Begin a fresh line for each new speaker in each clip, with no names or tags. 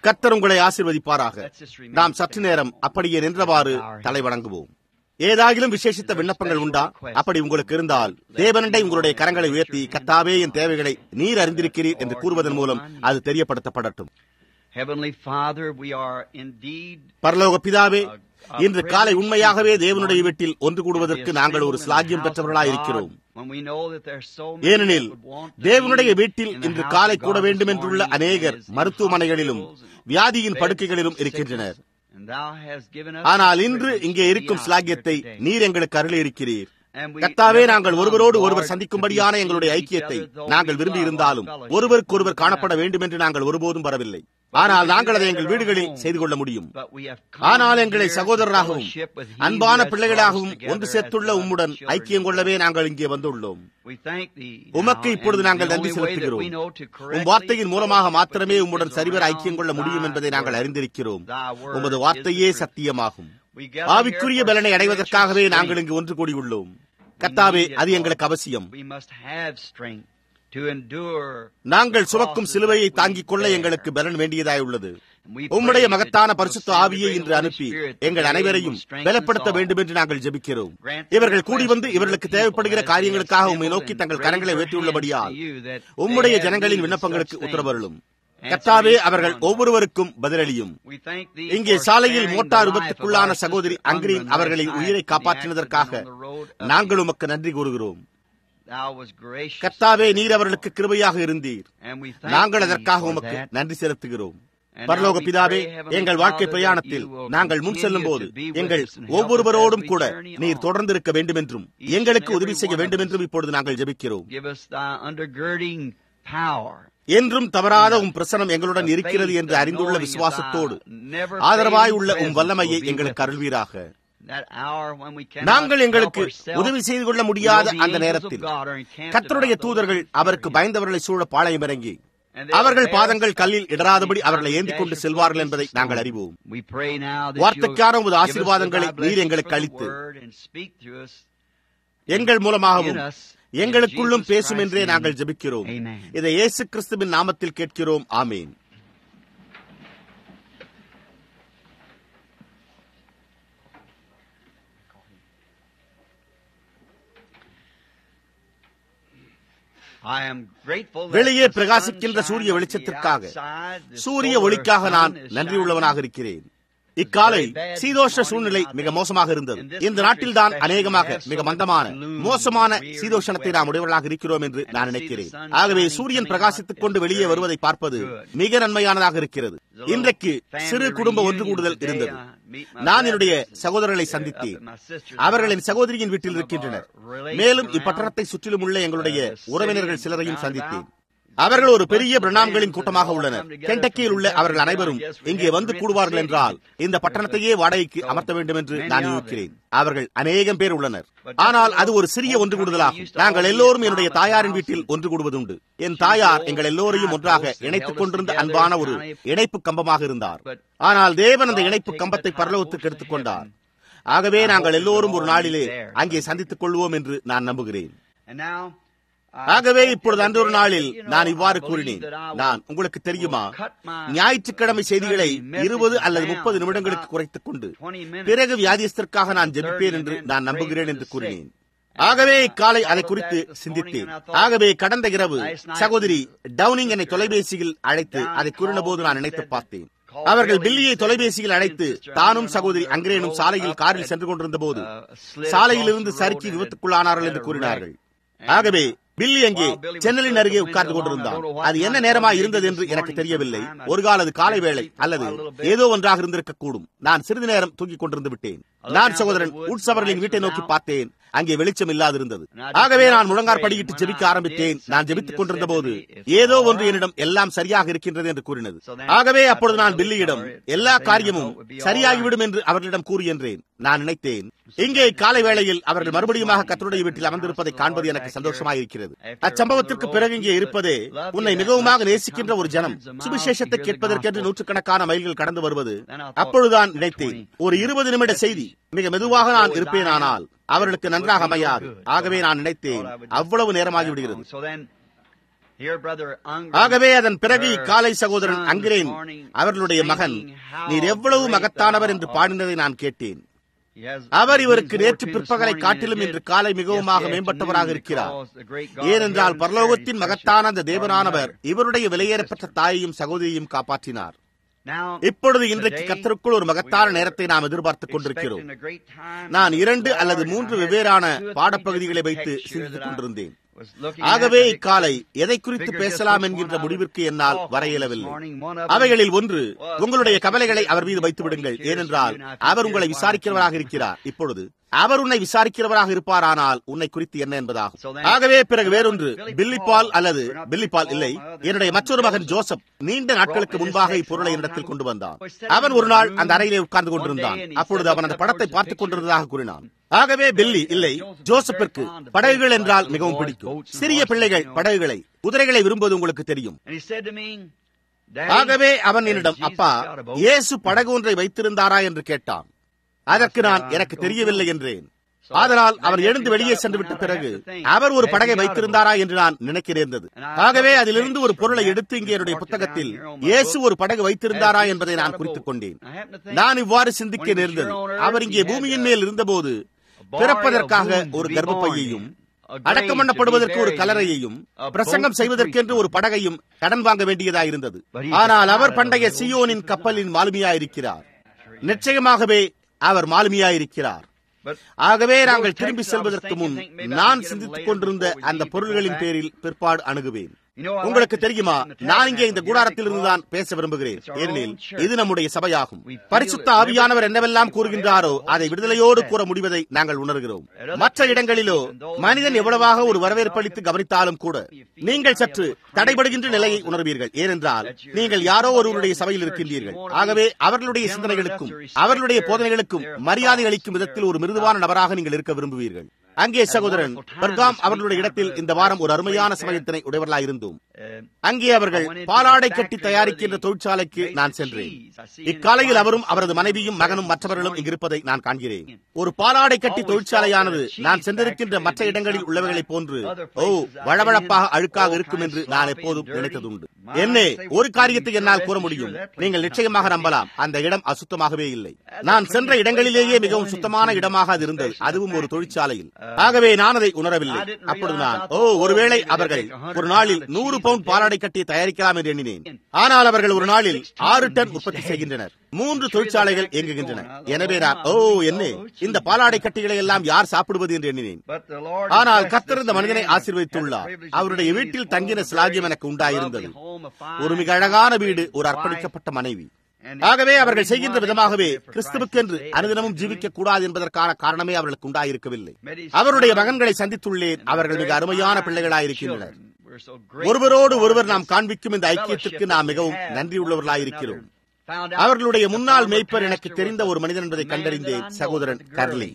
கர்த்தர் உங்களை ஆசீர்வதிப்பாராக. நாம் சற்று நேரம் அப்படியே நின்றவாறு தலை வணங்குவோம். ஏதாகிலும் விசேஷித்த விண்ணப்பங்கள் உண்டா? அப்படி உங்களுக்கு இருந்தால் தேவனண்டை உங்களுடைய கரங்களை உயர்த்தி, கர்த்தாவே, என் தேவைகளை நீர் அறிந்திருக்கிறீர் என்று கூறுவதன் மூலம் அது தெரியப்படுத்தப்படட்டும். பரலோக பிதாவே, இன்று காலை உண்மையாகவே தேவனுடைய வீட்டில் ஒன்று கூடுவதற்கு நாங்கள் ஒரு ஸ்லாகியம் பெற்றவர்களாயிருக்கிறோம். ஏனெனில் தேவனுடைய வீட்டில் இன்று காலை கூட வேண்டும் என்றுள்ள அநேகர் மருத்துவமனைகளிலும் வியாதியின் படுக்கைகளிலும் இருக்கின்றனர். ஆனால் இன்று இங்கே இருக்கும் ஸ்லாகியத்தை நீர் எங்களுக்கு அருளி இருக்கிறீர். கர்த்தாவே, நாங்கள் ஒருவரோடு ஒருவர் சந்திக்கும்படியான எங்களுடைய ஐக்கியத்தை நாங்கள் விரும்பி இருந்தாலும் ஒருவருக்கொருவர் காணப்பட வேண்டும் என்று நாங்கள் ஒருபோதும் வரவில்லை. ஆனால் நாங்கள் அதை எங்கள் வீடுகளில் செய்து கொள்ள முடியும். ஆனால் எங்களை சகோதரராகவும் அன்பான பிள்ளைகளாகவும் ஒன்று சேர்த்துள்ள உம்முடன் ஐக்கியம் கொள்ளவே நாங்கள் இங்கே வந்துள்ளோம். உமக்கு இப்பொழுது நாங்கள் நன்றி செலுத்துகிறோம். உம் வார்த்தையின் மூலமாக மாத்திரமே உம்முடன் சரிவர ஐக்கியம் கொள்ள முடியும் என்பதை நாங்கள் அறிந்திருக்கிறோம். உமது வார்த்தையே சத்தியமாகும். ஆவிக்குரிய பலனை அடைவதற்காகவே நாங்கள் இங்கு ஒன்று கூடியுள்ளோம். கர்த்தாவே, அது எங்களுக்கு அவசியம். நாங்கள் சுமக்கும் சிலுவையை தாங்கிக் கொள்ள எங்களுக்கு பலன் வேண்டியதாயுள்ளது. உம்முடைய மகத்தான பரிசுத்த ஆவியை இன்று அனுப்பி எங்கள் அனைவரையும் பலப்படுத்த வேண்டும் என்று நாங்கள் ஜெபிக்கிறோம். இவர்கள் கூடி வந்து இவர்களுக்கு தேவைப்படுகிற காரியங்களுக்காக உம்மை நோக்கி தங்கள் கரங்களை உயர்த்தியுள்ளபடியால் உம்முடைய ஜனங்களின் விண்ணப்பங்களுக்கு உத்தரவருளும். கர்த்தாவே, அவர்கள் ஒவ்வொருவருக்கும் பதிலளியும். இங்கே சாலையில் மோட்டார் விபத்துக்குள்ளான சகோதரி அங்கிரீன் அவர்களின் உயிரை காப்பாற்றினதற்காக நாங்கள் உமக்கு நன்றி கூறுகிறோம். கர்த்தாவே, நீர் அவர்களுக்கு கிருபையாக இருந்தீர். நாங்கள் அதற்காக உமக்கு நன்றி செலுத்துகிறோம். பரலோக பிதாவே, எங்கள் வாழ்க்கை பிரயாணத்தில் நாங்கள் முன் செல்லும் போது எங்கள் ஒவ்வொருவரோடும் கூட நீர் தொடர்ந்து இருக்க வேண்டும் என்றும் எங்களுக்கு உதவி செய்ய வேண்டும் என்றும் இப்பொழுது நாங்கள் ஜெபிக்கிறோம். என்றும் தவறாத உம் பிரசனம் எங்களுடன் இருக்கிறது என்று அறிந்துள்ள விசுவாசத்தோடு ஆதரவாய் உள்ள உம் வல்லமையை எங்களுக்கு அருள்வீராக. நாங்கள் எங்களுக்கு உதவி செய்து கொள்ள முடியாத அந்த நேரத்தில் கர்த்தருடைய தூதர்கள் அவருக்கு பயந்தவர்களை சூழ பாளையம் இறங்கி அவர்கள் பாதங்கள் கல்லில் இடராதபடி அவர்களை ஏந்திக் கொண்டு செல்வார்கள் என்பதை நாங்கள் அறிவோம். வார்த்தைக்கான உமது ஆசீர்வாதங்களை நீர் எங்களுக்கு அளித்து எங்கள் மூலமாகவும் எங்களுக்குள்ளும் பேசும் என்றே நாங்கள் ஜெபிக்கிறோம். இதை இயேசு கிறிஸ்துவின் நாமத்தில் கேட்கிறோம். ஆமேன். வெளியே பிரகாசிக்கின்ற சூரிய வெளிச்சத்திற்காக, சூரிய ஒளிக்காக நான் நன்றியுள்ளவனாக இருக்கிறேன். இக்காலை சீதோஷ்ண சூழ்நிலை மிக மோசமாக இருந்தது. இந்த நாட்டில் தான் அநேகமாக மிக மந்தமான மோசமான சீதோஷணத்தை நாம் உடையவர்களாக இருக்கிறோம் என்று நான் நினைக்கிறேன். ஆகவே சூரியன் பிரகாசித்துக் கொண்டு வெளியே வருவதை பார்ப்பது மிக நன்மையானதாக இருக்கிறது. இன்றைக்கு சிறு குடும்ப ஒன்று கூடுதல் இருந்தது. நான் என்னுடைய சகோதரர்களை சந்தித்தேன். அவர்களின் சகோதரியின் வீட்டில் இருக்கின்றனர். மேலும் இப்பட்டணத்தை சுற்றிலும் உள்ள எங்களுடைய உறவினர்கள் சிலரையும் சந்தித்தேன். அவர்கள் ஒரு பெரிய பிரணாம்களின் கூட்டமாக உள்ளனர். கென்டக்கியில் உள்ள அவர்கள் அனைவரும் இங்கே வந்து கூடுவார்கள் என்றால் இந்த பட்டணத்தையே வாடகைக்கு அமர்த்த வேண்டும் என்று நான் யோசிக்கிறேன். அவர்கள் அநேகம் பேர் உள்ளனர். ஆனால் அது ஒரு சிறிய ஒன்று கூடுதலாகும். நாங்கள் எல்லோரும் என்னுடைய தாயாரின் வீட்டில் ஒன்று கூடுவதுண்டு. என் தாயார் எங்கள் எல்லோரையும் ஒன்றாக இணைத்துக் கொண்டிருந்த அன்பான ஒரு இணைப்பு கம்பமாக இருந்தார். ஆனால் தேவன் அந்த இணைப்பு கம்பத்தை பரலோகத்துக்கு எடுத்துக் கொண்டார். ஆகவே நாங்கள் எல்லோரும் ஒரு நாளிலே அங்கே சந்தித்துக் கொள்வோம் என்று நான் நம்புகிறேன். ஆகவே இப்பொழுது அன்று ஒரு நாளில் நான் இவ்வாறு கூறினேன். நான் உங்களுக்கு தெரியுமா, ஞாயிற்றுக்கிழமை செய்திகளை 20 அல்லது 30 நிமிடங்களுக்கு குறைத்துக் கொண்டு பிறகு வியாதியஸ்தற்காக நான் ஜெபிப்பேன் என்று நான் நம்புகிறேன் என்று கூறினேன். ஆகவே இக்காலை அதை குறித்து சிந்தித்தேன். ஆகவே கடந்த இரவு சகோதரி டவுனிங் என்னை தொலைபேசியில் அழைத்து அதை கூறின போது நான் நினைத்து பார்த்தேன். அவர்கள் பில்லியை தொலைபேசியில் அழைத்து தானும் சகோதரி அங்கிரேனும் சாலையில் காரில் சென்று கொண்டிருந்த போது சாலையிலிருந்து சறுக்கி விபத்துக்குள்ளானார்கள் என்று கூறினார்கள். ஆகவே பில்லி அங்கே சென்னலின் அருகே உட்கார்ந்து கொண்டிருந்தான். அது என்ன நேரமாக இருந்தது என்று எனக்கு தெரியவில்லை. ஒரு கால அது காலை வேளை அல்லது ஏதோ ஒன்றாக இருந்திருக்கக்கூடும். நான் சிறிது நேரம் தூங்கிக் கொண்டிருந்து விட்டேன். நான் சகோதரன் உட்ஸ் அவர்களின் வீட்டை நோக்கி பார்த்தேன். அங்கே வெளிச்சம் இல்லாதிருந்தது. ஆகவே நான் முழங்கார் படியிட்டு ஜெபிக்க ஆரம்பித்தேன். நான் ஜெபித்துக் கொண்டிருந்த போது ஏதோ ஒன்று என்னிடம் எல்லாம் சரியாக இருக்கின்றது என்று கூறினது. ஆகவே அப்பொழுது நான் பில்லியிடம் எல்லா காரியமும் சரியாகிவிடும் என்று அவர்களிடம் கூறி என்றேன். நான் நினைத்தேன், இங்கே காலை வேளையில் அவர்கள் மறுபடியுமாக கர்த்தருடைய வீட்டில் அமர்ந்திருப்பதை காண்பது எனக்கு சந்தோஷமாக இருக்கிறது. அச்சம்பவத்திற்கு பிறகு இங்கே இருப்பதே உன்னை மிகவுமாக நேசிக்கின்ற ஒரு ஜனம் சுவிசேஷத்தை கேட்பதற்கென்று நூற்றுக்கணக்கான மைல்கள் கடந்து வருவது. அப்பொழுதுதான் நினைத்தேன், ஒரு 20 நிமிட செய்தி மிக மெதுவாக நான் இருப்பேனானால் அவர்களுக்கு நன்றாக அமையாது. ஆகவே நான் நினைத்தேன், அவ்வளவு நேரமாகி விடுகிறது. ஆகவே அதன் பிறகு இக்காலை சகோதரன் அங்கிரேன் அவர்களுடைய மகன், நீர் எவ்வளவு மகத்தானவர் என்று பாடினதை நான் கேட்டேன். அவர் இவருக்கு நேற்று பிற்பகலை காட்டிலும் இன்று காலை மிகவும் மேம்பட்டவராக இருக்கிறார். ஏனென்றால் பரலோகத்தின் மகத்தான அந்த தேவனானவர் இவருடைய விலையேறப்பட்ட தாயையும் சகோதரியையும் காப்பாற்றினார். இப்பொழுது இன்றைக்கு கர்த்தருக்குள் ஒரு மகத்தான நேரத்தை நாம் எதிர்பார்த்துக் கொண்டிருக்கிறோம். நான் 2 அல்லது 3 வெவ்வேறான பாடப்பகுதிகளை வைத்து சிந்தித்துக் கொண்டிருந்தேன். ஆகவே இக்காலை எதை குறித்து பேசலாம் என்கின்ற முடிவிற்கு என்னால் வர இயலவில்லை. அவைகளில் ஒன்று, உங்களுடைய கவலைகளை அவர் மீது வைத்து விடுங்கள். ஏனென்றால் அவர் உங்களை விசாரிக்கிறவராக இருக்கிறார். இப்பொழுது அவர் உன்னை விசாரிக்கிறவராக இருப்பாரானால் உன்னை குறித்து என்ன என்பதாகும். ஆகவே பிறகு வேறொன்று, பில்லிபால் அல்லது பில்லிபால் இல்லை, என்னுடைய மற்றொரு மகன் ஜோசப் நீண்ட நாட்களுக்கு முன்பாக இப்பொருளை என்னிடத்தில் கொண்டு வந்தான். அவன் ஒரு நாள் அந்த அறையிலே உட்கார்ந்து கொண்டிருந்தான். அப்பொழுது அவன் அந்த படத்தை பார்த்துக் கொண்டிருந்ததாக கூறினான். ஆகவே பில்லி இல்லை, ஜோசப்பிற்கு படகுகள் என்றால் மிகவும் பிடிக்கும். சிறிய பிள்ளைகள் படகுகளை, குதிரைகளை விரும்புவது உங்களுக்கு தெரியும். ஆகவே அவன் என்னிடம், அப்பா, இயேசு படகு ஒன்றை வைத்திருந்தாரா என்று கேட்டான். அதற்கு நான் எனக்கு தெரியவில்லை என்றேன். ஆதலால் அவர் எழுந்து வெளியே சென்று விட்ட பிறகு அவர் ஒரு படகை வைத்திருந்தாரா என்று நான் நினைக்க நேர்ந்தது. ஆகவே அதிலிருந்து ஒரு பொருளை எடுத்து இங்கே என்னுடைய புத்தகத்தில் இயேசு ஒரு படகு வைத்திருந்தாரா என்பதை நான் குறித்துக் கொண்டேன். நான் இவ்வாறு சிந்திக்க நேர்ந்தது. அவர் இங்கே பூமியின் மேல் இருந்தபோது பிறப்பதற்காக ஒரு கர்ப்பப்பையையும், அடக்கம் பண்ணப்படுவதற்கு ஒரு கலரையையும், பிரசங்கம் செய்வதற்கென்று ஒரு படகையும் கடன் வாங்க வேண்டியதாயிருந்தது. ஆனால் அவர் பண்டைய சியோனின் கப்பலின் மாலுமியாயிருக்கிறார். நிச்சயமாகவே அவர் மாலுமியாயிருக்கிறார். ஆகவே நாங்கள் திரும்பி செல்வதற்கு முன் நான் சிந்தித்துக் கொண்டிருந்த அந்த பொருள்களின் பேரில் பிற்பாடு அணுகுவேன். உங்களுக்கு தெரியுமா, நான் இங்கே இந்த கூடாரத்தில் இருந்துதான் பேச விரும்புகிறேன். ஏனெனில் இது நம்முடைய சபையாகும். பரிசுத்த ஆவியானவர் என்னவெல்லாம் கூறுகின்றாரோ அதை விடுதலையோடு கூற முடிவதை நாங்கள் உணர்கிறோம். மற்ற இடங்களிலோ மனிதன் எவ்வளவாக ஒரு வரவேற்பளித்து கவனித்தாலும் கூட நீங்கள் சற்று தடைபடுகின்ற நிலையை உணர்வீர்கள். ஏனென்றால் நீங்கள் யாரோ ஒருவருடைய சபையில் இருக்கின்றீர்கள். ஆகவே அவர்களுடைய சிந்தனைகளுக்கும் அவர்களுடைய போதனைகளுக்கும் மரியாதை அளிக்கும் விதத்தில் ஒரு மிருதுவான நபராக நீங்கள் இருக்க விரும்புவீர்கள். அங்கே சகோதரன் பர்காம் அவர்களுடைய இடத்தில் இந்த வாரம் ஒரு அருமையான சமயத்தினை உடையவர்களாயிருந்தோம். அங்கே அவர்கள் பாலாடை கட்டி தயாரிக்கின்ற தொழிற்சாலைக்கு நான் சென்றேன். இக்காலையில் அவரும் அவரது மனைவியும் மகனும் மற்றவர்களும் இங்கிருப்பதை நான் காண்கிறேன். ஒரு பாலாடை கட்டி தொழிற்சாலையானது நான் சென்றிருக்கின்ற மற்ற இடங்களில் உள்ளவைகளைப் போன்று வழவழப்பாக அழுக்காக இருக்கும் என்று நான் எப்போதும் நினைத்ததுண்டு. என்னே, ஒரு காரியத்தை என்னால் கூற முடியும், நீங்கள் நிச்சயமாக நம்பலாம், அந்த இடம் அசுத்தமாகவே இல்லை. நான் சென்ற இடங்களிலேயே மிகவும் சுத்தமான இடமாக அது இருந்தது, அதுவும் ஒரு தொழிற்சாலையில். ஆகவே நான் அதை உணரவில்லை. அப்பொழுது நான் ஒருவேளை அவர்கள் ஒரு நாளில் 100 பவுண்ட் பாலாடை கட்டியை தயாரிக்கலாம் என்று எண்ணினேன். ஆனால் அவர்கள் ஒரு நாளில் 6 டன் உற்பத்தி செய்கின்றனர். 3 தொழிற்சாலைகள் இயங்குகின்றன. எனவே நான் என்ன இந்த பாலாடை கட்டிகளை எல்லாம் யார் சாப்பிடுவது என்று எண்ணினேன். ஆனால் கர்த்தர் இந்த மனிதனை ஆசீர்வதித்துள்ளார். அவருடைய வீட்டில் தங்கின சிலாகியம் எனக்கு உண்டாயிருந்தது. ஒரு மிக அழகான வீடு, ஒரு அர்ப்பணிக்கப்பட்ட மனைவி. ஆகவே அவர்கள் செய்கின்ற விதமாகவே கிறிஸ்துவுக்கென்று அனுதினமும் ஜீவிக்க கூடாது என்பதற்கான காரணமே அவர்களுக்கு உண்டாயிருக்கவில்லை. அவருடைய மகன்களை சந்தித்துள்ளேன். அவர்கள் மிக அருமையான பிள்ளைகளாயிருக்கின்றனர். ஒருவரோடு ஒருவர் நாம் காண்பிக்கும் இந்த ஐக்கியத்திற்கு நாம் மிகவும் நன்றியுள்ளவர்களாயிருக்கிறோம். அவர்களுடைய முன்னாள் மேய்ப்பர் எனக்கு தெரிந்த ஒரு மனிதன் என்பதை கண்டறிந்தேன், சகோதரன் கர்லி.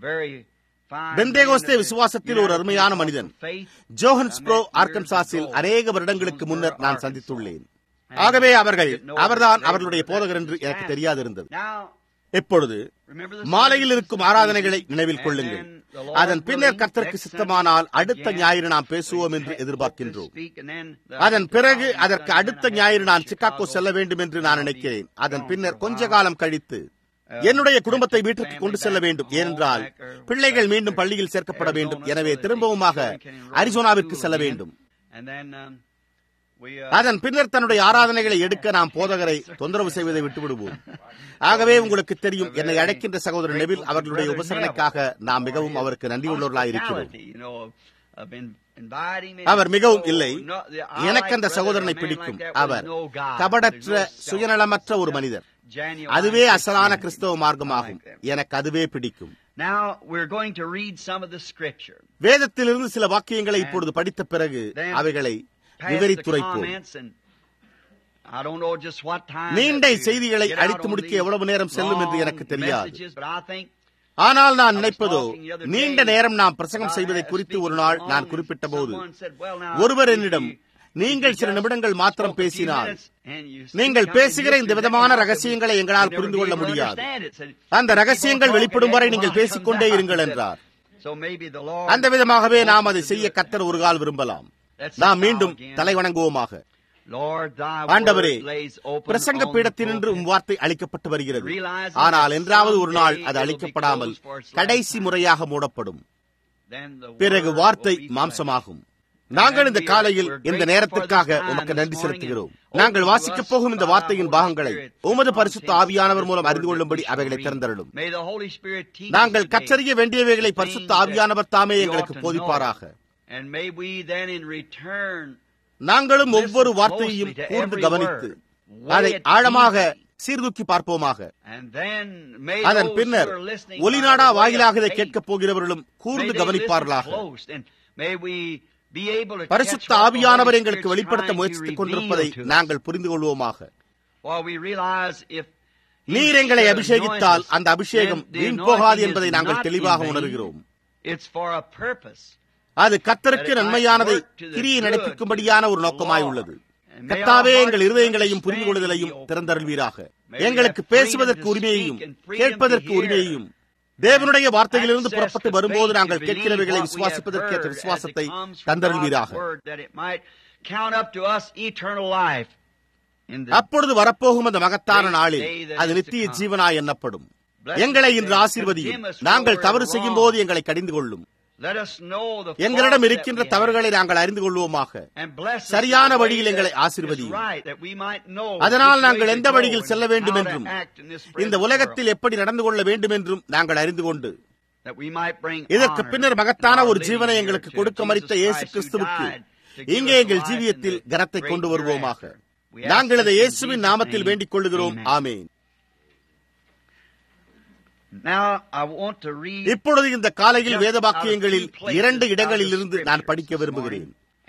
பெந்தேகோஸ்தே விசுவாசத்தில் ஒரு அருமையான மனிதன். ஜோஹன்ஸ்ப்ரோ, ஆர்கன்சாஸில் அநேக வருடங்களுக்கு முன்னர் நான் சந்தித்துள்ளேன். ஆகவே அவர்தான் அவர்களுடைய போதகர் என்று எனக்கு தெரியாதிருந்தது. இப்பொழுது மாலையில் இருக்கும் ஆராதனைகளை நினைவில் கொள்ளுங்கள். அதன் பின்னர் கர்த்தருக்கு சித்தமானால் அடுத்த ஞாயிறு நாம் பேசுவோம் என்று எதிர்பார்க்கின்றோம். அதன் பிறகு அதற்கு அடுத்த ஞாயிறு நான் சிகாகோ செல்ல வேண்டும் என்று நான் நினைக்கிறேன். அதன் பின்னர் கொஞ்ச காலம் கழித்து என்னுடைய குடும்பத்தை வீட்டிற்கு கொண்டு செல்ல வேண்டும். ஏனென்றால் பிள்ளைகள் மீண்டும் பள்ளியில் சேர்க்கப்பட வேண்டும். எனவே திரும்பவுமாக அரிசோனாவிற்கு செல்ல வேண்டும். அதன் பின்னர் தன்னுடைய ஆராதனைகளை எடுக்க நாம் போதகரை தொந்தரவு செய்வதை விட்டுவிடுவோம். ஆகவே உங்களுக்கு தெரியும், என்னை அழைக்கின்ற சகோதரர் நெவில் அவர்களுடைய உபசரணைக்காக நாம் மிகவும் அவருக்கு நன்றியுள்ளவர்களாயிருக்கிறோம். அவர் மிகவும் இல்லை, எனக்கு அந்த சகோதரனை பிடிக்கும். அவர் கபடற்ற, சுயநலமற்ற ஒரு மனிதர். அதுவே அசலான கிறிஸ்தவ மார்க்கமாகும். எனக்கு அதுவே பிடிக்கும். வேதத்திலிருந்து சில வாக்கியங்களை இப்பொழுது படித்த பிறகு அவைகளை விவரித்துரைப்போம். நீண்ட செய்திகளை அடித்து முடிக்க எவ்வளவு நேரம் செல்லும் என்று எனக்கு தெரியாது. ஆனால் நான் நினைப்பதோ, நீண்ட நேரம் நாம் பிரசங்கம் செய்வதை குறித்து ஒரு நாள் நான் குறிப்பிட்ட போது ஒருவர் என்னிடம், நீங்கள் சில நிமிடங்கள் மாத்திரம் பேசினால் நீங்கள் பேசுகிற இந்த விதமான ரகசியங்களை எங்களால் புரிந்து கொள்ள முடியாது. அந்த ரகசியங்கள் வெளிப்படும் வரை நீங்கள் பேசிக்கொண்டே இருங்கள் என்றார். அந்த விதமாகவே நாம் அதை செய்ய கர்த்தர் ஒரு கால் விரும்பலாம். நாம் மீண்டும் தலை வணங்குவோமாக. ஆண்டவரே, பிரசங்க பீடத்தினின்று வார்த்தை அளிக்கப்பட்டு வருகிறது. ஆனால் என்றாவது ஒரு நாள் அது அளிக்கப்படாமல் கடைசி முறையாக மூடப்படும். பிறகு வார்த்தை மாம்சமாகும். நாங்கள் இந்த காலையில் இந்த நேரத்திற்காக உமக்கு நன்றி செலுத்துகிறோம். நாங்கள் வாசிக்கப் போகும் இந்த வார்த்தையின் பாகங்களை உமது பரிசுத்த ஆவியானவர் மூலம் அறிந்து கொள்ளும்படி அவைகளை திறந்தருளும். நாங்கள் கற்றறிய வேண்டியவைகளை பரிசுத்த ஆவியானவர் தாமே எங்களுக்கு போதிப்பாராக. நாங்களும் ஒவ்வொரு வார்த்தையையும் கூர்ந்து கவனித்து அதை ஆழமாக சீர்தூக்கி பார்ப்போமாக. அதன் பின்னர் ஒலிநாடா வாயிலாக இதை கேட்கப் போகிறவர்களும் கூர்ந்து கவனிப்பார்களாக. பரிசுத்த ஆவியானவர் எங்களுக்கு வெளிப்படுத்த முயற்சித்துக் கொண்டிருப்பதை நாங்கள் புரிந்து கொள்வோமாக. நீர் எங்களை அபிஷேகித்தால் அந்த அபிஷேகம் வீண் போகாது என்பதை நாங்கள் தெளிவாக உணர்கிறோம். அது கர்த்தருக்கு நன்மையானதை கிரியை நடப்பிக்கும்படியான ஒரு நோக்கமாய் உள்ளது. கர்த்தாவே, எங்கள் இருதயங்களையும் புரிந்து கொள்ளுதலையும் திறந்தருள்வீராக. எங்களுக்கு பேசுவதற்கு உரிமையையும் கேட்பதற்கு உரிமையையும் தேவனுடைய வார்த்தையிலிருந்து புறப்பட்டு வரும்போது நாங்கள் கேட்கிறவைகளை விசுவாசிப்பதற்கேற்ற விசுவாசத்தை தந்தருள்வீராக. அப்பொழுது வரப்போகும் அந்த மகத்தான நாளில் அது நித்திய ஜீவனாய் எண்ணப்படும். எங்களை இன்று ஆசீர்வதியும். நாங்கள் தவறு செய்யும் போது எங்களை கடிந்து கொள்ளும். எங்களிடம் இருக்கின்ற தவறுகளை நாங்கள் அறிந்து கொள்வோமாக. சரியான வழியில் எங்களை ஆசீர்வதியும். அதனால் நாங்கள் எந்த வழியில் செல்ல வேண்டும் என்றும் இந்த உலகத்தில் எப்படி நடந்து கொள்ள வேண்டும் என்றும் நாங்கள் அறிந்து கொண்டு இதற்கு பின்னர் மகத்தான ஒரு ஜீவனை எங்களுக்கு கொடுக்க மரித்த இயேசு கிறிஸ்துவுக்கு இங்கே எங்கள் ஜீவியத்தில் கனத்தை கொண்டு வருவோமாக. நாங்கள் இதை இயேசுவின் நாமத்தில் வேண்டிக் கொள்ளுகிறோம். ஆமேன். இப்பொழுது இந்த காலையில் வேத வாக்கியங்களில் 2 இடங்களில் இருந்து நான் படிக்க விரும்புகிறேன்.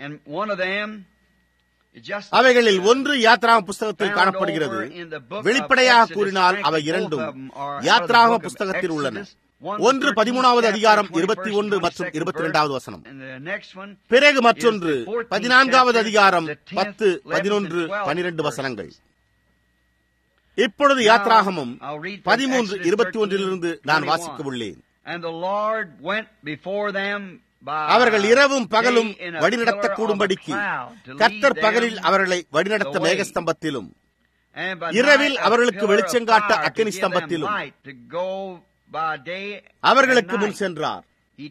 அவைகளில் ஒன்று யாத்ராகம புஸ்தகத்தில் காணப்படுகிறது. வெளிப்படையாக கூறினால் அவை இரண்டும் யாத்ராகம புஸ்தகத்தில் உள்ளன. ஒன்று 13வது அதிகாரம் 21 மற்றும் 22வது வசனம். பிறகு மற்றொன்று 14வது அதிகாரம் 10, 11, 12 வசனங்கள். இப்பொழுது யாத்ராகமம் 13:21 நான் வாசிக்க உள்ளேன். அவர்கள் இரவும் பகலும் வழிநடத்தக் கூடும்படிக்கு கர்த்தர் பகலில் அவர்களை வழிநடத்த மேகஸ்தம்பத்திலும் இரவில் அவர்களுக்கு வெளிச்சங்காட்ட அக்கினி ஸ்தம்பத்திலும் அவர்களுக்கு முன் சென்றார்.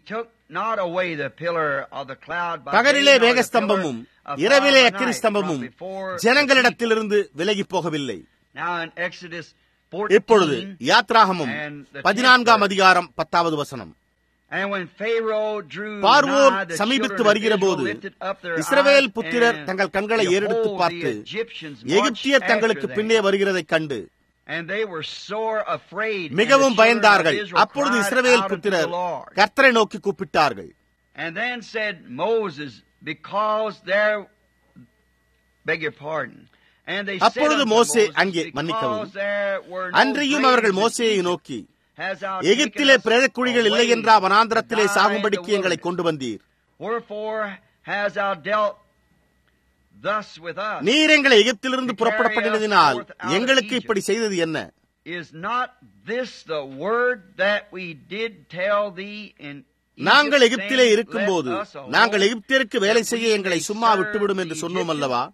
பகலிலே மேகஸ்தம்பமும் இரவிலே அக்கினி ஸ்தம்பமும் ஜனங்களிடத்திலிருந்து விலகி போகவில்லை. இப்பொழுது யாத்ராகமம் 14ஆம் அதிகாரம் 10வது வசனம். பார்வோன் சமீபித்து வருகிற போது இஸ்ரவேல் புத்திரர் தங்கள் கண்களை ஏறெடுத்து பார்த்து எகிப்தியர் தங்களுக்கு பின்னே வருகிறதை கண்டு மிகவும் பயந்தார்கள். அப்பொழுது இஸ்ரவேல் புத்திரர் கர்த்தரை நோக்கி கூப்பிட்டார்கள். அப்பொழுது மோசே அங்கே மன்னிக்கவும். அன்றியும் அவர்கள் மோசேயை நோக்கி, எகிப்திலே பிரேதக்குழிகள் இல்லை என்றா வனாந்திரத்திலே சாகும்படிக்கு எங்களை கொண்டு வந்தீர். நீர் எங்களை எகிப்திலிருந்து புறப்படப்பட்டதினால் எங்களுக்கு இப்படி செய்தது என்ன? நாங்கள் எகிப்திலே இருக்கும் போது நாங்கள் எகிப்தியருக்கு வேலை செய்ய எங்களை சும்மா விட்டுவிடும் என்று சொன்னோம் அல்லவா?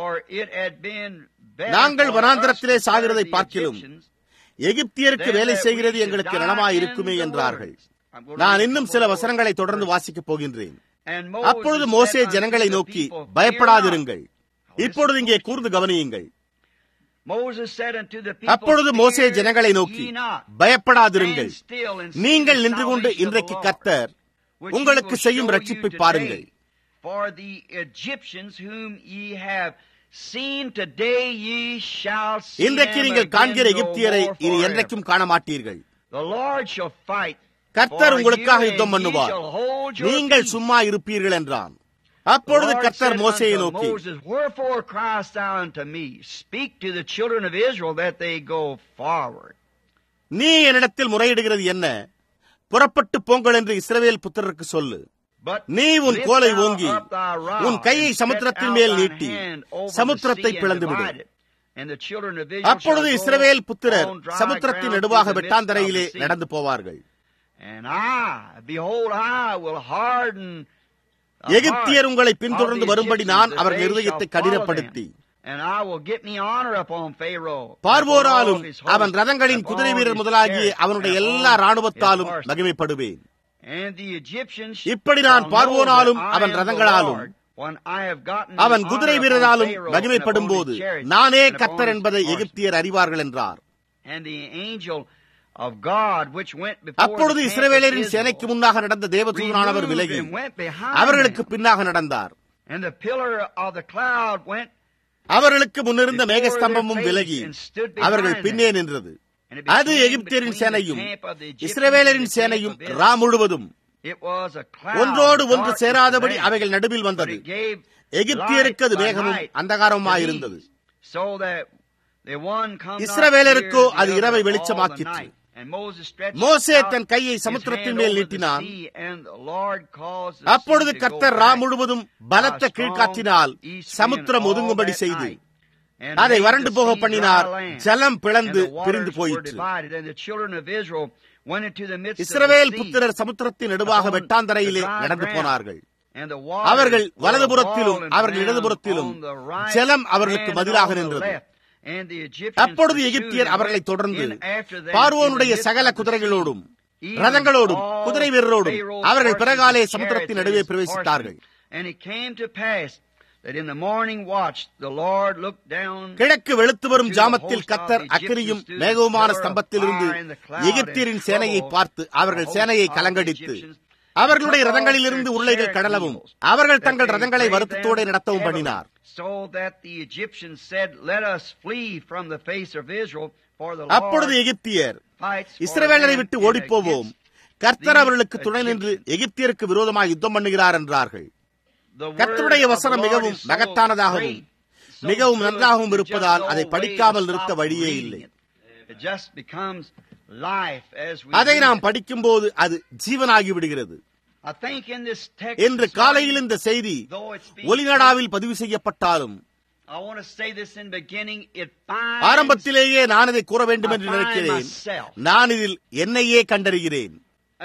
நாங்கள் வனாந்திரத்திலே சாகிறதை பார்க்கிலும் எகிப்தியருக்கு வேலை செய்கிறது எங்களுக்கு நலமாயிருக்குமே என்றார்கள். நான் இன்னும் சில வசனங்களை தொடர்ந்து வாசிக்கப் போகின்றேன். அப்பொழுது மோசே ஜனங்களை நோக்கி, பயப்படாதிருங்கள். இப்பொழுது இங்கே கூர்ந்து கவனியுங்கள். அப்பொழுது மோசே ஜனங்களை நோக்கி, பயப்படாதிருங்கள். நீங்கள் நின்று கொண்டு இன்றைக்கு கர்த்தர் உங்களுக்கு செய்யும் ரட்சிப்பை பாருங்கள். இன்றைக்கு நீங்கள் காண்கிற எகிப்தியரை இனி என்றைக்கும் காண மாட்டீர்கள். கர்த்தர் உங்களுக்காக யுத்தம் பண்ணுவார், நீங்கள் சும்மா இருப்பீர்கள் என்றான். அப்பொழுது கர்த்தர் மோசேயை நோக்கி, நீ என்னிடத்தில் முறையிடுகிறது என்ன? புறப்பட்டு போங்கள் என்று இஸ்ரவேல் புத்திரருக்கு சொல்லு. நீ உன் கோலை ஓங்கி உன் கையை சமுத்திரத்தின் மேல் நீட்டி சமுத்திரத்தை பிளந்துவிடு. அப்பொழுது இஸ்ரவேல் புத்திரர் சமுத்திரத்தின் நடுவாக வெட்டாந்தரையிலே நடந்து போவார்கள். எகிப்தியர் உங்களை பின்தொடர்ந்து வரும்படி நான் அவர்கள் இருதயத்தை கடினப்படுத்தி பார்வோராலும் அவன் ரதங்களின் குதிரை வீரர் முதலாகிய அவனுடைய எல்லா இராணுவத்தாலும் மகிமைப்படுவேன். இப்படி நான் பார்வோனாலும் அவன் ரதங்களாலும் அவன் குதிரை வீரராலும் மகிமைப்படும் போது நானே கர்த்தர் என்பதை எகிப்தியர் அறிவார்கள் என்றார். அப்பொழுது இஸ்ரவேலரின் சேனைக்கு முன்னாக நடந்த தேவதூதனானவர் விலகி அவர்களுக்கு பின்னாக நடந்தார். அவர்களுக்கு முன்னிருந்த மேகஸ்தம்பமும் விலகி அவர்கள் பின்னே நின்றது. அது எகிப்தியரின் சேனையும் இஸ்ரவேலரின் சேனையும் ரா முழுவதும் ஒன்றோடு ஒன்று சேராதபடி அவைகள் நடுவில் வந்தது. எகிப்தியருக்கு அது மேகமும் அந்தகாரமாயிருந்தது. இஸ்ரவேலருக்கோ அது இரவை வெளிச்சமாக்கிற்று. மோசே தன் கையை சமுத்திரத்தின் மேல் நீட்டினான். அப்பொழுது கர்த்தர் ரா முழுவதும் பலத்த கீழ்காற்றினால் சமுத்திரம் ஒதுங்கும்படி செய்து அதை வறண்டு போக பண்ணினார். ஜலம் பிளந்து பிரிந்து போயிற்று. இஸ்ரவேல் புத்திரர் சமுத்திரத்தின் நடுவாக வெட்டாந்தரையிலே நடந்து போனார்கள். அவர்கள் வலதுபுறத்திலும் அவர்கள் இடதுபுறத்திலும் ஜலம் அவர்களுக்கு பதிலாக நின்றது. அப்பொழுது எகிப்தியர் அவர்களை தொடர்ந்து பார்வோனுடைய சகல குதிரைகளோடும் ரதங்களோடும் குதிரை வீரரோடும் அவர்கள் பிறகாலே சமுத்திரத்தின் நடுவே பிரவேசித்தார்கள். கிழக்கு வெளுத்து வரும் ஜாமத்தில் கர்த்தர் அக்கினியும் மேகவுமான ஸ்தம்பத்திலிருந்து எகிப்தியரின் சேனையை பார்த்து அவர்கள் சேனையை கலங்கடித்து அவர்களுடைய ரதங்களிலிருந்து உருளைகள் கடலவும் அவர்கள் தங்கள் ரதங்களை வருத்தத்தோடு நடத்தவும் பண்ணினார். அப்பொழுது எகிப்தியர் இஸ்ரவேலரை விட்டு ஓடிப்போவோம், கர்த்தர் அவர்களுக்கு துணை நின்று எகிப்தியருக்கு விரோதமாக யுத்தம் பண்ணுகிறார் என்றார்கள். கர்த்தருடைய வசனம் மிகவும் மகத்தானதாகவும் மிகவும் நன்றாகவும் இருப்பதால் அதை படிக்காமல் நிறுத்த வழியே இல்லை. அதை நாம் படிக்கும் போது அது ஜீவனாகி விடுகிறது. இன்று காலையில் இந்த செய்தி ஒலிநாடாவில் பதிவு செய்யப்பட்டாலும் ஆரம்பத்திலேயே நான் இதை கூற வேண்டும் என்று நினைக்கிறேன். நான் இதில் என்னையே கண்டறிகிறேன்.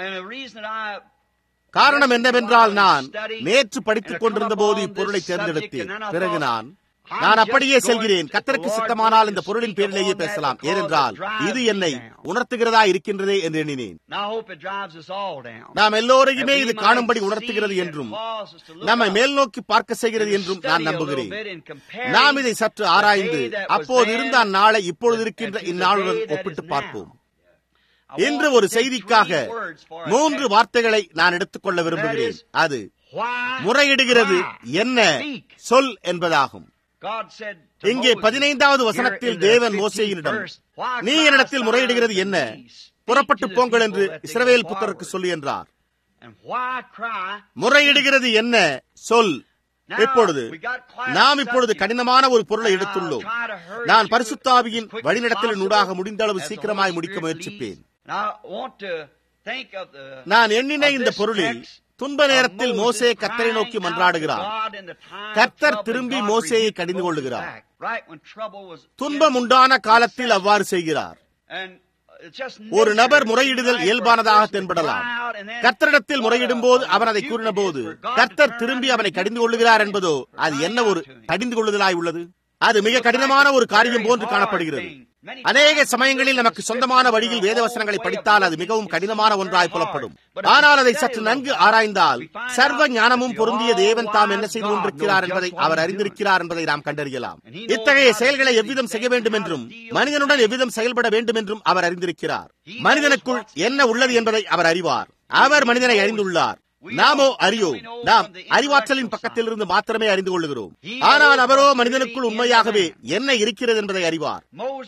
காரணம் என்னவென்றால் நான் நேற்று படித்துக் கொண்டிருந்த போது இப்பொருளை தேர்ந்தெடுத்தேன். பிறகு நான் அப்படியே செல்கிறேன். கர்த்தருக்கு சித்தமானால் இந்த பொருளின் பேரிலேயே பேசலாம், ஏனென்றால் இது என்னை உணர்த்துகிறதா இருக்கின்றதே என்று எண்ணினேன். நாம் எல்லோரையுமே இது காணும்படி உணர்த்துகிறது என்றும் நம்மை மேல் நோக்கி பார்க்க செய்கிறது என்றும் நான் நம்புகிறேன். நாம் இதை சற்று ஆராய்ந்து அப்போது இருந்த அந்நாளை இப்பொழுது இருக்கின்ற இந்நாளுடன் ஒப்பிட்டு பார்ப்போம். இன்று ஒரு செய்திக்காக 3 வார்த்தைகளை நான் எடுத்துக்கொள்ள விரும்புகிறேன். அது முறையிடுகிறது என்ன சொல் என்பதாகும். இங்கே 15வது வசனத்தில் தேவன் மோசேயினிடம், நீ என்னிடத்தில் முறையிடுகிறது என்ன, புறப்பட்டு போங்கள் என்று இஸ்ரவேல் புத்திரருக்கு சொல்லி என்றார். முறையிடுகிறது என்ன சொல். இப்பொழுது நாம் கடினமான ஒரு பொருளை எடுத்துள்ளோம். நான் பரிசுத்த ஆவியின் வழிநடத்தலின் ஊடாக முடிந்த அளவு சீக்கிரமாய் முடிக்க முயற்சிப்பேன். நான் எண்ணின இந்த பொருளில் துன்ப நேரத்தில் மோசே கர்த்தரை நோக்கி மன்றாடுகிறார். கர்த்தர் திரும்பி மோசேயை கடிந்து கொள்ளுகிறார். துன்பம் உண்டான காலத்தில் அவ்வாறு செய்கிறார். ஒரு நபர் முறையிடுதல் இயல்பானதாக தென்படலாம். கர்த்தரிடத்தில் முறையிடும் போது அவன் அதை கூறின போது கர்த்தர் திரும்பி அவனை கடிந்து கொள்ளுகிறார் என்பதோ அது என்ன ஒரு கடிந்து கொள்ளுதலாய் உள்ளது. அது மிக கடினமான ஒரு காரியம் போன்று காணப்படுகிறது. அநேக சமயங்களில் நமக்கு சொந்தமான வழியில் வேதவசனங்களை படித்தால் அது மிகவும் கடினமான ஒன்றாய் புலப்படும். ஆனால் அதை சற்று நன்கு ஆராய்ந்தால் சர்வ ஞானமும் பொருந்திய தேவன் தாம் என்ன செய்து கொண்டிருக்கிறார் என்பதை அவர் அறிந்திருக்கிறார் என்பதை நாம் கண்டறியலாம். இத்தகைய செயல்களை எவ்விதம் செய்ய வேண்டும் என்றும் மனிதனுடன் எவ்விதம் செயல்பட வேண்டும் என்றும் அவர் அறிந்திருக்கிறார். மனிதனுக்குள் என்ன உள்ளது என்பதை அவர் அறிவார். அவர் மனிதனை அறிந்துள்ளார். நாமோ அறியோம். நாம் அறிவாற்றலின் பக்கத்தில் இருந்து மாத்திரமே அறிந்து கொள்ளுகிறோம். ஆனால் அவரோ மனிதனுக்குள் உண்மையாகவே என்ன இருக்கிறது என்பதை அறிவார்.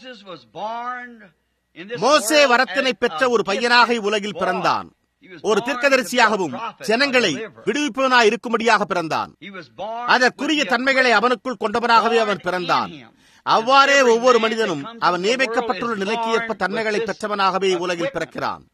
மோசே வரத்தினை பெற்ற ஒரு பையனாக உலகில் பிறந்தான். ஒரு தீர்க்கதரிசியாகவும் ஜனங்களை விடுவிப்பவனாய் இருக்கும்படியாக பிறந்தான். அதற்குரிய தன்மைகளை அவனுக்குள் கொண்டவனாகவே அவன் பிறந்தான். அவ்வாறே ஒவ்வொரு மனிதனும் அவன் நியமிக்கப்பட்டுள்ள நிலைக்கு ஏற்ப தன்மைகளை பெற்றவனாகவே உலகில் பிறக்கிறான்.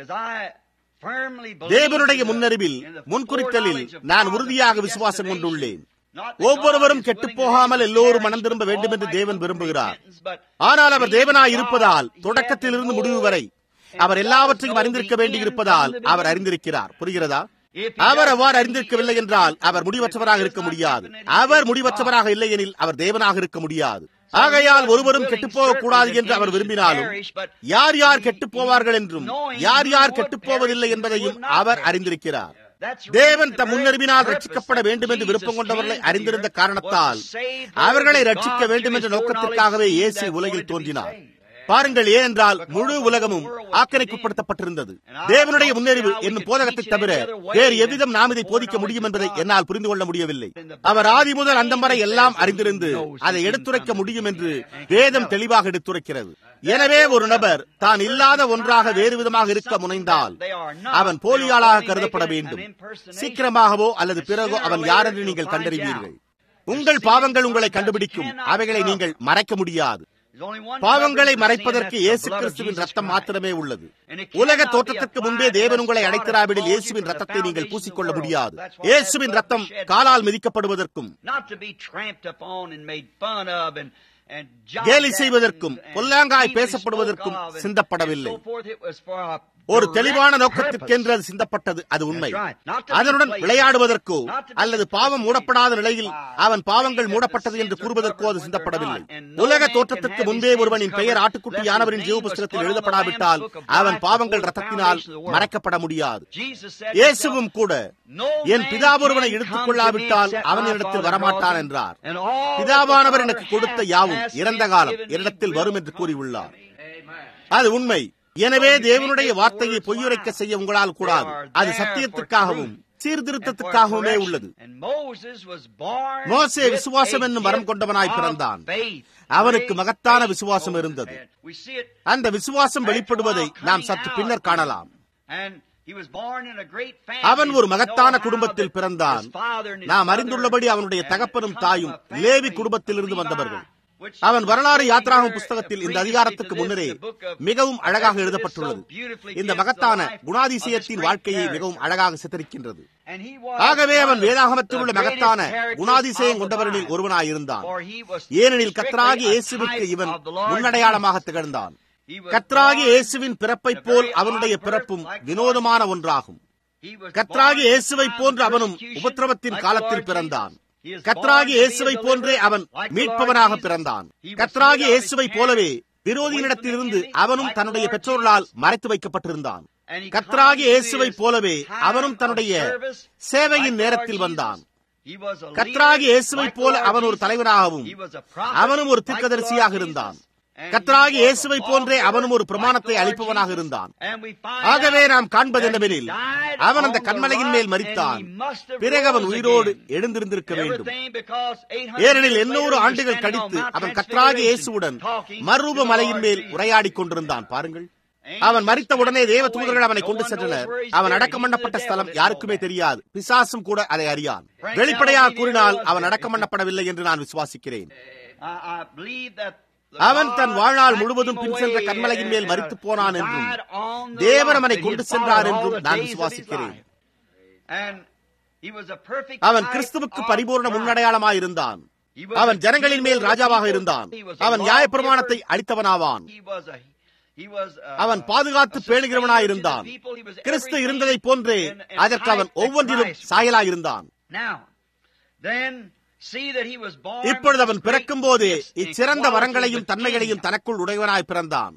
தேவனுடைய முன்னறிவில் முன்குறித்தலில் நான் உறுதியாக விசுவாசம் கொண்டுள்ளேன். ஒவ்வொருவரும் கெட்டுப் போகாமல் எல்லோரும் மனம் திரும்ப வேண்டும் என்று தேவன் விரும்புகிறார். ஆனால் அவர் தேவனாய் இருப்பதால் தொடக்கத்திலிருந்து முடிவு வரை அவர் எல்லாவற்றையும் அறிந்திருக்க வேண்டி இருப்பதால் அவர் அறிந்திருக்கிறார். புரிகிறதா? அவர் அவ்வாறு அறிந்திருக்கவில்லை என்றால் அவர் முடிவற்றவராக இருக்க முடியாது. அவர் முடிவற்றவராக இல்லை எனில் அவர் தேவனாக இருக்க முடியாது. ஆகையால் ஒருவரும் கெட்டுப்போக கூடாது என்று அவர் விரும்பினாலும் யார் யார் கெட்டுப் போவார்கள் என்றும் யார் யார் கெட்டுப் போவதில்லை என்பதையும் அவர் அறிந்திருக்கிறார். தேவன் தம் முன்னறிவினால் ரட்சிக்கப்பட வேண்டும் என்று விருப்பம் கொண்டவர்களை அறிந்திருந்த காரணத்தால் அவர்களை ரட்சிக்க வேண்டும் என்ற நோக்கத்திற்காகவே இயேசு உலகில் தோன்றினார். பாருங்கள், ஏனென்றால் முழு உலகமும் ஆக்கிரமிக்கப்பட்டிருந்தது. தேவனுடைய முன்னறிவு என்னும் போதகத்தை தவிர வேறு எவ்விதம் நாம் இதை போதிக்க முடியும் என்பதை என்னால் புரிந்து கொள்ள முடியவில்லை. அவர் ஆதி முதல் அந்தம் வரை எல்லாம் அறிந்திருந்து அதை எடுத்துரைக்க முடியும் என்று வேதம் தெளிவாக எடுத்துரைக்கிறது. எனவே ஒரு நபர் தான் இல்லாத ஒன்றாக வேறு விதமாக இருக்க முனைந்தால் அவன் போலியாளாக கருதப்பட வேண்டும். சீக்கிரமாகவோ அல்லது பிறகோ அவன் யார் என்று நீங்கள் கண்டறிவீர்கள். உங்கள் பாவங்கள் உங்களை கண்டுபிடிக்கும். அவைகளை நீங்கள் மறைக்க முடியாது. பாவங்களை மறைப்பதற்கு இயேசு கிறிஸ்துவின் ரத்தம் மாத்திரமே உள்ளது. உலக தோற்றத்திற்கு முன்பே தேவன் உங்களை அழைத்திராவிடில் இயேசுவின் ரத்தத்தை நீங்கள் பூசிக்கொள்ள முடியாது. இயேசுவின் ரத்தம் காலால் மிதிக்கப்படுவதற்கும் கேலி செய்வதற்கும் பொல்லாங்காய் பேசப்படுவதற்கும் சிந்தப்படவில்லை. ஒரு தெளிவான நோக்கத்திற்கென்று அது சிந்தப்பட்டது. அது உண்மை. அதனுடன் விளையாடுவதற்கோ அல்லது பாவம் மூடப்படாத நிலையில் அவன் பாவங்கள் மூடப்பட்டது என்று கூறுவதற்கோ அது சிந்தப்படவில்லை. உலக தோற்றத்திற்கு முன்பே ஒருவனின் பெயர் ஆட்டுக்குட்டியானவரின் ஜீவ புஸ்தகத்தில் எழுதப்படாவிட்டால் அவன் பாவங்கள் ரத்தத்தினால் மறைக்கப்பட முடியாது. இயேசுவும் கூட என் பிதா ஒருவனை எடுத்துக் கொள்ளாவிட்டால் அவன் என்னிடத்தில் வரமாட்டான் என்றார். பிதாவானவர் எனக்கு கொடுத்த யாவும் இறந்த காலம் என்னிடத்தில் வரும் என்று கூறியுள்ளார். அது உண்மை. எனவே தேவனுடைய வார்த்தையை பொய்யுரைக்க செய்ய உங்களால் கூடாது. அது சத்தியத்திற்காகவும் சீர்திருத்தத்துக்காகவுமே உள்ளது. மோசே விசுவாசம் என்னும் வரம் கொண்டவனாய் பிறந்தான். அவனுக்கு மகத்தான விசுவாசம் இருந்தது. அந்த விசுவாசம் வெளிப்படுவதை நாம் சற்று பின்னர் காணலாம். அவன் ஒரு மகத்தான குடும்பத்தில் பிறந்தான். நாம் அறிந்துள்ளபடி அவனுடைய தகப்பனும் தாயும் லேவி குடும்பத்திலிருந்து வந்தவர்கள். அவன் வரலாறு யாத்ராகும் புஸ்தகத்தில் இந்த அதிகாரத்துக்கு முன்னரே மிகவும் அழகாக எழுதப்பட்டுள்ளது. இந்த மகத்தான குணாதிசயத்தின் வாழ்க்கையை மிகவும் அழகாக சித்தரிக்கின்றது. ஆகவே அவன் வேதாகமத்தில் உள்ள மகத்தான குணாதிசயம் கொண்டவர்களில் ஒருவனாயிருந்தான். ஏனெனில் கர்த்தராகிய இயேசுவுக்கு இவன் முன்னடையாளமாக திகழ்ந்தான். கர்த்தராகிய இயேசுவின் பிறப்பை போல் அவனுடைய பிறப்பும் வினோதமான ஒன்றாகும். கர்த்தராகிய இயேசுவை போன்று அவனும் உபத்திரவத்தின் காலத்தில் பிறந்தான். கர்த்தராகிய இயேசுவை போன்றே அவன் மீட்பவனாக பிறந்தான். கர்த்தராகிய இயேசுவை போலவே விரோதியினிடத்திலிருந்து அவனும் தன்னுடைய பெற்றோர்களால் மறைத்து வைக்கப்பட்டிருந்தான். கர்த்தராகிய இயேசுவை போலவே அவனும் தன்னுடைய சேவையின் நேரத்தில் வந்தான். கர்த்தராகிய இயேசுவை போல அவன் ஒரு தலைவனாகவும் அவனும் ஒரு தீர்க்கதரிசியாக இருந்தான். கர்த்தராகிய இயேசுவை போன்றே அவனும் ஒரு பிரமாணத்தை அளிப்பவனாக இருந்தான். ஆகவே நாம் காண்பது என்னவெனில் அவன் அந்த கன்மலையின் மேல் மரித்தான். பிறகு அவன் உயிரோடு எழுந்திருந்திருக்க வேண்டும். ஏனெனில் 800 ஆண்டுகள் கழித்து அவன் கர்த்தராகிய இயேசுவுடன் மறுரூப மலையின் மேல் உரையாடிக் கொண்டிருந்தான். பாருங்கள், அவன் மரித்த உடனே தேவ தூதர்கள் அவனை கொண்டு சென்றனர். அவன் அடக்கம் பண்ணப்பட்ட ஸ்தலம் யாருக்குமே தெரியாது. பிசாசும் கூட அதை அறியான். வெளிப்படையாக கூறினால் அவன் அடக்கம் பண்ணப்படவில்லை என்று நான் விசுவாசிக்கிறேன். அவன் தன் வாழ்நாள் முழுவதும் பின் சென்ற கன்மலையின் மேல் மரித்து போனான் என்றும் தேவன் அவனை கொண்டு சென்றார் என்றும் நான் விசுவாசிக்கிறேன். அவன் கிறிஸ்துவுக்கு பரிபூர்ண முன்னடையாளமாயிருந்தான். அவன் ஜனங்களின் மேல் ராஜாவாக இருந்தான். அவன் நியாயப்பிரமாணத்தை அளித்தவனாவான். அவன் பாதுகாத்து பேணுகிறவனாயிருந்தான். கிறிஸ்து இருந்ததை போன்றே அதற்கு அவன் ஒவ்வொன்றிலும் சாயலாயிருந்தான். இப்பொழுது அவன் பிறக்கும் போதே இச்சிறந்த வரங்களையும் தன்மைகளையும் தனக்குள் உடையவனாய் பிறந்தான்.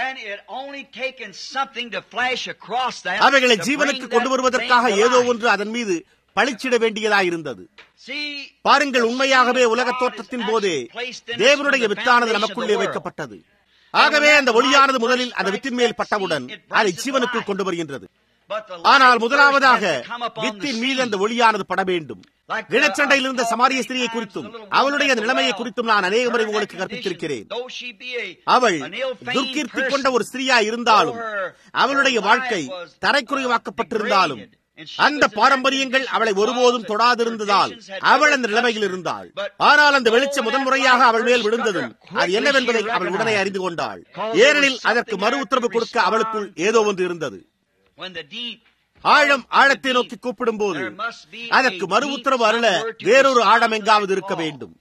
அவைகளை ஜீவனுக்கு கொண்டு வருவதற்காக ஏதோ ஒன்று அதன் மீது பழிச்சிட வேண்டியதாயிருந்தது. பாருங்கள், உண்மையாகவே உலக தோற்றத்தின் போதே தேவனுடைய வித்தானது நமக்குள்ளே வைக்கப்பட்டது. ஆகவே அந்த ஒளியானது முதலில் அந்த வித்தின் மேல் பட்டவுடன் அதை ஜீவனுக்குள் கொண்டு வருகின்றது. ஆனால் முதலாவதாக வித்தின் மீது அந்த ஒளியானது பட வேண்டும். இனச்சண்டையில் இருந்த சமாரிய ஸ்திரியை குறித்தும் அவளுடைய நிலைமையை குறித்தும் நான் அநேக முறை உங்களுக்கு கற்பித்திருக்கிறேன். அவள் துர்க்கீர்த்தி கொண்ட ஒரு ஸ்திரியா இருந்தாலும் அவளுடைய வாழ்க்கை தரைக்குறைவாக்கப்பட்டிருந்தாலும் அந்த பாரம்பரியங்கள் அவளை ஒருபோதும் தொடாதிருந்ததால் அவள் அந்த நிலைமையில் இருந்தாள். ஆனால் அந்த வெளிச்சம் முதன்முறையாக அவள் மேல் விழுந்ததும் அது என்னவென்பதை அவள் உடனே அறிந்து கொண்டாள். ஏனெனில் அதற்கு மறு உத்தரவு கொடுக்க அவளுக்குள் ஏதோ ஒன்று இருந்தது. ஆழம் ஆழத்தை நோக்கி கூப்பிடும் போது அதற்கு மறு உத்தரவு அருள வேறொரு ஆழம் எங்காவது இருக்க வேண்டும்.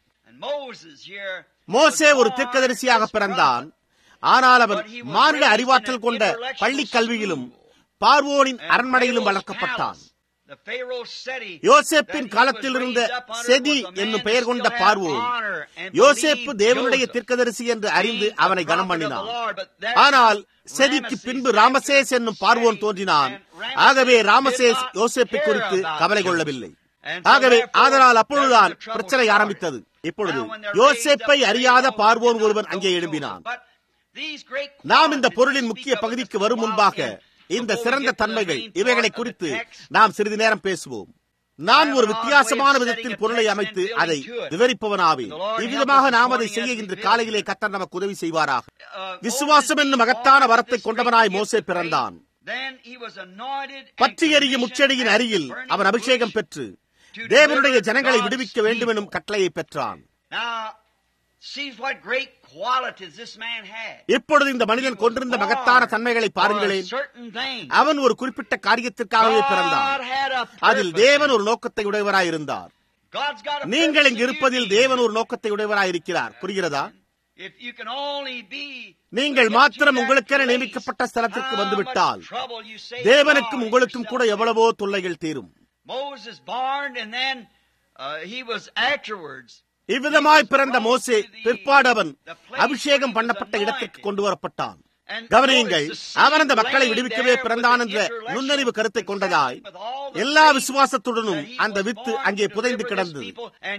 மோசே ஒரு தீர்க்கதரிசியாக பிறந்தான். ஆனால் அவன் மானிட அறிவாற்றல் கொண்ட பள்ளி கல்வியிலும் பார்வோனின் அரண்மனையிலும் வளர்க்கப்பட்டான். யோசேப்பின் காலத்தில் இருந்த செதி என்னும் பெயர் கொண்ட பார்வோன் யோசேப்பு தேவனுடைய தீர்க்கதரிசி என்று அறிந்து அவனை கனம் பண்ணினான். ஆனால் செதிக்கு பின்பு ராமசேஸ் என்னும் பார்வோன் தோன்றினான். ஆகவே ராமசேஸ் யோசேப்பை குறித்து கவலை கொள்ளவில்லை. ஆகவே ஆதலால் அப்பொழுதுதான் பிரச்சனை ஆரம்பித்தது. இப்பொழுது யோசேப்பை அறியாத பார்வோன் ஒருவன் அங்கே எழும்பினான். நாம் இந்த பொருளின் முக்கிய பகுதிக்கு வரும் முன்பாக இந்த சிறந்த தன்மைகள் இவைகளை குறித்து நாம் சிறிது நேரம் பேசுவோம். நான் ஒரு வித்தியாசமான விதத்தில் பொருளை அமைத்து அதை விவரிப்பவனாவேன். இவ்விதமாக நாம் அதை செய்ய இன்று காலையிலே கர்த்தர் நமக்கு உதவி செய்வாராக. விசுவாசம் என்னும் மகத்தான வரத்தை கொண்டவனாய் மோசே பிறந்தான். பற்றி எரியும் முச்செடியின் அருகில் அவன் அபிஷேகம் பெற்று தேவனுடைய ஜனங்களை விடுவிக்க வேண்டும் எனும் கட்டளையை பெற்றான். இப்பொழுது இந்த மனிதன் கொண்டிருந்த மகத்தான தன்மைகளை பாருங்களேன். அவன் ஒரு குறிப்பிட்ட காரியத்திற்காகவே பிறந்தான். அதில் தேவன் ஒரு நோக்கத்தை உடையவராயிருந்தார். நீங்கள் இங்கு இருப்பதில் தேவன் ஒரு நோக்கத்தை உடையவராயிருக்கிறார். புரிகிறதா? நீங்கள் மாத்திரம் உங்களுக்கென நியமிக்கப்பட்ட ஸ்தலத்திற்கு வந்துவிட்டால் தேவனுக்கும் உங்களுக்கும் கூட எவ்வளவோ தொல்லைகள் தீரும். இவ்விதமாய் பிறந்த மோசே பிற்பாடு அவன் அபிஷேகம் பண்ணப்பட்ட இடத்திற்கு கொண்டு வரப்பட்டான். கவனியுங்கள், அவன் அந்த மக்களை விடுவிக்கவே பிறந்தான் என்ற நுண்ணறிவு கருத்தை கொண்டதாய் எல்லா விசுவாசத்துடனும் அந்த வித்து அங்கே புதைந்து கிடந்தது.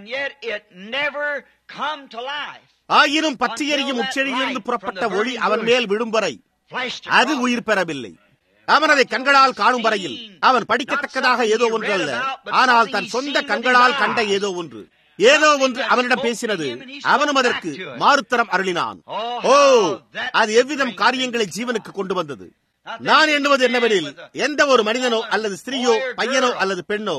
ஆயினும் பற்றி எரியும் உச்செடியிலிருந்து புறப்பட்ட ஒளி அவன் மேல் விடும் வரை அது உயிர் பெறவில்லை. அவன் அதை கண்களால் காணும் வரையில் அவன் படிக்கத்தக்கதாக ஏதோ ஒன்று அல்ல, ஆனால் தன் சொந்த கண்களால் கண்ட ஏதோ ஒன்று அவனிடம் பேசினது. அவனும் அதற்கு மாறுத்தரம் அருளினான். ஓ, அது எவ்விதம் காரியங்களை ஜீவனுக்கு கொண்டு வந்தது. நான் எண்ணுவது என்னவெனில், எந்த ஒரு மனிதனோ அல்லது ஸ்திரீயோ பையனோ அல்லது பெண்ணோ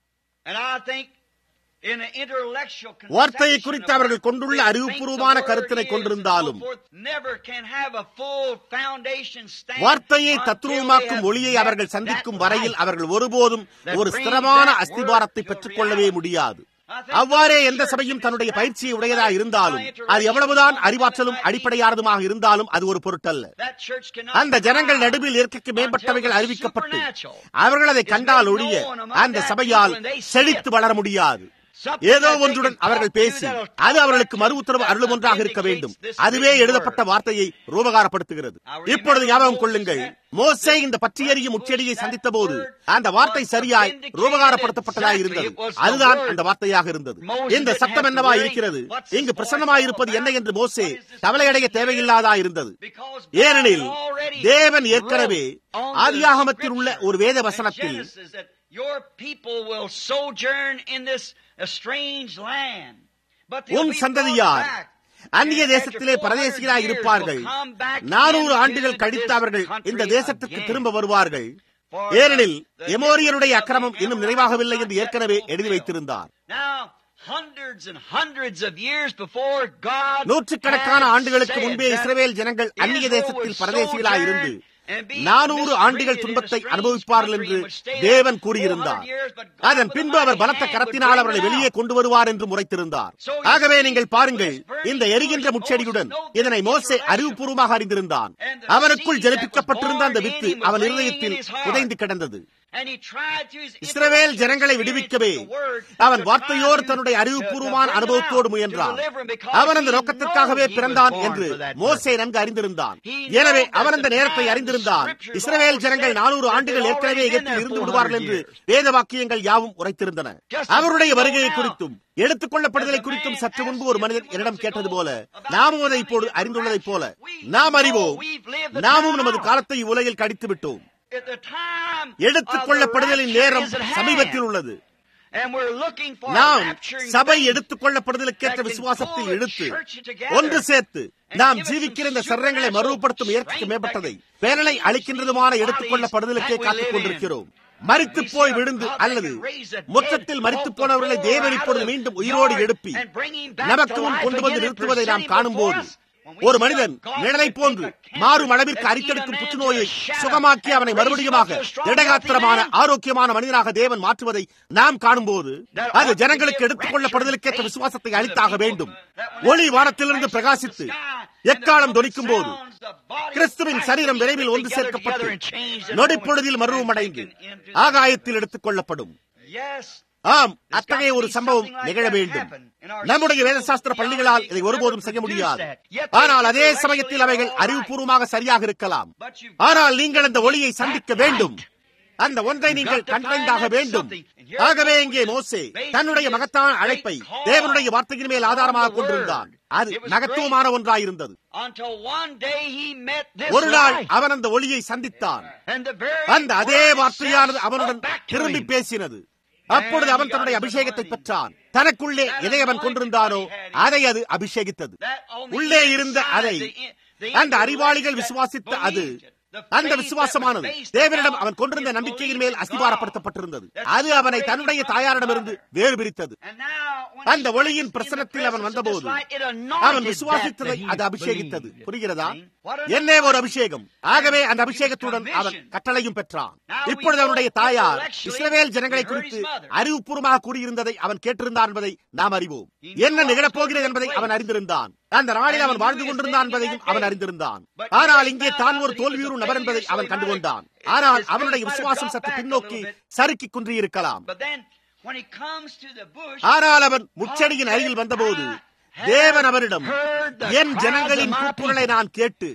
வார்த்தையை குறித்து அவர்கள் கொண்டுள்ள அறிவுபூர்வமான கருத்தினை கொண்டிருந்தாலும் வார்த்தையை தத்துவமாக்கும் ஒளியை அவர்கள் சந்திக்கும் வரையில் அவர்கள் ஒருபோதும் ஒரு ஸ்திரமான அஸ்திபாரத்தை பெற்றுக் கொள்ளவே முடியாது. அவ்வாறே எந்த சபையும் தன்னுடைய பயிற்சியை உடையதா இருந்தாலும், அது எவ்வளவுதான் அறிவாற்றலும் அடிப்படையானதுமாக இருந்தாலும் அது ஒரு பொருட்டல்ல. அந்த ஜனங்கள் நடுவில் இயற்கைக்கு மேம்பட்டவைகள் அறிவிக்கப்பட்டு அவர்கள் அதை கண்டால் ஒழிய அந்த சபையால் செழித்து வளர முடியாது. ஏதோ ஒன்றுடன் அவர்கள் பேசி அது அவர்களுக்கு மறு உத்தரவு அருளும் ஒன்றாக இருக்க வேண்டும். அதுவே எழுதப்பட்ட வார்த்தையை ரூபகாரப்படுத்துகிறது. இப்பொழுது ஞாபகம் கொள்ளுங்கள், மோசே இந்த பற்றி எரியும் முச்செடியை சந்தித்த போது அந்த வார்த்தை சரியாய் ரூபகாரப்படுத்தப்பட்டதாக இருந்தது. அதுதான் அந்த வார்த்தையாக இருந்தது. இந்த சத்தம் என்னவா இருக்கிறது, இங்கு பிரசன்னமாயிருப்பது என்ன என்று மோசே கவலையடைய தேவையில்லாதா இருந்தது. ஏனெனில் தேவன் ஏற்கனவே ஆதியாகமத்தில் உள்ள ஒரு வேத வசனத்தில் உன் சந்ததியார் அந்நிய தேசத்திலே பரதேசிகளாய் இருப்பார்கள். 400 ஆண்டுகள் கழித்து அவர்கள் இந்த தேசத்துக்கு திரும்ப வருவார்கள். ஏனெனில் எமோரியருடைய அக்கிரமம் இன்னும் நிறைவாகவில்லை என்று ஏற்கனவே எழுதி வைத்திருந்தார். நூற்றுக்கணக்கான ஆண்டுகளுக்கு முன்பே இஸ்ரவேல் ஜனங்கள் அந்நிய தேசத்தில் பரதேசிகளாய் இருந்து 400 ஆண்டுகள் துன்பத்தை அனுபவிப்பார்கள் என்று தேவன் கூறியிருந்தார். அதன் பின்பு அவர் பலத்த கரத்தினால் அவர்களை வெளியே கொண்டு வருவார் என்று உரைத்திருந்தார். ஆகவே நீங்கள் பாருங்கள், இந்த எரிகின்ற முச்செடியுடன் இதனை மோசே அறிவுபூர்வமாக அறிந்திருந்தான். அவனுக்குள் ஜனிப்பிக்கப்பட்டிருந்த அந்த வித்து அவன் இருதயத்தில் புதைந்து கிடந்தது. இஸ்ரவேல் ஜனங்களை விடுவிக்கவே அவன் வார்த்தையோடு தன்னுடைய அறிவுபூர்வமான அனுபவத்தோடு முயன்றான். அவன் அந்த நோக்கத்திற்காகவே பிறந்தான் என்று மோசே நன்கு அறிந்திருந்தான். எனவே அவன் அந்த நேரத்தை அறிந்திருந்தான். இஸ்ரவேல் ஜனங்கள் 400 ஆண்டுகள் ஏற்கனவே எகிப்தில் இருந்து விடுவார்கள் என்று வேத வாக்கியங்கள் யாவும் உரைத்திருந்தன. அவருடைய வருகையை குறித்தும் எடுத்துக் கொள்ளப்படுதலை குறித்தும் சற்று முன்பு ஒரு மனிதன் என்னிடம் கேட்டது போல, நாமும் அதை இப்போது அறிந்துள்ளதைப் போல நாம் அறிவோம். நாமும் நமது காலத்தை இவ்வுலகில் கடித்து விட்டோம். எடுத்துக் கொள்ளப்படுதலின் நேரம் சமீபத்தில் உள்ளது. நாம் சபை எடுத்துக் கொள்ளப்படுதலுக்கேற்ற விசுவாசத்தில் எடுத்து ஒன்று சேர்த்து நாம் ஜீவிக்கிற இந்த சரீரங்களை மறுபடுத்தும் இயற்கைக்கு மேம்பட்டதை பேரலை அளிக்கின்றதுமான எடுத்துக் கொள்ளப்படுதலுக்கே காத்துக் கொண்டிருக்கிறோம். மரித்து போய் விழுந்து அல்லது மொத்தத்தில் மரித்து போனவர்களை தேவன் இப்பொழுது மீண்டும் உயிரோடு எழுப்பி நமக்கு முன் கொண்டு வந்து நிறுத்துவதை நாம் காணும் போது, ஒரு மனிதன் நிழலை போன்று மாறும் அளவிற்கு அரித்தெடுக்கும் புற்றுநோயை சுகமாக்கி அவனை மறுபடியுமாக திடகாத்திரமான ஆரோக்கியமான மனிதனாக தேவன் மாற்றுவதை நாம் காணும் போது, அது ஜனங்களுக்கு எடுத்துக் கொள்ளப்படுதலுக்கேற்ற விசுவாசத்தை அளித்தாக வேண்டும். ஒளி வானத்திலிருந்து பிரகாசித்து எக்காலம் தொனிக்கும் போது கிறிஸ்துவின் சரீரம் விரைவில் ஒன்று சேர்க்கப்பட்டு நொடிப்பொழுதில் மறுவமடைந்து ஆகாயத்தில் எடுத்துக் கொள்ளப்படும். ஆம், அத்தகைய ஒரு சம்பவம் நிகழ வேண்டும். நம்முடைய வேதசாஸ்திர பள்ளிகளால் இதை ஒருபோதும் செய்ய முடியாது. ஆனால் அதே சமயத்தில் அவைகள் அறிவுபூர்வமாக சரியாக இருக்கலாம். ஆனால் நீங்கள் அந்த ஒளியை சந்திக்க வேண்டும். அந்த ஒன்றை நீங்கள் கண்டடைந்தாக வேண்டும். ஆகவே இங்கே மோசே தன்னுடைய மகத்தான அழைப்பை தேவனுடைய வார்த்தையின் மேல் ஆதாரமாக கொண்டிருந்தான். அது மகத்துவமான ஒன்றாயிருந்தது. ஒரு நாள் அவன் அந்த ஒளியை சந்தித்தான். அந்த அதே வார்த்தையானது அவனுடன் திரும்பி பேசினது. அப்பொழுது அவன் தன்னுடைய அபிஷேகத்தை பெற்றான். தனக்குள்ளே எதை அவன் கொண்டிருந்தானோ அதை அது அபிஷேகித்தது. உள்ளே இருந்த அதை அந்த அறிவாளிகள் விசுவாசித்த அது அந்த விசுவாசமானது தேவனிடம் அவன் கொண்டிருந்த நம்பிக்கையின் மேல் அஸ்திபாரப்படுத்தப்பட்டிருந்தது. அது அவனை தன்னுடைய தாயாரிடமிருந்து வேறு பிரித்தது. அந்த ஒளியின் பிரசனத்தில் அவன் வந்தபோது அவன் விசுவாசித்ததை அது அபிஷேகித்தது. புரிகிறதா? என்னே ஒரு அபிஷேகம். ஆகவே அந்த அபிஷேகத்துடன் அவன் கட்டளையும் பெற்றான். இப்பொழுது அவனுடைய தாயார் இஸ்ரவேல் ஜனங்களை குறித்து அறிவுபூர்வமாக கூறியிருந்ததை அவன் கேட்டிருந்தான் என்பதை நாம் அறிவோம். என்ன நிகழப்போகிறது என்பதை அவன் அறிந்திருந்தான். அந்த நாளில் அவன் வாழ்ந்து கொண்டிருந்தான் என்பதையும் அவன் அறிந்திருந்தான். ஆனால் இங்கே தான் ஒரு தோல்வியுறும் நபர் என்பதை அவன் கண்டுகொண்டான். ஆனால் அவனுடைய விசுவாசம் சற்று பின்னோக்கி சறுக்கி குன்றியிருக்கலாம். ஆனால் அவன் முச்செடியின் அருகில் வந்தபோது தேவன் அவரிடம், என் ஜனங்களின் கூக்குரலை நான் கேட்டு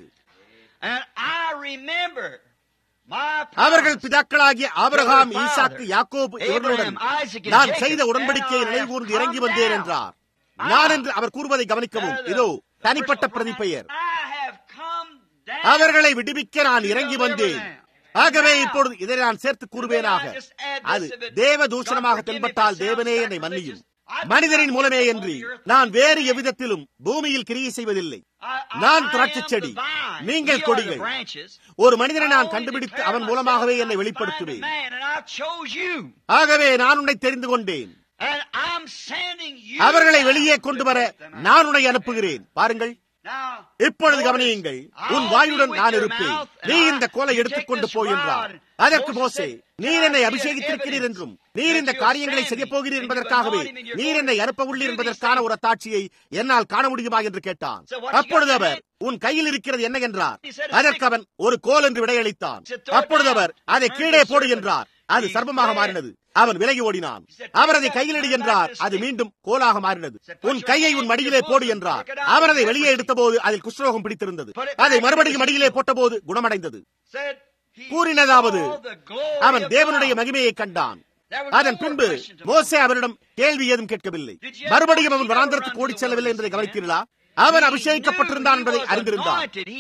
அவர்கள் பிதாக்களாகிய ஆபிரகாம், ஈசாக்கு, யாக்கோபு இவர்களுடன் நான் செய்த உடன்படிக்கையை நினைவுகூர்ந்து இறங்கி வந்தேன் என்றார். நான் என்று அவர் கூறுவதை கவனிக்கவும். இதோ தனிப்பட்ட பிரதிபெயர். அவர்களை விடுவிக்க நான் இறங்கி வந்தேன். ஆகவே இப்பொழுது இதை நான் சேர்த்து கூறுவேனாக. அது தேவ தூஷணமாக தென்பட்டால் தேவனே என்னை மன்னியும். மனிதரின் மூலமே என்று நான் வேறு எவ்விதத்திலும் பூமியில் கிரியை செய்வதில்லை. நான் திராட்சை செடி, நீங்கள் கொடிகள். ஒரு மனிதனை நான் கண்டுபிடித்து அவன் மூலமாகவே என்னை வெளிப்படுத்துவேன். ஆகவே நான் உன்னை தெரிந்து கொண்டேன். அவர்களை வெளியே கொண்டு வர நான் உன்னை அனுப்புகிறேன். பாருங்கள், இப்பொழுது கவனியுங்கள். உன் வாயுடன் நான் இருப்பேன். நீ இந்த கோலை எடுத்துக்கொண்டு போய் என்றார். அதற்கு மோசே, நீர் என்னை அபிஷேகித்திருக்கிறீர் என்றும் நீர் இந்த காரியங்களை செய்ய போகிறீர் என்பதற்காகவே நீர் என்னை அனுப்ப உள்ளீர் என்பதற்கான ஒரு அத்தாட்சியை என்னால் காண முடியுமா என்று கேட்டான். அப்பொழுது அவர், உன் கையில் இருக்கிறது என்ன என்றார். அதற்கு அவன் ஒரு கோல் என்று விடையளித்தான். அப்பொழுது அவர், அதை கீழே போடு என்றார். அது சர்ப்பமாக மாறினது. அவன் விலகி ஓடினான். அவர் அதை கையில் எடு என்றார். அது மீண்டும் கோலாக மாறினது. உன் கையை உன் மடியிலே போடு என்றார். அவர் அதை வெளியே எடுத்த போது அதில் குஷ்டரோகம் பிடித்திருந்தது. அதை மறுபடியும் மடியிலே போட்ட போது குணமடைந்தது. கூறினதாவது, அவன் தேவனுடைய மகிமையை கண்டான். அதன் பின்பு மோசே அவரிடம் கேள்வி ஏதும் கேட்கவில்லை. மறுபடியும் அவன் வனாந்தரத்துக்கு ஓடி செல்லவில்லை என்பதை கவனித்தீர்களா? அவன் அபிஷேகிக்கப்பட்டிருந்தான் என்பதை அறிந்திருந்தான்.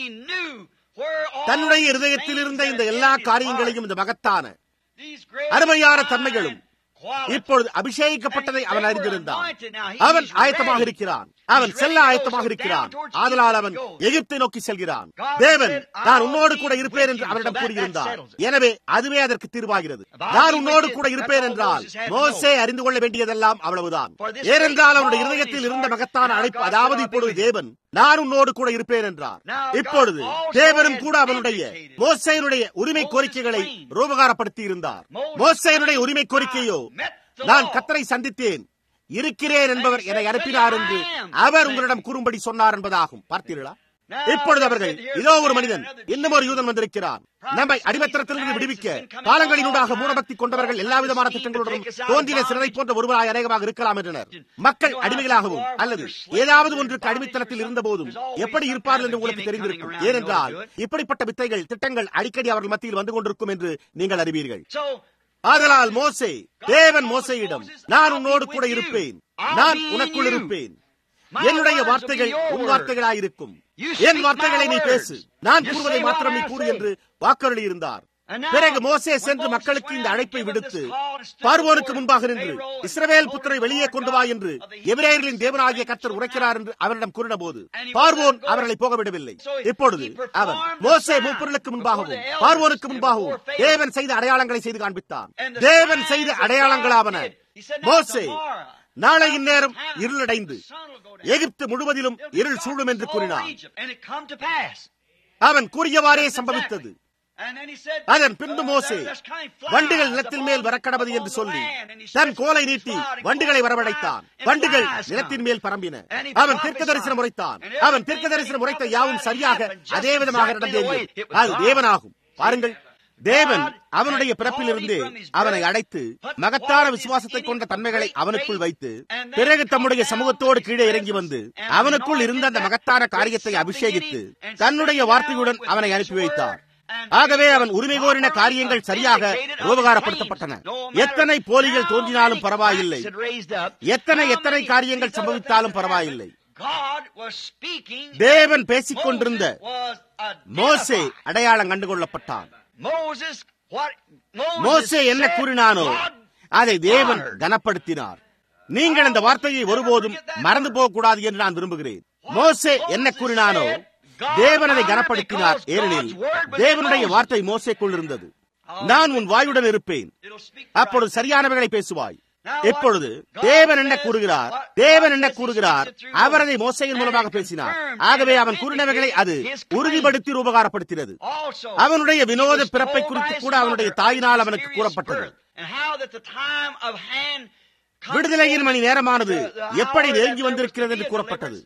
தன்னுடைய இருதயத்தில் இருந்த இந்த எல்லா காரியங்களையும், இந்த மகத்தான அருமையான தன்மைகளும் இப்பொழுது அபிஷேகிக்கப்பட்டதை அவன் அறிந்திருந்தான். அவன் ஆயத்தமாக இருக்கிறான். அவன் செல்ல ஆயத்தமாக இருக்கிறான். ஆதலால் அவன் எகிப்தை நோக்கி செல்கிறான். தேவன், நான் உன்னோடு கூட இருப்பேன் என்று அவரிடம் கூறியிருந்தார். எனவே அதுவே அதற்கு தீர்வாகிறது. நான் உன்னோடு கூட இருப்பேன் என்றால் மோசே அறிந்து கொள்ள வேண்டியதெல்லாம் அவ்வளவுதான். ஏனென்றால் அவனுடைய இருதயத்தில் இருந்த மகத்தான அழைப்பு, அதாவது இப்பொழுது தேவன், நான் உன்னோடு கூட இருப்பேன் என்றார். இப்பொழுது தேவனும் கூட அவனுடைய மோசேயினுடைய உரிமை கோரிக்கைகளை ரூபகாரப்படுத்தி இருந்தார். மோசேயினுடைய உரிமை கோரிக்கையோ, நான் கர்த்தரை சந்தித்தேன், இருக்கிறேன் என்பவர் என்னை அனுப்பினார் என்று அவர் உங்களிடம் கூறும்படி சொன்னார் என்பதாகும். பார்த்தீர்களா? இப்பொழுது அவர்கள், இதோ ஒரு மனிதன், இன்னும் ஒரு யூதன் வந்திருக்கிறான், நம்மை அடிமத்தனத்திலிருந்து விடுவிக்க. காலங்களினூடாக மூடபக்தி கொண்டவர்கள் எல்லா விதமான திட்டங்களுடன் தோன்றின சிலரை போன்ற ஒருவராய் அநேகமாக இருக்கலாம் என்றனர். மக்கள் அடிமைகளாகவும் அல்லது ஏதாவது ஒன்றுக்கு அடிமைத்தனத்தில் இருந்த போதும் எப்படி இருப்பார்கள் என்று உங்களுக்கு தெரிந்திருக்கும். ஏனென்றால் இப்படிப்பட்ட வித்தைகள், திட்டங்கள் அடிக்கடி அவர்கள் மத்தியில் வந்து கொண்டிருக்கும் என்று நீங்கள் அறிவீர்கள். ஆதலால் மோசே, தேவன் மோசேயிடம், நான் உன்னோடு கூட இருப்பேன், நான் உனக்குள் இருப்பேன், என்னுடைய வார்த்தைகள் உன் வார்த்தைகளாயிருக்கும், என் வார்த்தைகளை நீ பேசு, நான் கூறுவதை மாத்திரம் நீ கூறு என்று வாக்குறுதி இருந்தார். பிறகு மோசே சென்று மக்களுக்கு இந்த அழைப்பை விடுத்து பார்வோனுக்கு முன்பாக நின்று இஸ்ரவேல் புத்திரை வெளியே கொண்டு வா என்று எபிரேயர்களின் தேவனாகிய கர்த்தர் உரைக்கிறார் என்று அவரிடம் கூறின போது பார்வோன் அவர்களை போகவிடவில்லை. இப்பொழுது அவன் மோசே மூப்பர்களுக்கு முன்பாகவும் பார்வோனுக்கு முன்பாகவும் தேவன் செய்த அடையாளங்களை செய்து காண்பித்தான். தேவன் செய்த அடையாளங்களாவன, மோசே, நாளை இந்நேரம் இருளடைந்து எகிப்து முழுவதிலும் இருள் சூழும் என்று கூறினான். அவன் கூறியவாறே சம்பவித்தது. அதன் பின்பு மோசே வண்டுகள் நிலத்தின் மேல் வரக்கடவது என்று சொல்லி தன் கோலை நீட்டி வண்டுகளை வரவழைத்தான். வண்டுகள் நிலத்தின் மேல் பரம்பின. அவன் தீர்க்க தரிசனம் உரைத்தான். அவன் தீர்க்க தரிசனம் உரைத்த யாவும் சரியாக அதே விதமாக நடந்தது. அது தேவனாகும். பாருங்கள், தேவன் அவனுடைய பிறப்பிலிருந்து அவனை அழைத்து மகத்தான விசுவாசத்தை கொண்ட தன்மைகளை அவனுக்குள் வைத்து பிறகு தம்முடைய சமூகத்தோடு கீழே இறங்கி வந்து அவனுக்குள் இருந்த அந்த மகத்தான காரியத்தை அபிஷேகித்து தன்னுடைய வார்த்தையுடன் அவனை அனுப்பி வைத்தார். ஆகவே அவன் உரிமை கோரின காரியங்கள் சரியாக உபகாரப்படுத்தப்பட்டன. எத்தனை போலிகள் தோன்றினாலும் பரவாயில்லை, எத்தனை காரியங்கள் சம்பவித்தாலும் பரவாயில்லை. தேவன் பேசிக் கொண்டிருந்த மோசே அடையாளம் கண்டுகொள்ளப்பட்டான். மோசே என்ன கூறினானோ அதை தேவன் கனப்படுத்தினார். நீங்கள் அந்த வார்த்தையை ஒருபோதும் மறந்து போகக்கூடாது என்று நான் விரும்புகிறேன். மோசே என்ன கூறினானோ தேவன் அதை கனப்படுத்தினார். ஏனெனில் தேவனுடைய வார்த்தை மோசேக்குள் இருந்தது. நான் உன் வாயுடன் இருப்பேன், அப்பொழுது சரியானவைகளை பேசுவாய். இப்பொழுது தேவன் என்ன கூறுகிறார்? தேவன் என்ன கூறுகிறார்? அவர் அதை மோசேயின் மூலமாக பேசினார். ஆகவே அவன் கூறினவைகளை அது உறுதிப்படுத்தி உபகாரப்படுத்தினது. அவனுடைய வினோத பிறப்பை குறித்து கூட அவனுடைய தாயினால் அவனுக்கு கூறப்பட்டது. விடுதலையின் மணி நேரமானது எப்படி நெருங்கி வந்திருக்கிறது என்று கூறப்பட்டது.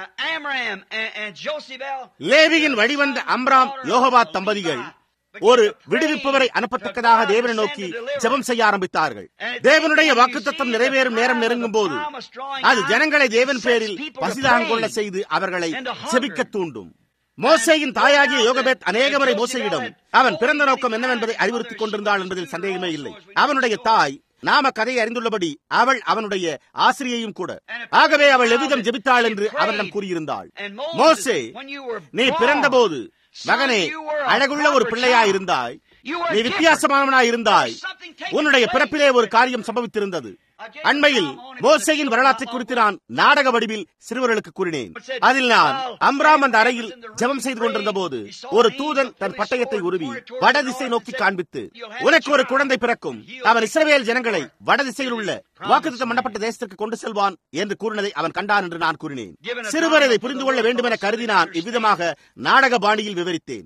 லேவியின் வழிவந்த அம்ராம் யோகபாத் தம்பதிகள் ஒரு விடுவிப்பவரை அனுப்பத்தக்கதாக தேவனை நோக்கி ஜெபம் செய்ய ஆரம்பித்தார்கள். தேவனுடைய வாக்குத்தத்தம் நிறைவேறும் நேரம் நெருங்கும் போது அது ஜனங்களை தேவன் பேரில் பசிதாகம் கொள்ள செய்து அவர்களை ஜெபிக்க தூண்டும். மோசேயின் தாயாகிய யோகபேத் அநேக முறை மோசேயிடம் அவன் பிறந்த நோக்கம் என்னவென்பதை அறிவுறுத்திக் கொண்டிருந்தாள் என்பதில் சந்தேகமே இல்லை. அவனுடைய தாய் நாம கதையை அறிந்துள்ளபடி அவள் அவனுடைய ஆசிரியையும் கூட. ஆகவே அவள் எவ்விதம் ஜெபித்தாள் என்று அவனிடம் கூறியிருந்தாள். மோசே, நீ பிறந்தபோது மகனே அழகுள்ள ஒரு பிள்ளையாயிருந்தாய், நீ வித்தியாசமானவனாயிருந்தாய், உன்னுடைய பிறப்பிலே ஒரு காரியம் சம்பவித்திருந்தது. அண்மையில் மோசேயின் வரலாற்றை குறித்து நான் நாடக வடிவில் சிறுவர்களுக்கு கூறினேன். அதில் நான் அம்ராம் அந்த அறையில் ஜெபம் செய்து கொண்டிருந்த போது ஒரு தூதன் தன் பட்டயத்தை உருவி வடதிசை நோக்கி காண்பித்து, உனக்கு ஒரு குழந்தை பிறக்கும், அவன் இஸ்ரவேல் ஜனங்களை வடதிசையில் உள்ள வாக்குத்தத்தம் பண்ணப்பட்ட தேசத்திற்கு கொண்டு செல்வான் என்று கூறினதை அவன் கண்டான் என்று நான் கூறினேன். சிறுவர் இதை புரிந்து கொள்ள வேண்டும் என கருதி நான் இவ்விதமாக நாடக பாணியில் விவரித்தேன்.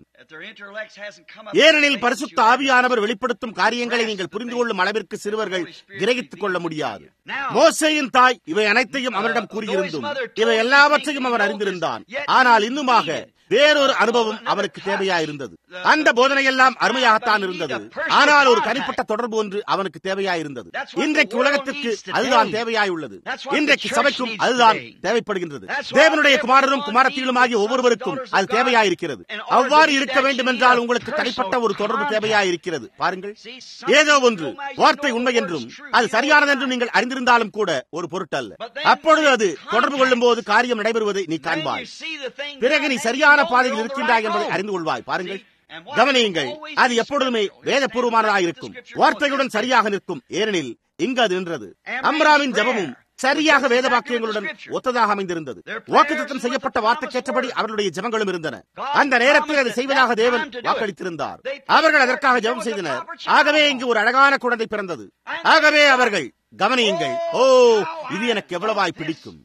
ஏனெனில் பரிசுத்த ஆவியானவர் வெளிப்படுத்தும் காரியங்களை நீங்கள் புரிந்து கொள்ளும் அளவிற்கு சிறுவர்கள் கிரகித்துக் கொள்ள முடியாது. மோசேயின் தாய் இவை அனைத்தையும் அவரிடம் கூறியிருந்தும் இவை எல்லாவற்றையும் அவர் அறிந்திருந்தான். ஆனால் இன்னுமாக வேறொரு அனுபவம் அவருக்கு தேவையாயிருந்தது. அந்த போதனையெல்லாம் அருமையாகத்தான் இருந்தது, ஆனால் ஒரு தனிப்பட்ட தொடர்பு ஒன்று அவனுக்கு தேவையாயிருந்தது. இன்றைக்கு உலகத்திற்கு அதுதான் தேவையாயுள்ளது. இன்றைக்கு சபைக்கும் அதுதான் தேவைப்படுகின்றது. தேவனுடைய குமாரரும் குமாரத்திலும் ஆகிய ஒவ்வொருவருக்கும் அது தேவையாயிருக்கிறது. அவ்வாறு இருக்க வேண்டும் என்றால் உங்களுக்கு தனிப்பட்ட ஒரு தொடர்பு தேவையாயிருக்கிறது. பாருங்கள், ஏதோ ஒன்று வார்த்தை உண்மை என்றும் அது சரியானது என்றும் நீங்கள் அறிந்திருந்தாலும் கூட ஒரு பொருட்டல்ல. அப்பொழுது அது தொடர்பு கொள்ளும் போது காரியம் நடைபெறுவதை நீ காண்பாய். பிறகு நீ சரியான பாதையில் இருக்கின்றாய் என்பதை அறிந்து கொள்வாய். பாருங்கள், கவனியுங்கள், அது எப்பொழுதுமே வேதபூர்வமானதாயிருக்கும், வார்த்தைகளுடன் சரியாக நிற்கும். ஏனெனில் இங்கு அது நின்றது. அம்ராமின் ஜெபமும் சரியாக வேத வாக்கியங்களுடன் ஒத்ததாக அமைந்திருந்தது. வாக்குத்தத்தம் செய்யப்பட்ட வார்த்தைக்கேற்றபடி அவர்களுடைய ஜெபங்களும் இருந்தன. அந்த நேரத்தில் அதை செய்வதாக தேவன் வாக்களித்திருந்தார். அவர்கள் அதற்காக ஜெபம் செய்தனர். ஆகவே இங்கு ஒரு அழகான குழந்தை பிறந்தது. ஆகவே அவர்கள், கவனியுங்கள், ஓ, இது எனக்கு எவ்வளவாய் பிடிக்கும்.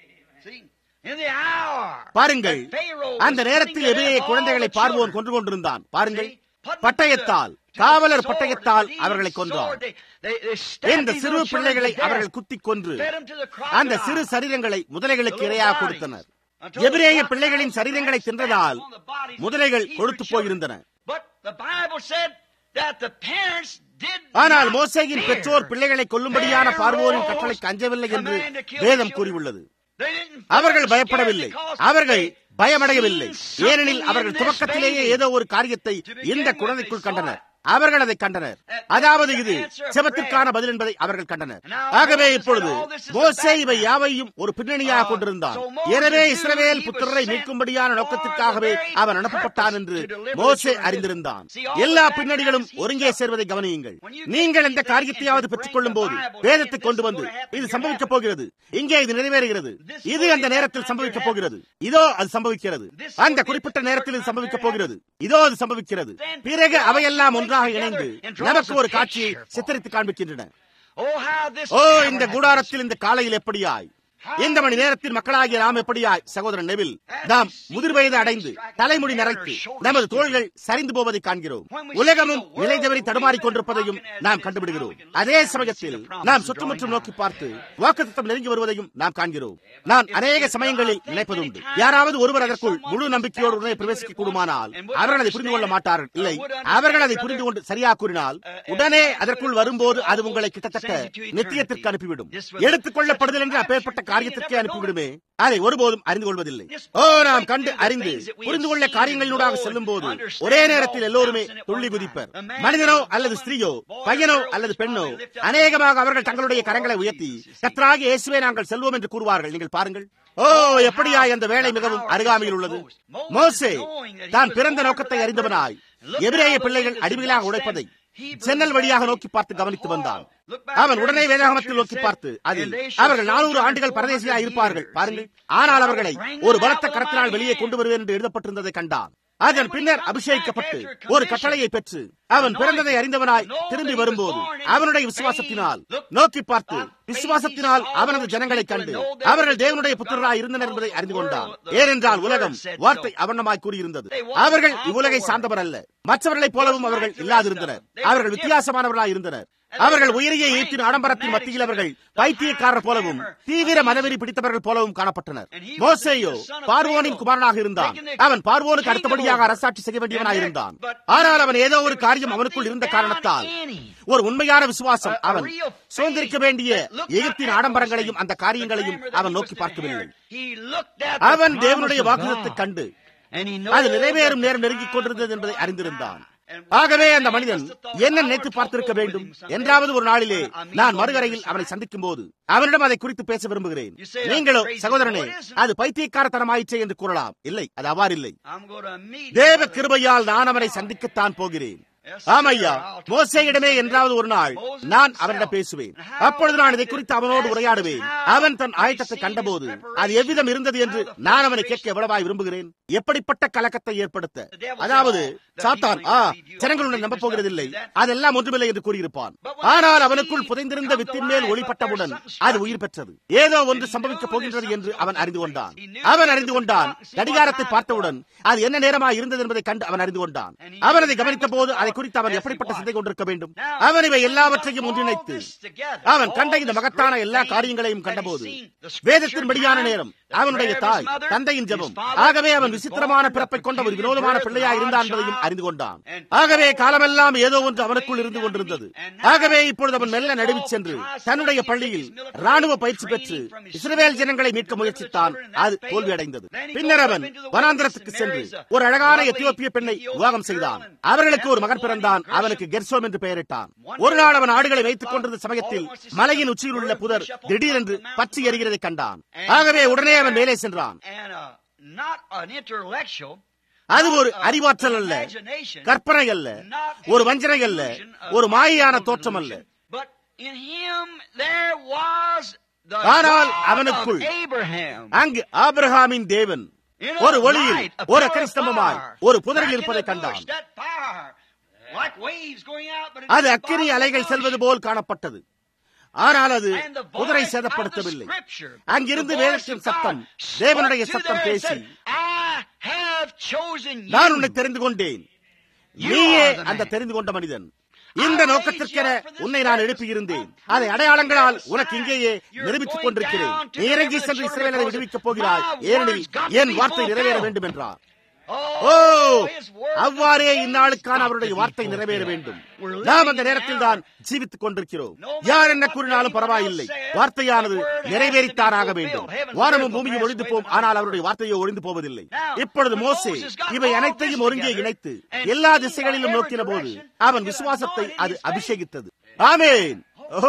பாருங்கள், அந்த நேரத்தில் எபிரேய குழந்தைகளை பார்வோன் கொன்று கொண்டிருந்தான். பாருங்கள், பட்டயத்தால், காவலர் பட்டயத்தால் அவர்களை கொன்றார். இந்த சிறு பிள்ளைகளை அவர்கள் குத்திக் கொன்று அந்த சிறு சரீரங்களை முதலைகளுக்கு இரையாக கொடுத்தனர். எபிரேய பிள்ளைகளின் சரீரங்களை தின்றதால் முதலைகள் கொழுத்து போயிருந்தன. ஆனால் மோசேயின் பெற்றோர் பிள்ளைகளை கொல்லும்படியான பார்வோனின் கட்டளைக்கு அஞ்சவில்லை என்று வேதம் கூறியுள்ளது. அவர்கள் பயப்படவில்லை, அவர்கள் பயமடையவில்லை. ஏனெனில் அவர்கள் துவக்கத்திலேயே ஏதோ ஒரு காரியத்தை இந்த குழந்தைக்குள் கண்டனர். அவர்கள் அதை கண்டனர். அதாவது இது ஜெபத்திற்கான பதில் என்பதை அவர்கள் கண்டனர். ஆகவே இப்பொழுது மோசே இவை யாவையும் ஒரு பின்னணியாக கொண்டிருந்தான். எனவே இஸ்ரவேல் புத்திரரை மீட்கும்படியான நோக்கத்திற்காகவே அவன் அனுப்பப்பட்டான் என்று மோசே அறிந்திருந்தான். எல்லா பின்னணிகளும் ஒருங்கே சேர்வதை கவனியுங்கள். நீங்கள் எந்த காரியத்தையாவது பெற்றுக் கொள்ளும் போது வேதத்தை கொண்டு வந்து இது சம்பவிக்கப் போகிறது, இங்கே இது நிறைவேறுகிறது, இது அந்த நேரத்தில் சம்பவிக்கப் போகிறது, இதோ அது சம்பவிக்கிறது, அந்த குறிப்பிட்ட நேரத்தில் இது சம்பவிக்கப் போகிறது, இதோ அது சம்பவிக்கிறது. பிறகு அவையெல்லாம் ஒன்றாக இணைந்து நமக்கு ஒரு காட்சியை சித்தரித்து காண்பிக்கின்றன. ஓ, இந்த கூடாரத்தில் இந்த காலையில் எப்படியாய் இந்த மணி நேரத்தில் மக்களாகிய நாம் எப்படியாய் சகோதரன் நெவில் நாம் முதிர் வயது அடைந்து தலைமுடி நரைத்து நமது தோள்கள் சரிந்து போவதை காண்கிறோம். உலகமும் நிலை தவறி தடுமாறிக் கொண்டிருப்பதையும் நாம் கண்டுபிடுகிறோம். அதே சமயத்தில் நாம் சுற்றுமுற்றும் நோக்கி பார்த்து வாக்குத்தத்தம் நெருங்கி வருவதையும் நாம் காண்கிறோம். நான் அநேக சமயங்களில் நினைப்பதுண்டு, யாராவது ஒருவர் அதற்குள் முழு நம்பிக்கையோடு உடனே பிரவேசிக்க கூடுமானால் அவர்கள் அதை புரிந்து கொள்ள மாட்டார்கள். இல்லை, அவர்கள் அதை புரிந்து கொண்டு சரியாக கூறினால் உடனே அதற்குள் வரும்போது அது உங்களை கிட்டத்தட்ட நித்தியத்திற்கு அனுப்பிவிடும். எடுத்துக் கொள்ளப்படுதல் என்று அப்பேற்பட்ட காரியத்திற்கே அனுப்பிவிடுமே, அதை ஒருபோதும் அறிந்து கொள்வதில்லை. நாம் கண்டு அறிந்து புரிந்து கொள்ள காரியங்களினூடாக செல்லும் போது ஒரே நேரத்தில் எல்லோருமே துள்ளி குதிப்பர். மனிதனோ அல்லது ஸ்திரீயோ, பையனோ அல்லது பெண்ணோ, அநேகமாக அவர்கள் தங்களுடைய கரங்களை உயர்த்தி கர்த்தராகிய இயேசுவே நாங்கள் செல்வோம் என்று கூறுவார்கள். நீங்கள் பாருங்கள், எப்படியா அந்த வேலை மிகவும் அருகாமையில் உள்ளது. மோசே தான் பிறந்த நோக்கத்தை அறிந்தவனாய் எபிரேய பிள்ளைகள் அடிமைகளாக உழைப்பதை ஜன்னல் வழியாக நோக்கி பார்த்து கவனித்து வந்தான். அவன் உடனே வேதாகமத்தில் நோக்கி பார்த்து அதில் அவர்கள் 400 ஆண்டுகள் பரதேசியாக இருப்பார்கள் பாருங்கள், ஆனால் அவர்களை ஒரு பலத்த கரத்தினால் வெளியே கொண்டு வருவேன் என்று எழுதப்பட்டிருந்ததை கண்டான். அதன் பின்னர் அபிஷேகிக்கப்பட்டு ஒரு கட்டளையை பெற்று அவன் பிறந்ததை அறிந்தவனாய் திரும்பி வரும்போது அவனுடைய விசுவாசத்தினால் நோக்கி பார்த்து விசுவாசத்தினால் அவனது ஜனங்களை கண்டு அவர்கள் தேவனுடைய புத்திரராய் இருந்தனர் என்பதை அறிந்து கொண்டான். ஏனென்றால் உலகம் வார்த்தை அவண்ணமாய் கூறியிருந்தது. அவர்கள் இவ்வுலகை சார்ந்தவர் அல்ல, மற்றவர்களைப் போலவும் அவர்கள் இல்லாதிருந்தனர். அவர்கள் வித்தியாசமானவர்களாய் இருந்தனர். அவர்கள் உயரிய ஈர்த்தின் ஆடம்பரத்தின் மத்தியில் அவர்கள் பைத்தியக்காரர் போலவும் தீவிர மதவெறி பிடித்தவர்கள் போலவும் காணப்பட்டனர். மோசேயோ பார்வோனின் குமாரனாக இருந்தான். அவன் பார்வோனுக்கு அடுத்தபடியாக அரசாட்சி செய்ய வேண்டியவனாக இருந்தான். ஆனால் அவன் ஏதோ ஒரு காரியம் அவனுக்குள் இருந்த காரணத்தால் ஒரு உண்மையான விசுவாசம் அவன் சுதந்திரிக்க வேண்டிய எகிப்தின் ஆடம்பரங்களையும் அந்த காரியங்களையும் அவன் நோக்கி பார்க்கவில்லை. அவன் தேவனுடைய வாக்குத்தத்தை கண்டு அது நிறைவேறும் நேரம் நெருங்கிக் கொண்டிருந்தது என்பதை அறிந்திருந்தான். ஆகவே அந்த மனிதன் என்ன நினைத்து பார்த்திருக்க வேண்டும் என்றாவது ஒரு நாளிலே நான் மறுகரையில் அவனை சந்திக்கும் போது அவனிடம் அதை குறித்து பேச விரும்புகிறேன். நீங்களோ சகோதரனே அது பைத்தியக்காரத்தனமாயிற்றே என்று கூறலாம். இல்லை, அது அவ்வாறில்லை. தேவ கிருபையால் நான் அவனை சந்திக்கத்தான் போகிறேன். ஆமையா, மோசேயிடமே என்றாவது ஒரு நாள் நான் அவனிடம் பேசுவேன். அப்பொழுது நான் இதை குறித்து அவனோடு உரையாடுவேன். அவன் தன் ஆயத்தத்தை கண்டபோது அது எவ்விதம் இருந்தது என்று நான் அவனை கேட்க எவ்வளவாய் விரும்புகிறேன். எப்படிப்பட்ட கலக்கத்தை ஏற்படுத்த, அதாவது சாத்தான் ஜனங்களுடன் நம்ப போகிறதில்லை, அதெல்லாம் ஒன்றுமில்லை என்று கூறியிருப்பான். ஆனால் அவனுக்குள் புதைந்திருந்த வித்தின் மேல் ஒளிப்பட்டவுடன் அது உயிர் பெற்றது. ஏதோ ஒன்று சம்பவிக்கப் போகின்றது என்று அவன் அறிந்து கொண்டான். அவன் அறிந்து கொண்டான். கடிகாரத்தை பார்த்தவுடன் அது என்ன நேரமாக இருந்தது என்பதை கண்டு அவன் அறிந்து கொண்டான். அவன் அதை கவனித்த போது அதை குறித்து அவன் எப்படிப்பட்ட சிந்தை கொண்டிருக்க வேண்டும். அவன் இவை எல்லாவற்றையும் ஒன்றிணைத்து அவன் கண்ட இந்த மகத்தான எல்லா காரியங்களையும் கண்டபோது வேதத்தின் படியான நேரம், அவனுடைய தாய் தந்தையின் ஜெபம், ஆகவே அவன் விசித்திரமான பிறப்பை கொண்ட ஒரு வினோதமான பிள்ளையா இருந்தான் என்பதையும் அறிந்து கொண்டான். ஆகவே காலமெல்லாம் ஏதோ ஒன்று அவனுக்குள் இருந்து கொண்டிருந்தது. ஆகவே இப்பொழுது அவன் மெல்ல நடுவிச் சென்று தன்னுடைய பள்ளியில் ராணுவ பயிற்சி பெற்று இஸ்ரவேல் ஜனங்களை மீட்க முயற்சித்தான். அது தோல்வியடைந்தது. பின்னர் அவன் வனாந்திரத்துக்கு சென்று ஒரு அழகான எத்தியோப்பிய பெண்ணை விவாகம் செய்தான். அவர்களுக்கு ஒரு மகன் பிறந்தான். அவனுக்கு கெர்சோம் என்று பெயரிட்டான். ஒரு நாள் அவன் ஆடுகளை வைத்துக் கொண்டிருந்த சமயத்தில் மலையின் உச்சியில் உள்ள புதர் திடீரென்று பற்றி எறிகிறதை கண்டான். ஆகவே உடனே அவன் மேலே சென்றான். அது ஒரு அறிவாற்றல் அல்ல, கற்பனை அல்ல, ஒரு வஞ்சனை அல்ல, ஒரு மாயான தோற்றம் அல்ல. ஆனால் அவனுக்குள் அங்கு ஆபிரகாமின் தேவன் ஒரு ஒளியில் ஒரு அக்கினிஸ்தம்பமாய் ஒரு புதரில் இருப்பதை கண்டான். அது அக்கினி அலைகள் செல்வது போல் காணப்பட்டது. ஆனால் அது புதரை சேதப்படுத்தவில்லை. அங்கிருந்து வேதத்தின் சத்தம், தேவனுடைய சத்தம் பேசி, நான் உன்னை தெரிந்து கொண்டேன், நீயே அந்த தெரிந்து கொண்ட மனிதன். இந்த நோக்கத்திற்கென உன்னை நான் எழுப்பியிருந்தேன். அதை அடையாளங்களால் உனக்கு இங்கேயே நிரூபித்துக் கொண்டிருக்கிறேன். நீ இறங்கி சென்று இஸ்ரவேலை விடுவிக்கப் போகிறாய், ஏனெனில் என் வார்த்தை நிறைவேற வேண்டும் என்றார். அவ்வாறே இந்நாளுக்கான அவருடைய வார்த்தை நிறைவேற வேண்டும். நாம் அந்த நேரத்தில் தான் ஜீவித்துக் கொண்டிருக்கிறோம். யார் என்ன கூறினாலும் பரவாயில்லை, வார்த்தையானது நிறைவேறித்தாராக வேண்டும். வானமும் பூமியும் ஒழிந்து போம், ஆனால் அவருடைய வார்த்தையோ ஒழிந்து போவதில்லை. இப்பொழுது மோசே இவை அனைத்தையும் ஒருங்கே இணைத்து எல்லா திசைகளிலும் நோக்கின போது அவன் விசுவாசத்தை அது அபிஷேகித்தது. ஆமென்.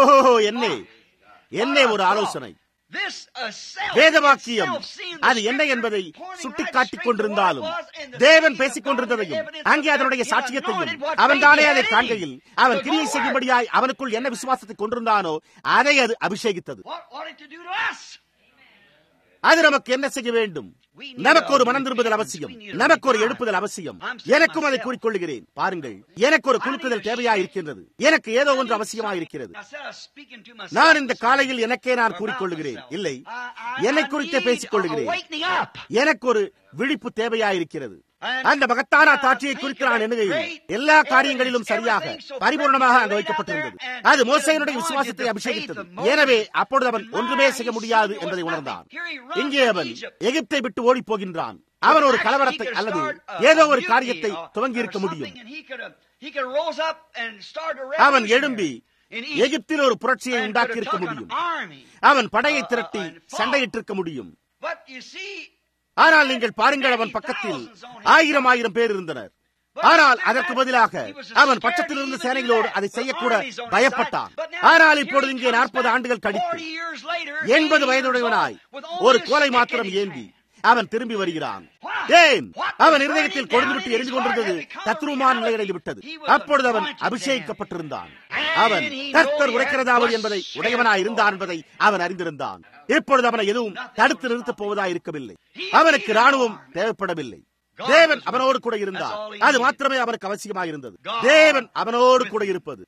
என்னே ஒரு ஆலோசனை. வேதவாக்கியம் அது என்ன என்பதை சுட்டிக்காட்டிக் கொண்டிருந்தாலும் தேவன் பேசிக் கொண்டிருந்ததையும் அங்கே அதனுடைய சாட்சியத்தையும் அவன் தானே அதை காண்கையில் அவன் கிரியை செய்யும்படியாய் அவனுக்குள் என்ன விசுவாசத்தை கொண்டிருந்தானோ அதை அது அபிஷேகித்தது. அது நமக்கு என்ன செய்ய வேண்டும்? நமக்கு ஒரு மனம் திரும்புதல் அவசியம், நமக்கு ஒரு எழுப்புதல் அவசியம். எனக்கும் அதை கூறிக்கொள்கிறேன். பாருங்கள், எனக்கு ஒரு குலுக்குதல் தேவையாயிருக்கின்றது. எனக்கு ஏதோ ஒன்று அவசியமாயிருக்கிறது. நான் இந்த காலையில் எனக்கே நான் கூறிக்கொள்கிறேன், இல்லை, என்னை குறித்தே பேசிக் கொள்கிறேன். எனக்கு ஒரு விழிப்பு தேவையாயிருக்கிறது. அந்த மகத்தான தாட்சியை குறித்து நான் எண்ணுகையில் எல்லா காரியங்களிலும் சரியாக பரிபூர்ணமாக அங்கு வைக்கப்பட்டிருந்தது. அது மோசேயினுடைய விசுவாசத்தை அபிஷேகித்தது. எனவே அப்பொழுது அவன் ஒன்றுமே செய்ய முடியாது என்பதை உணர்ந்தான். இங்கே அவன் எகிப்தை விட்டு ஓடி போகின்றான். அவன் ஒரு கலவரத்தை அல்லது ஏதோ ஒரு காரியத்தை துவங்கி இருக்க முடியும். அவன் எழும்பி எகிப்தில் ஒரு புரட்சியை உண்டாக்கி இருக்க முடியும். அவன் படையை திரட்டி சண்டையிட்டிருக்க முடியும். ஆனால் நீங்கள் பாருங்கள், அவன் பக்கத்தில் 1000 பேர் இருந்தனர். ஆனால் அதற்கு பதிலாக அவன் பட்சத்தில் இருந்த சேனைகளோடு அதை செய்யக்கூட பயப்பட்டான். ஆனால் இப்பொழுது இங்கே 40 ஆண்டுகள் கழித்து 80 வயதுடையவனாய் ஒரு கோலை மாத்திரம் ஏந்தி அவன் திரும்பி வருகிறான். ஏன்? அவன் இருதயத்தில் கொழுந்துவிட்டு எரிந்து கொண்டிருந்தது தத்ரூமான நிலையடைந்து விட்டது. அப்பொழுது அவன் அபிஷேகிக்கப்பட்டிருந்தான். அவன் கர்த்தர் உரைக்கிறதாவது என்பதை உடையவனாய் இருந்தான் என்பதை அவன் அறிந்திருந்தான். இப்பொழுது அவனை எதுவும் தடுத்து நிறுத்தப் போவதாய் இருக்கவில்லை. அவனுக்கு ராணுவம் தேவைப்படவில்லை. தேவன் அவனோடு கூட இருந்தார். அது மாத்திரமே அவனுக்கு அவசியமாயிருந்தது. தேவன் அவனோடு கூட இருப்பது.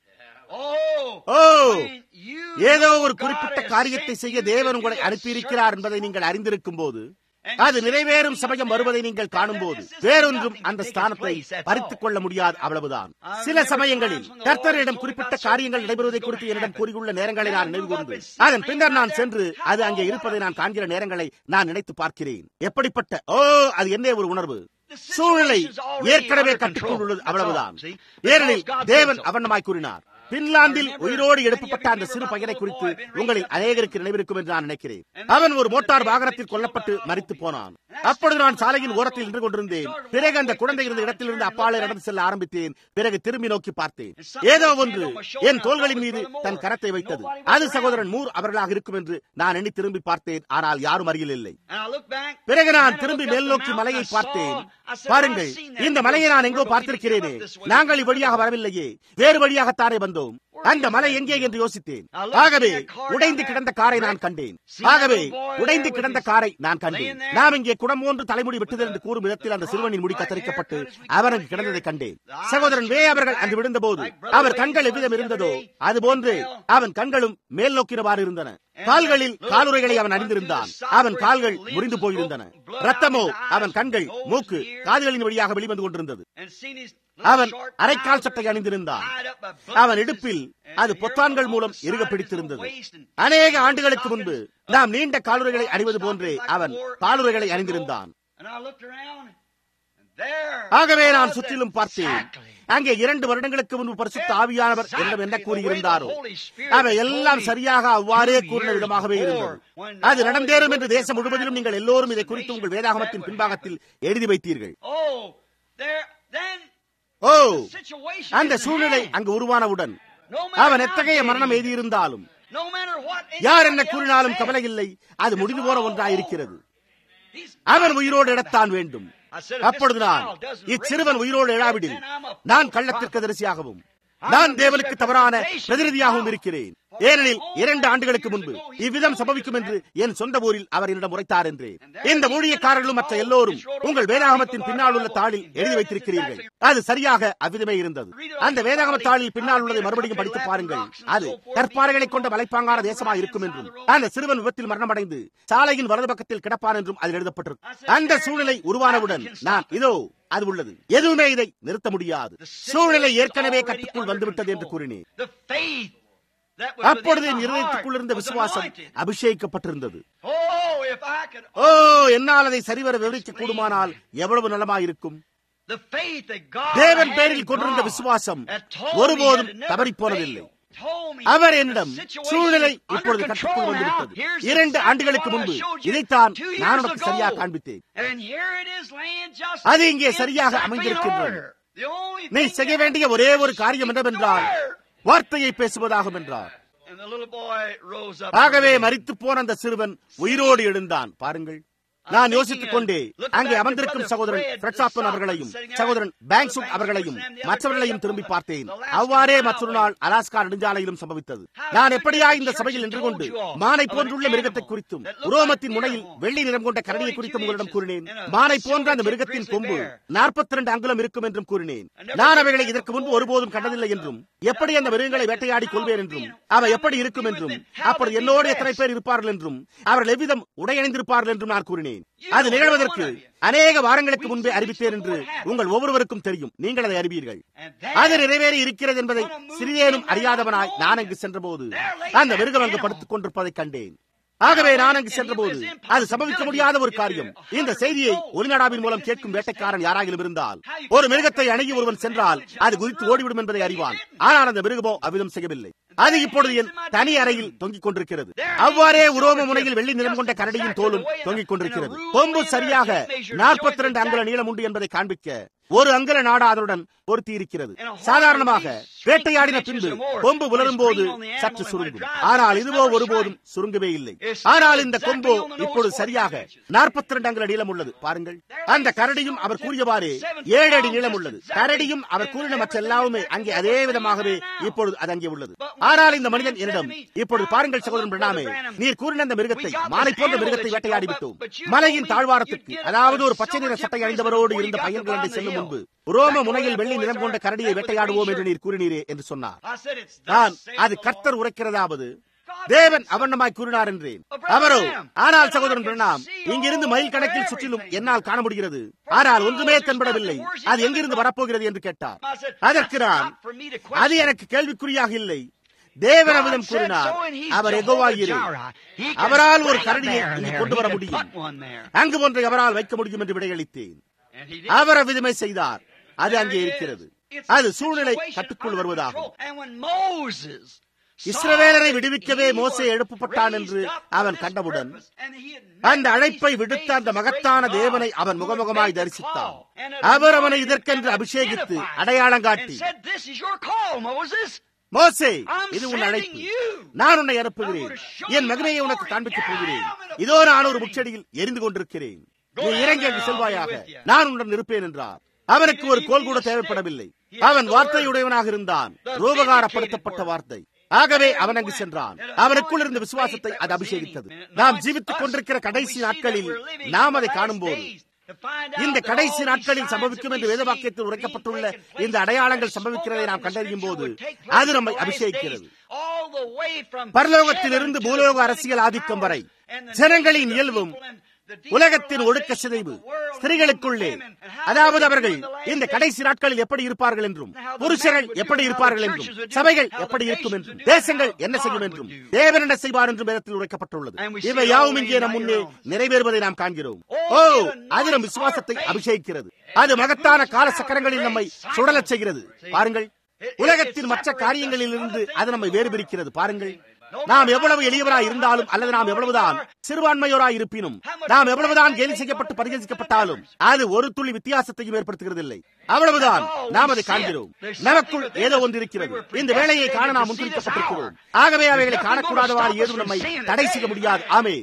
ஏதோ ஒரு குறிப்பிட்ட காரியத்தை செய்ய தேவன் உங்களை அனுப்பியிருக்கிறார் என்பதை நீங்கள் அறிந்திருக்கும் போது, அது நிறைவேறும் சமயம் வருவதை நீங்கள் காணும் போது வேறொன்றும் அந்த ஸ்தானத்தை பறித்துக் கொள்ள முடியாது. அவ்வளவுதான். சில சமயங்களில் கர்த்தரிடம் குறிப்பிட்ட காரியங்கள் நடைபெறுவதை குறித்து என்னிடம் கூறியுள்ள நேரங்களை நான் நினைவு கூர்ந்து அதன் பின்னர் நான் சென்று அது அங்கே இருப்பதை நான் காண்கிற நேரங்களை நான் நினைத்து பார்க்கிறேன். எப்படிப்பட்ட அது என்ன ஒரு உணர்வு! சூழ்நிலை ஏற்கனவே கட்டுக்குள் உள்ளது. அவ்வளவுதான். ஏனெனில் தேவன் அவனமாய் கூறினார். பின்லாந்தில் உயிரோடு எழுப்பப்பட்ட அந்த சிறு பையனை குறித்து உங்களில் அநேகருக்கு நினைவிருக்கும் என்று நான் நினைக்கிறேன். அவன் ஒரு மோட்டார் வாகனத்தில் கொல்லப்பட்டு மரித்து போனான். அப்பொழுது நான் சாலையின் ஓரத்தில் நின்று கொண்டிருந்தேன். பிறகு அந்த குழந்தை இருந்த இடத்திலிருந்து அப்பாலே நடந்து செல்ல ஆரம்பித்தேன். பிறகு திரும்பி நோக்கி பார்த்தேன். ஏதோ ஒன்று என் தோள்களின் மீது தன் கரத்தை வைத்தது. அது சகோதரன் மூர் அவர்களாக இருக்கும் என்று நான் எண்ணி திரும்பி பார்த்தேன். ஆனால் யாரும் அருகில் இல்லை. பிறகு நான் திரும்பி மேல் நோக்கி மலையை பார்த்தேன். பாருங்கள், இந்த மலையை நான் எங்கோ பார்த்திருக்கிறேனே. நாங்கள் இவ்வழியாக வரவில்லையே, வேறு வழியாகத்தானே வந்தோம். அந்த மலை எங்கே என்று யோசித்தேன். ஆகவே உடைந்து கிடந்த காரை நான் கண்டேன். நாம் இங்கே குடம் ஒன்று தலைமுடி வெட்டுதல் என்று கூறும் விதத்தில் அந்த சிறுவனின் முடி கத்தரிக்கப்பட்டு அவனுக்கு கிடந்ததை கண்டேன். சகோதரன் வே அவர்கள் அங்கு விழுந்த போது அவர் கண்கள் எவ்விதம் இருந்ததோ அதுபோன்று அவன் கண்களும் மேல் நோக்கினவாறு இருந்தன. கால்களில் காலுறைகளை அவன் அணிந்திருந்தான். அவன் கால்கள் முறிந்து போயிருந்தன. ரத்தமோ அவன் கண்கள், மூக்கு, காதுகளின் வழியாக வெளிவந்து கொண்டிருந்தது. அவன் அரைக்கால் சட்டை அணிந்திருந்தான். அவன் இடுப்பில் அது பொத்தான்கள் மூலம் இறுக பிடித்திருந்தது. அநேக ஆண்டுகளுக்கு முன்பு நாம் நீண்ட காலுறைகளை அணிவது போன்றே அவன் காலுறைகளை அணிந்திருந்தான். ஆகவே நான் சுற்றிலும் பார்த்தேன். அங்கே 2 வருடங்களுக்கு முன்பு பரிசுத்த ஆவியானவர் என்ன கூறியிருந்தாரோ அவை எல்லாம் சரியாக அவ்வாறே கூறின விதமாகவே இருந்தது. அது நடந்தேறும் என்று தேசம் முழுவதிலும் நீங்கள் எல்லோரும் இதை குறித்து உங்கள் வேதாகமத்தின் பின்பாகத்தில் எழுதி வைத்தீர்கள். அந்த சூழ்நிலை அங்கு உருவானவுடன் அவன் எத்தகைய மரணம் எழுதியிருந்தாலும் யார் என்ன கூறினாலும் கவலை இல்லை. அது முடிந்து போன ஒன்றாயிருக்கிறது. அவன் உயிரோடு எழத்தான் வேண்டும். அப்பொழுது நான் இச்சிறுவன் உயிரோடு எழாவிடில் நான் கள்ளத்திற்கு தரிசியாகவும் நான் தேவனுக்கு தவறான பிரதிநிதியாகவும் இருக்கிறேன். ஏனெனில் 2 ஆண்டுகளுக்கு முன்பு இவ்விதம் சம்பவிக்கும் என்று என் சொந்த ஊரில் அவர் என்னிடம் உரைத்தார் என்றேன். இந்த ஊழியக்காரர்களும் மற்ற எல்லோரும் உங்கள் வேதாகமத்தின் பின்னால் உள்ள தாளில் எழுதி வைத்திருக்கிறீர்கள். அது சரியாக அவ்விதமே இருந்தது. அந்த வேதாகம தாளில் பின்னால் உள்ளதை மறுபடியும் படித்து பாருங்கள். அது கற்பாறைகளை கொண்ட மலைப்பாங்கான தேசமாக இருக்கும் என்றும் அந்த சிறுவன் விபத்தில் மரணமடைந்து சாலையின் வலது பக்கத்தில் கிடப்பான் என்றும் அதில் எழுதப்பட்டிருக்கும். அந்த சூழ்நிலை உருவானவுடன் நான் இதோ அது உள்ளது, எதுவுமே இதை நிறுத்த முடியாது, சூழ்நிலை ஏற்கனவே கட்டுக்குள் வந்துவிட்டது என்று கூறினேன். அப்பொழுது என் இருதயத்துக்குள் இருந்த விசுவாசம் அபிஷேகிக்கப்பட்டிருந்தது. என்னால் அதை சரிவர விவரிக்க கூடுமானால் எவ்வளவு நலமாயிருக்கும். தேவன் பேரில் கொண்டிருந்த விசுவாசம் ஒருபோதும் தவறி போனதில்லை. அவர் என்னிடம் சூழ்நிலை இப்பொழுது கட்டுக்குள் வந்துவிட்டது. 2 ஆண்டுகளுக்கு முன்பு இதைத்தான் நான் உனக்கு சரியாக காண்பித்தேன். அது இங்கே சரியாக அமைந்திருக்கின்றது. நீ செய்ய வேண்டிய ஒரே ஒரு காரியம் என்னவென்றால் வார்த்தையை பேசுவதாகும் என்றார். ஆகவே மரித்து போன அந்த சிறுவன் உயிரோடு எழுந்தான். பாருங்கள், நான் யோசித்துக் கொண்டே அங்கே அமர்ந்திருக்கும் சகோதரன் பிரெட்சாப்பன் அவர்களையும் சகோதரன் பேங்க்சுட் அவர்களையும் மற்றவர்களையும் திரும்பி பார்த்தேன். அவ்வாறே மற்றொரு நாள் அலாஸ்கா நெடுஞ்சாலையிலும் சம்பவித்தது. நான் எப்படியா இந்த சபையில் நின்று கொண்டு மானை போன்றுள்ள மிருகத்தை குறித்தும் உரோமத்தின் முனையில் வெள்ளி நிறம் கொண்ட கரடியை குறித்தும் உங்களிடம் கூறினேன். மானை போன்ற அந்த மிருகத்தின் கொம்பு 42 அங்குலம் இருக்கும் என்றும் கூறினேன். நான் அவைகளை இதற்கு முன்பு ஒருபோதும் கண்டதில்லை என்றும், எப்படி அந்த மிருகங்களை வேட்டையாடி கொள்வேன் என்றும், அவை எப்படி இருக்கும் என்றும், அப்படி என்னோடு எத்தனை பேர் இருப்பார்கள் என்றும், அவர்கள் எவ்விதம் உடையணிந்திருப்பார்கள் என்றும் நான் கூறினேன். அது நிகழ்வதற்கு அநேக வாரங்களுக்கு முன்பே அறிவித்தேன் என்று உங்கள் ஒவ்வொருவருக்கும் தெரியும். நீங்கள் அதை அறிவீர்கள். அது நிறைவேறி இருக்கிறது என்பதை சிறிதேனும் அறியாதவனாய் நான் அங்கு சென்றபோது அந்த மிருகம் அங்கு படுத்துக் கொண்டிருப்பதை கண்டேன். ஆகவே நான் அங்கு சென்றபோது அது சம்பவிக்க முடியாத ஒரு காரியம். இந்த செய்தியை ஒலிநாடாவின் மூலம் கேட்கும் வேட்டைக்காரன் யாராகிலும் இருந்தால், ஒரு மிருகத்தை அணுகி ஒருவன் சென்றால் அது குதித்து ஓடிவிடும் என்பதை அறிவான். ஆனால் அந்த மிருகமோ அவ்விதம் செய்யவில்லை. அது இப்பொழுது என் தனி அறையில் தொங்கிக் கொண்டிருக்கிறது. அவ்வாறே உரோம முனையில் வெள்ளி நிறம் கொண்ட கரடியின் தோலும் தொங்கிக் கொண்டிருக்கிறது. கொம்பு சரியாக 42 அங்குல நீளம் உண்டு என்பதை காண்பிக்க ஒரு அங்குல நாடா அதனுடன் பொருத்தி இருக்கிறது. சாதாரணமாக வேட்டையாடின பின்பு கொம்பு உலரும் போது சற்று சுருங்கும். ஆனால் இதுவோ ஒருபோதும் சுருங்கவே இல்லை. ஆனால் இந்த கொம்போ இப்பொழுது சரியாக 42 அங்குல நீளம் உள்ளது. பாருங்கள், அந்த கரடியும் அவர் கூறியவாறே 7 அடி நீளம் உள்ளது. கரடியும் அவர் கூறின மற்ற எல்லாமே அங்கே அதே விதமாகவே இப்பொழுது அது அங்கே உள்ளது. ஆனால் இந்த மனிதன் என்னிடம், இப்பொழுது பாருங்கள் சகோதரன் பிரணாமே, நீர் கூறின அந்த மிருகத்தை, மானை போன்ற மிருகத்தை வேட்டையாடிவிட்டோம். மலையின் தாழ்வாரத்துக்கு, அதாவது ஒரு பச்சை நிற சட்டை அணிந்தவரோடு இருந்த பையன்கள் அண்டை செல்லும் முன்பு ரோம முனையில் வெள்ளி நிறம் கொண்ட கரடியை வேட்டையாடுவோம் என்று நீர் கூறினீரே என்று சொன்னார். நான், அது கர்த்தர் உரைக்கிறதாவது, தேவன் அவண்ணமாய் கூறினார் என்றேன். அவரோ, ஆனால் சகோதரன் பிரணாம், இங்கிருந்து மைல் கணக்கில் சுற்றிலும் என்னால் காண முடிகிறது, ஆனால் ஒன்றுமே தென்படவில்லை, அது எங்கிருந்து வரப்போகிறது என்று கேட்டார். அதற்கு நான், அது எனக்கு கேள்விக்குறியாக இல்லை, தேவன் அவரிடம் கூறினார், அவர் யெகோவாயிரே, அவரால் ஒரு கரடியை இங்கு கொண்டு வர முடியும், அங்கு ஒன்றை அவரால் வைக்க முடியும் என்று விடையளித்தேன். அவர் அவ்விதமே செய்தார். அது அங்கே இருக்கிறது. அது சூழ்நிலை கட்டுக்குள் வருவதாகும். இஸ்ரவேலரை விடுவிக்கவே மோசே எழுப்பப்பட்டான் என்று அவன் கண்டவுடன் அந்த அழைப்பை விடுத்த அந்த மகத்தான தேவனை அவன் முகமுகமாய் தரிசித்தான். அவர் அவனை இதற்கென்று அபிஷேகித்து அடையாளம் காட்டி, மோசே, இது உன் அழைப்பு, நான் உன்னை அனுப்புகிறேன், என் மகிமையை உனக்கு காண்பிக்கப் போகிறேன், இதோ நான் ஒரு முச்செடியில் எரிந்து கொண்டிருக்கிறேன், நீ இறங்கி அங்கு செல்வாயாக, நான் உன்னுடன் இருப்பேன் என்றார். அவனுக்கு ஒரு கோல் கூட தேவைப்படவில்லை. அவன் வார்த்தையுடையவனாக இருந்தான், ரூபகாரப்படுத்தப்பட்ட வார்த்தை. ஆகவே அவன் அங்கு சென்றான். அவனுக்குள் இருந்த விசுவாசத்தை அது அபிஷேகித்தது. நாம் ஜீவித்துக் கொண்டிருக்கிற கடைசி நாட்களில் நாம் அதை காணும் போது, இந்த கடைசி நாட்களில் சம்பவிக்கும் என்று வேத வாக்கியத்தில் உரைக்கப்பட்டுள்ள இந்த அடையாளங்கள் சம்பவிக்கிறதை நாம் கண்டறியும் போது அது நம்மை அபிஷேகிக்கிறது. பரலோகத்திலிருந்து பூலோக அரசியல் ஆதிக்கம் வரை ஜனங்களின் இயல்பும் உலகத்தின் ஒடுக்க சிதைவு, ஸ்திரீகளுக்குள்ளே, அதாவது அவர்கள் இந்த கடைசி நாட்களில் எப்படி இருப்பார்கள் என்றும், புருஷர்கள் எப்படி இருப்பார்கள் என்றும், சபைகள் எப்படி இருக்கும் என்றும், தேசங்கள் என்ன செய்யும் என்றும், தேவன் என்ன செய்வார் என்றும் வேதத்தில் உரைக்கப்பட்டுள்ளது. இவை யாவும் இங்கே நம் முன்னே நிறைவேறுவதை நாம் காண்கிறோம். ஓ, அது நம் விசுவாசத்தை அபிஷேகிக்கிறது. அது மகத்தான கால சக்கரங்களில் நம்மை சுடலச் செய்கிறது. பாருங்கள், உலகத்தின் மற்ற காரியங்களில் இருந்து அது நம்மை வேறுபிரிக்கிறது. பாருங்கள், நாம் எவ்வளவு எளியவராய் இருந்தாலும், அல்லது நாம் எவ்வளவுதான் சிறுபான்மையோராய் இருப்பினும், நாம் எவ்வளவுதான் கேலி செய்யப்பட்டு பரிகசிக்கப்பட்டாலும், அது ஒரு துளி வித்தியாசத்தையும் ஏற்படுத்துகிறதில்லை. அவ்வளவுதான் நாம் அதை காண்கிறோம். நமக்குள் ஏதோ ஒன்று இருக்கிறது. இந்த வேலையை காண நாம் முன்குறிக்கப்பட்டிருக்கிறோம். ஆகவே அவைகளை காணக்கூடாதவாறு ஏதும் நம்மை தடை செய்ய முடியாது. ஆமேன்.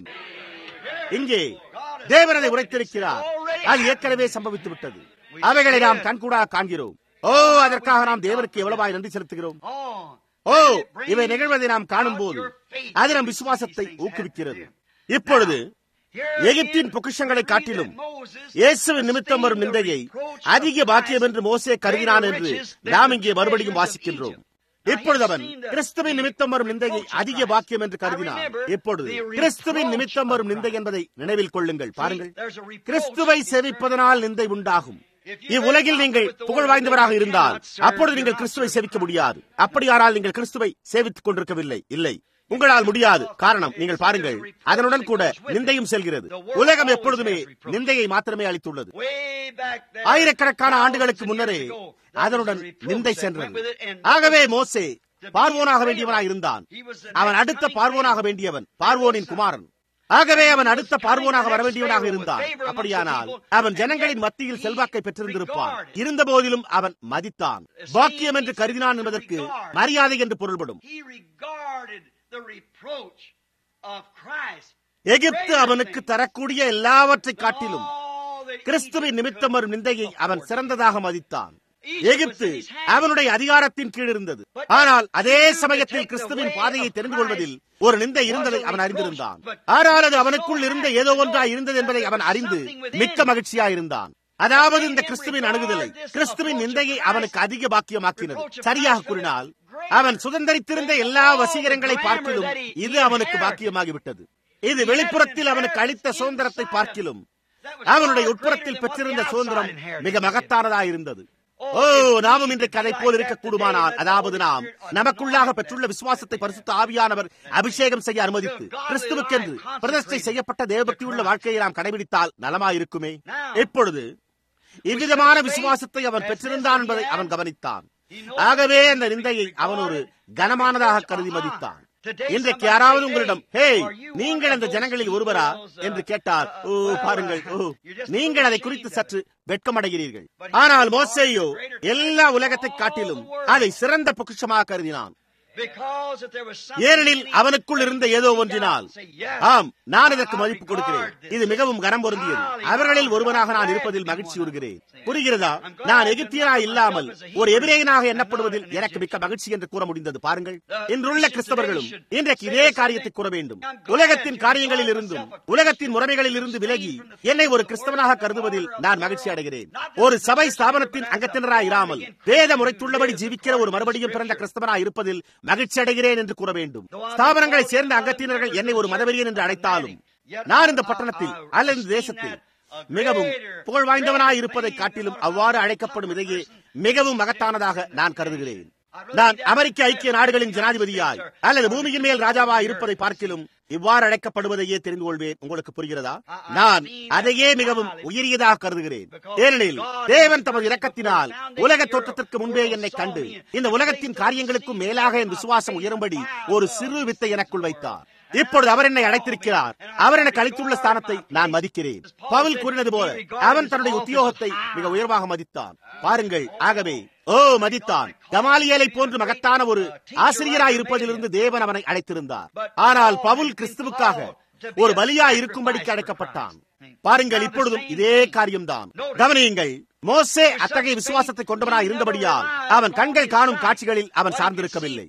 இங்கே தேவன் அதை உரைத்திருக்கிறார். அது ஏற்கனவே சம்பவித்து விட்டது. அவைகளை நாம் கண்கூடாக காண்கிறோம். ஓ, அதற்காக நாம் தேவனுக்கு எவ்வளவாய் நன்றி செலுத்துகிறோம். ஓ, இவை நிகழ்வதை நாம் காணும் போது அது நம் விசுவாசத்தை ஊக்குவிக்கிறது. இப்பொழுது எகிப்தின் பொக்கிஷங்களை காட்டிலும் இயேசுவின் நிமித்தம் வரும் நிந்தையை அதிக பாக்கியம் என்று மோசே கருதினான் என்று நாம் இங்கே மறுபடியும் வாசிக்கின்றோம். இப்பொழுது அவன் கிறிஸ்துவின் நிமித்தம் வரும் நிந்தையை அதிக பாக்கியம் என்று கருதினான். இப்பொழுது கிறிஸ்துவின் நிமித்தம் வரும் நிந்தை என்பதை நினைவில் கொள்ளுங்கள். பாருங்கள், கிறிஸ்துவை சேவிப்பதனால் நிந்தை உண்டாகும். இவ்வுலகில் நீங்கள் புகழ் வாய்ந்தவராக இருந்தால் அப்பொழுது நீங்கள் கிறிஸ்துவை சேவிக்க முடியாது. அப்படியானால் நீங்கள் கிறிஸ்துவை சேவித்துக் கொண்டிருக்கவில்லை. இல்லை, உங்களால் முடியாது. காரணம், நீங்கள் பாருங்கள், அதனுடன் கூட நிந்தையும் செல்கிறது. உலகம் எப்பொழுதுமே நிந்தையை மாத்திரமே அளித்துள்ளது. ஆயிரக்கணக்கான ஆண்டுகளுக்கு முன்னரே அதனுடன் நிந்தை சென்றது. ஆகவே மோசே பார்வோனாக வேண்டியவனாக இருந்தான். அவன் அடுத்த பார்வோனாக வேண்டியவன், பார்வோனின் குமாரன். ஆகவே அவன் அடுத்த பார்வோனாக வரவேண்டியவனாக இருந்தான். அப்படியானால் அவன் ஜனங்களின் மத்தியில் செல்வாக்கை பெற்றிருந்திருப்பான். இருந்த போதிலும் அவன் மதித்தான். பாக்கியம் என்று கருதினான் என்பதற்கு மரியாதை என்று பொருள்படும். எகிப்து அவனுக்கு தரக்கூடிய எல்லாவற்றை காட்டிலும் கிறிஸ்துவின் நிமித்தம் வரும் நிந்தையை அவன் சிறந்ததாக மதித்தான். எகிப்து அவனுடைய அதிகாரத்தின் கீழ் இருந்தது. ஆனால் அதே சமயத்தில் கிறிஸ்துவின் பாதையை தெரிந்து கொள்வதில் ஒரு நிந்தை இருந்ததை அவன் அறிந்திருந்தான். ஆனால் அது அவனுக்குள் இருந்த ஏதோ ஒன்றாய் இருந்தது என்பதை அவன் அறிந்து மிக்க மகிழ்ச்சியாயிருந்தான். அதாவது இந்த கிறிஸ்துவின் அணுகுதலை, கிறிஸ்துவின் நிந்தையை அவனுக்கு அதிக பாக்கியமாக்கினது. சரியாக கூறினால், அவன் சுதந்திரித்திருந்த எல்லா வசீகரங்களை பார்க்கிலும் இது அவனுக்கு பாக்கியமாகிவிட்டது. இது வெளிப்புறத்தில் அவனுக்கு அளித்த சுதந்திரத்தை பார்க்கிலும் அவனுடைய உட்புறத்தில் பெற்றிருந்த சுதந்திரம் மிக மகத்தானதாயிருந்தது. ஓ, நாமும் இன்று கதை போல் இருக்கக்கூடுமானால், அதாவது நாம் நமக்குள்ளாக பெற்றுள்ள விசுவாசத்தை பரிசுத்த ஆவியானவர் அபிஷேகம் செய்ய அனுமதித்து கிறிஸ்துவுக்கென்று பிரதிஷ்டை செய்யப்பட்ட தேவபக்தியுள்ள வாழ்க்கையை நாம் கடைபிடித்தால் நலமாயிருக்குமே. இப்பொழுது இவ்விதமான விசுவாசத்தை அவன் பெற்றிருந்தான் என்பதை அவன் கவனித்தான். ஆகவே அந்த நிந்தையை அவன் ஒரு கனமானதாக கருதி மதித்தான். இன்றைக்கு யாராவது உங்களிடம், ஹே, நீங்கள் அந்த ஜனங்களில் ஒருவரா என்று கேட்டால், ஓ பாருங்கள், ஓ நீங்கள் அதை குறித்து சற்று வெட்கமடைகிறீர்கள். ஆனால் மோசேயோ எல்லா உலகத்தை காட்டிலும் அதை சிறந்த பொக்கிஷமாக கருதினான். ஏனெனில் அவனுக்குள் இருந்த ஏதோ ஒன்றினால், ஆம், நான் இதற்கு மதிப்பு கொடுக்கிறேன், இது மிகவும் கனம் பொருந்தியது, அவர்களில் ஒருவனாக நான் இருப்பதில் மகிழ்ச்சி கூறுகிறேன். புரிகிறதா? நான் எகிப்தியனாக இல்லாமல் ஒரு எபிரேயனாக எண்ணப்படுவதில் எனக்கு மிக்க மகிழ்ச்சி என்று கூற முடிந்தது. பாருங்கள், இன்றுள்ள கிறிஸ்தவர்களும் இன்றைக்கு இதே காரியத்தை கூற வேண்டும். உலகத்தின் காரியங்களில் இருந்தும் உலகத்தின் முறைமைகளில் இருந்து விலகி என்னை ஒரு கிறிஸ்தவனாக கருதுவதில் நான் மகிழ்ச்சி அடைகிறேன். ஒரு சபை ஸ்தாபனத்தின் அங்கத்தினராக இராமல் வேத முறைத்துள்ளபடி ஜீவிக்கிற ஒரு மறுபடியும் பிறந்த கிறிஸ்தவனாக இருப்பதில் மகிழ்ச்சி அடைகிறேன் என்று கூற வேண்டும். ஸ்தாபனங்களை சேர்ந்த அங்கத்தினர்கள் என்னை ஒரு மதவெறியன் என்று அழைத்தாலும், நான் இந்த பட்டணத்தில் அல்லது இந்த தேசத்தில் மிகவும் புகழ் வாய்ந்தவனாய் இருப்பதை காட்டிலும் அவ்வாறு அழைக்கப்படும் இதையே மிகவும் மகத்தானதாக நான் கருதுகிறேன். நான் அமெரிக்க ஐக்கிய நாடுகளின் ஜனாதிபதியாய் அல்லது பூமியின் மேல் ராஜாவாய் இருப்பதை பார்க்கிலும் இவ்வாறு அழைக்கப்படுவதையே தெரிந்து கொள்வேன். உங்களுக்கு புரிகிறதா? நான் அதையே மிகவும் உயரியதாக கருதுகிறேன். ஏனெனில் தேவன் தமது இரக்கத்தினால் உலக தோற்றத்திற்கு முன்பே என்னை கண்டு இந்த உலகத்தின் காரியங்களுக்கும் மேலாக என் விசுவாசம் உயரும்படி ஒரு சிறு வித்தை எனக்குள் வைத்தார். இப்பொழுது அவர் என்னை அழைத்திருக்கிறார். அவர் எனக்கு அளித்துள்ள ஸ்தானத்தை நான் மதிக்கிறேன். பவுல் கூறினது போல அவன் தன்னுடைய உத்தியோகத்தை மிக உயர்வாக மதித்தான். பாருங்கள், ஆகவே மதித்தான். கமாலியேலை போன்று மகத்தான ஒரு ஆசிரியராய் இருப்பதிலிருந்து தேவன் அவனை அழைத்திருந்தார். ஆனால் பவுல் கிறிஸ்துவுக்காக ஒரு பலியா இருக்கும்படிக்கு அழைக்கப்பட்டான். பாருங்கள், இப்பொழுதும் இதே காரியம்தான். கவனியுங்கள், மோசே அத்தகைய விசுவாசத்தை கொண்டவனாய் இருந்தபடியால் அவன் கண்கள் காணும் காட்சிகளில் அவன் சார்ந்திருக்கவில்லை.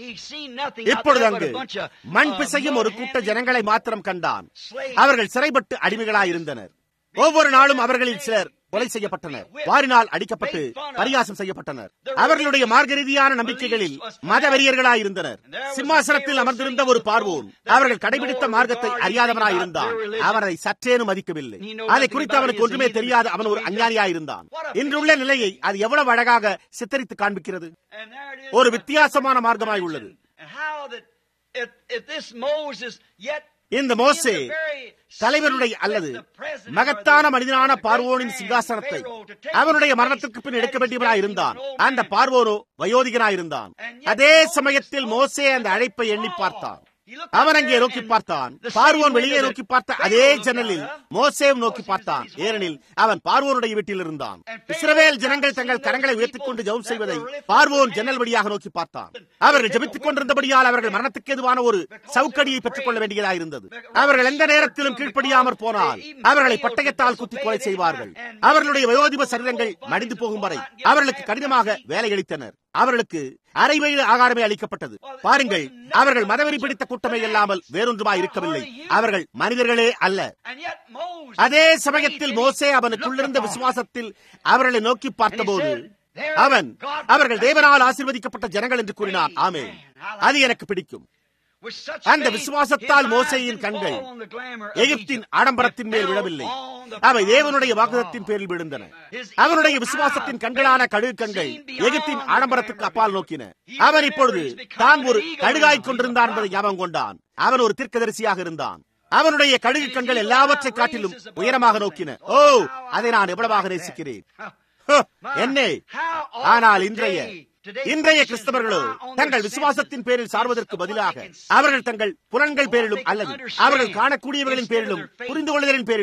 இப்பொழுது அங்கு மண் பிசையும் ஒரு கூட்ட ஜனங்களை மாத்திரம் கண்டான். அவர்கள் சிறைப்பட்டு அடிமைகளாய் இருந்தனர். ஒவ்வொரு நாளும் அவர்களில் சிலர் கொலை செய்யப்பட்டனர், வாரினால் அடிக்கப்பட்டு பரிகாசம் செய்யப்பட்டனர். அவர்களுடைய மார்க்க ரீதியான நம்பிக்கைகளில் மத வெறியர்களாய் இருந்தனர். சிம்மாசனத்தில் அமர்ந்திருந்த ஒரு பார்வோன் அவர்கள் கடைபிடித்த மார்க்கத்தை அறியாதவனாய் இருந்தான். அவனை சற்றேனும் மதிக்கவில்லை. அதை குறித்து அவனுக்கு ஒன்றுமே தெரியாத அவன் ஒரு அஞ்ஞானியாய் இருந்தான். இன்றுள்ள நிலையை அது எவ்வளவு அழகாக சித்தரித்து காண்பிக்கிறது. ஒரு வித்தியாசமான மார்க்கமாய் உள்ளது. இந்த மோசே தலைவருடைய அல்லது மகத்தான மனிதனான பார்வோனின் சிங்காசனத்தை அவனுடைய மரணத்திற்கு பின் எடுக்க வேண்டியவனாய் இருந்தான். அந்த பார்வோனோ வயோதிகனாயிருந்தான். அதே சமயத்தில் மோசே அந்த அழைப்பை எண்ணி பார்த்தான். அவன் அங்கே நோக்கி பார்த்தான். பார்வோன் வெளியே நோக்கி பார்த்த அதே ஜன்னலில் மோசேவும் நோக்கி பார்த்தான். ஏனெனில் அவன் பார்வோனுடைய வீட்டில் இருந்தான். இஸ்ரவேல் ஜனங்கள் தங்கள் கரங்களை உயர்த்திக் கொண்டு ஜெபம் செய்வதை பார்வோன் ஜன்னல் வழியாக நோக்கி பார்த்தான். அவர்கள் ஜெபித்துக் கொண்டிருந்தபடியால் அவர்கள் மரணத்துக்கு எதுவான ஒரு சவுக்கடியை பெற்றுக் கொள்ள வேண்டியதாயிருந்தது. அவர்கள் எந்த நேரத்திலும் கீழ்ப்படியாமற் போனால் அவர்களை பட்டயத்தால் குத்தி கொலை செய்வார்கள். அவர்களுடைய வயோதிப சரீரங்கள் மடிந்து போகும் வரை அவர்களுக்கு கடினமாக வேலை அளித்தனர். அவர்களுக்கு அரை வயது ஆகாரமே அளிக்கப்பட்டது. பாருங்கள், அவர்கள் மதவெறி பிடித்த கூட்டமே இல்லாமல் வேறொன்றுமாய் இருக்கவில்லை. அவர்கள் மனிதர்களே அல்ல. அதே சமயத்தில் மோசே அவனுக்குள்ளிருந்த விசுவாசத்தில் அவர்களை நோக்கி பார்த்தபோது அவர்கள் தேவனால் ஆசீர்வதிக்கப்பட்ட ஜனங்கள் என்று கூறினான். ஆமென், அது எனக்கு பிடிக்கும். அந்த விசுவாசத்தால் மோசேயின் கண்கள் எகிப்தின் ஆடம்பரத்தின் மேல் விழவில்லை, அவை தேவனுடைய வாக்குதத்தின் பேரில் விழுந்தன. அவனுடைய விசுவாசத்தின் கண்களான கழுகு கண்கள் எகிப்தின் ஆடம்பரத்துக்கு அப்பால் நோக்கின. அவன் இப்பொழுது தான் ஒரு கழுகாய் கொண்டிருந்தான் என்பதை ஞாபகம் கொண்டான். அவன் ஒரு தீர்க்கதரிசியாக இருந்தான். அவனுடைய கழுகு கண்கள் எல்லாவற்றை காட்டிலும் உயரமாக நோக்கின. ஓ, அதை நான் எவ்வளவாக நேசிக்கிறேன். என்னே, ஆனால் இன்றைய கிறிஸ்தவர்களோ தங்கள் விசுவாசத்தின் பேரில் சார்வதற்கு பதிலாக அவர்கள் தங்கள் புலன்கள் பேரிலும் அல்லது அவர்கள் காணக்கூடியவர்களின் பேரிலும் புரிந்து கொள்ளுதலின் பேரிலும்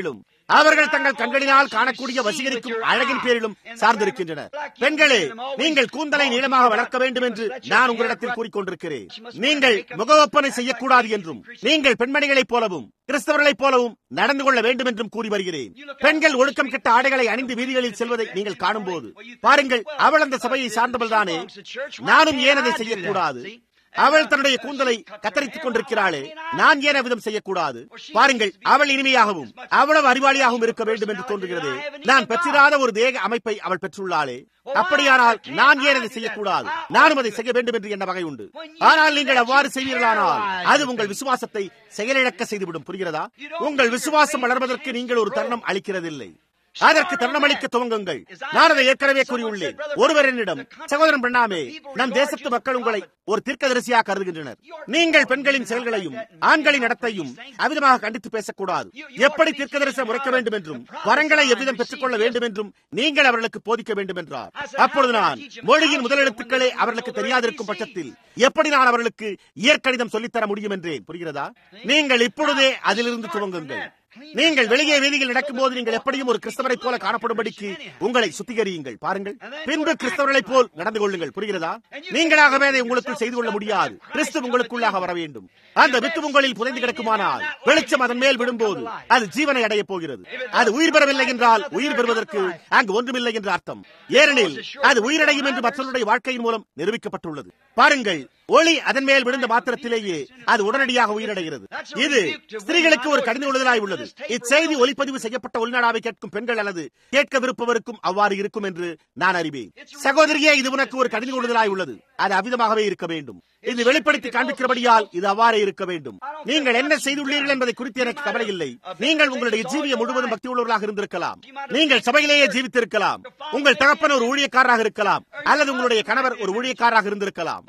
அவர்கள் தங்கள் கண்களினால் காணக்கூடிய வசீகரிக்கும் அழகின் பேரிலும் சார்ந்திருக்கின்றனர். பெண்களே, நீங்கள் கூந்தலை நீளமாக வளர்க்க வேண்டும் என்று நான் உங்களிடத்தில் கூறிக்கொண்டிருக்கிறேன். நீங்கள் முகவொப்பனை செய்யக்கூடாது என்றும், நீங்கள் பெண்மணிகளைப் போலவும் கிறிஸ்தவர்களைப் போலவும் நடந்து கொள்ள வேண்டும் என்றும் கூறி வருகிறேன். பெண்கள் ஒழுக்கம் கெட்ட ஆடைகளை அணிந்து வீதிகளில் செல்வதை நீங்கள் காணும் போது பாருங்கள், அவள் அந்த சபையை சார்ந்தவள் தானே, நானும் ஏன் அதை செய்யக்கூடாது? அவள் தன்னுடைய கூந்தலை கத்தரித்துக் கொண்டிருக்கிறாளே, நான் ஏன் அவ்விதம் செய்யக்கூடாது? பாருங்கள், அவள் இனிமையாகவும் அவ்வளவு அறிவாளியாகவும் இருக்க வேண்டும் என்று தோன்றுகிறது. நான் பெற்றிராத ஒரு தேக அமைப்பை அவள் பெற்றுள்ளாளே, அப்படியானால் நான் ஏன் அதை செய்யக்கூடாது? நானும் அதை செய்ய வேண்டும் என்று என்ன வகை உண்டு? ஆனால் நீங்கள் அவ்வாறு செய்வீர்களானால் அது உங்கள் விசுவாசத்தை செயலிழக்க செய்துவிடும். புரிகிறதா? உங்கள் விசுவாசம் வளர்வதற்கு நீங்கள் ஒரு தருணம் அளிக்கிறதில்லை. அதற்கு தருணமளிக்க துவங்குங்கள். நான் அதை ஏற்கனவே கூறியுள்ளேன். ஒருவர் என்னிடம், சகோதரன் பிரணாமே, நம் தேசத்து மக்கள் உங்களை ஒரு தீர்க்கதரிசியாக கருதுகின்றனர். நீங்கள் பெண்களின் செயல்களையும் ஆண்களின் நடத்தையும் அவ்விதமாக கண்டித்து பேசக்கூடாது. எப்படி தீர்க்கதரிசனம் உரைக்க வேண்டும் என்றும் வரங்களை எவ்விதம் பெற்றுக்கொள்ள வேண்டும் என்றும் நீங்கள் அவர்களுக்கு போதிக்க வேண்டும் என்றார். அப்பொழுது நான், மொழியின் முதலெழுத்துக்களே அவர்களுக்கு தெரியாதிருக்கும் பட்சத்தில் எப்படி நான் அவர்களுக்கு இயற்கணிதம் சொல்லித்தர முடியும் என்றேன். புரிகிறதா? நீங்கள் இப்பொழுதே அதிலிருந்து துவங்குங்கள். நீங்கள் வெளியே வீதியில் நடக்கும் போது நீங்கள் எப்படியும் ஒரு கிறிஸ்தவரை போல காணப்படும்படிக்கு உங்களை சுத்திகரியுங்கள். பாருங்கள், பின்பு கிறிஸ்தவர்களைப் போல் நடந்து கொள்ளுங்கள். புரிகிறதா? நீங்களாகவே அதை உங்களுக்குள் செய்து கொள்ள முடியாது. கிறிஸ்து உங்களுக்குள்ளாக வர வேண்டும். அந்த வித்து உங்களில் புதைந்து கிடக்குமானால் வெளிச்சம் அதன் மேல் விடும்போது அது ஜீவனை அடைய போகிறது. அது உயிர் பெறவில்லை என்றால் உயிர் பெறுவதற்கு அங்கு ஒன்றுமில்லை என்று அர்த்தம். ஏனெனில் அது உயிரடையும் என்று மற்றவருடைய வாழ்க்கையின் மூலம் நிரூபிக்கப்பட்டுள்ளது. பாருங்கள், ஒளி அதன் மேல் விழுந்த மாத்திரத்திலேயே அது உடனடியாக உயிரடைகிறது. இது ஸ்திரீகளுக்கு ஒரு கடின உறுதலாய் உள்ளது. இச்செய்தி ஒளிப்பதிவு செய்யப்பட்ட ஒளிநாடாவை கேட்கும் பெண்கள் அல்லது கேட்க விருப்பவருக்கும் அவ்வாறு இருக்கும் என்று நான் அறிவேன். சகோதரியே, இது உனக்கு ஒரு கடின உறுதலாய் உள்ளது. அது அவ்விதமாகவே இருக்க வேண்டும். இது வெளிப்படுத்தி காண்பிக்கிறபடியால் இது அவ்வாறே இருக்க வேண்டும். நீங்கள் என்ன செய்துள்ளீர்கள் என்பதை குறித்து எனக்கு கவலை இல்லை. நீங்கள் உங்களுடைய ஜீவியம் முழுவதும் பக்தி உள்ளவர்களாக இருந்திருக்கலாம். நீங்கள் சபையிலேயே ஜீவித்திருக்கலாம். உங்கள் தகப்பன் ஒரு ஊழியக்காரராக இருக்கலாம், அல்லது உங்களுடைய கணவர் ஒரு ஊழியக்காரராக இருந்திருக்கலாம்.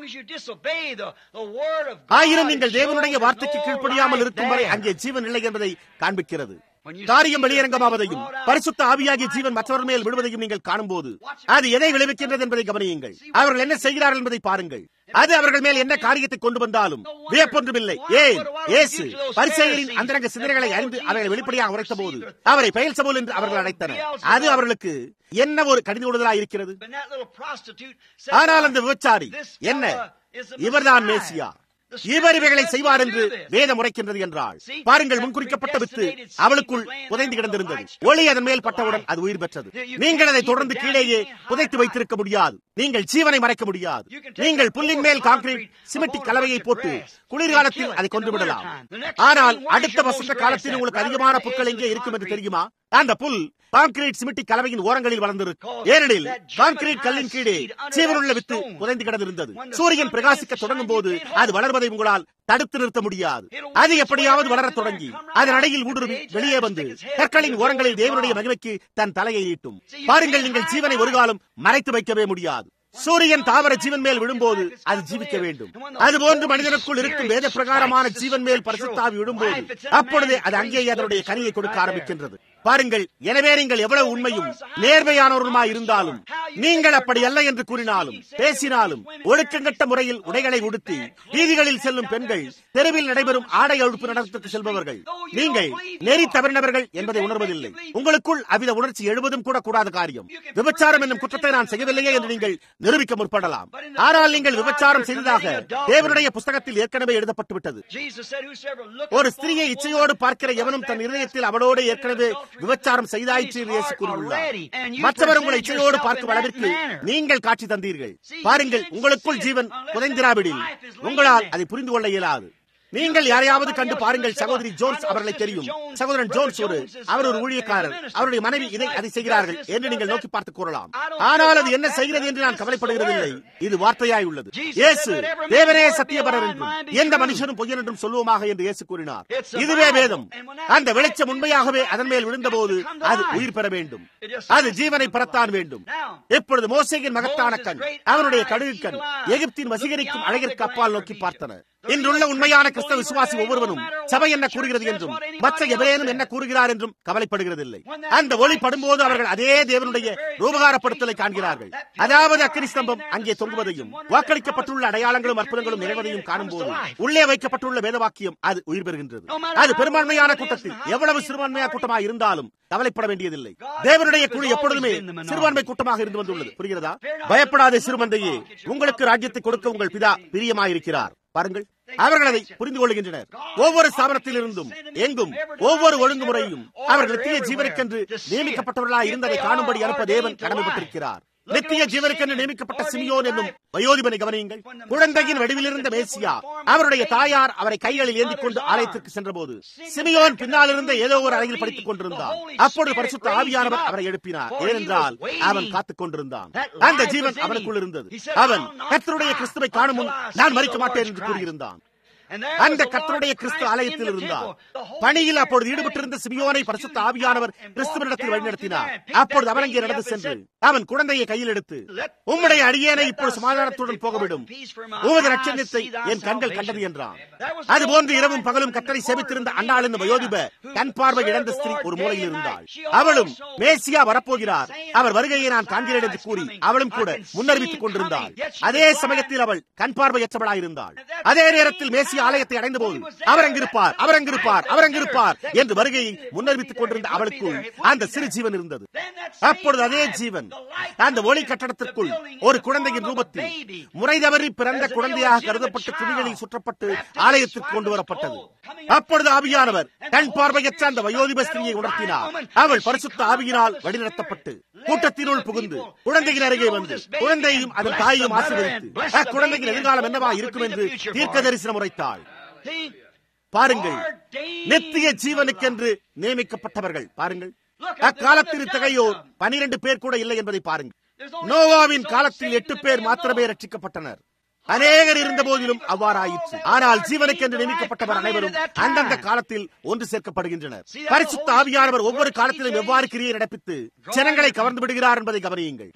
ஆயினும் நீங்கள் தேவனுடைய வார்த்தைக்கு கீழ்ப்படியாமல் இருக்கும் வரை அங்கே ஜீவன் இல்லை என்பதை காண்பிக்கிறது. காரியம் வெளியரங்கமாவதையும் பரிசுத்த ஆவியாகிய ஜீவன் மற்றவர் மேல் விடுவதையும் நீங்கள் காணும் போது அது எதை விளைவிக்கின்றது என்பதை கவனியுங்கள். அவர்கள் என்ன செய்கிறார்கள் என்பதை பாருங்கள். அது அவர்கள் மேல் என்ன காரியத்தை கொண்டு வந்தாலும் வியப்பொன்றுமில்லை. ஏன் இயேசு பரிசேயரின் அந்தரங்க சிந்தனைகளை அறிந்து அவர்களை வெளிப்படையாக உரைத்த போது அவரை பெயல்செபூல் என்று அவர்கள் அழைத்தனர். அது அவர்களுக்கு என்ன ஒரு கடின உறுதலாய் இருக்கிறது. ஆனால் அந்த விபச்சாரி என்ன, இவர்தான் மேசியா, இவர் இவைகளை செய்வார் என்று வேதம் உரைக்கின்றது என்றாள். பாருங்கள், முன்குறிக்கப்பட்ட வித்து அவளுக்குள் புதைந்து கிடந்திருந்தது. ஒளி அதன் மேல் பட்டவுடன் அது உயிர் பெற்றது. நீங்கள் அதை தொடர்ந்து கீழேயே புதைத்து வைத்திருக்க முடியாது. நீங்கள் ஜீவனை மறைக்க முடியாது. நீங்கள் புல்லின் மேல் கான்கிரீட் சிமெண்ட் கலவையை போட்டு குளிர்காலத்தில் அதை கொண்டு விடலாம். ஆனால் அடுத்த வசந்த காலத்தில் உங்களுக்கு அதிகமான புற்கள் எங்கே இருக்கும் என்று தெரியுமா? அந்த புல் கான்கிரீட் சிமெண்ட் கலவையின் ஓரங்களில் வளர்ந்திருக்கும். ஏனெனில் கான்கிரீட் கல்லின் கீழே ஜீவனுள்ள வித்து புதைந்து கிடந்திருந்தது. சூரியன் பிரகாசிக்க தொடங்கும் போது அது வளர்வதை உங்களால் தடுத்து நிறுத்த முடியாது. அது எப்படியாவது வளரத் தொடங்கி அதன் அடையில் ஊடுருவி வெளியே வந்து கற்களின் ஓரங்களில் தேவனுடைய மகிமைக்கு தன் தலையை ஈட்டும். பாருங்கள், நீங்கள் ஜீவனை ஒரு காலம் மறைத்து வைக்கவே முடியாது. சூரியன் தாவர ஜீவன் மேல் விழும்போது அது ஜீவிக்க வேண்டும். அதுபோன்று மனிதனுக்குள் இருக்கும் வேத பிரகாரமான ஜீவன் மேல் பரிசுத்த ஆவி விழும்போது அப்பொழுதே அது அங்கேயே அதனுடைய கனியை கொடுக்க ஆரம்பிக்கின்றது. பாருங்கள், எனவே நீங்கள் எவ்வளவு உண்மையும் நேர்மையானவருமாய் இருந்தாலும், நீங்கள் அப்படி அல்ல என்று கூறினாலும் பேசினாலும், ஒழுக்கங்கட்ட முறையில் உடைகளை உடுத்தி வீதிகளில் செல்லும் பெண்கள், தெருவில் நடைபெறும் ஆடை அழுப்பு நடனத்திற்கு செல்பவர்கள், நீங்கள் நெறி தவறினவர்கள் என்பதை உணர்வதில்லை. உங்களுக்குள் அவ்வித உணர்ச்சி எழுவதும் கூட கூடாத காரியம். விபச்சாரம் என்னும் குற்றத்தை நான் செய்யவில்லையே என்று நீங்கள் நிரூபிக்க முற்படலாம். ஆனால் நீங்கள் விபச்சாரம் செய்ததாக தேவனுடைய புஸ்தகத்தில் ஏற்கனவே எழுதப்பட்டு விட்டது. ஒரு ஸ்திரீயை இச்சையோடு பார்க்கிற எவனும் தன் இதயத்தில் அவளோடு ஏற்கனவே விபச்சாரம் செய்தாயிற்று என்று இயேசு கூறியுள்ளார். மற்றவர் உங்களை இச்சையோடு பார்க்கும் அளவிற்கு நீங்கள் காட்சி தந்தீர்கள். பாருங்கள், உங்களுக்குள் ஜீவன் புதைந்திராவிடில் உங்களால் அதை புரிந்து கொள்ள இயலாது. நீங்கள் யாரையாவது கண்டு பாருங்கள். சகோதரி ஜோன்ஸ் அவர்களை தெரியும். சகோதரன் ஜோன்ஸ் அவர் ஒரு ஊழியக்காரர், அவருடைய மனைவி இதை அதை செய்கிறார்கள் என்று நீங்கள் நோக்கி பார்த்து கூறலாம். ஆனால் அது என்ன செய்கிறது என்று நான் கவலைப்படுகிறதில்லை. இது வார்த்தையாய் உள்ளது. இயேசு தேவனே சத்தியபரர் என்றும் எந்த மனுஷனும் பொய்யன் என்றும் சொல்லுவோமாக என்று இயேசு கூறினார். இதுவே வேதம். அந்த வெளிச்சம் உண்மையாகவே அதன் மேல் விழுந்தபோது அது உயிர் பெற வேண்டும். அது ஜீவனை பெறத்தான் வேண்டும். இப்பொழுது மோசேயின் மகத்தான கண், அவனுடைய கடுகு கண் எகிப்தின் வசீகரிக்கும் அழகிற்கு அப்பால் நோக்கி பார்த்தன. இன்றுள்ள உண்மையான கிறிஸ்தவ விசுவாசி ஒவ்வொருவரும் சபை என்ன கூறுகிறது என்றும் மற்ற எவரேனும் என்ன கூறுகிறார் என்றும் கவலைப்படுகிறதில்லை. அந்த ஒளி படும்போது அவர்கள் அதே தேவனுடைய ரூபகாரப்படுத்தலை காண்கிறார்கள். அதாவது அக்கினி ஸ்தம்பம் அங்கே தொங்குவதையும் வாக்களிக்கப்பட்டுள்ள அடையாளங்களும் அற்புதங்களும் நிறைவதையும் காணும் போது உள்ளே வைக்கப்பட்டுள்ள வேதவாக்கியம் அது உயிர் பெறுகின்றது. அது பெரும்பான்மையான கூட்டத்தில் எவ்வளவு சிறுபான்மையான கூட்டமாக இருந்தாலும் கவலைப்பட வேண்டியதில்லை. தேவனுடைய குழு எப்பொழுதுமே சிறுபான்மை கூட்டமாக இருந்து வந்துள்ளது. புரிகிறதா? பயப்படாத சிறுமந்தையே, உங்களுக்கு ராஜ்யத்தை கொடுக்க உங்கள் பிதா பிரியமாயிருக்கிறார். பாருங்கள், அவர்கள் அதை புரிந்து கொள்கின்றனர். ஒவ்வொரு ஸ்தாபனத்தில் இருந்தும் எங்கும் ஒவ்வொரு ஒழுங்குமுறையும் அவர்கள் நித்திய ஜீவனுக்கென்று நியமிக்கப்பட்டவர்களாக இருந்ததை காணும்படி அனுப்ப தேவன் கடமைப்பட்டிருக்கிறார். நித்திய ஜீவனுக்கென்று நியமிக்கப்பட்ட சிமியோன் என்னும் வயோதிபனை கவனியுங்கள். குழந்தையின் வடிவிலிருந்த மேசியா அவருடைய தாயார் அவரை கைகளில் ஏந்திக் கொண்டு ஆலயத்திற்கு சென்றபோது சிமியோன் பின்னால் இருந்த ஏதோ ஒரு அறையில் படித்துக் கொண்டிருந்தான். அப்பொழுது பரிசுத்த ஆவியானவர் அவரை எழுப்பினார். ஏனென்றால் அவன் காத்துக் கொண்டிருந்தான். அந்த ஜீவன் அவனுக்குள் இருந்தது. அவன் கர்த்தருடைய கிறிஸ்துவை காணும் முன் நான் மரிக்க மாட்டேன் என்று கூறியிருந்தான். அந்த கர்த்தருடைய கிறிஸ்து ஆலயத்தில் இருந்தார். பணியில் அப்பொழுது ஈடுபட்டிருந்த சிமியோனை பரிசுத்த ஆவியானவர் கிறிஸ்துவனிடத்தில் வழிநடத்தினார். அப்பொழுது அவன் அங்கே நடந்து சென்று அவன் குழந்தையை கையில் எடுத்து, உம்முடைய அடியேனை இப்பொழுது சமாதானத்துடன் போகவிடும், உமது ரட்சணியத்தை என் கண்கள் கண்டது என்றான். அதுபோன்று இரவும் பகலும் கர்த்தரை சேவித்திருந்த அன்னாள் என்னும் வயோதிப கண் பார்வை இழந்த ஸ்திரீ ஒரு மூலையில் இருந்தாள். அவளும் மேசியா வரப்போகிறார், அவர் வருகையை நான் காண்கிறேன் என்று கூறி அவளும் கூட முன்னறிவித்துக் கொண்டிருந்தாள். அதே சமயத்தில் அவள் கண் பார்வையற்றவளாயிருந்தாள். அதே நேரத்தில் மேசியா ஆலயத்தை அடைந்த போது அவர் அங்கிருப்பார், அவர் அங்கிருப்பார், அவர் அங்கிருப்பார் என்று வருகையை முன்னறிவித்துக் கொண்டிருந்த அவளுக்குள் அந்த சிறு ஜீவன் இருந்தது. அப்பொழுது அதே ஜீவன் அந்த ஒளி கட்டடத்திற்குள் ஒரு குழந்தையின் ரூபத்தில் முறை தவறி பிறந்த குழந்தையாக கருதப்பட்டு துணிகளில் சுற்றப்பட்டு ஆலயத்திற்கு கொண்டு வரப்பட்டது. அப்பொழுது ஆவியானவர் கண் பார்வையற்ற அந்த வயோதிப ஸ்திரியை உணர்த்தினார். அவள் பரிசுத்த ஆவியினால் வழிநடத்தப்பட்டு கூட்டத்தினுள் புகுந்து குழந்தையின் அருகே வந்து குழந்தையும் அதன் தாயையும் ஆசீர்வதித்து அக்குழந்தையின் எதிர்காலம் என்னவா இருக்கும் என்று தீர்க்க தரிசனம் உரைத்தாள். பாருங்கள், நித்திய ஜீவனுக்கென்று நியமிக்கப்பட்டவர்கள். பாருங்கள், அக்காலத்தில் இத்தகையோர் 12 பேர் கூட இல்லை என்பதை பாருங்கள். நோவாவின் காலத்தில் 8 பேர் மாத்திரமே ரட்சிக்கப்பட்டனர். அநேகர் இருந்த போதிலும் அவ்வாறாயிற்று. ஆனால் ஜீவனுக்கென்று நியமிக்கப்பட்டவர் அனைவரும் அந்தந்த காலத்தில் ஒன்று சேர்க்கப்படுகின்றனர். பரிசுத்த ஆவியானவர் ஒவ்வொரு காலத்திலும் எவ்வாறு கிரியை நடப்பித்து ஜனங்களை கவர்ந்து விடுகிறார் என்பதை கவனியுங்கள்.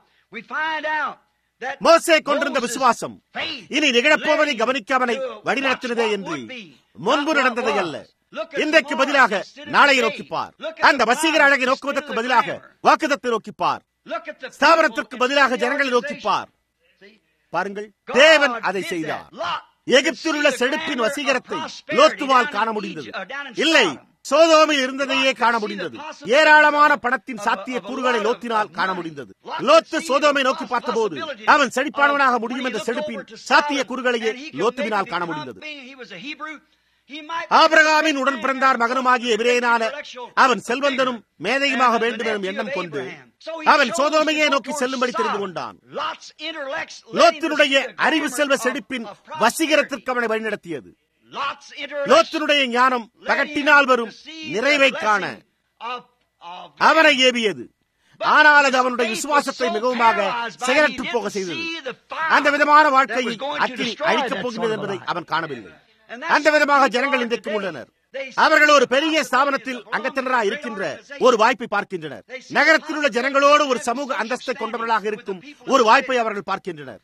மோசே கொண்டிருந்த விசுவாசம் இனி நிகழப்போவதை கவனிக்க அவனை வழிநடத்தினதே என்று முன்பு நடந்ததை அல்ல. இன்றைக்கு பதிலாக நாளையை நோக்கிப்பார். அந்த வசீகர அழகை நோக்குவதற்கு பதிலாக வாக்குதத்தை நோக்கிப்பார். ஸ்தாபனத்திற்கு பதிலாக ஜனங்களை நோக்கிப்பார். பாருங்கள், தேவன் அதை செய்தார். எகிப்தில் உள்ள செழிப்பின் வசீகரத்தை லோத்துவால் காண முடிந்தது. இல்லை, சோதோமில் இருந்ததையே காண முடிந்தது. ஏராளமான பணத்தின் சாத்திய கூறுகளை லோத்தினால் காண முடிந்தது. லோத்து சோதோமை நோக்கி பார்த்தபோது அவன் செழிப்பானவனாக முடியும் என்ற செழிப்பின் சாத்திய கூறுகளையே லோத்துவினால் காண முடிந்தது. ஆபிரகாமின் உடன் பிறந்தார் மகனுமாகிய எபிரேயனான அவன் செல்வந்தனும் மேதையுமாக வேண்டும் எனும் எண்ணம் கொண்டு அவன் சோதோமையே நோக்கி செல்லும்படி தெரிந்து கொண்டான். லோத்தினுடைய அறிவு செல்வ செழிப்பின் வசீகரத்திற்கு அவனை வழிநடத்தியது. லோத்தினுடைய ஞானம் பகட்டினால் வரும் நிறைவை காண அவனை ஏவியது. ஆனால் அது அவனுடைய விசுவாசத்தை மிகவுமாக செயலற்று போக செய்தது. அந்த விதமான வாழ்க்கையை அக்கினி அழிக்கப் போகின்றது என்பதை அவன் காணவில்லை. அந்த விதமாக ஜனங்கள் இன்றைக்கும் உள்ளனர். அவர்கள் ஒரு பெரிய ஸ்தாபனத்தில் அங்கத்தினராக இருக்கின்ற ஒரு வாய்ப்பை பார்க்கின்றனர். நகரத்தில் உள்ள ஜனங்களோடு ஒரு சமூக அந்தஸ்தை கொண்டவர்களாக இருக்கும் ஒரு வாய்ப்பை அவர்கள் பார்க்கின்றனர்.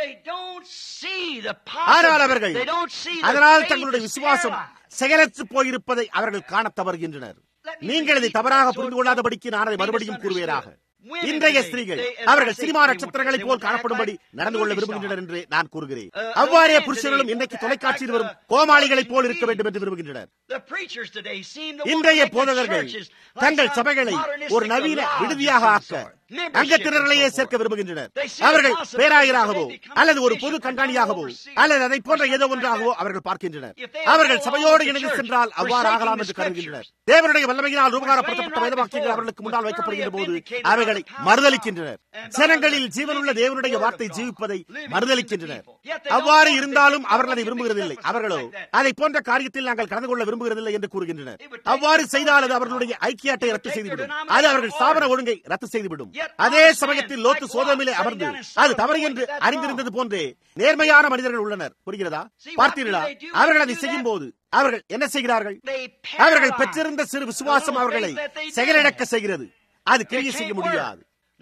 ஆனால் அவர்கள் அதனால் தங்களுடைய விசுவாசம் செயலற்று போயிருப்பதை அவர்கள் காண தவறுகின்றனர். நீங்கள் இதை தவறாக புரிந்து கொள்ளாதபடிக்கு நான் அதை மறுபடியும் கூறுவேராக. இன்றைய ஸ்திரீகள் அவர்கள் சினிமா நட்சத்திரங்களை போல் காணப்படும்படி நடந்து கொள்ள விரும்புகின்றனர் என்று நான் கூறுகிறேன். அவ்வாறே புருஷர்களும் இன்றைக்கு தொலைக்காட்சியில் வரும் கோமாளிகளைப் போல் இருக்க வேண்டும் என்று விரும்புகின்றனர். இன்றைய போதகர்கள் தங்கள் சபைகளை ஒரு நவீன விடுதியாக ஆக்க அங்கத்தினர்களையே சேர்க்க விரும்புகின்றனர். அவர்கள் பேராயராகவோ அல்லது ஒரு பொது கண்காணியாகவோ அல்லது அதை போன்ற ஏதோ ஒன்றாகவோ அவர்கள் பார்க்கின்றனர். அவர்கள் சபையோடு இணைந்து சென்றால் அவ்வாறு ஆகலாம் என்று கருதுகின்றனர். தேவனுடைய வல்லமையினால் ரூபகாரப்படுத்தப்பட்ட வேதவாக்கியங்கள் அவர்களுக்கு முன்னால் வைக்கப்படுகின்ற போது அவைகளை மறுதலிக்கின்றனர். ஜனங்களில் ஜீவனுள்ள தேவனுடைய வார்த்தை ஜீவிப்பதை மறுதலிக்கின்றனர். அவ்வாறு இருந்தாலும் அவர்கள் அதை விரும்புகிறதில்லை. அவர்களோ அதை போன்ற காரியத்தில் நாங்கள் கலந்து கொள்ள விரும்புகிறதில்லை என்று கூறுகின்றனர். அவ்வாறு செய்தால் அது அவர்களுடைய ஐக்கியத்தை ரத்து செய்துவிடும். அது அவர்கள் ஸ்தாபன ஒழுங்கை ரத்து செய்துவிடும். அதே சமயத்தில் லோத்து சோதோமிலே அமர்ந்து அது தவறு என்று அறிந்திருந்தது போன்றே நேர்மையான மனிதர்கள் உள்ளனர். புரிகிறதா? பார்த்தீர்களா? அவர்கள் அதை செய்யும் போது அவர்கள் என்ன செய்கிறார்கள்? அவர்கள் பெற்றிருந்த சிறு விசுவாசம் அவர்களை செயலிழக்க செய்கிறது. அது கிரியை செய்ய முடியாது.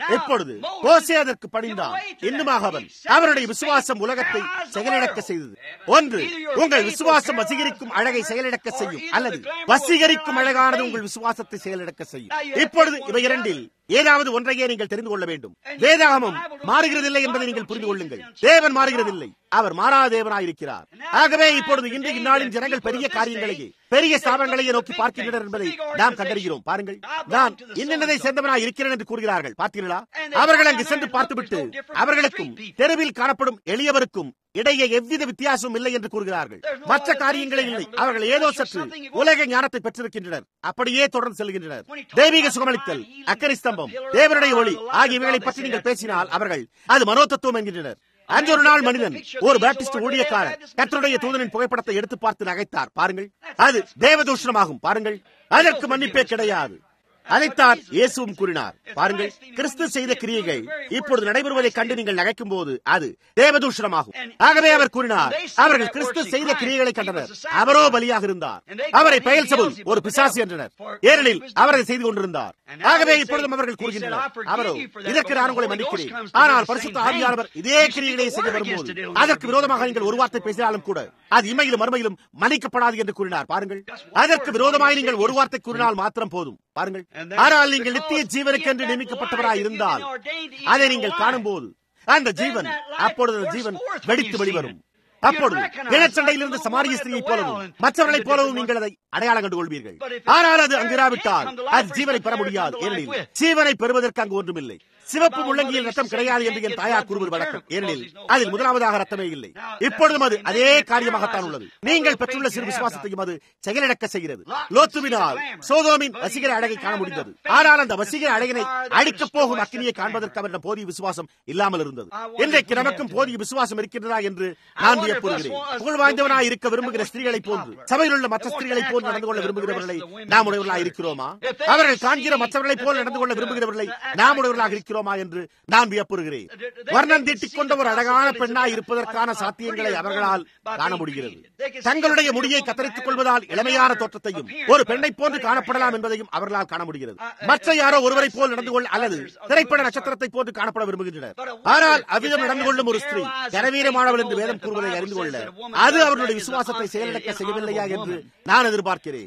இப்பொழுது மோசே அதற்கு பணிந்தான். இன்னுமாக அவருடைய விசுவாசம் உலகத்தை செயலிழக்க செய்தது. ஒன்று, உங்கள் விசுவாசம் வசீகரிக்கும் அழகை செயலிழக்க செய்யும், அல்லது வசீகரிக்கும் அழகானது உங்கள் விசுவாசத்தை செயலிழக்க செய்யும். இப்பொழுது இவை இரண்டில் ஏதாவது ஒன்றையே நீங்கள் தெரிந்து கொள்ள வேண்டும். வேதாகமம் மாறுகிறதில்லை என்பதை நீங்கள் புரிந்து கொள்ளுங்கள். தேவன் மாறுகிறதில்லை, அவர் மாறாத தேவனாயிருக்கிறார். ஆகவே இப்பொழுது இன்று இந்நாளின் ஜனங்கள் பெரிய காரியங்களையே, பெரிய ஸ்தாபனங்களையே நோக்கி பார்க்கின்றனர் என்பதை நாம் கண்டறிகிறோம். பாருங்கள், நான் இன்னதை சேர்ந்தவனாய் இருக்கிறேன் என்று கூறுகிறார்கள். பார்த்தீர்களா? அவர்கள் அங்கு சென்று பார்த்துவிட்டு அவர்களுக்கும் தெருவில் காணப்படும் எளியவருக்கும் இடையே எவ்வித வித்தியாசமும் இல்லை என்று கூறுகிறார்கள். மற்ற காரியங்களே இல்லை. அவர்கள் ஏதோ சற்று உலக ஞானத்தை பெற்றிருக்கின்றனர். அப்படியே தொடர்ந்து செல்கின்றனர். தெய்வீக சுகமளித்தல், அக்கறை ஸ்தம்பம், தேவனுடைய ஒளி ஆகியவைகளை பற்றி நீங்கள் பேசினால் அவர்கள் அது மனோதத்துவம் என்கின்றனர். அன்று ஒரு நாள் மனிதன், ஒரு பேப்டிஸ்ட் ஊழியக்காரர் கர்த்தருடைய தூதனின் புகைப்படத்தை எடுத்து பார்த்து நகைத்தார். பாருங்கள், அது தேவதூஷணமாகும். பாருங்கள், அதற்கு மன்னிப்பே கிடையாது. அதைத்தான் இயேசுவும் கூறினார். பாருங்கள், கிறிஸ்து செய்த கிரியைகள் இப்பொழுது நடைபெறுவதை கண்டு நீங்கள் நகைக்கும் போது அது தேவதூஷணமாகும். ஆகவே அவர் கூறினார், அவர்கள் கிறிஸ்து செய்த கிரியைகளை கண்டனர், அவரோ பலியாக இருந்தார், அவரை பெயல்செபூல் ஒரு பிசாசு என்றனர், ஏனெனில் அவர் அதை செய்து கொண்டிருந்தார். ஆகவே இப்பொழுதும் அவர்கள் கூறுகின்றனர், அவரோ இதற்கு நான் உங்களை மன்னிக்கிறேன், ஆனால் பரிசுத்த ஆவியானவர் இதே கிரியைகளை செய்ய வரும்போது அதற்கு விரோதமாக நீங்கள் ஒரு வார்த்தை பேசினாலும் கூட அது இம்மையிலும் மறுமையிலும் மன்னிக்கப்படாது என்று கூறினார். பாருங்கள், அதற்கு விரோதமாக நீங்கள் ஒரு வார்த்தை கூறினால் மாத்திரம் போதும். பாருங்கள், ஆனால் நீங்கள் நித்திய ஜீவனுக்கென்று நியமிக்கப்பட்டவராய் இருந்தால் அதை நீங்கள் காணும் போது அந்த ஜீவன், அப்பொழுது ஜீவன் வெடித்து வெளிவரும். அப்பொழுது கிழச்சண்டையிலிருந்து சமாரிய ஸ்திரீயை போலவும் மற்றவர்களைப் போலவும் நீங்கள் அதை அடையாளம் கண்டு கொள்வீர்கள். ஆனால் அது அங்கிராவிட்டால் அது ஜீவனை பெற முடியாது. ஏனெனில் ஜீவனை பெறுவதற்கு அங்கு ஒன்றுமில்லை. சிவப்பு முள்ளங்கியில் ரத்தம் கிடையாது என்று என் தாயார் கூறுவது வழக்கம். ஏனெனில் அதில் முதலாவதாக ரத்தமே இல்லை. இப்பொழுதும் அது அதே காரியமாகத்தான் உள்ளது. நீங்கள் பெற்றுள்ள சிறு விசுவாசத்தையும் அது செயலிழக்க செய்கிறது. லோத்துவினால் சோதோமின் வசீகர அழகை காண முடிந்தது. ஆனால் அந்த வசீகர அழகினை அடிக்கப் போகும் அக்கினியை காண்பதற்கு அவரிடம் போதிய விசுவாசம் இல்லாமல் இருந்தது. இன்றைக்கு நமக்கும் போதிய விசுவாசம் இருக்கின்றதா என்று நான் வியப்புறுகிறேன். புகழ் வாய்ந்தவனாய் இருக்க விரும்புகிற ஸ்திரீகளை போன்று, சபையில் உள்ள மற்ற ஸ்திரீகளை போன்று நடந்து கொள்ள விரும்புகிறவர்களை நாம் உடையவர்களாக இருக்கிறோமா? அவர்கள் காண்கிற மற்றவர்களை போல நடந்து கொள்ள விரும்புகிறவர்களை நாம் உடையவர்களாக இருக்கிறோமா என்று நான் வியப்புறுகிறேன். வர்ணம் தீட்டிக் கொண்ட ஒரு அழகான பெண்ணாய் இருப்பதற்கான சாத்தியங்களை அவர்களால் காண முடிகிறது. தங்களுடைய முடியை கத்தரித்துக் கொள்வதால் இளமையான தோற்றத்தையும் ஒரு பெண்ணை போன்று காணப்படலாம் என்பதையும் அவர்களால் காண முடிகிறது. மற்ற யாரோ ஒருவரை போல் நடந்து கொள்ள அல்லது திரைப்பட நட்சத்திரத்தை போன்று காணப்பட விரும்புகின்றனர். ஆனால் அவ்விதம் நடந்து கொள்ளும் ஒரு ஸ்திரீ கனவீரமானவள் என்று வேதம் கூறுவதை அறிந்து கொள்ள அது அவருடைய விசுவாசத்தை செயலிழக்க செய்யவில்லையா என்று நான் எதிர்பார்க்கிறேன்.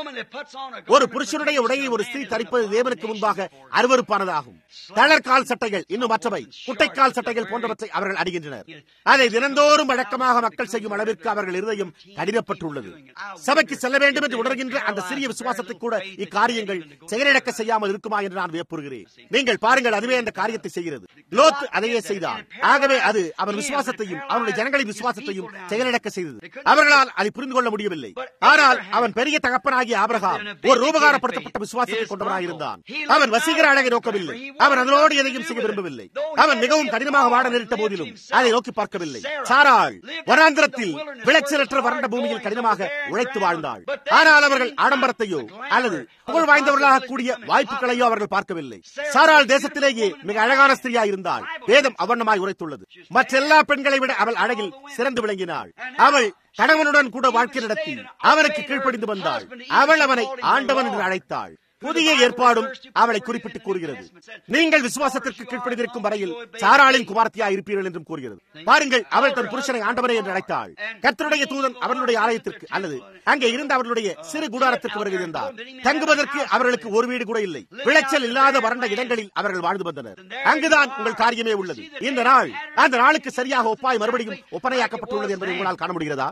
ஒரு புருஷனுடைய உடையை ஒரு ஸ்திரீ தரிப்பது தேவனுக்கு முன்பாக அருவருப்பானதாகும். தளர்கால் சட்டைகள், இன்னும் மற்றவை குட்டைக்கால் சட்டைகள் போன்றவற்றை அவர்கள் அணிகின்றனர். அதை தினந்தோறும் வழக்கமாக மக்கள் செய்யும் அளவிற்கு அவர்கள் இருதயம் கடினப்பட்டுள்ளது. சபைக்கு செல்ல வேண்டும் என்று உணர்கின்ற அந்த சிறிய விசுவாசத்தை கூட இக்காரியங்கள் செயலிழக்க செய்யாமல் இருக்குமா என்று நான் வியப்புறுகிறேன். நீங்கள் பாருங்கள், அதுவே அந்த காரியத்தை செய்கிறது. லோத் அதையே செய்தார். ஆகவே அது அவன் விசுவாசத்தையும் அவனுடைய ஜனங்களின் விசுவாசத்தையும் செயலிழக்க செய்தது. அவர்களால் அதை புரிந்து கொள்ள முடியவில்லை. ஆனால் அவன் பெரிய தகப்பனாகிய ஆபிரகாம் ஒரு ரூபகாரப்படுத்தப்பட்ட விசுவாசத்தை கொண்டவனாக இருந்தான். அவன் வசீகர அழகை நோக்கவில்லை. அவன் அதனோடு எதையும் செய்ய விரும்பவில்லை. அவன் மிகவும் கடினமாக வாட நேரிட்ட போதிலும் அதை நோக்கி பார்க்கவில்லை. சாராள் வனாந்திரத்தில் விளைச்சலற்ற வறண்ட பூமியில் கடினமாக உழைத்து வாழ்ந்தாள். ஆனால் அவர்கள் ஆடம்பரத்தையோ அல்லது புகழ் வாய்ந்தவர்களாக கூடிய வாய்ப்புகளையோ அவர்கள் பார்க்கவில்லை. சாராள் தேசத்திலேயே மிக அழகான ஸ்திரியாய் இருந்தாள். வேதம் அவண்ணமாய் உரைத்துள்ளது. மற்ற எல்லா பெண்களை விட அவள் அழகில் சிறந்து விளங்கினாள். அவள் கணவனுடன் கூட வாழ்க்கை நடத்தி அவனுக்கு கீழ்ப்படிந்து வந்தாள். அவள் அவனை ஆண்டவன் என்று அழைத்தாள். புதிய ஏற்பாடும் அவளை குறிப்பிட்டு கூறுகிறது. நீங்கள் விசுவாசத்திற்கு கீழ்ப்படிந்திருக்கும் வரையில் சாராளின் குமாரத்தியா இருப்பீர்கள் என்றும் கூறுகிறது. பாருங்கள், அவள் தன் புருஷனை ஆண்டவரே என்று அழைத்தாள். கர்த்தருடைய தூதன் அவர்களுடைய ஆலயத்திற்கு அல்லது அங்கே இருந்த அவர்களுடைய சிறு கூடாரத்திற்கு வருகிறார். தங்குவதற்கு அவர்களுக்கு ஒரு வீடு கூட இல்லை. விளைச்சல் இல்லாத வறண்ட இடங்களில் அவர்கள் வாழ்ந்து வந்தனர். அங்குதான் உங்கள் காரியமே உள்ளது. இந்த நாள் அந்த நாளுக்கு சரியாக ஒப்பாய் மறுபடியும் ஒப்பனையாக்கப்பட்டுள்ளது என்பதை உங்களால் காண முடிகிறதா?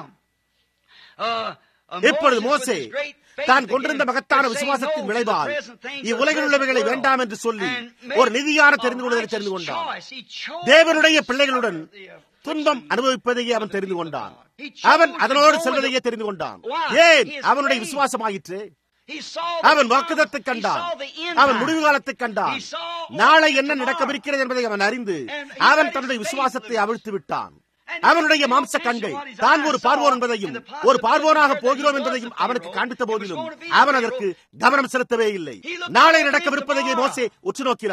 இப்பொழுது மோசே தான் கொண்டிருந்த மகத்தான விசுவாசத்தின் விளைவால் இவ்வுலகில் உள்ளவைகளை வேண்டாம் என்று சொல்லி ஒரு நிதியான தெரிந்து கொள்வதை தெரிந்து கொண்டான். தேவனுடைய பிள்ளைகளுடன் துன்பம் அனுபவிப்பதையே அவன் தெரிந்து கொண்டான். அவன் அதனோடு செல்வதையே தெரிந்து கொண்டான். ஏன்? அவனுடைய விசுவாசமாயிற்று. அவன் வாக்குதத்தை கண்டான். அவன் முடிவு காலத்தை கண்டான். நாளை என்ன நடக்கவிருக்கிறது என்பதை அவன் அறிந்து அவன் தன்னுடைய விசுவாசத்தை அவிழ்த்து விட்டான். அவனுடைய மாம்ச கண்கள் தான் ஒரு பார்வோன் என்பதையும் ஒரு பார்வோனாக போகிறோம் என்பதையும் அவனுக்கு காண்பித்த போதிலும் அவன் அதற்கு கவனம் செலுத்தவே இல்லை. நாளை நடக்கவிருப்பதையே மோசே உற்று நோக்கிறான்.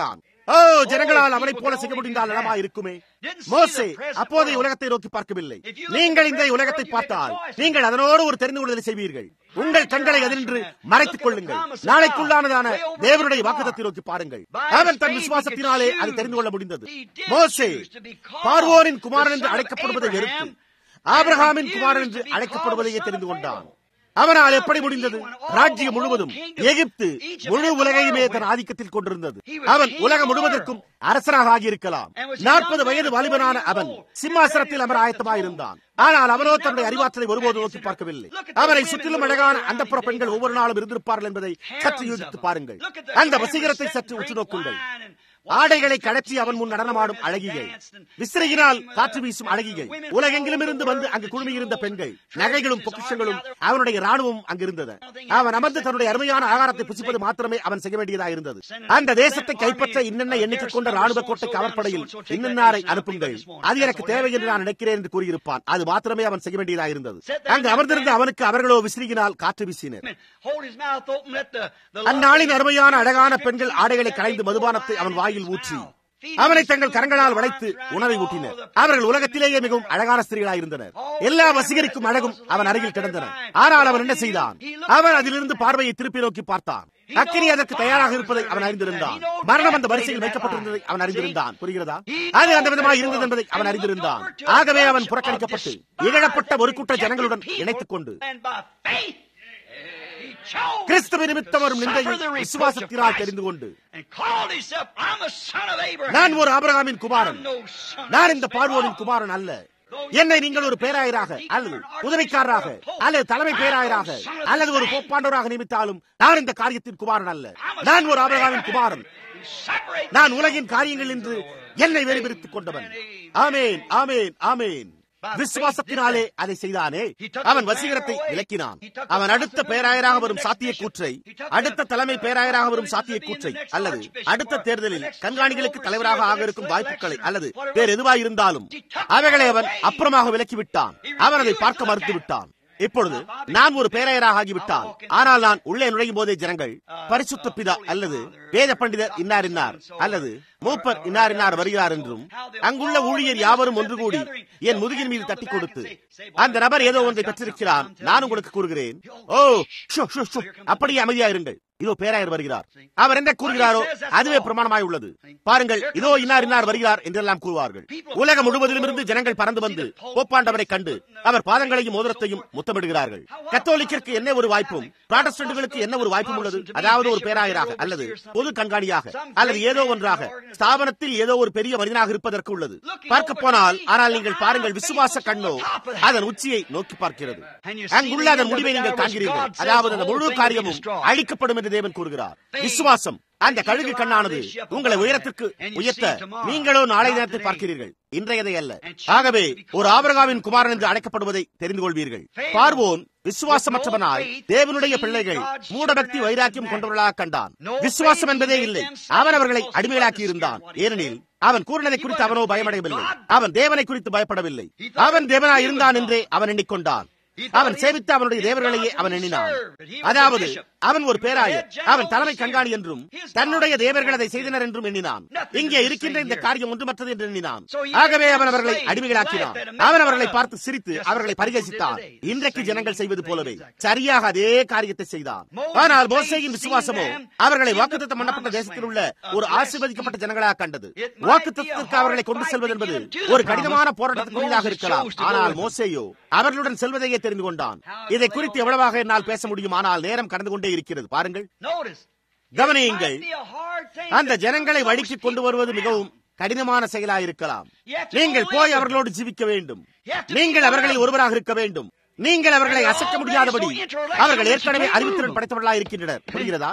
ஓ, ஜனங்களால் அவனை போல செய்ய முடிந்தால் நலமா இருக்குமே. மோசே அப்போதைய உலகத்தை நோக்கி பார்க்கவில்லை. நீங்கள் இந்த உலகத்தை பார்த்தால் நீங்கள் அதனோடு ஒரு தெரிந்து கொள்வதை செய்வீர்கள். உங்கள் கண்களை அதினின்று மறைத்துக் கொள்ளுங்கள். நாளைக்குள்ளானதான தேவனுடைய வாக்குத்தத்தை நோக்கி பாருங்கள். அவன் தன் விசுவாசத்தினாலே அதை தெரிந்து கொள்ள முடிந்தது. மோசே பார்வோனின் குமாரன் என்று அழைக்கப்படுவதை வெறுத்து ஆபிரகாமின் குமாரன் என்று அழைக்கப்படுவதையே தெரிந்து கொண்டான். அவனால் எப்படி முடிந்தது? ராஜ்யம் முழுவதும், எகிப்து முழு உலகையுமே தன் ஆதிக்கத்தில் கொண்டிருந்தது. அவன் உலகம் முழுவதற்கும் அரசனாக ஆகியிருக்கலாம். 40 வயது வாலிபனான அவன் சிம்மாசனத்தில் அமர ஆயத்தமாயிருந்தான். ஆனால் அவனோ தன்னுடைய அறிவாற்றலை ஒருபோது நோக்கி பார்க்கவில்லை. அவரை சுற்றிலும் அழகான அந்தப்புற பெண்கள் ஒவ்வொரு நாளும் இருந்திருப்பார்கள் என்பதை சற்று யோசித்து பாருங்கள். அந்த வசீகரத்தை சற்று உற்று நோக்குங்கள். ஆடைகளை கழற்றி அவன் முன் நடனமாடும் அழகிகள், விசிறியினால் காற்று வீசும் அழகிகள், உலகெங்கிலும் இருந்து வந்து அங்கு குழுமியிருந்த பெண்கள், நகைகளும் பொக்கிஷங்களும் அவனுடைய ராணுவம் அங்கிருந்தது. அவன் அமர்ந்து தன்னுடைய அருமையான ஆகாரத்தை புசிப்பது மாத்திரமே அவன் செய்ய வேண்டியதாக இருந்தது. அந்த தேசத்தை கைப்பற்ற இன்னென்ன எண்ணிக்கை கொண்ட ராணுவ கோட்டை கவர்ப்படையில் இன்னென்னாரை அனுப்புங்கள், அது எனக்கு தேவை என்று நான் நினைக்கிறேன் என்று கூறியிருப்பான். அது மாத்திரமே அவன் செய்ய வேண்டியதாக இருந்தது. அங்கு அமர்ந்திருந்த அவனுக்கு அவர்களோ விசிறியினால் காற்று வீசினர். அந்நாளின் அருமையான அழகான பெண்கள் ஆடைகளை களைந்து மதுபானத்தை அவன் வாயில் ஊற்றி அவனை தங்கள் கரங்களால் வளைத்து உணவை ஊட்டினர். அவர்கள் உலகத்திலேயே மிகவும் அழகான ஸ்திரீகளாக இருந்தனர். எல்லா வசீகரிக்கும் அழகும் அவன் அருகில் கிடந்தனர். ஆனால் அவன் என்ன செய்தான்? அவன் அதிலிருந்து பார்வையை திருப்பி நோக்கி பார்த்தான். அக்கினி அதற்கு தயாராக இருப்பதை அவன் அறிந்திருந்தான். மரணம் அந்த வரிசையில் வைக்கப்பட்டிருந்ததை அவன் அறிந்திருந்தான். புரிகிறதா? அது அந்த விதமாக இருந்தது என்பதை அவன் அறிந்திருந்தான். ஆகவே அவன் புறக்கணிக்கப்பட்டு இகழப்பட்ட ஒரு கூட்ட ஜனங்களுடன் இணைத்துக் கொண்டு கிறிஸ்துவ நிமித்தம் வரும் நிந்தையை விசுவாசத்தினால் தெரிந்து கொண்டு, நான் ஒரு ஆபிரகாமின் குமாரன், நான் இந்த பார்வோனின் குமாரன் அல்ல. என்னை நீங்கள் ஒரு பேராயராக அல்லது உதவிக்காரராக அல்லது தலைமை பேராயராக அல்லது ஒரு போப்பாண்டவராக நியமித்தாலும் நான் இந்த காரியத்தின் குமாரன் அல்ல. நான் ஒரு ஆபிரகாமின் குமாரன். நான் உலகின் காரியங்கள் என்று என்னை வேறுபிரித்துக் கொண்டவன். ஆமேன், ஆமேன், ஆமேன். விசுவாசத்தினாலே அதை செய்தானே. அவன் வசீகரத்தை விலக்கினான். அவன் அடுத்த பேராயராக வரும் சாத்திய கூற்றை, அடுத்த தலைமை பேராயராக வரும் சாத்திய கூற்றை அல்லது அடுத்த தேர்தலில் கண்காணிகளுக்கு தலைவராக ஆக இருக்கும் வாய்ப்புகளை அல்லது வேறு எதுவாயிருந்தாலும் அவைகளை அவன் அப்புறமாக விலக்கிவிட்டான். அவன் அதை பார்க்க மறுத்து விட்டான். இப்பொழுது நான் ஒரு பேராயராக ஆகிவிட்டால், ஆனால் நான் உள்ளே நுழையும் போதே ஜனங்கள் பரிசுத்த பிதா அல்லது வேத பண்டிதர் இன்னார் இன்னார் அல்லது மூப்பர் இன்னார் இன்னார் வருகிறார் என்றும், அங்குள்ள ஊழியர் யாவரும் ஒன்று கூடி என் முதுகின் மீது தட்டி கொடுத்து அந்த நபர் ஏதோ ஒன்றை பெற்றிருக்கிறார், நான் உங்களுக்கு கூறுகிறேன், ஓ அப்படியே அமைதியாயிருங்கள், இதோ பேராயர் வருகிறார், அவர் என்ன கூறுகிறாரோ அதுவே பிரமாணமாய் உள்ளது, பாருங்கள் இதோ இன்னார் இன்னார் வருகிறார் என்றெல்லாம் கூறுவார்கள். உலகம் முழுவதிலும் இருந்து ஜனங்கள் பறந்து வந்து போப்பாண்டவரை கண்டு அவர் பாதங்களையும் மோதிரத்தையும் முத்தமிடுகிறார்கள். கத்தோலிக்கிற்கு என்ன ஒரு வாய்ப்பும் புராட்டஸ்டன்ட்களுக்கு என்ன ஒரு வாய்ப்பும் உள்ளது? அதாவது ஒரு பேராயராக அல்லது பொது கண்காணியாக அல்லது ஏதோ ஒன்றாக ஸ்தாபனத்தில் ஏதோ ஒரு பெரிய மனிதனாக இருப்பதற்கு உள்ளது. பார்க்க போனால், ஆனால் நீங்கள் பாருங்கள், விசுவாச கண்ணோ அதன் உச்சியை நோக்கி பார்க்கிறது. அங்குள்ள அதன் முடிவை நீங்கள் காண்கிறீர்கள். அதாவது அந்த முழு காரியமும் அழிக்கப்படும் என்று தேவன் கூறுகிறார். விசுவாசம் அந்த கழுகு கண்ணானது உங்களை உயரத்திற்கு உயர்த்த நீங்களோ நாளை நேரத்தை பார்க்கிறீர்கள், இன்றையதை அல்ல. ஆகவே ஒரு ஆபிரகாமின் குமாரன் என்று அழைக்கப்படுவதை தெரிந்து கொள்வீர்கள். பார்வோன் விசுவாசமற்றவனாய் தேவனுடைய பிள்ளைகள் மூடபக்தி வைராக்கியம் கொண்டவர்களாக கண்டான். விசுவாசம் என்பதே இல்லை. அவன் அவர்களை அடிமைகளாக்கி இருந்தான். ஏனெனில் அவன் கூறினதை குறித்து அவனோ பயமடையவில்லை. அவன் தேவனை குறித்து பயப்படவில்லை. அவன் தேவனாய் இருந்தான் என்றே அவன் எண்ணிக்கொண்டான். அவன் சேவித்த அவனுடைய தேவர்களையே அவன் எண்ணினான். அதாவது அவன் ஒரு பேராயர், அவன் தலைமை கண்காணி என்றும் தன்னுடைய தேவர்கள் அதை செய்தனர் என்றும் எண்ணினான். இங்கே இருக்கின்ற இந்த காரியம் ஒன்றுமற்றது என்று எண்ணினான். ஆகவே அவன் அவர்களை அடிமைகளாக்கினான். அவன் அவர்களை பார்த்து சிரித்து அவர்களை பரிகசித்தான். இன்றைக்கு ஜனங்கள் செய்வது போலவே சரியாக அதே காரியத்தை செய்தான். ஆனால் மோசேயின் விசுவாசமோ அவர்களை வாக்குத்தத்தம் பண்ணப்பட்ட தேசத்தில் உள்ள ஒரு ஆசீர்வதிக்கப்பட்ட ஜனங்களாக கண்டது. வாக்குத்தத்தத்திற்கு அவர்களை கொண்டு செல்வது என்பது ஒரு கடினமான போராட்டத்திற்குரியதாக இருக்கலாம். ஆனால் மோசேயோ அவர்களுடன் செல்வதையே தெரிந்து கொண்டான். இதை குறித்து எவ்வளவாக என்னால் பேச முடியும், ஆனால் நேரம் கடந்து கொண்டே இருக்கிறது. பாருங்கள், கவனியுங்கள், அந்த ஜனங்களை வழிக்கு கொண்டு வருவது மிகவும் கடினமான செயலாயிருக்கலாம். நீங்கள் போய் அவர்களோடு ஜீவிக்க வேண்டும். நீங்கள் அவர்களில் ஒருவராக இருக்க வேண்டும். நீங்கள் அவர்களை அசைக்க முடியாதபடி அவர்கள் ஏற்கனவே அறிவுத்திறன் படைத்தவர்களாக இருக்கின்றனர். புரிகிறதா?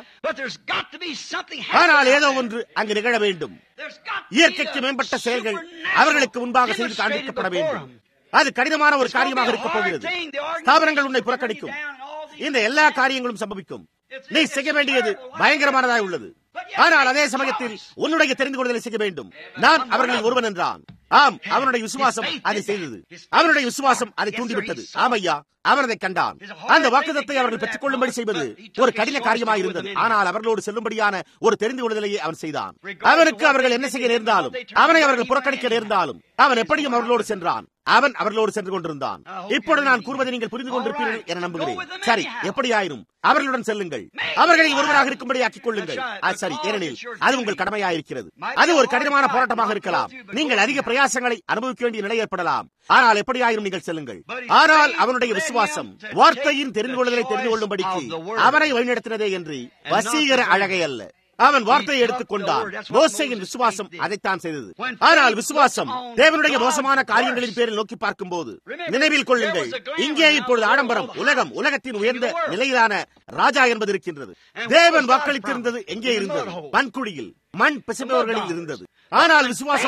ஆனால் ஏதோ ஒன்று அங்கு நிகழ வேண்டும். இயற்கைக்கு மேம்பட்ட செயல்கள் அவர்களுக்கு முன்பாக செய்து காண்பிக்கப்பட வேண்டும். அது கடினமான ஒரு காரியமாக இருக்க போகிறது. ஸ்தாபனங்கள் உன்னை புறக்கணிக்கும். இந்த எல்லா காரியங்களும் சம்பவிக்கும். நீ செய்ய வேண்டியது பயங்கரமானதாக உள்ளது. ஆனால் அதே சமயத்தில் உன்னுடைய தெரிந்து கொள்வதை செய்ய வேண்டும். நான் அவர்களில் ஒருவன் என்றான். ஆம், அவனுடைய விசுவாசம் அதை செய்தது. அவனுடைய விசுவாசம் அதை தூண்டிவிட்டது. ஆமையா, அவன் அதை கண்டான். அந்த வாக்குத்தத்தை அவர்கள் பெற்றுக் கொள்ளும்படி செய்வது ஒரு கடின காரியமாக இருந்தது. ஆனால் அவர்களோடு செல்லும்படியான ஒரு தெரிந்து கொள்ளுதலையே அவன் செய்தான். அவனுக்கு அவர்கள் என்ன செய்ய நேர்ந்தாலும், அவனை அவர்கள் புறக்கணிக்க நேர்ந்தாலும், அவன் எப்படியும் அவர்களோடு சென்றான். அவன் அவர்களோடு சென்று கொண்டிருந்தான். இப்பொழுது நான் கூறுவதை நீங்கள் புரிந்து கொண்டிருப்பீர்கள் என நம்புகிறேன். சரி, எப்படியாயினும் அவர்களுடன் செல்லுங்கள். அவர்களை ஒருவராக இருக்கும்படி ஆக்கிக் கொள்ளுங்கள். சரி, ஏனெனில் அது உங்கள் கடமையாயிருக்கிறது. அது ஒரு கடினமான போராட்டமாக இருக்கலாம். நீங்கள் அதிக பிரயாசங்களை அனுபவிக்க வேண்டிய நிலை ஏற்படலாம். ஆனால் எப்படியாயினும் நீங்கள் செல்லுங்கள். ஆனால் அவனுடைய விசுவாசம் வார்த்தையின் தெரிந்து கொள்ளுதலை தெரிந்து கொள்ளும்படிக்கு அவனை வழிநடத்தினதே என்று வசீகர அழகை அல்ல. அவன் வார்த்தையை எடுத்துக் கொண்டான். மோசேயின் விசுவாசம் அதைத்தான் செய்தது. ஆனால் விசுவாசம் தேவனுடைய மோசமான காரியங்களின் பேரில் நோக்கி பார்க்கும் போது நினைவில் கொள்ளுங்கள், இங்கே இப்பொழுது ஆடம்பரம், உலகத்தின் உயர்ந்த நிலையிலான ராஜா என்பது இருக்கின்றது. தேவன் வாக்களித்திருந்தது எங்கே இருந்தது? மண்குடியில், மண் பிசைபவர்களில் இருந்தது. ஆனால்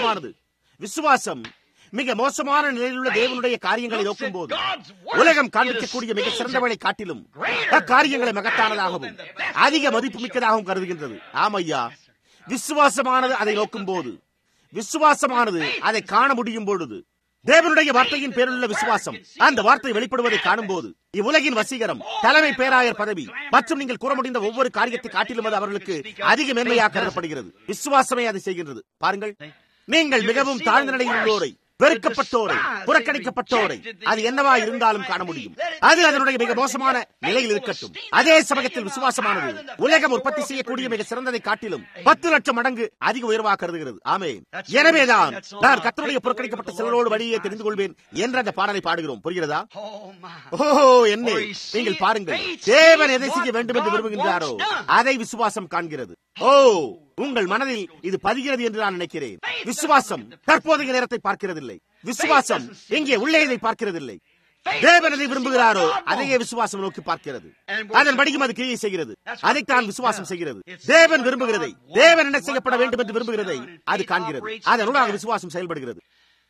விசுவாசம் மிக மோசமான நிலையில் உள்ள தேவனுடைய காரியங்களை நோக்கும் போது உலகம் காண்பிக்கக்கூடிய மிக சிறந்தவளை காட்டிலும் அக்காரியங்களை மகத்தானதாகவும் அதிக மதிப்பு மிக்கதாகவும் கருதுகின்றது. ஆமையா, விசுவாசமானது அதை நோக்கும் போது, விசுவாசமானது அதை காண முடியும் பொழுது, தேவனுடைய வார்த்தையின் பேருள்ள விசுவாசம் அந்த வார்த்தை வெளிப்படுவதை காணும் போது, இவ்வுலகின் வசீகரம், தலைமை பேராயர் பதவி மற்றும் நீங்கள் கூற முடிந்த ஒவ்வொரு காரியத்தை காட்டிலும் அது அவர்களுக்கு அதிக மேன்மையாக கருதப்படுகிறது. விசுவாசமே அதை செய்கின்றது. பாருங்கள், நீங்கள் மிகவும் தாழ்ந்த நிலையில் உள்ளோரை, வெறுக்கப்பட்டோரை, புறக்கணிக்கப்பட்டோரை அது என்னவா இருந்தாலும் காண முடியும். அது அதனுடைய மிக மோசமான நிலையில் இருக்கட்டும். அதே சமயத்தில் விசுவாசமானது உலகம் உற்பத்தி செய்யக்கூடிய மிக சிறந்ததை காட்டிலும் 10 லட்சம் மடங்கு அதிக உயர்வாக கருதுகிறது. ஆமென். எனவேதான் நான் கர்த்தருடைய புறக்கணிக்கப்பட்ட சிலரோடு வழியே தெரிந்து கொள்வேன் என்ற அந்த பாடலை பாடுகிறோம். புரிகிறதா? ஓஹோ, என்ன நீங்கள் பாருங்கள், தேவன் எதை செய்ய வேண்டும் என்று விரும்புகின்றாரோ அதை விசுவாசம் காண்கிறது. ஓ, உங்கள் மனதில் இது பதிகிறது என்று நான் நினைக்கிறேன். விசுவாசம் தற்போதைய நேரத்தை பார்க்கிறதில்லை. விசுவாசம் இங்கே உள்ளே இதை பார்க்கிறதில்லை. தேவன் எதை விரும்புகிறாரோ அதையே விசுவாசம் நோக்கி பார்க்கிறது. அதன்படியும் அது கிரியை செய்கிறது. அதைத்தான் விசுவாசம் செய்கிறது. தேவன் விரும்புகிறதை, தேவன் என்ன செய்யப்பட வேண்டும் என்று விரும்புகிறதை அது காண்கிறது. அதனூடாக விசுவாசம் செயல்படுகிறது.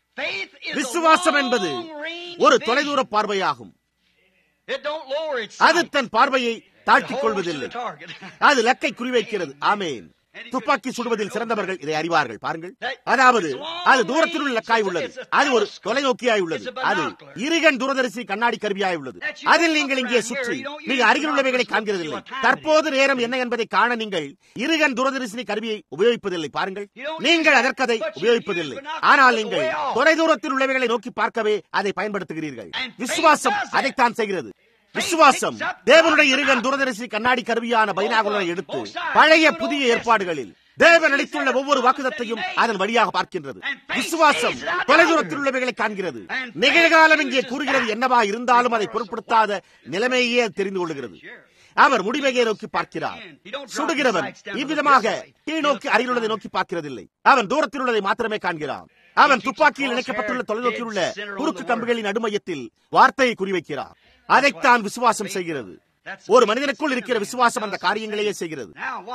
விசுவாசம் என்பது ஒரு தொலைதூர பார்வையாகும். அது தன் பார்வையை தாழ்த்திக் கொள்வதில்லை. அது லக்கை குறிவைக்கிறது. ஆமேன். துப்பாக்கி சுடுவதில் சிறந்தவர்கள் இதை அறிவார்கள். பாருங்கள், அதாவது அது தூரத்தில் உள்ள லக்காய் உள்ளது. அது ஒரு தொலைநோக்கியாய் உள்ளது. அது இருகண் தூரதரிசி கண்ணாடி கருவியாய் உள்ளது. அதில் நீங்கள் இங்கே சுற்றி மிக அருகில் உள்ளவைகளை காண்கிறதில்லை. தற்போது நேரம் என்ன என்பதை காண நீங்கள் இருகண் தூரதரிசி கருவியை உபயோகிப்பதில்லை. பாருங்கள், நீங்கள் அதற்கு அதை உபயோகிப்பதில்லை. ஆனால் நீங்கள் தொலைதூரத்தில் உள்ளவைகளை நோக்கி பார்க்கவே அதை பயன்படுத்துகிறீர்கள். விசுவாசம் அதைத்தான் செய்கிறது. விசுவாசம் தேவனுடைய இருகண் தூரதரிசி கண்ணாடி கருவியான பைனாகுலரை எடுத்து பழைய புதிய ஏற்பாடுகளில் தேவன் அளித்துள்ள ஒவ்வொரு வாக்குத்தத்தையும் அதன் வழியாக பார்க்கின்றது. விசுவாசம் தொலைதூரத்தில் உள்ளவைகளை காண்கிறது. நிகழ்காலம் இங்கே கூறுகிறது என்னவா இருந்தாலும் அதை பொருட்படுத்தாத நிலைமையே தெரிந்து கொள்கிறது. அவர் முடிவையை நோக்கி பார்க்கிறார். சுடுகிறவன் இவ்விதமாக கீழ் நோக்கி அருகிலுள்ளதை நோக்கி பார்க்கிறதில்லை. அவன் தூரத்தில் உள்ளதை மாத்திரமே காண்கிறான். அவன் துப்பாக்கியில் இணைக்கப்பட்டுள்ள தொலைநோக்கில் உள்ள குறுக்கு கம்புகளின் நடுமையத்தில் வார்த்தையை குறிவைக்கிறார். அதைத்தான் விசுவாசம் செய்கிறது. ஒரு மனிதனுக்குள் இருக்கிற விசுவாசம் அந்த காரியங்களையே செய்கிறது.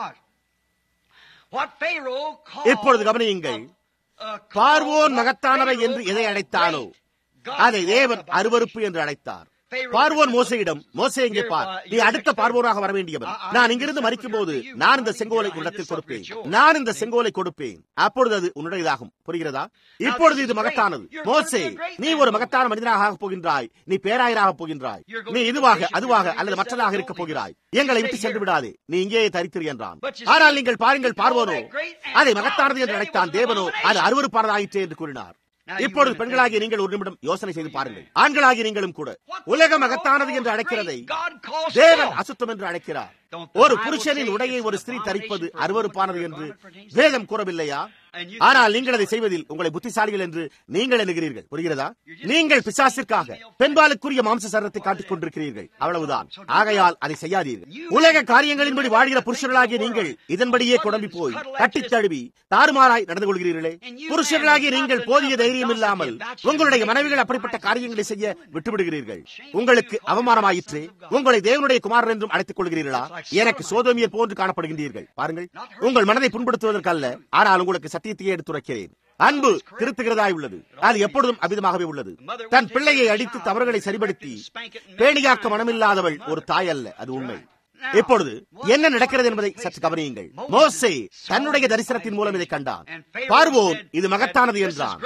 இப்பொழுது கவனியுங்கள், பார்வோன் மகத்தானவை என்று எதை அழைத்தானோ அதை தேவன் அருவருப்பு என்று அழைத்தார். பார்வோன் மோசேயிடம், மோசே இங்கே பார், நீ அடுத்த பார்வோனாக வர வேண்டியவன். நான் இங்கிருந்து மரிக்கும் போது நான் இந்த செங்கோலை உன்னிடத்தில் கொடுப்பேன். நான் இந்த செங்கோலை கொடுப்பேன். அப்பொழுது அது உன்னுடையதாகும். புரிகிறதா? இப்பொழுது இது மகத்தானது. மோசே, நீ ஒரு மகத்தான மனிதனாக போகின்றாய். நீ பேராயராக போகின்றாய். நீ இதுவாக அதுவாக அல்லது மற்றதாக இருக்க போகிறாய். எங்களை விட்டு சென்று விடாதே. நீ இங்கேயே தரித்திரு என்றான். ஆனால் நீங்கள் பாருங்கள், பார்வோனோ அதை மகத்தானது என்று அழைத்தான். தேவனோ அது அருவருப்பானதாயிற்றே என்று கூறினார். இப்பொழுது பெண்களாகிய நீங்கள் ஒரு நிமிடம் யோசனை செய்து பாருங்கள். ஆண்களாகிய நீங்களும் கூட உலகம் மகத்தானது என்று அழைக்கிறதை தேவன் அசுத்தம் என்று அழைக்கிறார். ஒரு புருஷனின் உடையை ஒரு ஸ்திரீ தரிப்பது அருவருப்பானது என்று வேதம் கூறவில்லையா? ஆனால் நீங்கள் அதை செய்வதில் உங்களை புத்திசாலிகள் என்று நீங்கள் எண்ணுகிறீர்கள். புரிகிறதா? நீங்கள் பிசாசிற்காக பெண்பாலுக்குரிய மாம்ச சரத்தை காட்டிக் கொண்டிருக்கிறீர்கள். அவ்வளவுதான். ஆகையால் அதை செய்யாதீர்கள். உலக காரியங்களின்படி வாழ்கிற புருஷர்களாகிய நீங்கள் இதன்படியே குழம்பி போய் கட்டித் தழுவி தாறுமாறாய் நடந்து கொள்கிறீர்களே. புருஷர்களாகிய நீங்கள் போதிய தைரியம் இல்லாமல் உங்களுடைய மனைவிகள் அப்படிப்பட்ட காரியங்களை செய்ய விட்டுவிடுகிறீர்கள். உங்களுக்கு அவமானமாயிற்றே. உங்களை தேவனுடைய குமாரன் என்றும் அழைத்துக் கொள்கிறீர்களா? எனக்கு சோதோமியர் போன்று காணப்படுகின்றீர்கள். பாருங்கள், உங்கள் மனதை புண்படுத்துவதற்கு அல்ல, ஆனால் உங்களுக்கு சத்தியத்தையே எடுத்துரைக்கிறேன். அன்பு திருத்துகிறதாய் உள்ளது. அது எப்பொழுதும் அவ்விதமாகவே உள்ளது. தன் பிள்ளையை அடித்து தவறுகளை சரிபடுத்தி பேணியாக்க மனமில்லாதவள் ஒரு தாய் அல்ல. அது உண்மை. இப்பொழுது என்ன நடக்கிறது என்பதை சற்று கவனியுங்கள். மோசே தன்னுடைய தரிசனத்தின் மூலம் இதை கண்டான். பார்வோன் இது மகத்தானது என்றான்.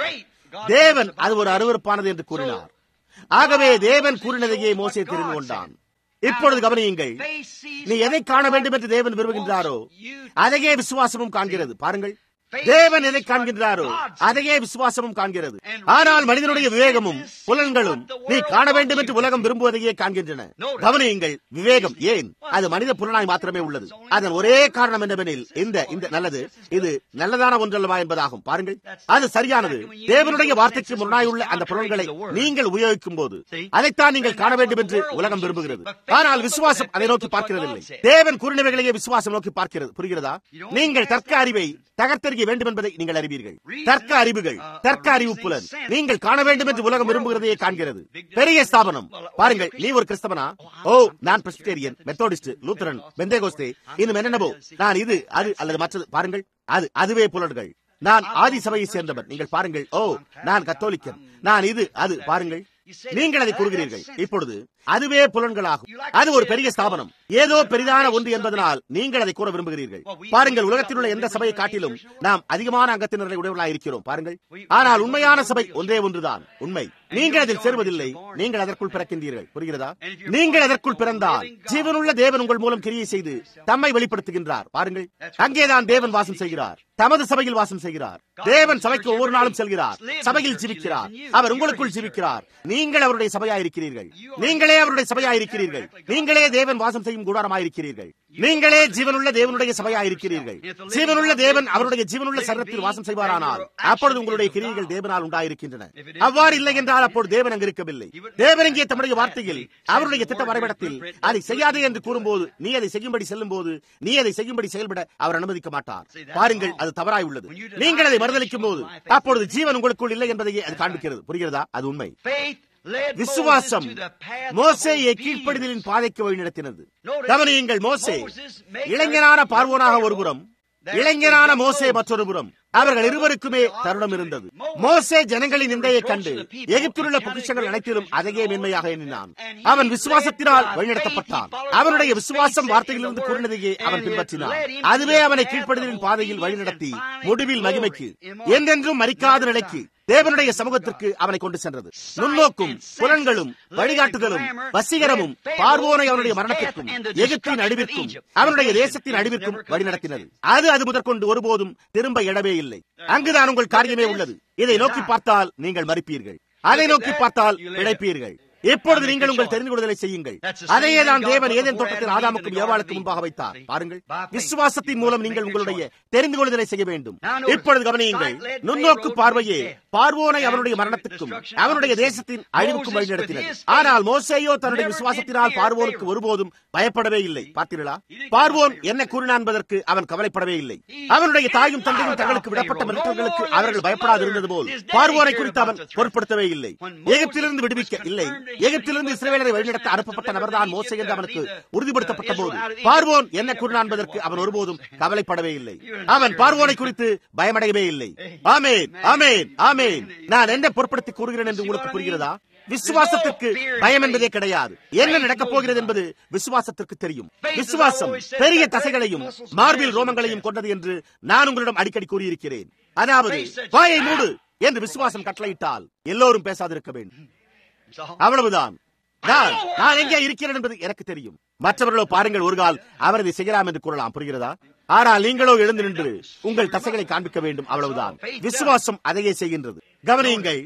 தேவன் அது ஒரு அருவருப்பானது என்று கூறினார். ஆகவே தேவன் கூறினதையே மோசே தெரிந்து கொண்டான். இப்பொழுது கவனியுங்கள், நீ எதை காண வேண்டும் என்று தேவன் விரும்புகின்றாரோ அதையே விசுவாசமும் காண்கிறது. பாருங்கள், தேவன் எதை காண்கின்றாரோ அதையே விசுவாசமும் காண்கிறது. ஆனால் மனிதனுடைய விவேகமும் புலன்களும் நீ காண வேண்டும் என்று உலகம் விரும்புவதையே காண்கின்றன. கவனியுங்கள், விவேகம் ஏன் அது மனித புலனாய் மாத்திரமே உள்ளது. அதன் ஒரே காரணம் என்னவெனில் இந்த நல்லது இது நல்லதான ஒன்றல்லவா என்பதாகும். பாருங்கள், அது சரியானது. தேவனுடைய வார்த்தைக்கு முன்னாயுள்ள அந்த புலன்களை நீங்கள் உபயோகிக்கும் போது அதைத்தான் நீங்கள் காண வேண்டும் என்று உலகம் விரும்புகிறது. ஆனால் விசுவாசம் அதை நோக்கி பார்க்கிறதில்லை. தேவன் கூறினவைகளையே விசுவாசம் நோக்கி பார்க்கிறது. புரிகிறதா? நீங்கள் தர்க்க அறிவை தகர்த்தெறிய வேண்டும் என்பதை நீங்கள் அறிவீர்கள். தர்க்க அறிவுகள், தர்க்க அறிவு புலன் நீங்கள் காண வேண்டும் என்று உலகம் விரும்புகிறதையே காண்கிறது. பெரிய ஸ்தாபனம். பாருங்கள், நீ ஒரு கிறிஸ்தவனா? ஓ, நான் பிரெஸ்பிட்டேரியன், மெத்தோடிஸ்ட், லூத்தரன், பெந்தேகோஸ்தே, இன்னும் என்னென்னவோ, நான் இது அது அல்லது மற்றது. பாருங்கள், அதுவே புலன்கள். நான் ஆதி சபையை சேர்ந்தவர். நீங்கள் பாருங்கள், ஓ, நான் கத்தோலிக்கன், நான் இது அது. பாருங்கள், நீங்கள் அதை கூறுகிறீர்கள். இப்பொழுது அதுவே புலன்களாகும். அது ஒரு பெரிய ஸ்தாபனம், ஏதோ பெரிதான ஒன்று என்பதனால் நீங்கள் அதை கூற விரும்புகிறீர்கள். பாருங்கள், உலகத்தில் உள்ள எந்த சபையை காட்டிலும் நாம் அதிகமான அங்கத்தினரை உடையவர்களாக இருக்கிறோம். பாருங்கள், ஆனால் உண்மையான சபை ஒன்றே ஒன்றுதான் உண்மை. நீங்கள் அதில் சேருவதில்லை, நீங்கள் அதற்குள் பிறக்கின்றீர்கள். புரிகிறதா? நீங்கள் அதற்குள் பிறந்தால் ஜீவனுள்ள தேவன் உங்கள் மூலம் கிரியை செய்து தம்மை வெளிப்படுத்துகின்றார். பாருங்கள், அங்கேதான் தேவன் வாசம் செய்கிறார். தமது சபையில் வாசம் செய்கிறார். தேவன் சபைக்கு ஒவ்வொரு நாளும் செல்கிறார். சபையில் ஜீவிக்கிறார். அவர் உங்களுக்குள் ஜீவிக்கிறார். நீங்கள் அவருடைய சபையாயிருக்கிறீர்கள். நீங்களே அவருடைய சபையாயிருக்கிறீர்கள். நீங்களே தேவன் வாசம் செய்யும் கூடாரமாயிருக்கிறீர்கள். நீங்களே ஜீவனுள்ள தேவனுடைய சபையாயிருக்கிறீர்கள். ஜீவனுள்ள தேவன் அவருடைய ஜீவனுள்ள சரீரத்தில் வாசம் செய்வாரானால் அப்பொழுது உங்களுடைய கிரியைகள் தேவனால் உண்டாயிருக்கின்றன. அவ்வாறு இல்லை என்றால் அப்பொழுது தேவன் அங்கு இருக்கவில்லை. தேவன் இங்கே தம்முடைய வார்த்தையில் அவருடைய திட்ட வரைபடத்தில் அதை செய்யாதே என்று கூறும்போது, நீ அதை செய்யும்படி செல்லும் போது, நீ அதை செய்யும்படி செயல்பட அவர் அனுமதிக்க மாட்டார். பாருங்கள், அது தவறாய் உள்ளது. நீங்கள் அதை மறுதலிக்கும் போது அப்பொழுது ஜீவன் உங்களுக்குள் இல்லை என்பதையே அது காண்பிக்கிறது. புரிகிறதா? அது உண்மை. விசுவாசம் மோசேயை கீழ்ப்படிதலின் பாதைக்கு வழிநடத்தினது. கவனியுங்கள், மோசே இளைஞனான பார்வோனாக ஒருபுறம், இளைஞனான மோசே மற்றொரு புறம். அவர்கள் இருவருக்குமே தருணம் இருந்தது. மோசே ஜனங்களின் நிந்தையை கண்டு எகிப்தில் உள்ள பொக்கிஷங்கள் அனைத்திலும் அதையே மேன்மையாக எண்ணினான். அவன் விசுவாசத்தினால் வழிநடத்தப்பட்டான். அவனுடைய விசுவாசம் வார்த்தையிலிருந்து கூறினதையே அவன் பின்பற்றினான். அதுவே அவனை கீழ்ப்படுதலின் பாதையில் வழிநடத்தி முடிவில் மகிமைக்கு, என்றென்றும் மறிக்காத நிலைக்கு, தேவனுடைய சமூகத்திற்கு அவனை கொண்டு சென்றது. முன்னோக்கும் புலன்களும் வழிகாட்டுதலும் வசீகரமும் பார்வோனை அவனுடைய மரணத்திற்கும் எகிப்தின் அழிவிற்கும் அவனுடைய தேசத்தின் அழிவிற்கும் வழிநடத்தினது. அது முதற்கொண்டு ஒருபோதும் திரும்ப இடவே இல்லை. அங்குதான் உங்கள் காரியமே உள்ளது. இதை நோக்கி பார்த்தால் நீங்கள் மறிப்பீர்கள், அதை நோக்கி பார்த்தால் இழைப்பீர்கள். எப்பொழுது நீங்கள் உங்கள் தெரிந்து கொள்வதை செய்யுங்கள். அதையே தான் தேவன் ஏதேன் தோட்டத்தில் ஆதாமுக்கும் ஏவாளுக்கு முன்பாக வைத்தார். பாருங்கள், விசுவாசத்தின் மூலம் நீங்கள் உங்களுடைய தெரிந்து கொள்வதை செய்ய வேண்டும். இப்பொழுது கவனியுங்கள், நுண்ணோக்கு பார்வையே பார்வோனை அவனுடைய மரணத்துக்கும் அவனுடைய தேசத்தின் அழிவுக்கும் வழிநடத்தினது. ஆனால் மோசேயோ தன்னுடைய விசுவாசத்தினால் பார்வோனுக்கு ஒருபோதும் பயப்படவே இல்லை. பார்த்தீர்களா? பார்வோன் என்ன கூறினான் என்பதற்கு அவன் கவலைப்படவே இல்லை. அவனுடைய தாயும் தந்தையும் தங்களுக்கு விடப்பட்ட மிருகங்களுக்கு அவர்கள் பயப்படாது இருந்தது போல் பார்வோனை குறித்து அவன் பொருட்படுத்தவே இல்லை. எகிப்திலிருந்து விடுவிக்க இல்லை, எகிப்திலிருந்து இஸ்ரவேலரை வழிநடத்த அனுப்பப்பட்ட நபர்தான் மோசே என்று அவனுக்கு உறுதிப்படுத்தப்பட்ட போது பார்வோன் என்ன கூறினான் என்பதற்கு அவன் ஒருபோதும் கவலைப்படவே இல்லை. அவன் பார்வோனை குறித்து பயமடையவே இல்லை. ஆமேன், ஆமேன், ஆமேன். நான் என்ன பொருட்படுத்தி கூறுகிறேன் என்று உங்களுக்கு புரிகிறதா? விசுவாசத்திற்கு பயம் என்பதே கிடையாது. என்ன நடக்கப் போகிறது என்பது விசுவாசத்திற்கு தெரியும். விசுவாசம் பெரிய தசைகளையும் மார்பில் ரோமங்களையும் கொண்டது என்று நான் உங்களிடம் அடிக்கடி கூறியிருக்கிறேன். அதாவது வாயை மூடு என்று விசுவாசம் கட்டளையிட்டால் எல்லோரும் பேசாதிருக்க வேண்டும். அவ்வளவுதான். நான் எங்கே இருக்கிறேன் என்பது எனக்கு தெரியும். மற்றவர்களோ பாருங்கள், ஒரு கால் அவர் இதை செய்யலாம் என்று கூறலாம். புரிகிறதா? ஆனால் நீங்களோ எழுந்து நின்று உங்கள் தசைகளை காண்பிக்க வேண்டும். அவ்வளவுதான். விசுவாசம் அதையே செய்கின்றது. கவனியுங்கள்,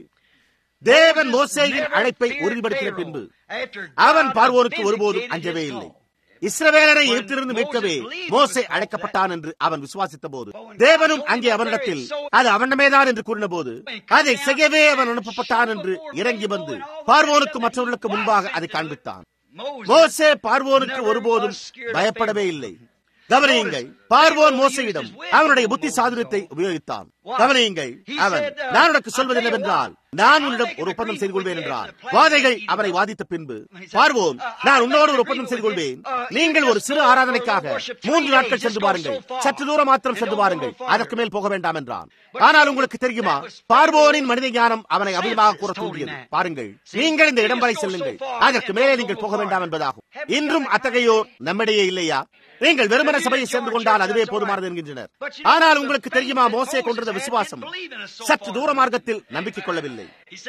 தேவன் மோசேயின் அழைப்பை உறுதிப்படுத்திய பின்பு அவன் பார்வோனுக்கு ஒருபோதும் அஞ்சவே இல்லை. இஸ்ரவேலரை எகிப்திலிருந்து மீட்கவே மோசே அழைக்கப்பட்டான் என்று அவன் விசுவாசித்த போது, தேவனும் அங்கே அவனிடத்தில் அது அவனிடமேதான் என்று கூறின போது, அதை செய்யவே அவன் அனுப்பப்பட்டான் என்று இறங்கி வந்து பார்வோனுக்கு மற்றவர்களுக்கு முன்பாக அதை காண்பித்தான். மோசே பார்வோனுக்கு ஒருபோதும் பயப்படவே இல்லை. கவனியுங்கள், பார்வோன் மோசையிடம் அவனுடைய புத்தி சாதுரியத்தை உபயோகித்தான். கவனியுங்கள், அவன் நான் உனக்கு சொல்வது என்னவென்றால், நான் உன்னிடம் ஒரு ஒப்பந்தம் செய்து கொள்வேன் என்றார். வாதைகள் அவரை வாதித்த பின்பு பார்வோன், நான் உன்னோடு ஒரு ஒப்பந்தம் செய்து கொள்வேன். நீங்கள் ஒரு சிறு ஆராதனைக்காக 3 நாட்கள் சென்று பாருங்கள், சற்று தூரம் மாத்திரம் சென்று பாருங்கள், அதற்கு மேல் போக வேண்டாம் என்றான். ஆனால் உங்களுக்கு தெரியுமா, பார்வோனின் மனித ஞானம் அவனை அபிதமாக கூற தூண்டியது. பாருங்கள், நீங்கள் இந்த இடம் வரை செல்லுங்கள், அதற்கு மேலே நீங்கள் போக வேண்டாம் என்பதாகும். இன்றும் அத்தகையோர் நம்மிடையே இல்லையா? நீங்கள் வெறுமன சபையை சேர்ந்து கொண்டால் இருந்தால் அதுவே போதுமானது என்கின்றனர். ஆனால் உங்களுக்கு தெரியுமா, மோசே கொண்டிருந்த விசுவாசம் சற்று தூர மார்க்கத்தில் நம்பிக்கை கொள்ளவில்லை.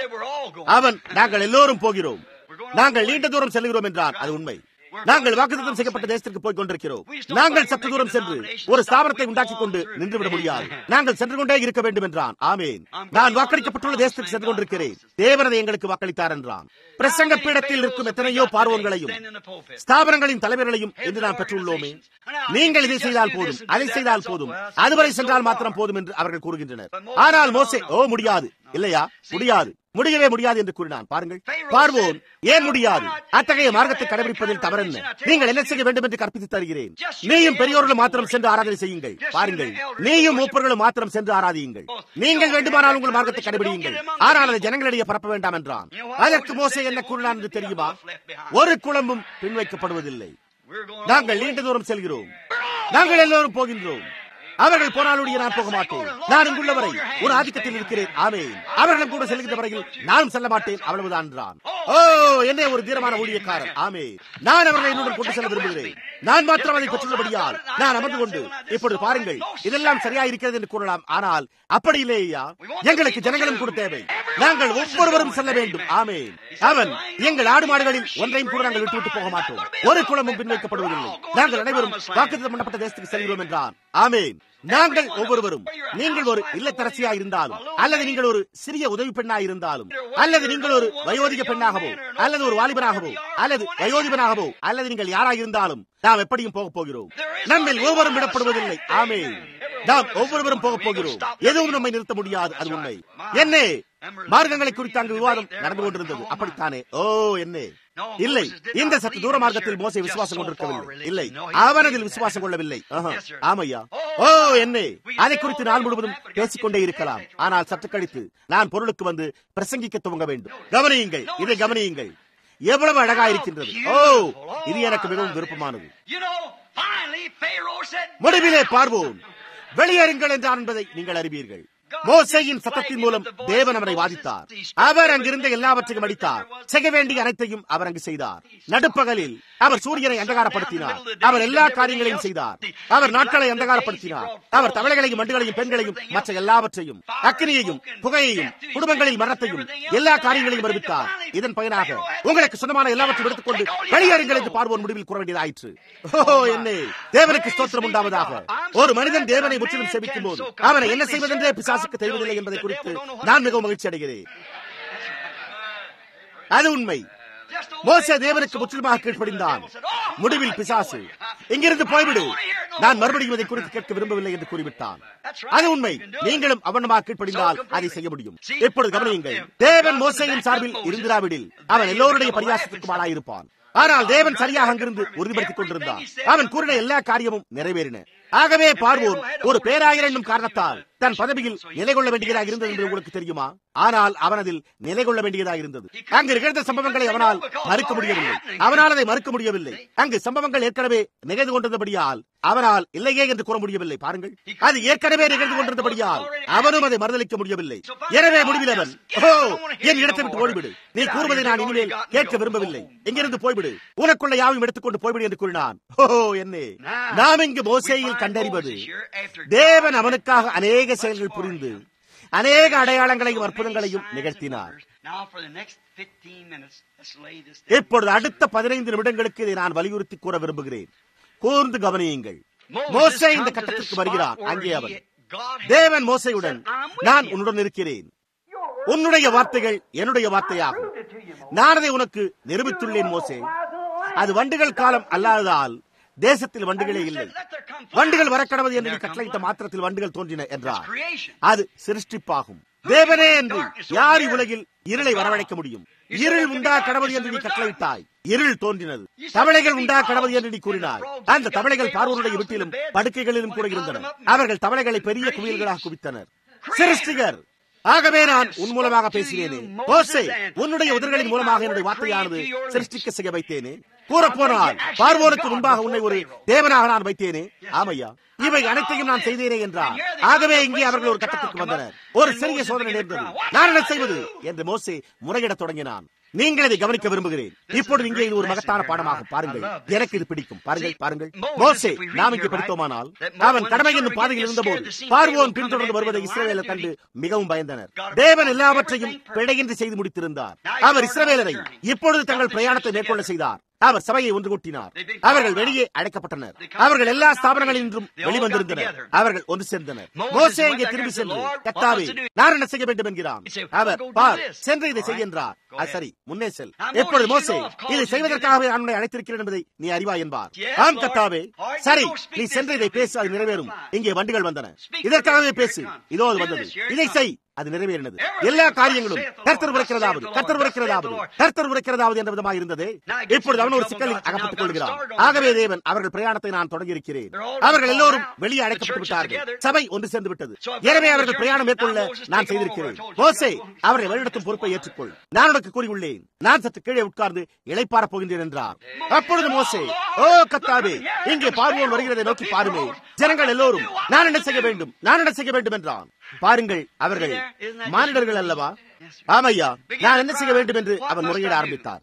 அவன், நாங்கள் எல்லோரும் போகிறோம், நாங்கள் நீண்ட தூரம் செல்கிறோம் என்றான். அது உண்மை. நாங்கள் வாக்குத்தத்தம் செய்யப்பட்ட தேசத்திற்கு போய் கொண்டிருக்கிறோம். நாங்கள் சற்று தூரம் சென்று ஒரு ஸ்தாபனத்தை உண்டாக்கிக் கொண்டு நின்றுவிட முடியாது. நாங்கள் சென்று கொண்டே இருக்க வேண்டும் என்றான். ஆமேன். நான் வாக்களிக்கப்பட்டுள்ள தேசத்திற்கு சென்று கொண்டிருக்கிறேன். தேவனதை எங்களுக்கு வாக்களித்தார் என்றான். பிரசங்க பீடத்தில் இருக்கும் எத்தனையோ பார்வோன்களையும் ஸ்தாபனங்களின் தலைவர்களையும் என்று நாம் பெற்றுள்ளோமே. நீங்கள் இதை செய்தால் போதும், அதை செய்தால் போதும், அதுவரை சென்றால் மாத்திரம் போதும் என்று அவர்கள் கூறுகின்றனர். ஆனால் மோசே, முடியாது, இல்லையா, முடியாது, முடியவே முடியாது என்று கூறினான். பாருங்கள், பார்வோன் ஏன் முடியாது? அத்தகைய மார்க்கத்தை கடைபிடிப்பதில் தவறென்ன? நீங்கள் என்ன செய்ய வேண்டும் என்று கற்பித்து தருகிறேன். நீயும் பெரியோர்களும் மாத்திரம் சென்று ஆராதனை செய்யுங்கள். பாருங்கள், நீயும் மூப்பர்களும் மாத்திரம் சென்று ஆராதியுங்கள். நீங்கள் வேண்டுமானால் உங்கள் மார்க்கத்தை கடைபிடியுங்கள், ஆனால் அதை ஜனங்களிடையே பரப்ப வேண்டாம் என்றான். அதற்கு மோசே என்ன கூறினான் என்று தெரியுமா? ஒரு குழம்பும் பின்வைக்கப்படுவதில்லை. நாங்கள் நீண்ட தூரம் செல்கிறோம், நாங்கள் எல்லோரும் போகின்றோம். அவர்கள் போனாலுடைய நான் போக மாட்டேன். நான் இங்குள்ளவரை ஒரு ஆதிக்கத்தில் இருக்கிறேன். ஆமேன். அவர்களும் கூட செல்கின்ற வரையில் நானும் செல்ல மாட்டேன். அவ்வளவுதான் என்றான். என்ன ஒரு தீரமான ஊழியக்காரன். ஆமே, நான் அவர்களை என்னுடன் கொண்டு செல்ல விரும்புகிறேன். நான் மாத்திரம் அதை பெற்றுள்ளபடியால் நான் அமர்ந்து கொண்டு இப்பொழுது பாருங்கள், இதெல்லாம் சரியா இருக்கிறது என்று கூறலாம். ஆனால் அப்படி இல்லையா, எங்களுக்கு ஜனங்களும் கூட தேவை. நாங்கள் ஒவ்வொருவரும் செல்ல வேண்டும். ஆமேன். அவன், எங்கள் ஆடு மாடுகளில் ஒன்றையும் கூட நாங்கள் விட்டுவிட்டு போக மாட்டோம். ஒரு குளமும் பின்வைக்கப்படுவதில்லை. நாங்கள் அனைவரும் வாக்குத்தத்தம் பண்ணப்பட்ட தேசத்துக்கு செல்கிறோம் என்றான். ஆமேன். நாங்கள் ஒவ்வொருவரும், நீங்கள் ஒரு இல்லத்தரசியா இருந்தாலும், அல்லது நீங்கள் ஒரு சிறிய உதவி பெண்ணா இருந்தாலும், அல்லது நீங்கள் ஒரு வயோதிக பெண்ணாகவோ, அல்லது ஒரு வாலிபனாகவோ, அல்லது வயோதிபனாகவோ, அல்லது நீங்கள் யாராக இருந்தாலும், நாம் எப்படியும் போக போகிறோம். நம்மில் ஒவ்வொருவரும் விடப்படுவதில்லை. ஆமென். நாம் ஒவ்வொருவரும் போக போகிறோம். எதுவும் நம்மை நிறுத்த முடியாது. அது உண்மை. என்ன மார்க்கங்களை குறித்து அங்கு விவாதம் நடந்து கொண்டிருந்தது. அப்படித்தானே? என்ன இல்லை, இந்த சற்று தூர மார்க்கத்தில் மோசே விசுவாசம் கொண்டிருக்கவில்லை. இல்லை, அவனதில் விசுவாசம் கொள்ளவில்லை. ஆமையா, என்ன அதை குறித்து நாள் முழுவதும் பேசிக்கொண்டே இருக்கலாம். ஆனால் சற்று கழித்து நான் பொருளுக்கு வந்து பிரசங்கிக்க துவங்க வேண்டும். கவனியுங்கள், இதை கவனியுங்கள். எவ்வளவு அழகா இருக்கின்றது. இது எனக்கு மிகவும் விருப்பமானது. முடிவிலே பார்வோம், வெளியேறுங்கள் என்றான் என்பதை நீங்கள் அறிவீர்கள். மோசேயின் சத்தத்தின் மூலம் தேவன் அவரை வாதித்தார். அவர் அங்கிருந்த எல்லாவற்றையும் அடித்தார். செய்ய வேண்டிய அனைத்தையும் அவர் அங்கு செய்தார். நடுப்பகலில் அவர் சூரியனை அந்தகாரப்படுத்தினார். அவர் எல்லா காரியங்களையும் செய்தார். அவர் நாட்களை அந்தகாரப்படுத்தினார். அவர் தவளைகளையும் மண்டுகளையும் பெண்களையும் மற்ற எல்லாவற்றையும், அக்கினியையும் புகையையும் குடும்பங்களில் மரணத்தையும் எல்லா காரியங்களையும் அறிவித்தார். இதன் பயனாக உங்களுக்கு சொந்தமான எல்லாவற்றையும் எடுத்துக்கொண்டு வெளியேறுங்கள் என்று பார்வோன் முடிவில் கூற வேண்டியதாயிற்று. என்ன தேவனுக்கு ஸ்தோத்திரம் உண்டாவதாக. ஒரு மனிதன் தேவனை முற்றிலும் சேவிக்கும் போது அவனை என்ன செய்வதென்றே பிசாசுக்கு தெரிவதில்லை என்பதை குறித்து நான் மிகவும் மகிழ்ச்சி அடைகிறேன். அது உண்மை. மோசே தேவனுக்கு முற்றிலுமாக கீழ்ப்படிந்தான். முடிவில் பிசாசு, இங்கிருந்து போய்விடு, நான் மறுபடியும் இதை குறித்து கேட்க விரும்பவில்லை என்று கூறிவிட்டான். அது உண்மை. நீங்களும் அவனமாக கீழ்ப்படிந்தால் அதை செய்ய முடியும். இப்பொழுது கவனியுங்கள், தேவன் மோசேயின் சார்பில் இருந்திராவிடில் அவன் எல்லோருடைய பரியாசத்திற்கும் ஆளாயிருப்பான். ஆனால் தேவன் சரியாக அங்கிருந்து உறுதிப்படுத்திக் கொண்டிருந்தான். அவன் கூறின எல்லா காரியமும் நிறைவேறின. ஆகவே பார்வோன் ஒரு பேராயர் என்னும் காரணத்தால் தன் பதவியில் நிலை கொள்ள வேண்டியதாக இருந்தது என்று உங்களுக்கு தெரியுமா? ஆனால் அவன் அதில் நிலை கொள்ள வேண்டியதாக இருந்தது. அங்கு நிகழ்ந்த சம்பவங்களை அவனால் மறுக்க முடியவில்லை. அவனால் அதை மறுக்க முடியவில்லை. அங்கு சம்பவங்கள் ஏற்கனவே நிகழ்ந்து கொண்டிருந்தபடியால் அவனால் இல்லையே என்று கூற முடியவில்லை. பாருங்கள், அது ஏற்கனவே நிகழ்ந்து கொண்டிருந்தபடியால் அவனும் அதை மறுதளிக்க முடியவில்லை. எனவே முடிவில் அவன், என் இடத்தை விட்டு ஓடிவிடு, நீ கூறுவதை நான் இனிமேல் கேட்க விரும்பவில்லை, எங்கிருந்து போய்விடு, உனக்குள்ள யாவையும் எடுத்துக்கொண்டு போய்விடு என்று கூறினான். என்ன நாம் இங்கு மோசேயில் கண்டறிவது, தேவன் அவனுக்காக அநேக செயல்கள் புரிந்து அநேக அடையாளங்களையும் அற்புதங்களையும் நிகழ்த்தினார். இப்பொழுது அடுத்த 15 நிமிடங்களுக்கு இதை நான் வலியுறுத்தி கூற விரும்புகிறேன். கூர்ந்து கவனியுங்கள். மோசே இந்த கட்டத்திற்கு வருகிறான். அங்கே அவன், தேவன் மோசேயுடன், நான் உன்னுடன் இருக்கிறேன், உன்னுடைய வார்த்தைகள் என்னுடைய வார்த்தையாகும், நான் அதை உனக்கு நிரூபித்துள்ளேன். மோசே, அது வண்டுகள் காலம் அல்லாததால் தேசத்தில் வண்டுகளே இல்லை. வண்டுகள் வரக்கடவது என்று கட்டளையிட்ட மாத்திரத்தில் வண்டுகள் தோன்றின என்றார். அது சிருஷ்டிப்பாகும். தேவனே என்று யார் உலகில் இருளை வரவழைக்க முடியும்? இருள் உண்டா கடவுள் என்று நீ கட்டளையிட்டாய், இருள் தோன்றினது. தவளைகள் உண்டா கடவுள் என்று நீ கூறினாய். அந்த தவளைகள் பார்வோருடைய வீட்டிலும் படுக்கைகளிலும் கூட இருந்தன. அவர்கள் தவளைகளை பெரிய குவியல்களாக குவித்தனர். சிருஷ்டிகர், ஆகவே நான் உன் மூலமாக பேசினேனே. மோசே, உன்னுடைய உதடுகளின் மூலமாக என்னுடைய வார்த்தையானது சிருஷ்டிக்க செய்ய வைத்தேனே. கூறப்போனால் பார்வோனுக்கு முன்பாக உன்னை ஒரு தேவனாக நான் வைத்தேனே. ஆமையா, இவை அனைத்தையும் நான் செய்தேனே என்றார். ஆகவே இங்கே அவர்கள் ஒரு கட்டத்திற்கு வந்தனர். ஒரு சிறிய சோதனை நேர்ந்தது. நான் என்ன செய்வது என்று மோசே முறையிடத் தொடங்கினான். நீங்கள் இதை கவனிக்க விரும்புகிறேன். இப்பொழுது இங்கே இது ஒரு மகத்தான பாடமாகும். பாருங்கள், எனக்கு இது பிடிக்கும். பாருங்கள். மோசே நாம் இங்கே படித்தோமானால் அவன் கடமை என்னும் பாதையில் இருந்தபோது பார்வோன் பின்தொடர்ந்து வருவதை இஸ்ரவேலர் கண்டு மிகவும் பயந்தனர். தேவன் எல்லாவற்றையும் பிழையின்றி செய்து முடித்திருந்தார். அவர் இஸ்ரவேலரை இப்பொழுது தங்கள் பிரயாணத்தை மேற்கொள்ள செய்தார். அவர் சபையை ஒன்று கூட்டினார். அவர்கள் வெளியே அழைக்கப்பட்டனர். அவர்கள் எல்லா ஸ்தாபனங்களிலும் வெளிவந்திருந்தனர். அவர்கள் ஒன்று சேர்ந்தனர். மோசே இங்கே திரும்பி சென்று, கர்த்தாவே, நான் என்ன செய்ய வேண்டும் என்கிறான். அவர், பார், சென்று இதை செய் என்றார். சரி, முன்னே செல். எப்பொழுது மோசே, இதை செய்வதற்காகவே நான் உன்னை அழைத்திருக்கிறேன் என்பதை நீ அறிவாய் என்பார். ஆம் கர்த்தாவே, சரி, நீ சென்று இதை பேசு, அது நிறைவேறும். இங்கே வண்டிகள் வந்தன, இதற்காகவே பேசு. இதோ அது வந்தது, இதை செய், அது நிறைவேறினது. எல்லா காரியங்களும் கர்த்தர் உரைக்கிறதாவது என்ற விதமாக இருந்தது. இப்பொழுது அவன் ஒரு சிக்கலில் அகப்பட்டுக் கொள்கிறான். ஆகவே தேவன், அவர்கள் பிரயாணத்தை நான் தொடங்கி இருக்கிறேன். அவர்கள் எல்லோரும் வெளியே அழைக்கப்பட்டு விட்டார்கள். சபை ஒன்று சேர்ந்து விட்டது. எனவே அவர்கள் பிரயாணம் மேற்கொள்ள நான் செய்திருக்கிறேன். மோசே, அவரை வழிநடத்தும் பொறுப்பை ஏற்றுக்கொள். நான் உனக்கு கூறியுள்ளேன். நான் சற்று கீழே உட்கார்ந்து இளைப்பாறப் போகின்றேன் என்றார். அப்பொழுது மோசே, ஓ கர்த்தாவே, இங்கே பார்வோன் வருகிறதை நோக்கி பாருமே. ஜனங்கள் எல்லோரும் நான் என்ன செய்ய வேண்டும் என்றான். பாருங்கள், அவர்கள் மானிடர்கள் அல்லவா? ஆமையா, நான் என்ன செய்ய வேண்டும் என்று அவன் முறையிட ஆரம்பித்தார்.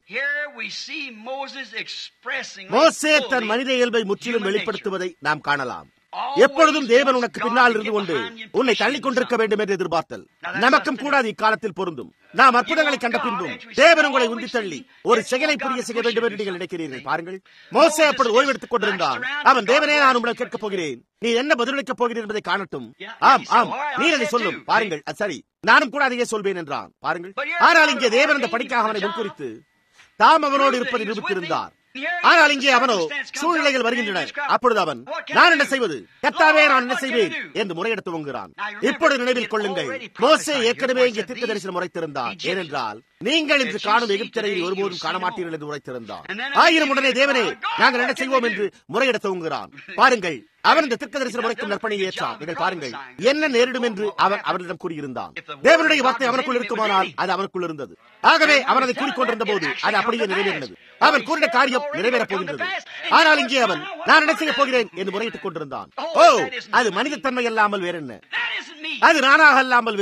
மோசே தன் மனித இயல்பை முற்றிலும் வெளிப்படுத்துவதை நாம் காணலாம். எப்பொழுதும் தேவன் உனக்கு பின்னால் இருந்து கொண்டு உன்னை தள்ளிக் கொண்டிருக்க வேண்டும் என்று எதிர்பார்த்தல் நமக்கும் கூடாது. இக்காலத்தில் பொருந்தும். நாம் அற்புதங்களை கண்ட பின்பும் தேவன் உங்களை உந்தி தள்ளி ஒரு செயலை புரிய செய்ய வேண்டும் என்று நீங்கள் நினைக்கிறீர்கள். பாருங்கள், மோசே அப்பொழுது ஓய்வெடுத்துக் கொண்டிருந்தான். அவன், தேவனே, நான் உங்களை கேட்கப் போகிறேன். நீ என்ன பதிலளிக்கப் போகிறீர் என்பதை காணட்டும். ஆம், நீர் அதை சொல்லும். பாருங்கள், சரி, நானும் கூட அதையே சொல்வேன் என்றான். பாருங்கள், ஆனால் இங்கே தேவன் அந்த படிக்காக அவனை முன்குறித்து தாம் அவனோடு இருப்பதை நிரூபித்திருந்தார். ஆனால் இங்கே அவனோ சூழ்நிலைகள் வருகின்றன. அப்பொழுது அவன், நான் என்ன செய்வது? கர்த்தாவே, நான் என்ன செய்வேன் என்று முறையிட துவங்குகிறான். இப்பொழுது நினைவில் கொள்ளுங்கள், மோசே ஏற்கனவே இங்கே தீர்க்க தரிசனம் உரைத்திருந்தார். ஏனென்றால், நீங்கள் இன்று காணும் எகிப்தியரை ஒருபோதும் காண மாட்டீர்கள் என்று உரைத்திருந்தார். ஆயிரம் உடனே, தேவனே, நாங்கள் என்ன செய்வோம் என்று முறையிட துவங்குகிறான். பாருங்கள், அவன் இந்த தீர்க்க தரிசனம் உரைக்கும் நற்பணியை ஏற்றான். நீங்கள் பாருங்கள், என்ன நேரிடும் என்று அவன் அவனிடம் கூறியிருந்தான். தேவனுடைய வார்த்தை அவனுக்குள் இருக்குமானால் அது அவனுக்குள் இருந்தது. ஆகவே அவன் அதை கூறிக்கொண்டிருந்த போது அது அப்படியே நிறைவேறினது. அவன் கூறின காரியம் நிறைவேறப் போகின்றது. ஆனால் இங்கே அவன், நான் என்ன செய்ய போகிறேன் என்று முறையிட்டுக் கொண்டிருந்தான். ஓ, அது மனிதத்தன்மை அல்லாமல் வேறென்ன? அது நானாக அல்லாமல்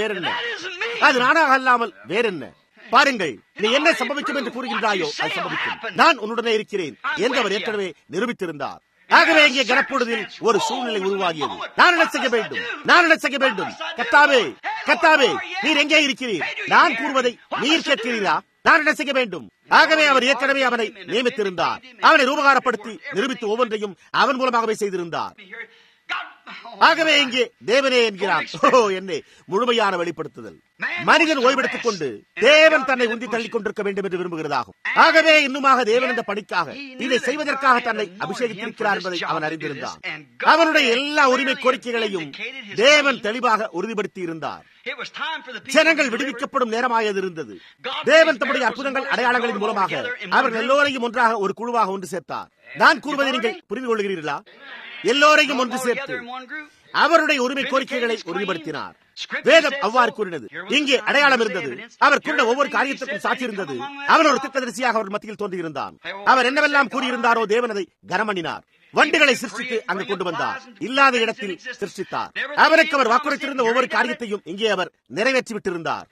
வேறென்ன? பாருங்கள், நீ என்ன சம்பவிக்கும் என்று கூறுகின்றாயோ அது சம்பவிக்கும். நான் உன்னுடனே இருக்கிறேன் என்று அவர் ஏற்கனவே நிரூபித்திருந்தார். ஆகவே இங்கே கனப்பொழுதில் ஒரு சூழ்நிலை உருவாகியது. நான் என்ன செய்ய வேண்டும்? கர்த்தாவே, நீர் எங்கே இருக்கிறீர்? நான் கூறுவதை நீர் கேட்கிறீரா? நான் என்ன செய்ய வேண்டும்? ஆகவே அவர் ஏற்கனவே அவனை நியமித்திருந்தார். அவனை ரூபகாரப்படுத்தி நிரூபித்து ஒவ்வொன்றையும் அவன் மூலமாகவே செய்திருந்தார். ஆகவே இங்கே தேவனே என்கிறான். என்னே முழுமையான வெளிப்படுத்துதல். மனிதன் ஓய்வெடுத்துக் கொண்டு தேவன் தன்னை உந்தி தள்ளிக் கொண்டிருக்க வேண்டும் என்று விரும்புகிறதாகும். ஆகவே இன்னுமாக தேவன் இந்த பணிக்காக இதை செய்வதற்காக தன்னை அபிஷேகித்திருக்கிறார் என்பதை அவன் அறிந்திருந்தான். அவனுடைய எல்லா உரிமை கோரிக்கைகளையும் தேவன் தெளிவாக உறுதிப்படுத்தி இருந்தார். ஜனங்கள் விடுவிக்கப்படும் நேரமாயது இருந்தது. தேவன் தம்முடைய அற்புதங்கள் அடையாளங்களின் மூலமாக அவர்கள் எல்லோரையும் ஒன்றாக ஒரு குழுவாக ஒன்று சேர்த்தார். நான் கூறுவதை நீங்கள் புரிந்து கொள்கிறீர்களா? எல்லோரையும் ஒன்று சேர்த்து அவருடைய உரிமை கோரிக்கைகளை உறுதிப்படுத்தினார். வேதம் அவ்வாறு கூறினது. இங்கே அடையாளம் இருந்தது. அவர் கூறின ஒவ்வொரு காரியத்திற்கும் சாட்சி இருந்தது. அவன் ஒரு தீர்க்கதரிசியாக அவர் மத்தியில் தோன்றியிருந்தான். அவர் என்னவெல்லாம் கூறியிருந்தாரோ தேவன் அதை கனமண்ணினார். வண்டுகளை சிருஷ்டித்து அங்கு கொண்டு வந்தார். இல்லாத இடத்தில் சிருஷ்டித்தார். அவருக்கு அவர் வாக்குறுத்திருந்த ஒவ்வொரு காரியத்தையும் இங்கே அவர் நிறைவேற்றி விட்டிருந்தார்.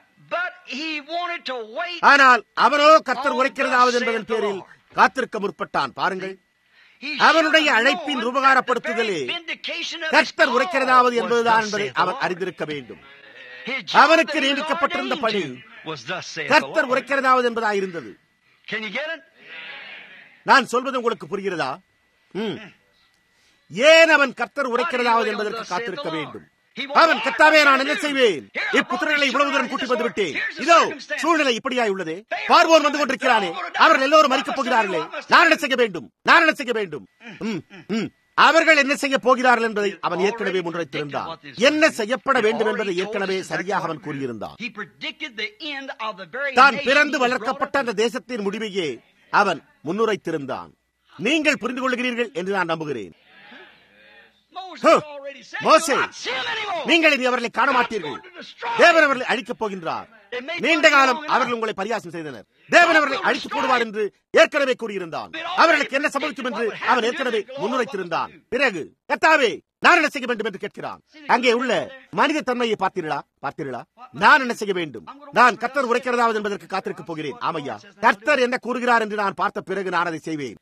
ஆனால் அவனோ கர்த்தர் உரைக்கிறதாவது என்பதன் பேரில் காத்திருக்க முற்பட்டான். பாருங்கள், அவனுடைய அழைப்பின் உபகாரப்படுத்துதலே கர்த்தர் உரைக்கிறதாவது என்பதுதான் என்பதை அவன் அறிந்திருக்க வேண்டும். அவனுக்கு நியமிக்கப்பட்டிருந்த பணி கர்த்தர் உரைக்கிறதாவது என்பதாயிருந்தது. நான் சொல்வது உங்களுக்கு புரிகிறதா? ஏன் அவன் கர்த்தர் உரைக்கிறதாவது என்பதற்கு காத்திருக்க வேண்டும்? அவன், கர்த்தாவே, நான் என்ன செய்வேன்? இப்புத்திரர்களை இவ்வளவு தூரம் கூட்டி வந்து விட்டேன். இதோ சூழ்நிலை இப்படியாய் உள்ளதே. பார்வோன் வந்து கொண்டிருக்கிறானே. அவர்கள் எல்லோரும் மறிக்கப் போகிறார்களே. நான் என்ன செய்ய வேண்டும்? அவர்கள் என்ன செய்ய போகிறார்கள் என்பதை அவன் ஏற்கனவே முன்வைத்திருந்தான். என்ன செய்யப்பட வேண்டும் என்பதை ஏற்கனவே சரியாக அவன் கூறியிருந்தான். தான் பிறந்து வளர்க்கப்பட்ட அந்த தேசத்தின் முடிவையே அவன் முன்னுரைத்திருந்தான். நீங்கள் புரிந்து கொள்கிறீர்கள் என்று நான் நம்புகிறேன். மோசே, நீங்கள் இனி அவர்களை காண மாட்டீர்கள். தேவன் அவர்களை அழிக்கப் போகின்றார். நீண்ட காலம் அவர்கள் உங்களை பரியாசம் செய்தனர். தேவன் அவர்களை அழித்து போடுவார் என்று ஏற்கனவே கூறியிருந்தான். அவர்களுக்கு என்ன சம்பவிக்கும் என்று அவன் ஏற்கனவே முன்னுரைத்திருந்தான். பிறகு கர்த்தாவே நான் என்ன செய்ய வேண்டும் என்று கேட்கிறான். அங்கே உள்ள மனித தன்மையை பார்த்தீர்களா? நான் என்ன செய்ய வேண்டும்? நான் கர்த்தர் உரைக்கிறதாவது என்பதற்கு காத்திருக்க போகிறேன். ஆமையா, கர்த்தர் என்ன கூறுகிறார் என்று நான் பார்த்த பிறகு நான் அதை செய்வேன்.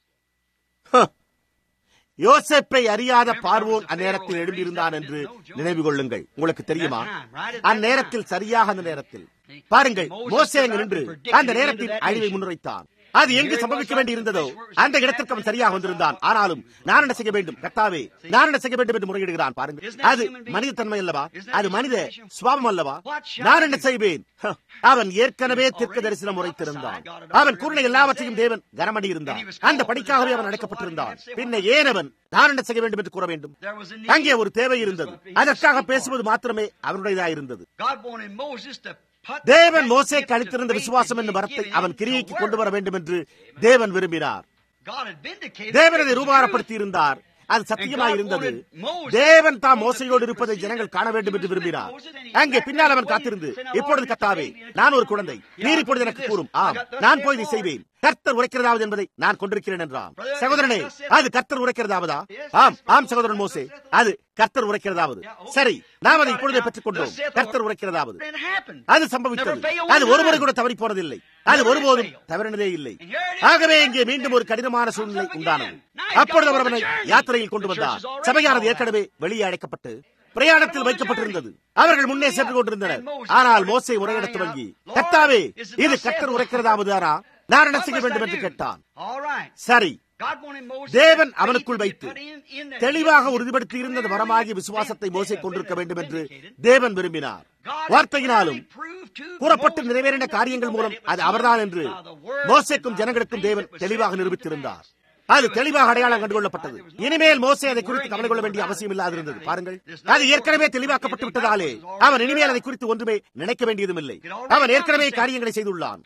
யோசேப்பை அறியாத பார்வோன் அந்நேரத்தில் எழும்பியிருந்தான் என்று நினைவு கொள்ளுங்கள். உங்களுக்கு தெரியுமா, அந்நேரத்தில் சரியாக அந்த நேரத்தில் பாருங்கள், மோசே அங்கு நின்று அந்த நேரத்தில் அழிவை முன்னுரைத்தான். அது எங்கு சம்பவிக்க வேண்டி இருந்ததோ அந்த இடத்திற்கு அவன் சரியாக வந்திருந்தான். ஆனாலும் நான் என்ன செய்ய வேண்டும் கர்த்தாவே, நான் என்ன செய்ய வேண்டும் என்று முறையிடுகிறான். பாருங்கள், அது மனித தன்மை அல்லவா? அது மனித சுபாவம் அல்லவா? நான் என்ன செய்வேன்? அவன் ஏற்கனவே தீர்க்க தரிசனம் உரைத்திருந்தான். அவன் கூறின எல்லாவற்றையும் தேவன் கனமணி இருந்தான். அந்த படிக்காகவே அவன் அழைக்கப்பட்டிருந்தான். பின்ன ஏன் அவன் நான் என்ன செய்ய வேண்டும் என்று கூற வேண்டும்? அங்கே ஒரு தேவை இருந்தது. அதற்காக பேசுவது மாத்திரமே அவனுடையதாயிருந்தது. தேவன் மோசேக்கு அளித்திருந்த விசுவாசம் என்னும் வரத்தை அவன் கிரியைக்கு கொண்டு வர வேண்டும் என்று தேவன் விரும்பினார். தேவன் அதை ரூபாரப்படுத்தி இருந்தார். அது சத்தியமாக இருந்தது. தேவன் தாம் மோசையோடு இருப்பதை ஜனங்கள் காண வேண்டும் என்று விரும்பினார். அங்கே பின்னால் அவன் காத்திருந்து, இப்பொழுது கர்த்தாவே, நான் ஒரு குழந்தை, நீர் இப்பொழுது எனக்கு கூறும். ஆம், நான் போய் இதை செய்வேன். கர்த்தர் உரைக்கிறதாவது என்பதை நான் கொண்டிருக்கிறேன் என்றான். சகோதரனே, அது கர்த்தர் உரைக்கிறதாவதா? ஆம் ஆம் சகோதரன் மோசே, அது கர்த்தர் உரைக்கிறதாவது. சரி, நாம் அதை இப்பொழுதே பெற்றுக் கொண்டோம். கர்த்தர் உரைக்கிறதாவது. அது சம்பவித்தது. அது ஒருமுறை கூட தவறி போனதில்லை. அது ஒருபோதும் தவறினதே இல்லை. ஆகவே இங்கே மீண்டும் ஒரு கடினமான சூழ்நிலை உண்டானது. அப்பொழுது அவர் அவனை யாத்திரையில் கொண்டு வந்தார். சபையானது ஏற்கனவே வெளியே அழைக்கப்பட்டு பிரயாணத்தில் வைக்கப்பட்டிருந்தது. அவர்கள் முன்னே சென்று கொண்டிருந்தனர். ஆனால் மோசே உரையிட துவங்கி, கர்த்தாவே, இது கர்த்தர் உரைக்கிறதாவதுதானா? நான் என்ன செய்ய வேண்டும் என்று கேட்டான். சரி, தேவன் அவனுக்குள் வைத்து தெளிவாக உறுதிப்படுத்தி இருந்த வரமாகிய விசுவாசத்தை மோசே கொண்டிருக்க வேண்டும் என்று தேவன் விரும்பினார். வார்த்தையினாலும் கூறப்பட்டு நிறைவேறின காரியங்கள் மூலம் அது அவர்தான் என்று மோசேக்கும் ஜனங்களுக்கும் தேவன் தெளிவாக நிரூபித்திருந்தார். அது தெளிவாக அடையாளம் கண்டுகொள்ளப்பட்டது. இனிமேல் மோசே அதை குறித்து கவலை கொள்ள வேண்டிய அவசியம் இல்லாதிருந்தது. பாருங்கள், அது ஏற்கனவே தெளிவாக்கப்பட்டு விட்டதாலே அவன் இனிமேல் அதை குறித்து ஒன்றுமே நினைக்க வேண்டியதும் இல்லை. அவன் ஏற்கனவே காரியங்களை செய்துள்ளான்.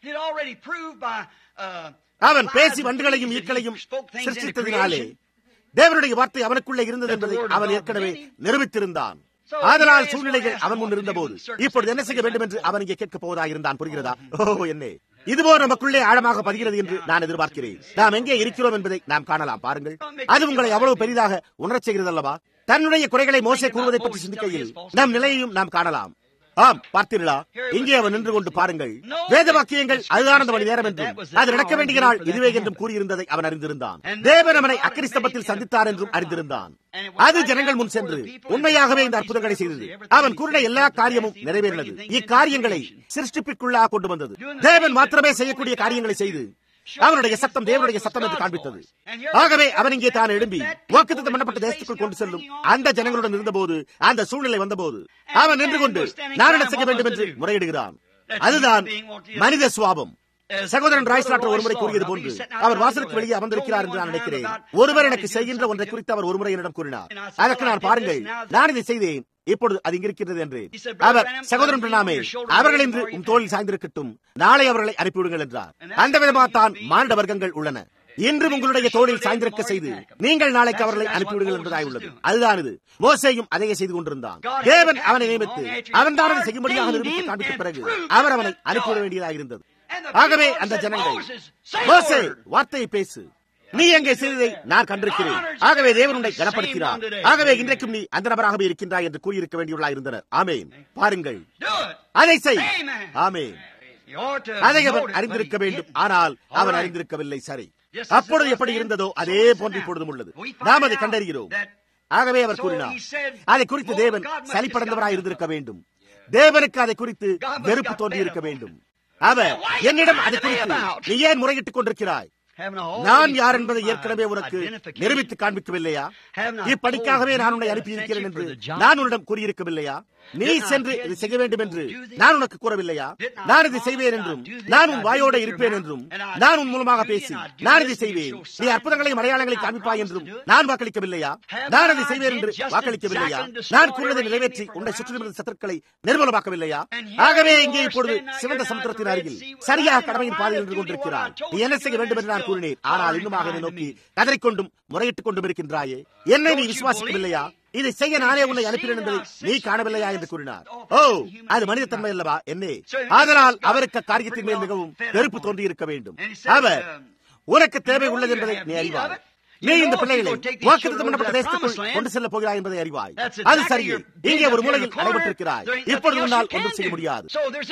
அவன் பேசி வண்டுகளையும் ஈக்களையும் சிருஷ்டித்ததினாலே தேவனுடைய வார்த்தை அவனுக்குள்ளே இருந்தது என்பதை அவன் ஏற்கனவே நிரூபித்திருந்தான். அதனால் சூழ்நிலைகள் அவன் முன் இருந்த போது இப்பொழுது என்ன செய்ய வேண்டும் என்று அவன் இங்கே கேட்கப் போவதாக இருந்தான். புரிகிறதா? என்ன இதுபோல் நமக்குள்ளே ஆழமாக பதிகிறது என்று நான் எதிர்பார்க்கிறேன். நாம் எங்கே இருக்கிறோம் என்பதை நாம் காணலாம். பாருங்கள், அது உங்களை அவ்வளவு பெரிதாக உணரச் செய்கிறது அல்லவா? தன்னுடைய குறைகளை மோசே கூறுவதை பற்றி சிந்திக்கையில் நம் நிலையையும் நாம் காணலாம். ஆம், பார்த்தீர்களா? இங்கே அவன் நின்று கொண்டு பாருங்கள், வேத வாக்கியங்கள் அதுதான் அந்த மணி நேரம் என்றும் அது நடக்க வேண்டிய நாள் இதுவே என்றும் கூறியிருந்ததை அவன் அறிந்திருந்தான். தேவன் அவனை அக்கினி ஸ்தம்பத்தில் சந்தித்தார் என்றும் அறிந்திருந்தான். அது ஜனங்கள் முன் சென்று உண்மையாகவே இந்த அற்புதங்களை செய்தது. அவன் கூறின எல்லா காரியமும் நிறைவேறினது. இக்காரியங்களை சிருஷ்டிப்பிற்குள்ளாக கொண்டு வந்தது. தேவன் மாத்திரமே செய்யக்கூடிய காரியங்களை செய்து அவனுடைய சத்தம் தேவனுடைய சத்தம் என்று காண்பித்தது. ஆகவே அவன் இங்கே தான் எழும்பி வாக்குத்தத்தம் பண்ணப்பட்ட தேசத்துக்குள் கொண்டு செல்லும் அந்த ஜனங்களுடன் இருந்தபோது, அந்த சூழ்நிலை வந்தபோது அவன் நின்று கொண்டு நான் என்ன செய்ய வேண்டும் என்று முறையிடுகிறான். அதுதான் மனித சுவாபம். சகோதரன் ராய்ஸ்லாட்டர் ஒருமுறை கூறியது போன்று அவர் வாசலுக்கு வெளியே அமர்ந்திருக்கிறார் என்று நான் நினைக்கிறேன். ஒருவர் எனக்கு செய்கின்ற ஒன்றை குறித்து அவர் ஒருமுறை என்னிடம் கூறினார். அதற்கு நான் பாருங்கள், நான் இதை செய்தேன், இப்பொழுது அது இங்கிருக்கிறது என்று. அவர், சகோதரன் பிரணாமே, அவர்கள் இன்று உன் தோளில் சாய்ந்திருக்கட்டும், நாளை அவர்களை அனுப்பிவிடுங்கள் என்றார். அந்த விதமாக தான் மாண்ட வர்க்கங்கள் உள்ளன. இன்று உங்களுடைய தோளில் சாய்ந்திருக்க செய்து நீங்கள் நாளைக்கு அவர்களை அனுப்பிவிடுங்கள் என்பதாய் உள்ளது. அதுதான் இது. மோசேயும் அதையே செய்து கொண்டிருந்தான். தேவன் அவனை நியமித்து அவன் தான் அதை செய்யும்படியாக நிரூபித்து காண்பித்த பிறகு அவர் அவனை அனுப்பிவிட வேண்டியதாக இருந்தது. ஆகவே அந்த ஜனங்கள், மோசே, வார்த்தையை பேசு, நீ எங்கே செய்ததை நான் கண்டிருக்கிறேன். ஆகவே தேவன் உன்னை கனப்படுத்தினார். ஆகவே இன்றைக்கும் நீ அந்த நபராகவே இருக்கின்றாய் என்று கூறியிருக்க வேண்டியவர்களாக இருந்தனர். ஆமேன். பாருங்கள், அதை செய். ஆமேன். அதை அவன் அறிந்திருக்க வேண்டும். ஆனால் அவன் அறிந்திருக்கவில்லை. சரி, அப்பொழுது எப்படி இருந்ததோ அதே போன்று இப்பொழுதும் உள்ளது. நாம் அதை கண்டறிகிறோம். ஆகவே அவர் கூறினார், அதை குறித்து தேவன் சலிப்படைந்தவராய் இருந்திருக்க வேண்டும். தேவனுக்கு அதை குறித்து வெறுப்பு தோன்றி இருக்க வேண்டும். அவர் என்னிடம் அதை குறித்து நீ ஏன் முறையிட்டுக் கொண்டிருக்கிறாய்? நான் யார் என்பதை ஏற்கனவே உனக்கு நிரூபித்து காண்பிக்கவில்லையா? இப்படிக்காகவே நான் உன்னை அனுப்பியிருக்கிறேன் என்று நான் உன்னிடம் கூறியிருக்கவில்லையா? நீ சென்று இதை செய்ய வேண்டும் என்று நான் உனக்கு கூறவில்லையா? நான் இதை செய்வேன் என்றும் நான் உன் வாயோடு இருப்பேன் என்றும் நான் உன் மூலமாக பேசி நான் இதை செய்வேன், நீ அற்புதங்களையும் அடையாளங்களை காண்பிப்பாய் என்றும் நான் வாக்களிக்கவில்லையா? நான் அதை செய்வேன் என்று வாக்களிக்கவில்லையா? நான் கூறியதை நிறைவேற்றி உன்னை சுற்றிலிருந்த சத்துருக்களை நிர்மூலமாக்கவில்லையா? ஆகவே இங்கே இப்பொழுது சிவந்த சமுத்திரத்தின் அருகில் சரியாக கடமையின் பாதையில் நின்று கொண்டிருக்கிறாய். நீ என்ன செய்ய வேண்டும் என்று நான் கூறினேன். ஆனால் இன்னுமாக என்னை நோக்கி கதறிக்கொண்டும் முறையிட்டுக் கொண்டும் இருக்கின்றாயே. என்னை நீ விசுவாசிக்கவில்லையா? இதை செய்ய நானே உன்னை அனுப்பினேன் என்பதை நீ காணவில்லையா என்று கூறினார். ஓ, அது மனித தன்மை அல்லவா என்னே? அதனால் அவருக்கு காரியத்தின் மேல் மிகவும் வெறுப்பு தோன்றியிருக்க வேண்டும். அவர் உனக்கு தேவை உள்ளது என்பதை நீ அறிவாய். நீ இந்த பிள்ளைகளை வாக்குத்தத்தம் பண்ணப்பட்ட தேசத்துக்குள் கொண்டு செல்ல போகிறாய் என்பதை அறிவாய். அது சரியே. இங்கே ஒரு மூலையில் அடைபட்டிருக்கிறாய். இப்பொழுது உன்னால் ஒன்றும் செய்ய முடியாது.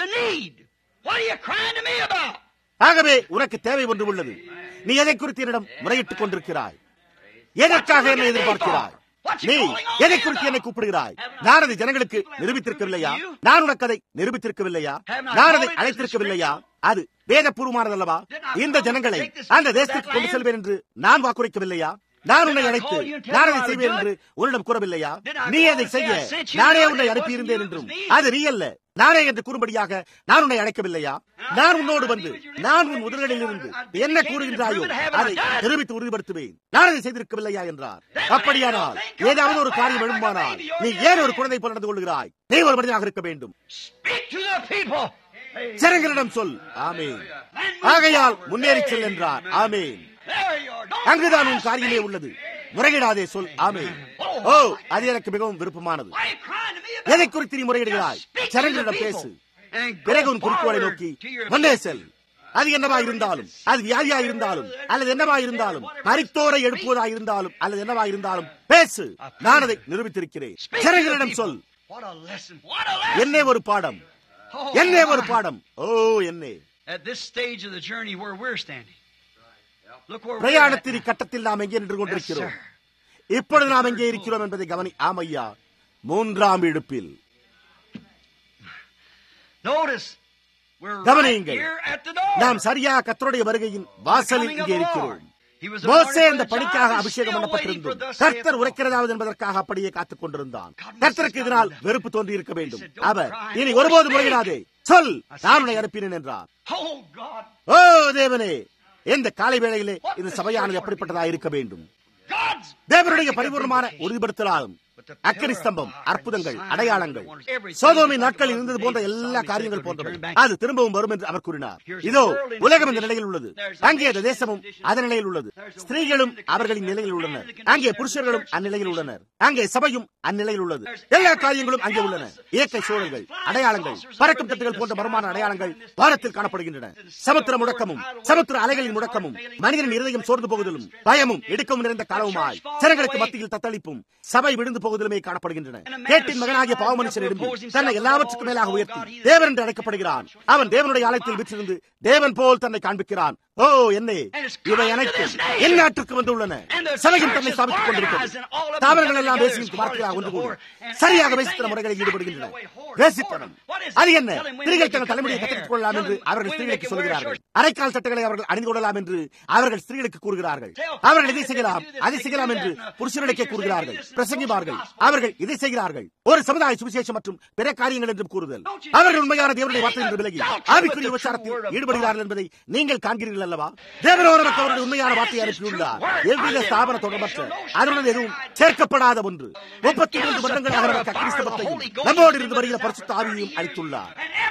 ஆகவே உனக்கு தேவை ஒன்று உள்ளது. நீ எதை குறித்து என்னிடம் முறையிட்டுக் கொண்டிருக்கிறாய்? எதற்காக என்னை எதிர்பார்க்கிறாய்? நீ எதை குறித்து என்னை கூப்பிடுகிறாய்? நான் அதை ஜனங்களுக்கு நிரூபித்திருக்கவில்லையா? நான் உனக்கு அதை நிரூபித்திருக்கவில்லையா? நான் அதை அழைத்திருக்கவில்லையா? அது வேதபூர்வமானதல்லவா? இந்த ஜனங்களை அந்த தேசத்துக்கு கொண்டு செல்வேன் என்று நான் வாக்குரைக்கவில்லையா? நான் உன்னை அழைத்து நான் அதை செய்வேன் என்று உன்னிடம் கூறவில்லையா? நீ அதை செய்ய நானே உன்னை அனுப்பியிருந்தேன் என்றும் அது நீ அல்ல நானே என்று கூறும்படியாக நான் உன்னை அழைக்கவில்லையா? நான் உன்னோடு வந்து நான் உன் உதடுகளில் இருந்து என்ன கூறுகின்றாயோ அதை நிரூபித்து உறுதிப்படுத்துவேன். நான் அதை செய்திருக்கவில்லையா என்றார். அப்படியானால் ஏதாவது ஒரு காரியம் எழும்பானால் நீ ஏன் ஒரு குழந்தை போல் நடந்து கொள்கிறாய்? நீ ஒரு மனிதனாக இருக்க வேண்டும். ஜனங்களிடம் சொல். ஆமென். ஆகையால் முன்னேறி செல் என்றார். ஆமென். அங்குதான் உன் காரியமே உள்ளது. முறையிடாதே, சொல். ஆமென். ஓ, அது எனக்கு மிகவும் விருப்பமானது. எதை குறித்து நீ முறையிடுகிறாய்? ஜனங்களிடம் பேசு. பிறகு உன் குறிக்கோளை நோக்கி முன்னே செல். அது என்னவா இருந்தாலும், அது வியாதியா இருந்தாலும் அல்லது என்னவா இருந்தாலும், மரித்தோரை எழுப்புவதா இருந்தாலும் அல்லது என்னவா இருந்தாலும் பேசு. நான் அதை நிரூபித்திருக்கிறேன். ஜனங்களிடம் சொல். என்னே ஒரு பாடம், என்னே ஒரு பாடம். ஓ, என்னே பிரயாணத்தின் கட்டத்தில் நாம் எங்கே நின்று கொண்டிருக்கிறோம்? இப்பொழுது நாம் எங்கே இருக்கிறோம் என்பதை கவனி. ஆமையா, 3ஆம் இடுப்பில். கவனியுங்கள், நாம் சரியா கர்த்தருடைய வருகையின் வாசலில் இங்கே இருக்கிறோம். மோசே அந்த பணிக்காக அபிஷேகம் பண்ணப்பட்டிருந்தோம். கர்த்தர் உரைக்கிறதாவது என்பதற்காக அப்படியே காத்துக் கொண்டிருந்தான். கர்த்தருக்கு இதனால் வெறுப்பு தோன்றி இருக்க வேண்டும். அவர் இனி ஒருபோது முறையிடாதே, சொல், நான் உன்னை அனுப்பினேன் என்றார். ஓ தேவனே, இந்த காலை வேளையிலே இந்த சபையானது எப்படிப்பட்டதாக இருக்க வேண்டும்? தேவனுடைய பரிபூர்ணமான உறுதிப்படுத்தலாலும் அக்கினி ஸ்தம்பம், அற்புதங்கள், அடையாளங்கள், சோதோமின் நாட்களில் இருந்தது போன்ற எல்லா காரியங்கள் போன்றவை அது திரும்பவும் வரும் என்று அவர் கூறினார். இதோ உலகம் இந்த நிலையில் உள்ளது. அங்கே அந்த தேசமும் அதன் நிலையில் உள்ளது. ஸ்திரீகளும் அவர்களின் நிலையில் உள்ளனர். அங்கே புருஷர்களும் அந்நிலையில் உள்ளனர். அங்கே சபையும் அந்நிலையில் உள்ளது. எல்லா காரியங்களும் அங்கே உள்ளன. இயற்கை சூழல்கள், அடையாளங்கள், பறக்கும் தட்டுகள் போன்ற மர்மமான அடையாளங்கள் வானத்தில் காணப்படுகின்றன. சமுத்திர முழக்கமும் சமுத்திர அலைகளின் முழக்கமும் மனிதனின் இருதயம் சோர்ந்து போகுதலும் பயமும் இடுக்கவும் நிறைந்த காலவுமாய் ஜனங்களுக்கு மத்தியில் தத்தளிப்பும் சபை விழுந்து போகுதலுமே காணப்படுகின்றன. கேட்டின் மகனாகிய பாவ மனுஷன் எழும்பி தன்னை எல்லாவற்றுக்கும் மேலாக உயர்த்தி தேவன் என்று அழைக்கப்படுகிறான். அவன் தேவனுடைய ஆலயத்தில் வீற்றிருந்து தேவன் போல் தன்னை காண்பிக்கிறான். ஓ என்னே, இவை அனைத்தும் என் நாட்டுக்கு வந்துள்ளன. சபையும் தன்னை ஸ்தாபித்துக் கொண்டிருக்கிறது. தாவரங்கள் எல்லாம் பேசுகின்ற வார்த்தையாக ஒன்று கூடும். சரியாக பேசித்த முறைகளில் ஈடுபடுகின்றன. பேசித்தனம் அது என்ன? ஸ்திரீகள் தங்கள் தலைமுடியை கற்றுக் கொள்ளலாம் என்று அவர்கள் ஸ்திரீகளுக்கு சொல்கிறார்கள். அரைக்கால் சட்டைகளை அவர்கள் அணிந்து கொள்ளலாம் என்று அவர்கள் ஸ்திரீகளுக்கு கூறுகிறார்கள். அவர்கள் இதை செய்யலாம் அதை செய்யலாம் என்று புருஷர்களுக்கே கூறுகிறார்கள், பிரசங்கிப்பார்கள். அவர்கள் இதை செய்கிறார்கள். ஒரு சமுதாய சுவிசேஷம் மற்றும் பிற காரியங்கள் என்றும் கூறுதல். அவர்கள் உண்மையான தேவனுடைய வார்த்தை என்று விலகி ஆவிக்குரிய விசாரத்தில் ஈடுபடுகிறார்கள் என்பதை நீங்கள் காண்கிறீர்கள் அல்லவா? தேவனோ நமக்கு அவருடைய உண்மையான வார்த்தையை அனுப்பியுள்ளார். எவ்வித ஸ்தாபன தொடர்பற்ற அதனுடன் எதுவும் சேர்க்கப்படாத ஒன்று 33 வருடங்களாக நமக்கு அக்கினிஸ்தபத்தையும் நம்மோடு இருந்து வருகிற பரிசுத்த ஆவியையும் அளித்துள்ளார்.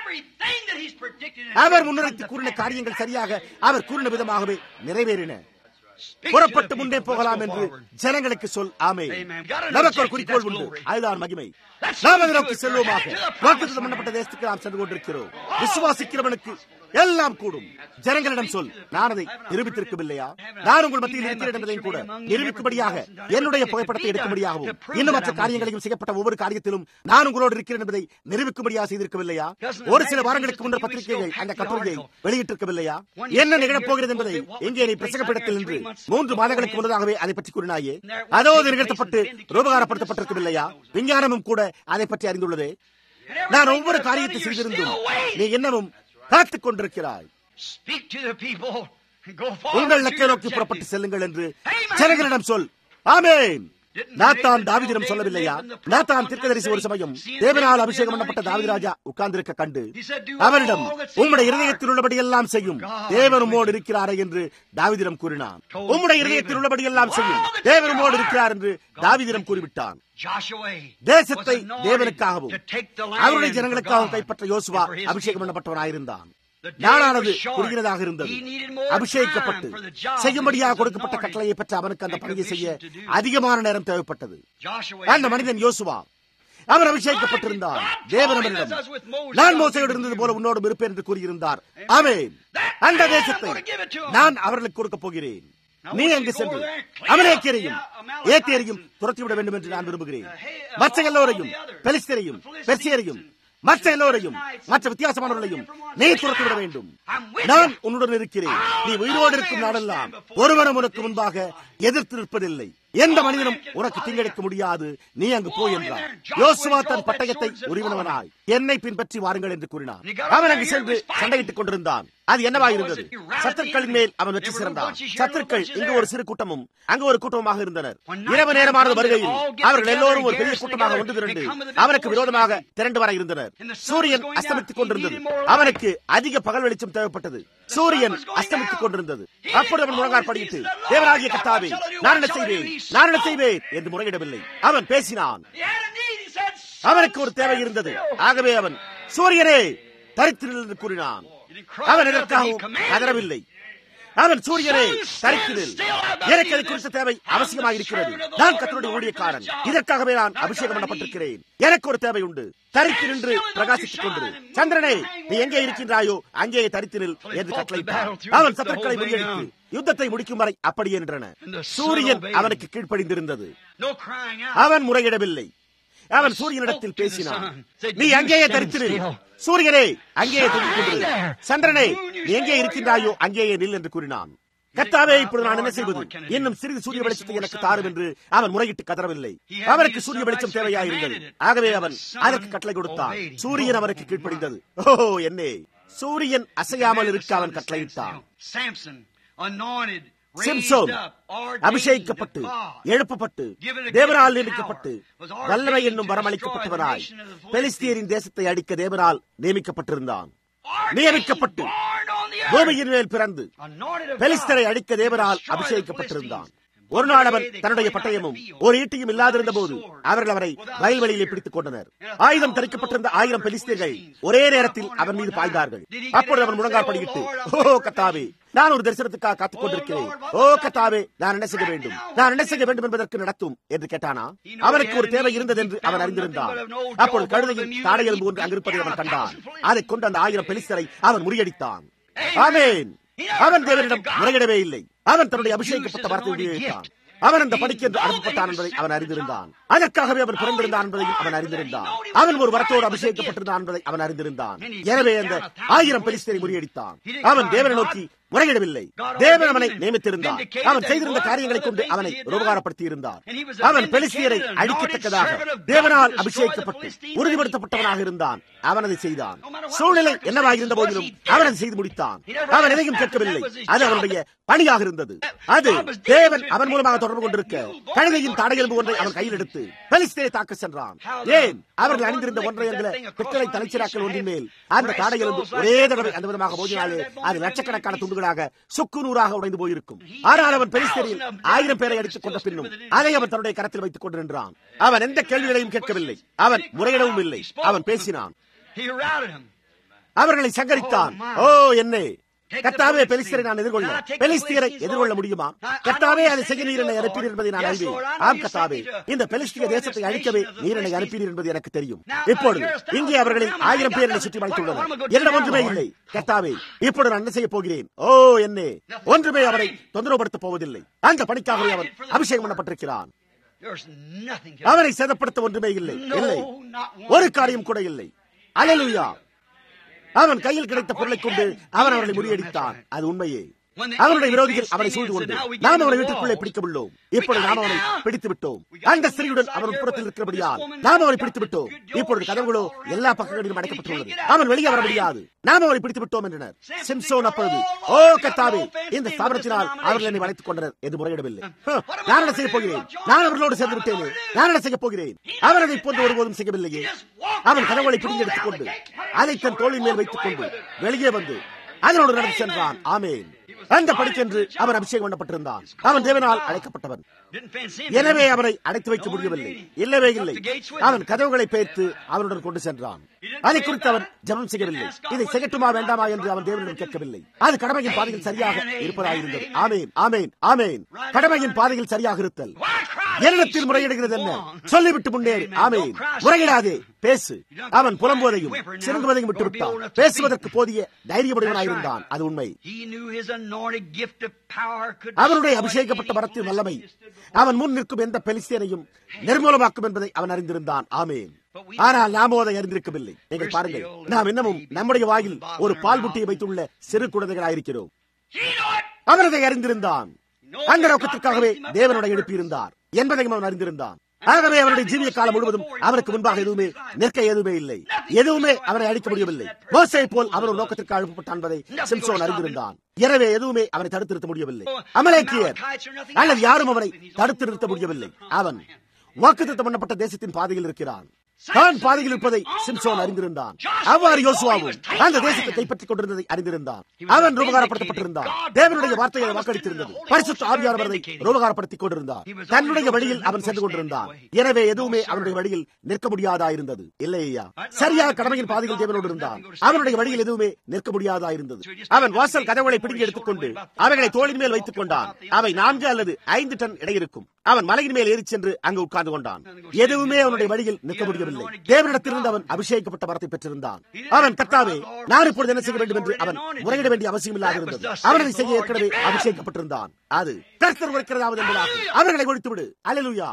அவர் முன்னிறுத்தி கூறின காரியங்கள் சரியாக அவர் கூறின விதமாகவே நிறைவேறின. புறப்பட்டு முன்னே போகலாம் என்று ஜனங்களுக்கு சொல். ஆமே, நமக்கு ஒரு குறிக்கோள் உண்டு, அதுதான் மகிமை. நாம் அதை நோக்கி செல்வோமாக. வாக்குத்தத்தம் பண்ணப்பட்ட தேசத்துக்கு நாம் சென்று கொண்டிருக்கிறோம். விசுவாசிக்கிறவனுக்கு எல்லாம் கூடும். ஜனங்களிடம் சொல், நான் அதை நிரூபித்திருக்கவில்லையா? நான் உங்கள் மத்தியில் இருக்கிறேன் என்பதையும் கூட நிரூபிக்கும்படியாக என்னுடைய புகைப்படத்தை எடுக்கும்படியாகவும் இன்னும் மற்ற காரியங்களையும் செய்யப்பட்ட ஒவ்வொரு காரியத்திலும் நான் உங்களோடு இருக்கிறேன் என்பதை நிரூபிக்கும்படியாக செய்திருக்கவில்லையா? ஒரு சில வாரங்களுக்கு முன்னர் பத்திரிகைகள் அந்த கட்டுரையை வெளியிட்டிருக்கவில்லையா? என்ன நிகழப் போகிறது என்பதை எங்கே நீ பிரசங்கப்படத்தில் நின்று 3 மாதங்களுக்கு முன்னதாகவே அதை பற்றி கூறினாயே, அதோ நிகழ்த்தப்பட்டு ரூபகாரப்படுத்தப்பட்டிருக்கவில்லையா? விஞ்ஞானமும் கூட அதை பற்றி அறிந்துள்ளதே. நான் ஒவ்வொரு காரியத்தை செய்திருந்தும் நீ என்னவும் காத்துக் கொண்டிருக்கிறாய். உங்கள் லக்கை நோக்கி புறப்பட்டு செல்லுங்கள் என்று ஜனங்களிடம் சொல். ஆமென். நாத்தான் தாவீதிடம் சொல்லவில்லையா? நாத்தான் தீர்க்கதரிசி ஒரு சமயம் தேவனால் அபிஷேகம் பண்ணப்பட்ட தாவீது ராஜா உட்கார்ந்திருக்க கண்டு அவரிடம் உம்முடைய இருதயத்தில் உள்ளபடி எல்லாம் செய்யும், தேவன் உம்மோடு இருக்கிறாரே என்று தாவீதிடம் கூறினான். உம்முடைய இருதயத்தில் உள்ளபடி எல்லாம் செய்யும், தேவன் உம்மோடு இருக்கிறார் என்று தாவீதிடம் கூறிவிட்டான். தேசத்தை தேவனுக்காகவும் அவருடைய ஜனங்களுக்காகவும் கைப்பற்ற யோசுவா அபிஷேகம் பண்ணப்பட்டவனாயிருந்தான். நாளானது குறுகினதாக இருந்தது. அபிஷேகிக்கப்பட்டு செய்யும்படியாக கொடுக்கப்பட்ட கட்டளையை பெற்ற அவனுக்கு அந்த பணியை செய்ய அதிகமான நேரம் தேவைப்பட்டது. அந்த மனிதன் யோசுவா, அவன் அபிஷேகிக்கப்பட்டிருந்தான். தேவன் அவனிடம், நான் மோசையோடு இருந்தது போல உன்னோடு இருப்பேன் என்று கூறியிருந்தார். ஆமென். அந்த தேசத்தை நான் அவர்களுக்கு கொடுக்கப் போகிறேன். நீ அங்கு சென்று அமலேக்கியரையும் ஏத்தியரையும் துரத்திவிட வேண்டும் என்று நான் விரும்புகிறேன். மற்ற எல்லோரையும், பெலிஸ்தரையும், பெர்சியரையும், மற்ற எல்லோரையும், மற்ற வித்தியாசமானவர்களையும் நீ துரத்திவிட வேண்டும். நான் உன்னுடன் இருக்கிறேன். நீ உயிரோடு இருக்கும் நாளெல்லாம் ஒருவரும் உனக்கு முன்பாக எதிர்த்து நிற்பதில்லை. எந்த மனிதனும் உனக்கு தீங்கிழைக்க முடியாது. நீ அங்கு போய் என்றார். யோசுவா தன் பட்டயத்தை உரிவனவனாய் என்னை பின்பற்றி வாருங்கள் என்று கூறினான். அவன் அங்கு சென்று சண்டையிட்டுக் கொண்டிருந்தான். அது என்னவாயிருந்தது? சத்துருக்களின் மேல் அவன் வெற்றி சிறந்தான். சத்துருக்கள் இங்கு ஒரு சிறு கூட்டமும் அங்கு ஒரு கூட்டமாக இருந்தனர். இரவு நேரமானது வருகையில் அவர்கள் எல்லோரும் ஒரு பெரிய கூட்டமாக ஒன்று திரண்டு அவனுக்கு விரோதமாக திரண்டு வர இருந்தனர். சூரியன் அஸ்தமித்துக் கொண்டிருந்தது. அவனுக்கு அதிக பகல் வெளிச்சம் தேவைப்பட்டது. சூரியன் அஸ்தமித்துக் கொண்டிருந்தது. அப்பொழுது அவன் முழங்கால் படியிட்டு, தேவனாகிய கர்த்தாவே, நான் என்ன செய்வேன், நான் என்ன செய்வேன் என்று முறையிடவில்லை. அவன் பேசினான். அவனுக்கு ஒரு தேவை இருந்தது. ஆகவே அவன், சூரியனே தரித்திரு என்று கூறினான். அவன் எதற்காகவும் கதறவில்லை. அவன், சூரியனே தரித்திரு, எனக்கு அதை குறித்த தேவை அவசியமாக இருக்கிறது. நான் கர்த்தருடைய ஊழியக்காரன். இதற்காகவே நான் அபிஷேகம் பண்ணப்பட்டிருக்கிறேன். எனக்கு ஒரு தேவை உண்டு. தரித்து நின்று பிரகாசித்துக் கொண்டு, சந்திரனே நீ எங்கே இருக்கின்றாயோ அங்கேயே தரித்து நில் என்று கட்டளையிட்டான். அவன் சத்துருக்களை முறியடித்து யுத்தத்தை முடிக்கும் வரை அப்படியே நின்றன. சூரியன் அவனுக்கு கீழ்ப்படிந்திருந்தது. அவன் முறையிடவில்லை. அவன் சூரியனிடத்தில் பேசினான். நீ அங்கேயே தரித்திரு, சூரியனே அங்கேயே தொங்கிக் சந்திரனே நீ எங்கே இருக்கின்றாயோ அங்கேயே நில் என்று கூறினான். கர்த்தாவே, இப்பொழுது நான் என்ன செய்வது? இன்னும் சிறிது சூரிய வெளிச்சத்தை எனக்கு தாரும் என்று அவன் முறையிட்டு கதறவில்லை. அவனுக்கு சூரிய வெளிச்சம் தேவையாயிருந்தது. ஆகவே அவன் அதற்கு கட்டளை கொடுத்தான். சூரியன் அவனுக்கு கீழ்ப்படிந்தது. ஓ என்னே, சூரியன் அசையாமல் இருக்க அவன் கட்டளையிட்டான். சிம்சோன் அபிஷேகிக்கப்பட்டு எழுப்பப்பட்டு தேவனால் நியமிக்கப்பட்டு வல்லமை என்னும் வரமளிக்கப்பட்டவனாய் பெலிஸ்தியரின் தேசத்தை அடிக்க தேவனால் நியமிக்கப்பட்டிருந்தான். நியமிக்கப்பட்டு பூமியின் மேல் பிறந்து பெலிஸ்தரை அடிக்க தேவனால் அபிஷேகிக்கப்பட்டிருந்தான். ஒரு நாள் அவன் தன்னுடைய பட்டயமும் ஒரு ஈட்டியும் இல்லாதிருந்த போது அவர்கள் அவரை வயல்வெளியிலே பிடித்துக் கொண்டனர். ஆயுதம் தரிக்கப்பட்டிருந்த 1000 பெலிஸ்தர்கள் ஒரே நேரத்தில் அவன் மீது பாய்ந்தார்கள். அப்பொழுது அவன் முழங்கால் படியிட்டு, ஓ கர்த்தாவே, நான் ஒரு தரிசனத்துக்காக காத்துக் கொண்டிருக்கிறேன். ஓ கர்த்தாவே, நான் என்ன செய்ய வேண்டும், நான் என்ன செய்ய வேண்டும் என்பதற்கு நடத்தும் என்று கேட்டானா? அவனுக்கு ஒரு தேவை இருந்தது என்று அவன் அறிந்திருந்தான். அப்பொழுது கழுதையின் தாடையெலும்பு ஒன்று அங்கிருப்பதை அவன் கண்டான். அதை கொண்டு அந்த 1000 பெலிஸ்தரை அவன் முறியடித்தான். ஆமென். அவன் தேவனிடம் முறையிடவே இல்லை. அவன் தன்னுடைய அபிஷேகிக்கப்பட்ட வார்த்தை உபயோகித்தான். அவன் அந்த படிக்கு என்று அனுப்பப்பட்டான் என்பதை அவன் அறிந்திருந்தான். அதற்காகவே அவன் பிறந்திருந்தான் என்பதையும் அவன் அறிந்திருந்தான். அவன் ஒரு வரத்தோடு அபிஷேகிக்கப்பட்டிருந்தான் என்பதை அவன் அறிந்திருந்தான். எனவே அந்த 1000 பெலிஸ்தரை முறியடித்தான். அவன் தேவனை நோக்கி முறையிடவில்லை. தேவன் அவனை நியமித்திருந்தார். அவன் செய்திருந்த காரியங்களை கொண்டு அவனை உபகாரப்படுத்தி இருந்தார். அவன் பெலிஸ்தியரை அடிக்கத்தக்கதாக தேவனால் அபிஷேகிக்கப்பட்டு உறுதிப்படுத்தப்பட்டவனாக இருந்தான். அவன் அதை செய்தான். சூழ்நிலை என்னவாக இருந்த போதிலும் அவன் அதை செய்து முடித்தான். அவன் எதையும் கேட்கவில்லை. அது அவனுடைய பணியாக இருந்தது. அது தேவன் அவன் மூலமாக தொடர்பு கொண்டிருக்க கழுதையின் தாடையெலும்பு ஒன்றை அவன் கையில் எடுத்து பெலிஸ்தியரை தாக்க சென்றான். ஏன்? அவர்கள் அணிந்திருந்த ஒன்றை என்கிற பித்தளை தலைச்சிராக்கள் ஒன்றின் மேல் அந்த தாடையெலும்பு ஒரே தடவை அந்த விதமாக மோதினாலே அது லட்சக்கணக்கான துண்டுகளாக சுக்கு நூறாக உடைந்து போயிருக்கும். ஆனால் அவன் பெலிஸ்தரில் 1000 பேரை அடித்துக் கொண்ட பின்னும் அதை அவன் தன்னுடைய கரத்தில் வைத்துக் கொண்டிருந்தான். அவன் எந்த கேள்விகளையும் கேட்கவில்லை. அவன் முறையிடவும் இல்லை. அவன் பேசினான். அவர்களை சங்கரித்தான். ஓ என்னே, கர்த்தாவே, பெலிஸ்தியரை நான் எதிர்கொள்ள, பெலிஸ்தியரை எதிர்கொள்ள முடியுமா? கர்த்தாவே, அதை செய்ய நீர் என்னை அனுப்பினீர் என்பதை நான் அறிவேன். ஆம் கர்த்தாவே, இந்த பெலிஸ்திய தேசத்தை அழிக்கவே நீர் என்னை அனுப்பினீர் என்பது எனக்கு தெரியும். இப்பொழுது இங்கே அவர்களில் 1000 பேர் என்னை சுற்றி வளைத்துள்ளனர். என்னிடம் ஒன்றுமே இல்லை. கர்த்தாவே, இப்பொழுது நான் என்ன செய்ய போகிறேன்? ஓ என்னே, ஒன்றுமே அவரை தொந்தரவுபடுத்தப் போவதில்லை. அந்த பணிக்காகவே அவன் அபிஷேகம் பண்ணப்பட்டிருக்கிறான். அவனை சேதப்படுத்த ஒன்றுமே இல்லை. இல்லை, ஒரு காரியம் கூட இல்லை. அல்லேலூயா. அவன் கையில் கிடைத்த பொருளை கொண்டு அவன் அவர்களை முறியடித்தான். அது உண்மையே. அவனுடைய விரோதிகள் அவனை சூழ்ந்து கொண்டு நாம் அவனை வீட்டுக்குள்ளே பிடிக்க உள்ளோம். இப்பொழுது நாம் அவனை பிடித்து விட்டோம். அந்த ஸ்திரீயுடன் அவன் புறத்தில் இருக்கிறபடியால் நாம் அவனை பிடித்து விட்டோம். இப்பொழுது கதவுகளோ எல்லா பக்கங்களிலும் அடைக்கப்பட்டுள்ளது. அவன் வெளியே வர முடியாது. நாம் அவனை பிடித்து விட்டோம் என்றனர். சிம்சோன் அப்பொழுது, ஓ கர்த்தாவே, இந்த ஸ்தாபனத்தினால் அவர்கள் என்னை வளைத்துக் கொண்டனர் என்று முறையிடவில்லை. நான் என்ன செய்ய போகிறேன்? நான் அவர்களோடு சேர்ந்து விட்டேனே. நான் என்ன செய்ய போகிறேன்? அவன் அதை போன்று ஒருபோதும் செய்யவில்லையே. அவன் கதவுகளை பிடிங்கி எடுத்துக் கொண்டு அதை தன் தோளின் மேல் வைத்துக் கொண்டு வெளியே வந்து அதனோடு நடந்து சென்றான். ஆமேன். அந்த படிக்கென்று அவன் அபிஷேகம் பண்ணப்பட்டிருந்தான். அவன் தேவனால் அழைக்கப்பட்டவன். எனவே அவனை அடைத்து வைக்க முடியவில்லை. இல்லவே இல்லை. அவன் கதவுகளை பேர்த்து அவனுடன் கொண்டு சென்றான். அதை குறித்து அவன் ஜெபம் செய்யவில்லை. இதை செய்யட்டுமா வேண்டாமா என்று அவன் தேவனிடம் கேட்கவில்லை. அது கடமையின் பாதையில் சரியாக இருப்பதாயிருந்தது. ஆமேன், ஆமேன், ஆமேன். கடமையின் பாதையில் சரியாக இருத்தல். என்னிடத்தில் முறையிடுகிறது என்ன? சொல்லிவிட்டு முன்னேறு. ஆமேன். முறையிடாதே, பேசு. அவன் புலம்புவதையும் சிறுங்குவதையும் விட்டுவிட்டான். பேசுவதற்கு போதிய தைரியமுடையவனாயிருந்தான். அது உண்மை. அவனுடைய அபிஷேகப்பட்ட மரத்தின் வல்லமை அவன் முன் நிற்கும் எந்த பெலிஸ்தியனையும் நிர்மூலமாக்கும் என்பதை அவன் அறிந்திருந்தான். ஆமேன். ஆனால் நாமோ அதை அறிந்திருக்கவில்லை. நீங்கள் பாருங்கள், நாம் இன்னமும் நம்முடைய வாயில் ஒரு பால் புட்டியை வைத்துள்ள சிறு குழந்தைகளாயிருக்கிறோம். அவன் அதை அறிந்திருந்தான். அந்த நோக்கத்திற்காகவே தேவனுடைய எழுப்பியிருந்தார் என்பதையும் அவன் அறிந்திருந்தான். ஆகவே அவனுடைய ஜீவிய காலம் முழுவதும் அவனுக்கு முன்பாக எதுவுமே நிற்க எதுவுமே இல்லை. எதுவுமே அவனை அழிக்க முடியவில்லை. மோசேயை போல் அவன் ஒரு நோக்கத்திற்கு அழுப்பப்பட்டான் என்பதை சிம்சோன் அறிந்திருந்தான். எனவே எதுவுமே அவனை தடுத்து நிறுத்த முடியவில்லை. அமலேக்கியர் அல்லது யாரும் அவனை தடுத்து நிறுத்த முடியவில்லை. அவன் வாக்குத்தத்தம் பண்ணப்பட்ட தேசத்தின் பாதையில் இருக்கிறான். தான் பாதையில் இருப்பதை சிம்சோன் அறிந்திருந்தான். அவ்வாறு யோசுவாவும் அந்த தேசத்தை கைப்பற்றிக் கொண்டிருந்ததை அறிந்திருந்தான். அவன் ரூபகாரப்படுத்தப்பட்டிருந்தான். தேவனுடைய வார்த்தைகளை வாக்களித்திருந்தது. பரிசுத்த ஆவியானவர் அதை ரூபகாரப்படுத்திக் கொண்டிருந்தார். தன்னுடைய வழியில் அவன் சென்று கொண்டிருந்தான். எனவே எதுவுமே அவனுடைய வழியில் நிற்க முடியாதாயிருந்தது. இல்லையா? சரியாக கடமையின் பாதையில் தேவனோடு இருந்தான். அவனுடைய வழியில் எதுவுமே நிற்க முடியாதாயிருந்தது. அவன் வாசல் கதவுகளை பிடுங்கி எடுத்துக்கொண்டு அவைகளை தோளின் மேல் வைத்துக் கொண்டான். அவை 4 அல்லது 5 டன் எடை இருக்கும். அவன் மலையின் மேல் ஏறி சென்று அங்கு உட்கார்ந்து கொண்டான். எதுவுமே அவனுடைய வழியில் நிற்க முடியவில்லை. தேவனிடத்திலிருந்து அவன் அபிஷேகிக்கப்பட்ட வரத்தை பெற்றிருந்தான். அவன் கர்த்தாவே, நான் இப்பொழுது என்ன செய்ய வேண்டும் என்று அவன் முறையிட வேண்டிய அவசியம் இல்லாத இருந்தது. அவனை செய்ய ஏற்கனவே அபிஷேகிக்கப்பட்டிருந்தான். அது கர்த்தர் உரைக்கிறதாவது என்பதாக அவர்களை ஒழித்துவிடு. அல்லேலூயா.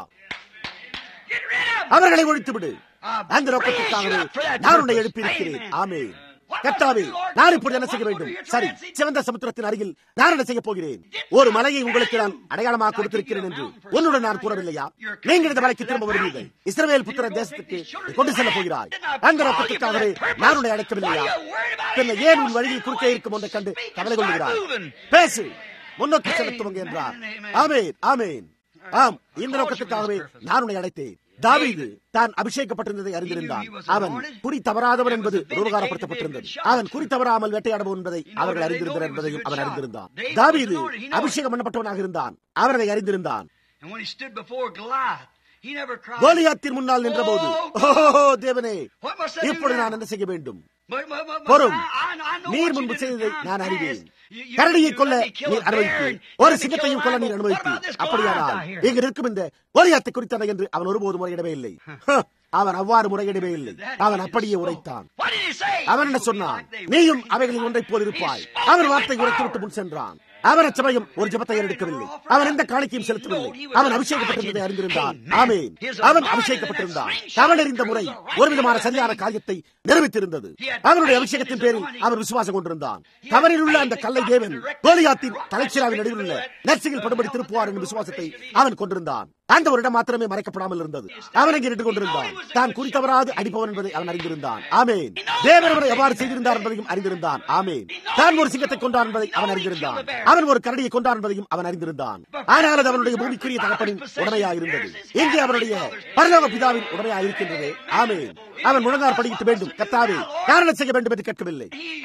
அவர்களை ஒழித்துவிடு. அந்த நோக்கத்திற்காகவே நான் உன்னை எழுப்பியிருக்கிறேன். ஆமென். கர்த்தாவே, நான் இப்பொழுது என்ன செய்ய வேண்டும்? சரி, சிவந்த சமுத்திரத்தின் அருகில் நான் என்ன செய்ய போகிறேன்? ஒரு மலையை உங்களுக்கு நான் அடையாளமாக கொடுத்திருக்கிறேன் என்று உன்னுடன் நான் கூறவில்லையா? நீங்கள் இந்த மலைக்கு திரும்ப வருவீர்கள். இஸ்ரவேல் புத்திர தேசத்துக்கு கொண்டு செல்ல போகிறாய். அந்த நோக்கத்திற்காகவே நான் உன்னை அழைக்கவில்லையா? பின்ன ஏன் உன் வழியில் குறுக்கே இருக்கும் ஒன்றை கண்டு கவலை கொள்கிறாய்? பேசு, முன்னோக்கி செலுத்துவங்க என்றார். ஆமேன், ஆமேன். ஆம், இந்த நோக்கத்திற்காகவே நான் உன்னை அழைத்தேன். தாவீது தான் அபிஷேகப்பட்டிருந்ததை அறிந்திருந்தான். அவன் குறி தவறாதவன் என்பது ரூபகாரப்படுத்தப்பட்டிருந்தது. அவன் குறி தவறாமல் வேட்டையாடுவோம் என்பதை அவர்கள் அறிந்திருந்தனர் என்பதையும் அவன் அறிந்திருந்தான். தாவீது அபிஷேகம் பண்ணப்பட்டவனாக இருந்தான். அவன் அதை அறிந்திருந்தான். கோலியாத்தின் முன்னால் நின்ற போது, ஓ தேவனே, இப்பொழுது நான் என்ன செய்ய வேண்டும்? பொறும், நீர் முன்பு செய்ததை நான் அறிவேன். கரடியை கொல்ல நீர் அனுமதித்தீர், ஒரு சிங்கத்தையும் கொல்ல நீர் அனுமதித்தீர். அப்படியானால் இங்கு இருக்கும் இந்த கோலியாத்தை குறித்ததை என்று அவன் ஒருபோது முறையிடவே இல்லை. அவன் அவ்வாறு முறையிடவே இல்லை. அவன் அப்படியே உரைத்தான். அவன் என்ன சொன்னான்? நீயும் அவைகளில் ஒன்றை போல் இருப்பாய். அவன் வார்த்தை உரைத்துவிட்டு முன் சென்றான். அவன் அச்சமயம் ஒரு ஜெபத்தை எடுக்கவில்லை. அவன் எந்த காணிக்கையும் செலுத்தவில்லை. அவன் அபிஷேகப்பட்டிருந்ததை அறிந்திருந்தான். ஆமென். அவன் அபிஷேகப்பட்டிருந்தான். அவன் அறிந்த முறை ஒரு விதமான சரியான காரியத்தை நிரூபித்திருந்தது. அவனுடைய அபிஷேகத்தின் பேரில் அவன் விசுவாசம் கொண்டிருந்தான். தவறில் உள்ள அந்த கல்லை தேவன் கோலியாத்தின் தலைச்சிராவின் நடுவில் உள்ள நெர்சியில் படும்படி திருப்புவார் என்ற விசுவாசத்தை அவன் கொண்டிருந்தான். அந்த ஒரு இடம் மாத்திரமே மறைக்கப்படாமல் இருந்தது. அவன் அங்கே நின்று கொண்டிருந்தான். தான் குறித்தவராது அடிப்பவன் என்பதை அவன் அறிந்திருந்தான். ஆமேன். தேவன் அவனை எவ்வாறு செய்திருந்தார் என்பதையும் அறிந்திருந்தான். ஆமேன். தான் ஒரு சிங்கத்தை கொண்டான் என்பதை அவன் அறிந்திருந்தான். அவன் ஒரு கரடியை கொண்டான் என்பதையும் அவன் அறிந்திருந்தான். ஆனால் அது அவனுடைய பூமிக்குரிய தகப்பனின் உடமையாயிருந்தது. இங்கே அவனுடைய பரலோக பிதாவின் உடமையாயிருக்கின்றது. ஆமேன். அவன் முழங்கார் படியிட்டு வேண்டும். கர்த்தாவே, நான் என்ன செய்ய வேண்டும் என்று கேட்கவில்லை.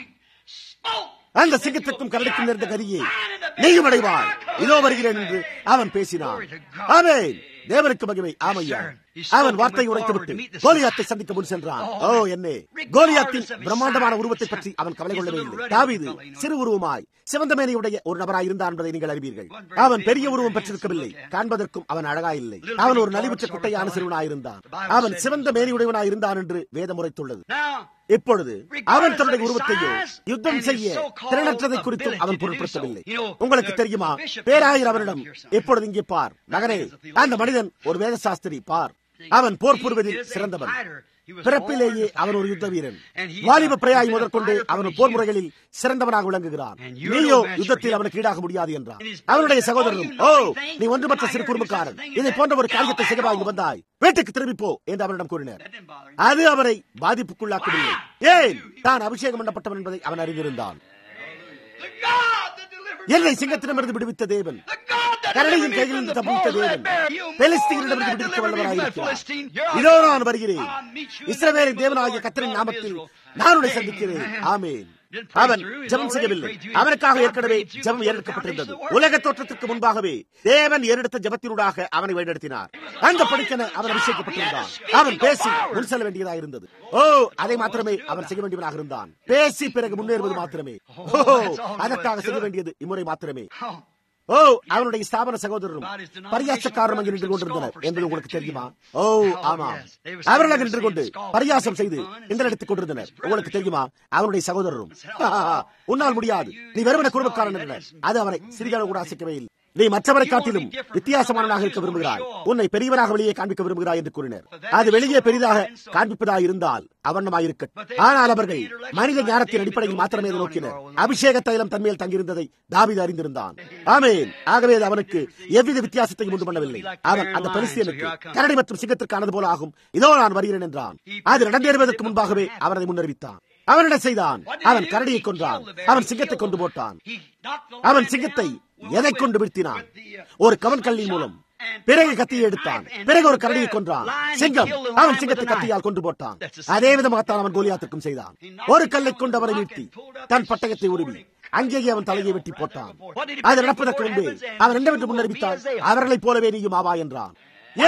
அந்த சிங்கத்திற்கும் கரடிக்கும் நேர்ந்த கதியை நீயும் அடைவாய், இதோ வருகிறேன் என்று அவன் பேசினான். ஆமென். தேவனுக்கு மகிமை. ஆமையா. அவன் வார்த்தை உரைத்துவிட்டு கோலியாத்தை சந்திக்க முன் சென்றான். ஓ என்னே, கோலியாத்தின் பிரம்மாண்டமான உருவத்தை பற்றி அவன் கவலை கொள்ளவே இல்லை. தாவீது சிறு உருவமாய் சிவந்த மேனியுடைய ஒரு நபராய் இருந்தான் என்பதை நீங்கள் அறிவீர்கள். அவன் பெரிய உருவம் பெற்றிருக்கவில்லை. காண்பதற்கும் அவன் அழகாயில்லை. அவன் ஒரு நலிவுற்ற குட்டையான சிறுவனாயிருந்தான். அவன் சிவந்த மேனியுடையவனாய் இருந்தான் என்று வேதம் உரைத்துள்ளது. இப்பொழுது அவன் தன்னுடைய உருவத்தையோ யுத்தம் செய்ய திறனற்றதை குறித்தும் அவன் பொருட்படுத்தவில்லை. உங்களுக்கு தெரியுமா, பேராயர் அவனிடம், இப்பொழுது இங்கே பார் மகனே, அந்த மனிதன் ஒரு வேத சாஸ்திரி, பார், அவன் போர் புரிவதில் சிறந்தவன். பிறப்பிலேயே அவன் ஒரு யுத்த வீரன். வாலிப பிரயாய் முதற்கொண்டு அவன் போர் முறைகளில் சிறந்தவனாக விளங்குகிறான். நீயோ யுத்தத்தில் அவனுக்கு ஈடாக முடியாது என்றான். அவனுடைய சகோதரனும், ஓ நீ ஒன்றுமற்ற சிறு குறும்புக்காரன், இதை போன்ற ஒரு காரியத்தை செய்யவா இங்கு வந்தாய், வீட்டுக்கு திரும்பி போ என்று அவனிடம் கூறினார். அது அவரை பாதிப்புக்குள்ளாக்கவில்லை. ஏன்? தான் அபிஷேகம் பண்ணப்பட்டவன் என்பதை அவன் அறிந்திருந்தான். என்னை சிங்கத்திடமிருந்து விடுவித்த தேவன், கரடியின் கையிலிருந்து தப்பித்த தேவன், பெலிஸ்தீனிடமிருந்து விடுவிக்க வல்லவராயிருக்கிறார். இதோ நான் வருகிறேன். இஸ்ரவேலின் தேவனாகிய கர்த்தரின் நாமத்தில் நான் உன்னை சந்திக்கிறேன். ஆமென். அவன் ஜெபம் செய்யவில்லை. அவனுக்காக ஏற்கனவே ஜெபம் ஏறெடுக்கப்பட்டிருந்தது. உலக தோற்றத்திற்கு முன்பாகவே தேவன் ஏறெடுத்த ஜெபத்தினூடாக அவனை வழிநடத்தினார். அந்த படிக்கன அவன் அபிஷேகப்பட்டிருந்தான். அவன் பேசி முன் செல்ல வேண்டியதாக இருந்தது. அதை மாத்திரமே அவன் செய்ய வேண்டியவனாக இருந்தான். பேசி பிறகு முன்னேறுவது மாத்திரமே. அதற்காக செய்ய வேண்டியது இம்முறை மாத்திரமே. அவனுடைய ஸ்தாபன சகோதரரும் பரியாசக்காரரும் அங்கு நின்று கொண்டிருந்தனர் என்பது உங்களுக்கு தெரியுமா? ஆமா, அவர்கள் அங்கு நின்று கொண்டு பரியாசம் செய்து இந்த எடுத்துக் கொண்டிருந்தனர். உங்களுக்கு தெரியுமா? அவனுடைய சகோதரரும் உன்னால் முடியாது, நீ வெறுமன குடும்பக்காரன் என்றனர். அது அவனை சிறிதளவு கூட அசைக்கவே இல்லை. நீ மற்றவரை காட்டிலும் வித்தியாசமானவனாக இருக்க விரும்புகிறாய், உன்னை பெரியவனாக வெளியே காண்பிக்க விரும்புகிறாய் என்று கூறினர். அது வெளியே பெரிதாக காண்பிப்பதாக இருந்தால் அவண்ணமாயிருக்கட்டும். ஆனால் அவர்கள் மனித ஞானத்தின் அடிப்படையில் மாத்திரமே நோக்கினர். அபிஷேக தைலம் தன்மையில் தங்கியிருந்ததை தாவீது அறிந்திருந்தான். ஆமென். ஆகவே அது அவனுக்கு எவ்வித வித்தியாசத்தையும் உண்டு பண்ணவில்லை. அவன் அந்த பெலிஸ்தியனுக்கு கரடி மற்றும் சிங்கத்திற்கானது போல ஆகும், இதோ நான் வருகிறேன் என்றான். அது நடந்தேறுவதற்கு முன்பாகவே அவன் அதை முன்னறிவித்தான். அவன் என்ன செய்தான்? அவன் கரடியை கொன்றான். அவன் சிங்கத்தை கொண்டு போட்டான். அவன் சிங்கத்தை எதை கொண்டு வீழ்த்தினான்? ஒரு கவன்கல்லின் மூலம். பிறகு கத்தியை எடுத்தான். பிறகு ஒரு கரடியை கொன்றான். சிங்கம் அவன் சிங்கத்தை கத்தியால் கொண்டு போட்டான். அதே விதமாகத்தான் அவன் கோலியாத்துக்கும் செய்தான். ஒரு கல்லை கொண்டு அவரை வீழ்த்தி தன் பட்டயத்தை உருவி அங்கேயே அவன் தலையை வெட்டி போட்டான். அது நடப்பதற்கு முன்பே அவன் என்னவென்று முன்னறிவித்தான்? அவர்களைப் போலவே நீயும் ஆவா என்றான்.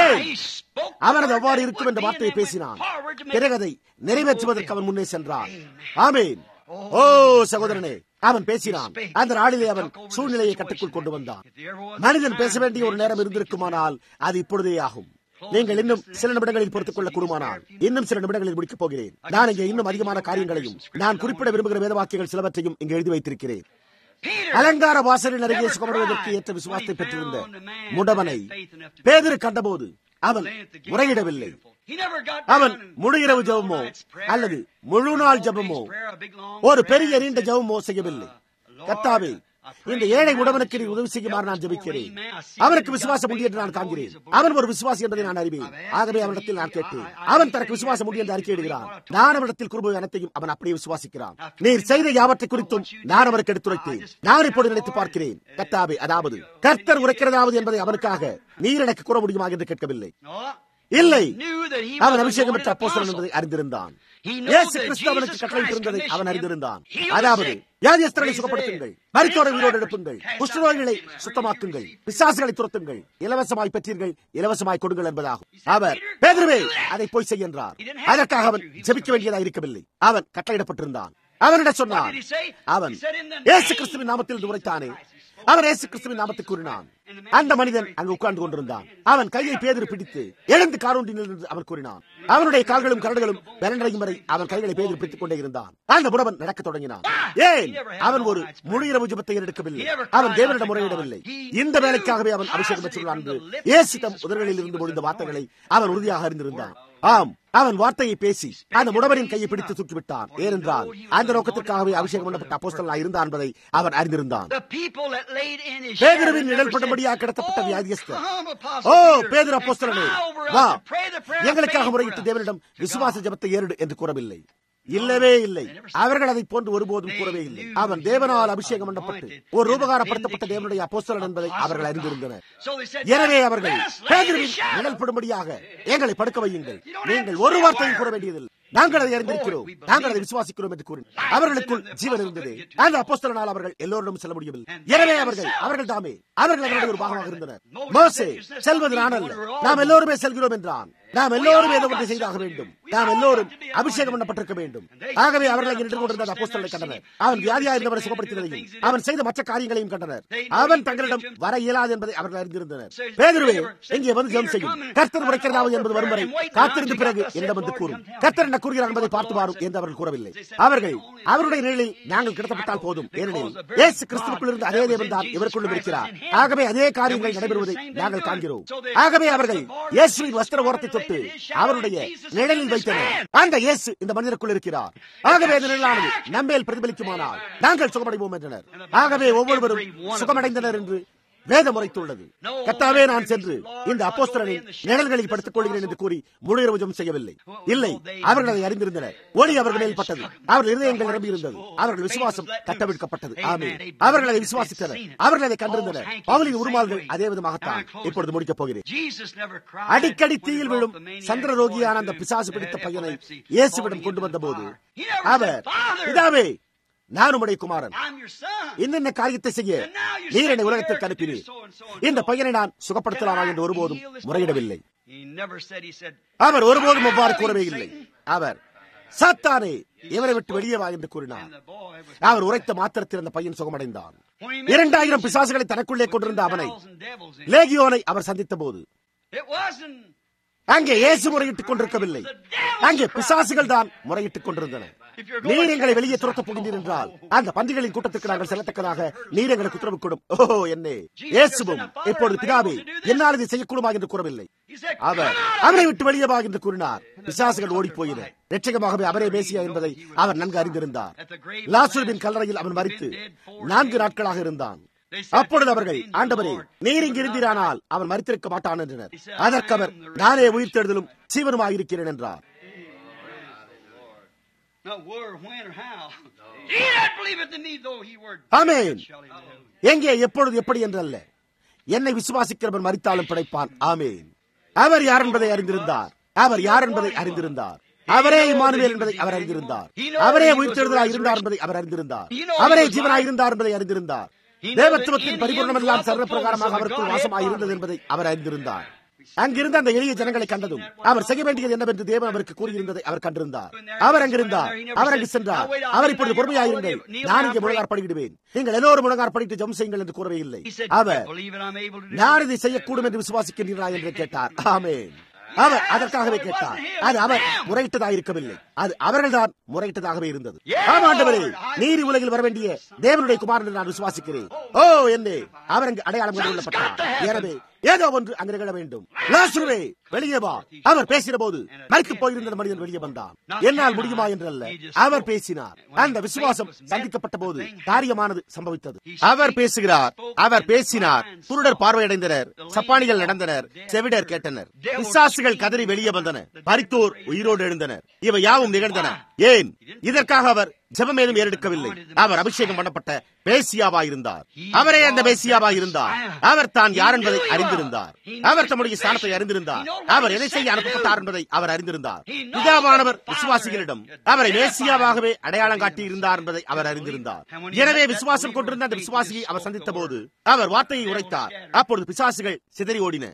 அவனது அவ்வாறு இருக்கும் என்ற வார்த்தையை பேசினான். பிறகு அதை நிறைவேற்றுவதற்கு அவன் முன்னே சென்றான். ஆமென். சகோதரனே, அவன் பேசினான். அந்த நாளிலே அவன் சூழ்நிலையை கட்டுக்குள் கொண்டு வந்தான். மனிதன் பேச வேண்டிய ஒரு நேரம் இருந்திருக்குமானால் அது இப்பொழுதே ஆகும். நீங்கள் இன்னும் சில நிமிடங்களில் பொறுத்துக் கொள்ள கூடுமானால் இன்னும் சில நிமிடங்களில் முடிக்கப் போகிறேன். நான் இங்கே இன்னும் அதிகமான காரியங்களையும் நான் குறிப்பிட விரும்புகிற வேத வாக்கியங்கள் சிலவற்றையும் இங்கு எழுதி வைத்திருக்கிறேன். அலங்கார வாசலின் அருகே சுகமடைவதற்கு ஏற்ற விசுவாசத்தை பெற்றிருந்த முடவனை பேதுரு கண்டபோது அவன் முறையிடவில்லை. அவன் முழு இரவு ஜெபமோ அல்லது முழு நாள் ஜெபமோ ஒரு பெரிய நீண்ட ஜெபமோ செய்யவில்லை. கர்த்தாவே, இந்த ஏழை உடவனுக்கு நீ உதவி செய்யுமாறு நான் ஜெபிக்கிறேன். அவனுக்கு விசுவாசம் உண்டு என்று நான் காண்கிறேன். அவன் ஒரு விசுவாசி என்பதை நான் அறிவேன். ஆகவே அவனிடத்தில் நான் கேட்டேன். அவன் தனக்கு விசுவாசம் உண்டு என்று அறிக்கையிடுகிறான். நான் அவனிடத்தில் குறும்பு அனைத்தையும் அவன் அப்படியே விசுவாசிக்கிறான். நீர் செய்த யாவற்றை குறித்தும் நான் அவருக்கு எடுத்துரைத்தேன். நான் இப்போது நினைத்து பார்க்கிறேன். கர்த்தாவே, அதாவது கர்த்தர் உரைக்கிறதாவது என்பதை அவனுக்காக நீர் எனக்கு கூற முடியுமா என்று கேட்கவில்லை. இல்லை, அவன் அபிஷேகம் பெற்ற அப்போஸ்தலன் என்பதை அறிந்திருந்தான். இயேசு கிறிஸ்து அவனுக்கு கட்டளையிட்டிருந்ததை அவன் அறிந்திருந்தான். அதாவது வியாதியஸ்தர்களை சுகப்படுத்துங்கள், மரித்தோரை உயிரோடு எழுப்புங்கள், குஷ்டரோகிகளை சுத்தமாக்குங்கள், பிசாசுகளை துரத்துங்கள், இலவசமாய் பெற்றீர்கள், இலவசமாய் கொடுங்கள் என்பதாகும். அவர் பேதுருவே அதை போய் செய் என்றார். அதற்காக அவன் ஜெபிக்க வேண்டியதாக இருக்கவில்லை. அவன் கட்டளையிடப்பட்டிருந்தான். அவனிடம் சொன்னான். அவன் இயேசு கிறிஸ்துவின் நாமத்தில் உரைத்தானே. அவன் இயேசு கிறிஸ்துவின் நாமத்தை கூறினான். அந்த மனிதன் அங்கு உட்கார்ந்து கொண்டிருந்தான். அவன் கையை பேதுரு பிடித்து எழுந்து காரூண்டில் இருந்து அவன் கூறினான். அவனுடைய கால்களும் கரடுகளும் பலனடையும் வரை அவன் கைகளை பேதுரு பிடித்துக் கொண்டே இருந்தான். அந்த புடவன் நடக்க தொடங்கினான். ஏன்? அவன் ஒரு முழு இரவு ஜெபத்தை எடுக்கவில்லை. அவன் தேவனிடம் முறையிடவில்லை. இந்த வேலைக்காகவே அவன் அபிஷேகம் பெற்றுள்ளான் என்று இயேசு தம் உதடுகளில் இருந்து முடிந்த வார்த்தைகளை அவன் உறுதியாக அறிந்திருந்தான். ஆம், அவன் வார்த்தையை பேசி அந்த முடவரின் கையை பிடித்து தூக்கிவிட்டான். ஏனென்றால் அந்த நோக்கத்திற்காகவே அபிஷேகம் பண்ணப்பட்ட அப்போஸ்தலனாய் இருந்தான் என்பதை அவன் அறிந்திருந்தான். பேதுருவின் நிழல் படும்படியாக கிடத்தப்பட்ட வியாதியஸ்தர், பேதுரு அப்போஸ்தலனே, வா, எங்களுக்காக முறையிட்டு தேவனிடம் விசுவாச ஜெபத்தை ஏறிடு என்று கூறவில்லை. இல்லவே இல்லை. அவர்கள் அதை போன்று ஒருபோதும் கூறவே இல்லை. அவன் தேவனால் அபிஷேகம் பண்ணப்பட்டு ஒரு ரூபகாரப்படுத்தப்பட்ட தேவனுடைய அப்போஸ்தலன் என்பதை அவர்கள் அறிந்திருந்தனர். எனவே அவர்கள் பேதுருவின் நிழல் படும்படியாக எங்களை படுக்க வையுங்கள், நீங்கள் ஒரு வார்த்தையும் கூற வேண்டியதில்லை, நாங்கள் அதை அறிந்திருக்கிறோம், நாங்கள் அதை விசுவாசிக்கிறோம் என்று கூறினார். அவர்களுக்குள் ஜீவன் இருந்தது. அந்த அப்போஸ்தலனால் அவர்கள் எல்லோரிடம் செல்ல முடியவில்லை. எனவே அவர்கள் தாமே அவர்கள் ஒரு பாகமாக இருந்தனர். மோசே, செல்வது நான் அல்ல, நாம் எல்லோருமே செல்கிறோம் என்றான். நாம் எல்லோரும் ஏதோ ஒன்றை செய்தாக வேண்டும். நாம் எல்லோரும் அபிஷேகம் பண்ணப்பட்டிருக்க வேண்டும். ஆகவே அவர்களை நின்று கொண்டிருந்த அப்போஸ்தலனை கண்டனர். அவன் வியாதியாக இருந்தவரை சுகப்படுத்தினதையும் அவன் செய்த மற்ற காரியங்களையும் கண்டனர். அவன் தங்களிடம் வர இயலாது என்பதை அவர்கள் அறிந்திருந்தனர். பேதுருவே, இங்கே வந்து ஜெபம் செய்யும், கர்த்தர் உரைக்கிறதாவது என்பது வரும் வரை காத்திருந்த பிறகு என்னிடம் வந்து கூறும், கர்த்தர் என்ன கூறுகிறார் என்பதை பார்த்து பாரும் என்று அவர்கள் கூறவில்லை. அவர்கள் அவருடைய நிலையில் நாங்கள் கிடத்தப்பட்டால் போதும், ஏனெனில் இயேசு கிறிஸ்துவுக்குள் இருந்து அதே தேவன் தான் இவருக்குள்ளும் இருக்கிறார். ஆகவே அதே காரியங்கள் நடைபெறுவதை நாங்கள் காண்கிறோம். ஆகவே அவர்கள் இயேசுவின் வஸ்திர ஓரத்தை தொட்டு அவருடைய நிழலில் வைத்தனர். அந்த இயேசு இந்த மனிதருக்குள் இருக்கிறார். ஆகவே அந்த நிழலானது நம்மேல் பிரதிபலிக்குமானால் நாங்கள் சுகமடைவோம் என்றனர். ஆகவே ஒவ்வொருவரும் சுகமடைந்தனர் என்று வேதம் உரைத்துள்ளது. கர்த்தாவே, நான் சென்று இந்த அப்போஸ்தலனின் நிழல்களில் படுத்துக் கொள்கிறேன் என்று கூறி முழு இரவு ஜெபம் செய்யவில்லை. இல்லை, அவர்கள் அதை அறிந்திருந்தனர். ஒளி அவர்கள் மேல் பட்டது. அவர்கள் இருதயங்கள் நிரம்பி இருந்தது. அவர்கள் விசுவாசம் கட்டவிழ்க்கப்பட்டது. ஆமென். அவர்கள் அதை விசுவாசித்தனர். அவர்கள் அதை கண்டிருந்தனர். பவுலின் உருமால்கள் அதே விதமாகத்தான் இப்பொழுது முடிக்கப் போகிறேன். அடிக்கடி தீயில் விழும் சந்திர ரோகியான அந்த பிசாசு பிடித்த பையனை இயேசுவிடம் கொண்டு வந்த போது அவர், பிதாவே, நான் உம்முடைய குமாரன், இன்னென்ன காரியத்தை செய்ய நீர் என்னை உலகத்திற்கு அனுப்பினீர், இந்த பையனை நான் சுகப்படுத்தலாமா என்று ஒருபோதும் முறையிடவில்லை. அவர் ஒருபோதும் அவ்வாறு கூறவே இல்லை. அவர், சாத்தானே, இவரை விட்டு வெளியே வா என்று கூறினார். அவர் உரைத்த மாத்திரத்தில் அந்த பையன் சுகமடைந்தான். 2000 பிசாசுகளை தனக்குள்ளே கொண்டிருந்த அவனை, லேகியோனை அவர் சந்தித்த போது அங்கே இயேசு முறையிட்டுக் கொண்டிருக்கவில்லை, அங்கே பிசாசுகள் தான் முறையிட்டுக் கொண்டிருந்தன. நீர் எங்களை வெளியே துரத்தப் போகின்றீர் என்றால் அந்த பன்றிகளின் கூட்டத்திற்கு நாங்கள் செல்லத்தக்கதாக நீர் எங்களுக்கு உத்தரவு கொடும். ஓ என்னே, இயேசுவும் இப்பொழுது பிதாவே என்னால் இதை செய்யக்கூடுமா என்று கூறவில்லை. அவர் அவரை விட்டு வெளியே வா என்று கூறினார். பிசாசுகள் ஓடி போயின. நிச்சயமாகவே அவரே மேசியா என்பதை அவர் நன்கு அறிந்திருந்தார். லாசருவின் கல்லறையில் அவன் மரித்து 4 நாட்களாக இருந்தான். அப்பொழுது அவர்கள், ஆண்டவரே, நீர் இங்கு இருந்தீரானால் அவன் மரித்திருக்க மாட்டான் என்றனர். அதற்கு அவர், நானே உயிர்த்தெழுதலும் ஜீவனுமாயிருக்கிறேன் என்றார். ஆமென். எங்கே, எப்பொழுது, எப்படி என்றல்ல, என்னை விசுவாசிக்கிறவன் மரித்தாலும் பிழைப்பான். ஆமென். அவர் யார் என்பதை அறிந்திருந்தார். அவர் யார் என்பதை அறிந்திருந்தார். அவரே இம்மானுவேல் என்பதை அவர் அறிந்திருந்தார். அவரே உயிர்த்தெழுதலாய் இருந்தார் என்பதை அவர் அறிந்திருந்தார். அவரே ஜீவனாய் இருந்தார் என்பதை அறிந்திருந்தார். தேவத்துவத்தின் பரிபூர்ணமெல்லாம் சர்வ பிரகாரமாக அவருக்குள் வாசமாக இருந்தது என்பதை அவர் அறிந்திருந்தார். அங்கிருந்த அந்த எளிய ஜனங்களை கண்டதும் அவர் செய்ய வேண்டியது என்னவென்று தேவன் அவருக்கு கூறியிருந்ததை அவர் கண்டிருந்தார். அவர் அங்கிருந்தார். அவர் அங்கு சென்றார். அவர் இப்பொழுது பொறுமையாயிருங்கள், நான் இங்கே முழங்கார் படியிடுவேன், நீங்கள் எல்லோரும் முழங்கார் படிட்டு ஜெபம் செய்யுங்கள் என்று கூறவே இல்லை. அவர், நான் இதை செய்யக்கூடும் என்று விசுவாசிக்கின்றீர்களா என்று கேட்டார். ஆமென். அவர் அதற்காகவே கேட்டார். அது அவர் முறையிட்டதாக இருக்கவில்லை, அது அவர்கள்தான் முறையிட்டதாகவே இருந்தது. ஆமாண்டவரே, நீர் உலகில் வர வேண்டிய தேவனுடைய குமாரன் என்று நான் விசுவாசிக்கிறேன். ஓ என்னே, அவர் அங்கு அடையாளம் கொண்டு கொள்ளப்பட்டார். எனவே ஏதோ ஒன்று அங்கு நிகழ வேண்டும். லாசருவே, வெளியே வா. அவர் பேசின போது மரித்து போயிருந்த மனிதன் வெளியே வந்தான். என்னால் முடியுமா என்றல்ல, அவர் பேசினார். அந்த விசுவாசம் சந்திக்கப்பட்ட போது காரியமானது சம்பவித்தது. அவர் பேசுகிறார், அவர் பேசினார். குருடர் பார்வையடைந்தனர், சப்பானிகள் நடந்தனர், செவிடர் கேட்டனர், பிசாசுகள் கதறி வெளியே வந்தனர், மரித்தோர் உயிரோடு எழுந்தனர். இவை யாவும் நிகழ்ந்தன. ஏன்? இதற்காக அவர் ஜெபம் ஏதும் ஏறெடுக்கவில்லை. அவர் அபிஷேகம் பண்ணப்பட்ட மேசியாவாயிருந்தார். அவரே அந்த மேசியாவாயிருந்தார். அவர் தான் யார் என்பதை அறிந்திருந்தார். அவர் தம்முடைய ஸ்தானத்தை அறிந்திருந்தார். அவர் எதை செய்ய அனுப்பப்பட்டார் என்பதை அவர் அறிந்திருந்தார். பிதாவானவர் விசுவாசிகளிடம் அவரை மேசியாவாகவே அடையாளம் காட்டியிருந்தார் என்பதை அவர் அறிந்திருந்தார். எனவே விசுவாசம் கொண்டிருந்த அந்த விசுவாசியை அவர் சந்தித்த போது அவர் வார்த்தையை உரைத்தார். அப்பொழுது பிசாசுகள் சிதறி ஓடின.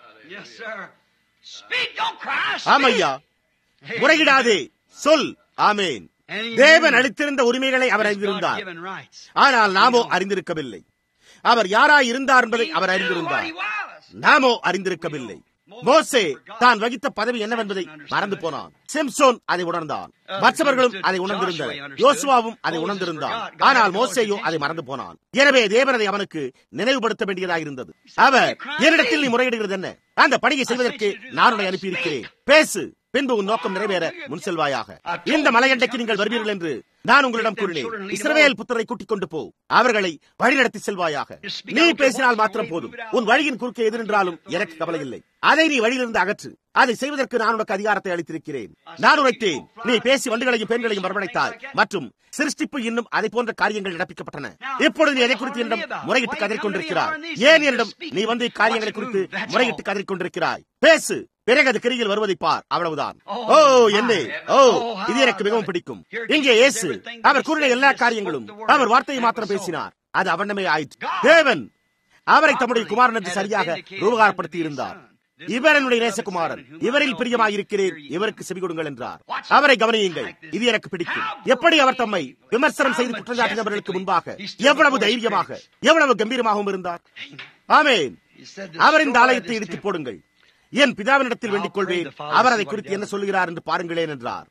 ஆமையா, முறையிடாதே, சொல். ஆமேன். தேவன் அளித்திருந்த உரிமைகளை அவர் அறிந்திருந்தார். ஆனால் நாமோ அறிந்திருக்கவில்லை. அவர் யாராய் இருந்தார் என்பதை அவர் அறிந்திருந்தார். நாமோ அறிந்திருக்கவில்லை. மோசே தான் வகித்த பதவி என்னவென்பதை மறந்து போனான். சிம்சோன் அதை உணர்ந்தான். மற்றவர்களும் அதை உணர்ந்திருந்தனர். யோசுவாவும் அதை உணர்ந்திருந்தான். ஆனால் மோசேயோ அதை மறந்து போனான். எனவே தேவனதை அவனுக்கு நினைவுபடுத்த வேண்டியதாக இருந்தது. அவர், என்னிடத்தில் நீ முறையிடுகிறது என்ன? அந்த பணியை செய்வதற்கு நான் உன்னை அனுப்பியிருக்கிறேன். பேசு, பின்பு உன் நோக்கம் நிறைவேற முன் செல்வாயாக. இந்த மலையண்டைக்கு நீங்கள் வருவீர்கள் என்று நான் உங்களிடம் கூறினேன். இஸ்ரவேல் புத்திரரை கூட்டிக் கொண்டு போ, அவர்களை வழிநடத்தி செல்வாயாக. நீ பேசினால் மாத்திரம் போதும். உன் வழியின் குறுக்கே எது நின்றாலும் எனக்கு கவலை இல்லை. அதை நீ வழியிலிருந்து அகற்று. அதை செய்வதற்கு நான் உனக்கு அதிகாரத்தை அளித்திருக்கிறேன். நான் உரைத்தேன், நீ பேசி வண்டுகளையும் பெண்களையும் வரவழைத்தாய் மற்றும் சிருஷ்டிப்பு இன்னும் அதை போன்ற காரியங்கள் நடப்பிக்கப்பட்டன. இப்பொழுது நீ எதை குறித்து என்னிடம் முறையிட்டு கதறிக் கொண்டிருக்கிறாய்? ஏன் என்னிடம் நீ வந்து இக்காரியங்களை குறித்து முறையிட்டு கதறிக் கொண்டிருக்கிறாய்? பேசு, பிறகு அது கிரியில் வருவதை பார். அவ்வளவுதான். ஓ என்னே, ஓ இது எனக்கு மிகவும் பிடிக்கும். இங்கே இயேசு அவர் கூறின எல்லா காரியங்களும் அவர் வார்த்தையை மாத்திரம் பேசினார். அது அவனமே ஆயிற்று. தேவன் அவரை தம்முடைய குமாரன் என்று சரியாக ரூபகாரப்படுத்தி இருந்தார். இவர் என்னுடைய நேசகுமாரன், இவரில் பிரியமாயிருக்கிறேன், இவருக்கு செவி கொடுங்கள் என்றார். அவரை கவனியுங்கள், இது எனக்கு பிடிக்கும். எப்படி அவர் தம்மை விமர்சனம் செய்து குற்றச்சாட்டினவர்களுக்கு முன்பாக எவ்வளவு தைரியமாக, எவ்வளவு கம்பீரமாகவும் இருந்தார். ஆமென். அவர் இந்த ஆலயத்தை இடித்து போடுங்கள், என் பிதாவினிடத்தில் வேண்டிக் கொள்வேன், அவர் அதை குறித்து என்ன சொல்லுகிறார் என்று பாருங்களேன் என்றார்.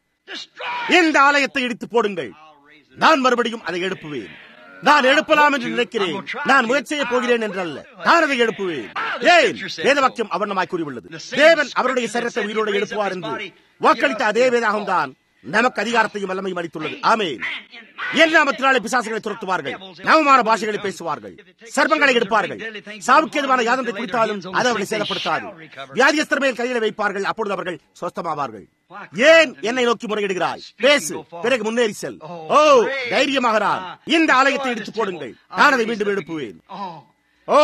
இந்த ஆலயத்தை இடித்து போடுங்கள், நான் மறுபடியும் அதை எழுப்புவேன். நான் எழுப்பலாம் என்று நினைக்கிறேன், நான் முயற்சி செய்ய போகிறேன் என்றல்ல, நான் அதை எழுப்புவேன். ஏன்? வேதவாக்கியம் அவர்ணமாய் கூறியுள்ளது. தேவன் அவருடைய சரீரத்தை உயிரோடு எழுப்புவார் என்று வாக்களித்த அதே வேதாகம் தான் நமக்கு அதிகாரத்தையும் வல்லமையும் அளித்துள்ளது. ஆமென். என் நாமத்தினாலே பிசாசுகளை துரத்துவார்கள், நவமான பாஷைகளை பேசுவார்கள், சர்ப்பங்களை எடுப்பார்கள், சாவுக்கேதுவான யாதத்தை குறித்தாலும் அது அவர்களை சேதப்படுத்தாது. வியாதியஸ்தர் மேல் கையில வைப்பார்கள், அப்பொழுது அவர்கள் சொஸ்தமாவார்கள். ஏன் என்னை நோக்கி முறையிடுகிறாய்? பேசு, பிறகு முன்னேறி செல். ஓ தைரியமாகிறான். இந்த ஆலயத்தை எடுத்து போடுங்கள், நான் அதை மீண்டும் எழுப்புவேன். ஓ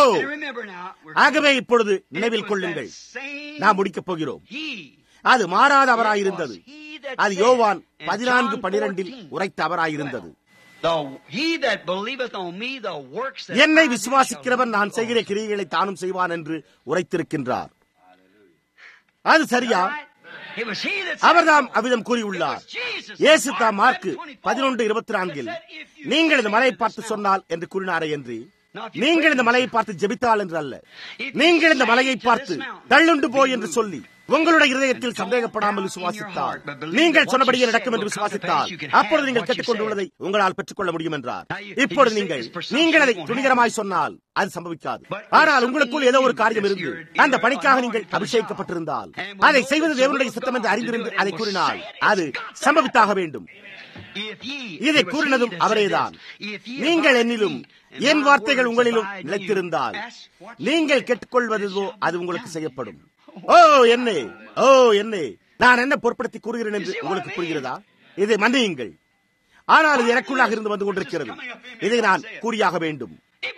ஆகவே இப்பொழுது நினைவில் கொள்ளுங்கள், நாம் முடிக்கப் போகிறோம். அது மாறாத அவராயிருந்தது. அது யோவான் 14:12 உரைத்த அவராயிருந்தது. என்னை விசுவாசிக்கிறவன் நான் செய்கிற கிரியைகளை தானும் செய்வான் என்று உரைத்திருக்கின்றார். அது சரியா? அவர்தாம் அவ்விதம் கூறியுள்ளார். இயேசு தாம் மார்க்கு 11:24 நீங்கள் இந்த மலையை பார்த்து சொன்னால் என்று கூறினாரே என்று, நீங்கள் இந்த மலையை பார்த்து ஜெபித்தால் என்று அல்ல, நீங்கள் இந்த மலையை பார்த்து தள்ளுண்டு போய் என்று சொல்லி உங்களுடைய இருதயத்தில் சந்தேகப்படாமல் விசுவாசித்தால், நீங்கள் சொன்னபடியே நடக்கும் என்று விசுவாசித்தால், அப்பொழுது நீங்கள் கேட்டுக்கொண்டுள்ளதை உங்களால் பெற்றுக்கொள்ள முடியும் என்றார். இப்பொழுது நீங்கள் அதை துணிகரமாய் சொன்னால் அது சம்பவிக்காது. ஆனால் உங்களுக்குள் ஏதோ ஒரு காரியம் இருந்து அந்த பணிக்காக நீங்கள் அபிஷேகிக்கப்பட்டிருந்தால், அதை செய்வது தேவனுடைய சித்தம் என்று அறிந்திருந்து அதை கூறினால் அது சம்பவித்தாக வேண்டும். இதை கூறினதும் அவரேதான். நீங்கள் என்னிலும் என் வார்த்தைகள் உங்களிலும் நிலைத்திருந்தால் நீங்கள் கேட்டுக்கொள்வதோ அது உங்களுக்கு செய்யப்படும். ஓ என்னே நான் என்ன பொருட்படுத்தி கூறுகிறேன் என்று உங்களுக்கு புரிகிறதா? இதை மன்னியுங்கள், ஆனால் இது எனக்குள்ளாக இருந்து வந்து கொண்டிருக்கிறது. இதை நான் கூறியாக வேண்டும்.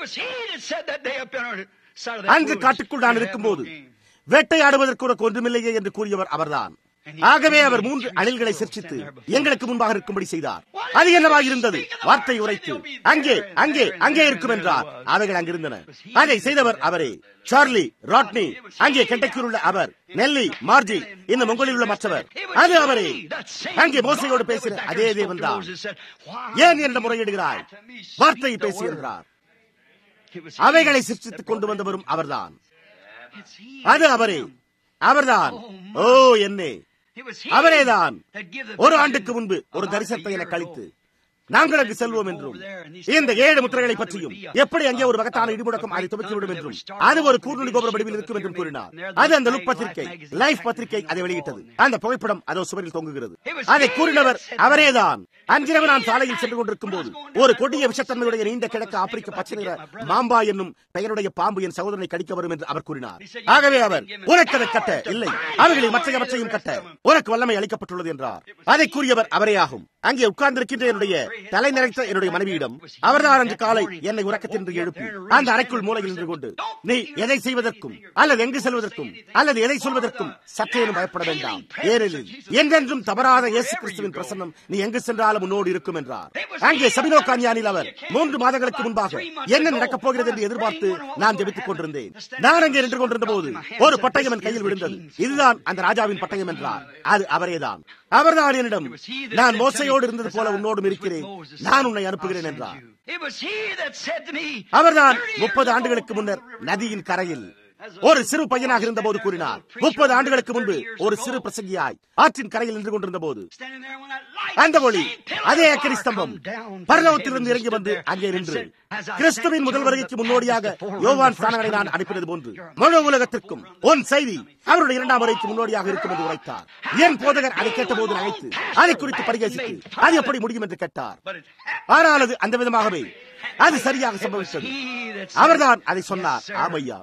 அன்று காட்டுக்குள் நான் இருக்கும்போது வேட்டையாடுவதற்கு உனக்கு ஒன்றுமில்லையே என்று கூறியவர் அவர்தான். ஆகவே அவர் 3 அணில்களை சிருஷ்டித்து எங்களுக்கு முன்பாக இருக்கும்படி செய்தார். அது என்னவாக இருந்தது? வார்த்தை உரைத்து அங்கே அங்கே அங்கே இருக்கும் என்றார். அவைகள் அங்கிருந்தன. அதை செய்தவர் அவரே. சார்லி, ராட்னி, அங்கே கெண்டக்கியில் உள்ள அவர், நெல்லி, மார்ஜி, இன்னும் உங்களில் உள்ள மற்றவர், அது அவரே. அங்கே மோசையோடு பேசின அதே தேவன் தான். ஏன் என்ற முறையிடுகிறாய்? வார்த்தையை பேசி என்றார். அவைகளை சிருஷ்டித்துக் கொண்டு வந்தவரும் அவர்தான். அது அவரே, அவர்தான். ஓ என்னே, அவரேதான். ஒரு ஆண்டுக்கு முன்பு ஒரு தரிசனத்தை என கழித்து நாங்கள் அங்கு செல்வோம் என்றும், இந்த 7 முத்திரைகளை பற்றியும், எப்படி அங்கே ஒரு மகத்தான இடிமுடக்கம் அதை துவக்கிவிடும் என்றும், அது ஒரு கூர்நுனி கோபுர வடிவில் இருக்கும் என்றும் கூறினார். அது அந்த லுக் பத்திரிகை, லைஃப் பத்திரிகை அதை வெளியிட்டது. அந்த புகைப்படம் அதோ சுவரில் தொங்குகிறது. அதை கூறினவர் அவரேதான். அன்றிரவு நான் சாலையில் சென்று கொண்டிருக்கும் போது ஒரு கொடிய விஷத்தன்மையுடைய நீண்ட கிழக்கு ஆப்பிரிக்க பச்சை நிற மாம்பா என்னும் பெயருடைய பாம்பு என் சகோதரனை கடிக்க வரும் என்று அவர் கூறினார். ஆகவே அவர், உனக்கு அதை கட்ட இல்லை, அவைகளில் மற்றையும் கட்ட உனக்கு வல்லமை அளிக்கப்பட்டுள்ளது என்றார். அதை கூறியவர் அவரே ஆகும். அங்கே உட்கார்ந்திருக்கின்ற என்னுடைய தலை நிறைத்த என்னுடைய மனைவியிடம் அவர்தான் அன்று காலை என்னை உறக்கத்தின்றி எழுப்பி அந்த அறைக்குள் மூலையில் நின்று கொண்டு, நீ எதை செய்வதற்கும் அல்லது எங்கு செல்வதற்கும் அல்லது எதை சொல்வதற்கும் சற்றேனும் பயப்பட வேண்டாம், ஏனெனில் என்றென்றும் தவறாத இயேசு கிறிஸ்துவின் பிரசன்னம் நீ எங்கு சென்றாலும் முன்னோடு இருக்கும் என்றார். அங்கே சபினோ கான்யானில் அவர் 3 மாதங்களுக்கு முன்பாக என்ன நடக்கப் போகிறது என்று எதிர்பார்த்து நான் ஜெபித்துக் கொண்டிருந்தேன். நான் அங்கே நின்று கொண்டிருந்த போது ஒரு பட்டயம் என் கையில் விழுந்தது. இதுதான் அந்த ராஜாவின் பட்டயம் என்றார். அது அவரேதான். அவர்தான் என்னிடம், நான் மோசையோடு இருந்தது போல உன்னோடும் இருக்கிறேன், நான் உன்னை அனுப்புகிறேன் என்றார். அவர்தான் 30 ஆண்டுகளுக்கு முன்னர் நதியின் கரையில் ஒரு சிறு பையனாக இருந்த போது கூறினார். 30 ஆண்டுகளுக்கு முன்பு ஒரு சிறு பிரசங்கியாய் ஆற்றின் கரையில் நின்று கொண்டிருந்த போது அந்த ஒளி, அதே அக்கினி ஸ்தம்பம் பரலோகத்திலிருந்து இறங்கி வந்து அங்கே நின்று கிறிஸ்துவின் முதல் வருகைக்கு முன்னோடியாக யோவான் ஸ்நானகனை நான் அனுப்பினது போன்று முழு உலகத்திற்கும் உன் செய்தி அவருடைய 2ஆம் வருகைக்கு முன்னோடியாக இருக்கும் என்று உரைத்தார். என் போதகர் அதை கேட்டபோது அழைத்து அதை குறித்து பரிகசித்து அது எப்படி முடியும் என்று கேட்டார். ஆனால் அது அந்த விதமாகவே அது சரியாக சம்பவித்தது. அவர்தான் அதை சொன்னார். ஆமையா,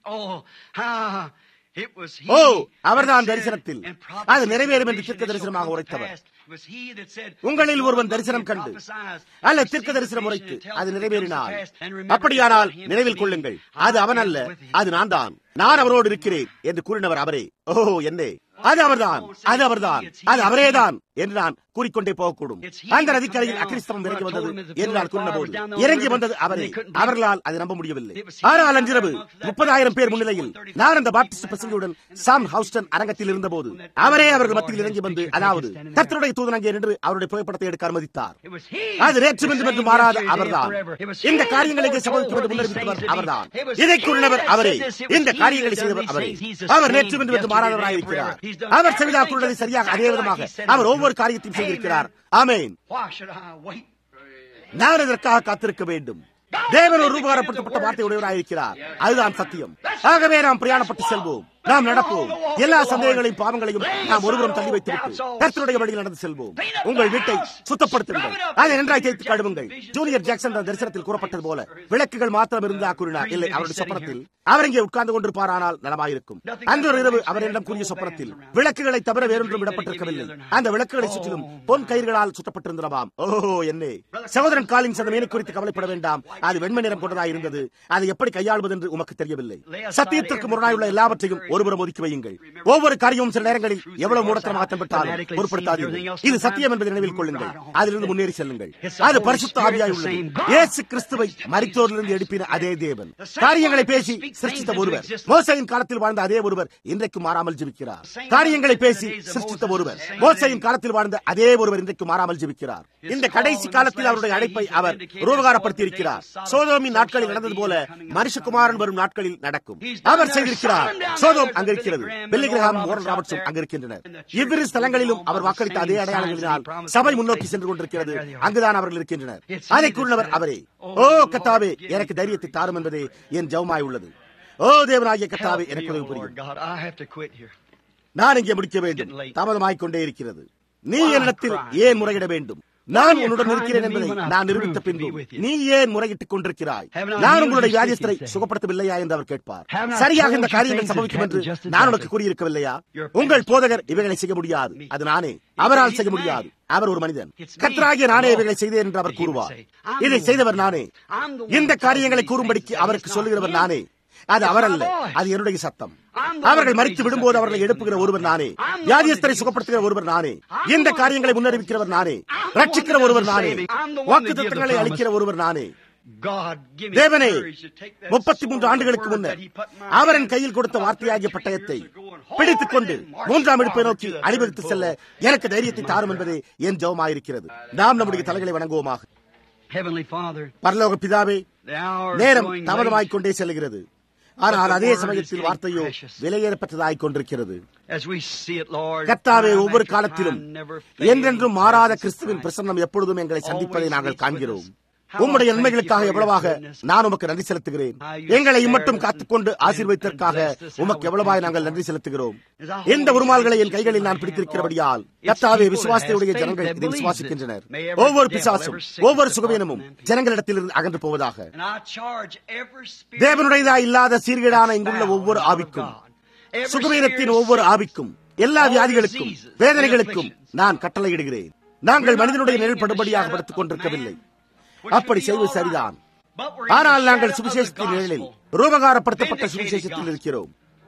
ஓ அவர்தான் தரிசனத்தில் அது நிறைவேறும் என்று தீர்க்க தரிசனமாக உரைத்தவர். உங்களில் ஒருவன் தரிசனம் கண்டு அல்ல தீர்க்க தரிசனம் உரைத்து அது நிறைவேறினார். அப்படியானால் நினைவில் கொள்ளுங்கள், அது அவன் அல்ல, அது நான் தான், நான் அவரோடு இருக்கிறேன் என்று கூறினவர் அவரே. ஓ என்னே, அது அவர்தான், அது அவர்தான், அது அவரேதான் என்று நான் கூறிக்கொண்டே போகக்கூடும். அந்த நதிக்கரையில் அக்கினிஸ்தம்பம் இறங்கி வந்தது என்று நான் கூறின போது இறங்கி வந்தது அவரே. அவர்களால் அதை நம்ப முடியவில்லை. ஆனால் அன்றிரவு 30,000 பேர் முன்னிலையில் நான் அந்த பாப்டிஸ்ட் பிரசங்கியுடன் சாம் ஹவுஸ்டன் அரங்கத்தில் இருந்த போது அவரே அவர்கள் மத்தியில் இறங்கி வந்து, அதாவது கர்த்தருடைய தூதன் அங்கே நின்று அவருடைய புகைப்படத்தை எடுக்க அனுமதித்தார். அது நேற்று என்று மாறாத அவர்தான். இந்த காரியங்களை சம்பவிக்கும் என்று முன்னறிவித்தவர் அவர்தான். இதை கூறினவர் அவரே. இந்த காரியங்களை செய்தவர் அவரே. அவர் நேற்று என்று மாறாதவராக இருக்கிறார். அவர் செவிதாக்குள்ளதை சரியாக அதே விதமாக அவர் ஒவ்வொரு காரியத்தையும் செய்திருக்கிறார். ஆமென். நான் இதற்காக காத்திருக்க வேண்டும். தேவன் ஒரு ரூபகாரப்படுத்தப்பட்ட வார்த்தை உடையவராயிருக்கிறார். அதுதான் சத்தியம். ஆகவே நாம் பிரயாணப்பட்டு செல்வோம், நாம் நடப்போம். எல்லா சந்தேகங்களையும் பாவங்களையும் நாம் ஒருபுறம் தள்ளி வைத்துவிட்டு கர்த்தருடைய வழியில் நடந்து செல்வோம். உங்கள் வீட்டை சுத்தப்படுத்துங்கள், அதை நன்றாய் தேய்த்து கழுவுங்கள். ஜூனியர் ஜாக்சன் தரிசனத்தில் கூறப்பட்டது போல விளக்குகள் மாத்திரம் இருந்தா கூறினார். இல்லை, அவருடைய சொப்பனத்தில் அவர் இங்கே உட்கார்ந்து கொண்டிருப்பாரானால் நலமாயிருக்கும். அன்று ஒரு இரவு அவர் என்னிடம் கூறிய சொப்பனத்தில் விளக்குகளை தவிர வேறொன்றும் விடப்பட்டிருக்கவில்லை. அந்த விளக்குகளை சுற்றிலும் பொன் கயிறுகளால் சுற்றப்பட்டிருந்தனவாம். ஓஹோ என்னே, சகோதரன் காலின்ஸ் அந்த மீனை குறித்து கவலைப்பட வேண்டாம். அது வெண்மை நிறம் கொண்டதாக இருந்தது. அதை எப்படி கையாள்வது என்று உமக்கு தெரியவில்லை. சத்தியத்திற்கு முரணாயுள்ள எல்லாவற்றையும் ஒருபுறம் ஒதுக்கி வையுங்கள். ஒவ்வொரு காரியமும் சில நேரங்களில் எவ்வளவு மூடத்தனமாக தென்பட்டாலும் பொருட்படுத்தாதீர்கள். இது சத்தியம் என்பதை நினைவில் கொள்ளுங்கள். அதிலிருந்து முன்னேறி செல்லுங்கள். அது பரிசுத்த ஆவியாய் உள்ளது. இயேசு கிறிஸ்துவை மரித்தோரிலிருந்து எழுப்பின அதே தேவன். காரியங்களை பேசி சிருஷ்டித்த ஒருவர், மோசேயின் காலத்தில் வாழ்ந்த அதே ஒருவர் இன்றைக்கு மாறாமல் ஜெபிக்கிறார். காரியங்களை பேசி சிருஷ்டித்த ஒருவர், மோசேயின் காலத்தில் வாழ்ந்த அதே ஒருவர் இன்றைக்கு மாறாமல் ஜெபிக்கிறார். இந்த கடைசி காலத்தில் அவருடைய அழைப்பை அவர் ரூபகாரப்படுத்தி இருக்கிறார். சோதோமின் நாட்களில் நடந்தது போல மனுஷகுமாரன் வரும் நாட்களில் நடக்கும். அவர் செய்திருக்கிறார். சோதோம் அங்கிருக்கிறது. பில்லி கிரஹாம், ஓரல் ராபர்ட்ஸும் அங்கிருக்கின்றனர். இவ்விரு ஸ்தலங்களிலும் அவர் வாக்களித்த அதே அடையாளங்களினால் சபை முன்னோக்கி சென்று கொண்டிருக்கிறது. அங்குதான் அவர்கள் இருக்கின்றனர். அதை கூறினவர் அவரே. ஓ கர்த்தாவே, எனக்கு தைரியத்தை தாரும் என்பதே என் ஜெபமாய் உள்ளது. ஓ தேவனாகிய கர்த்தாவே, எனக்கு உதவி புரியும். நான் இங்கே முடிக்க வேண்டும். தாமதமாய்க் கொண்டே இருக்கிறது. நீ என்னிடத்தில் ஏன் முறையிட வேண்டும்? நான் உன்னுடன் இருக்கிறேன் என்பதை நான் நிரூபித்த பின்பு நீ ஏன் முறையிட்டுக் கொண்டிருக்கிறாய்? நான் உங்களுடைய வியாதியஸ்தரை சுகப்படுத்தவில்லையா என்று அவர் கேட்பார். சரியாக இந்த காரியங்கள் சம்பவிக்கும் என்று நான் உனக்கு கூறியிருக்கவில்லையா? உங்கள் போதகர் இவைகளை செய்ய முடியாது, அது நானே. அவரால் செய்ய முடியாது. அவர் ஒரு மனிதன். கர்த்தராகிய நானே இவைகளை செய்தேன் என்று அவர் கூறுவார். இதை செய்தவர் நானே. இந்த காரியங்களை கூறும்படிக்கு அவருக்கு சொல்லுகிறவர் நானே. அது அவரல்ல, அது என்னுடைய சத்தம். அவர்கள் மரித்து விடும்போது அவர்களை எழுப்புகிற ஒருவர் நானே. வியாதியஸ்தரை சுகப்படுத்துகிற ஒருவர் நானே. இந்த காரியங்களை முன்னறிவிக்கிறவர் நானே. ரட்சிக்கிற ஒருவர் நானே. வாக்குத்தத்தங்களை அளிக்கிற ஒருவர் நானே. தேவனே, 33 ஆண்டுகளுக்கு முன்னர் அவரின் கையில் கொடுத்த வார்த்தையாகிய பட்டயத்தை பிடித்துக் கொண்டு 3ஆம் எடுப்பை நோக்கி அணிவகுத்து செல்ல எனக்கு தைரியத்தை தாரும் என்பதே என் ஜெபமாயிருக்கிறது. நாம் நம்முடைய தலைகளை வணங்குவோமாக. பரலோக பிதாவே, நேரம் தாமதமாய்க் கொண்டே செல்கிறது. ஆனால் அதே சமயத்தில் வார்த்தையோ விலையேறப்பட்டதாய் கொண்டிருக்கிறது. கர்த்தாவே, ஒவ்வொரு காலத்திலும் என்றென்றும் மாறாத கிறிஸ்துவின் பிரசன்னம் எப்பொழுதும் எங்களை சந்திப்பதை நாங்கள் காண்கிறோம். உம்முடைய நன்மைகளுக்காக எவ்வளவாக நான் உமக்கு நன்றி செலுத்துகிறேன். எங்களை இம்மட்டும் காத்துக்கொண்டு ஆசீர்வதித்ததற்காக உமக்கு எவ்வளவாய் நாங்கள் நன்றி செலுத்துகிறோம். இந்த உருமால்களை என் கைகளில் நான் பிடித்திருக்கிறபடியால் கர்த்தாவே, விசுவாசத்தையுடைய ஜனங்கள் இதை விசுவாசிக்கின்றனர். ஒவ்வொரு பிசாசும் ஒவ்வொரு சுகவீனமும் ஜனங்களிடத்திலிருந்து அகன்று போவதாக. தேவனுடையதா இல்லாத சீர்கேடான இங்குள்ள ஒவ்வொரு ஆவிக்கும், சுகவீனத்தின் ஒவ்வொரு ஆவிக்கும், எல்லா வியாதிகளுக்கும், வேதனைகளுக்கும் நான் கட்டளையிடுகிறேன். நாங்கள் மனிதனுடைய நிழல்படும்படியாக படுத்துக் கொண்டிருக்கவில்லை. அப்படி செய்வது சரிதான். ஆனால் நாங்கள் சுவிசேஷத்தின் நிழலில் ரூபகாரப்படுத்தப்பட்ட சுவிசேஷத்தில் இருக்கிறோம்.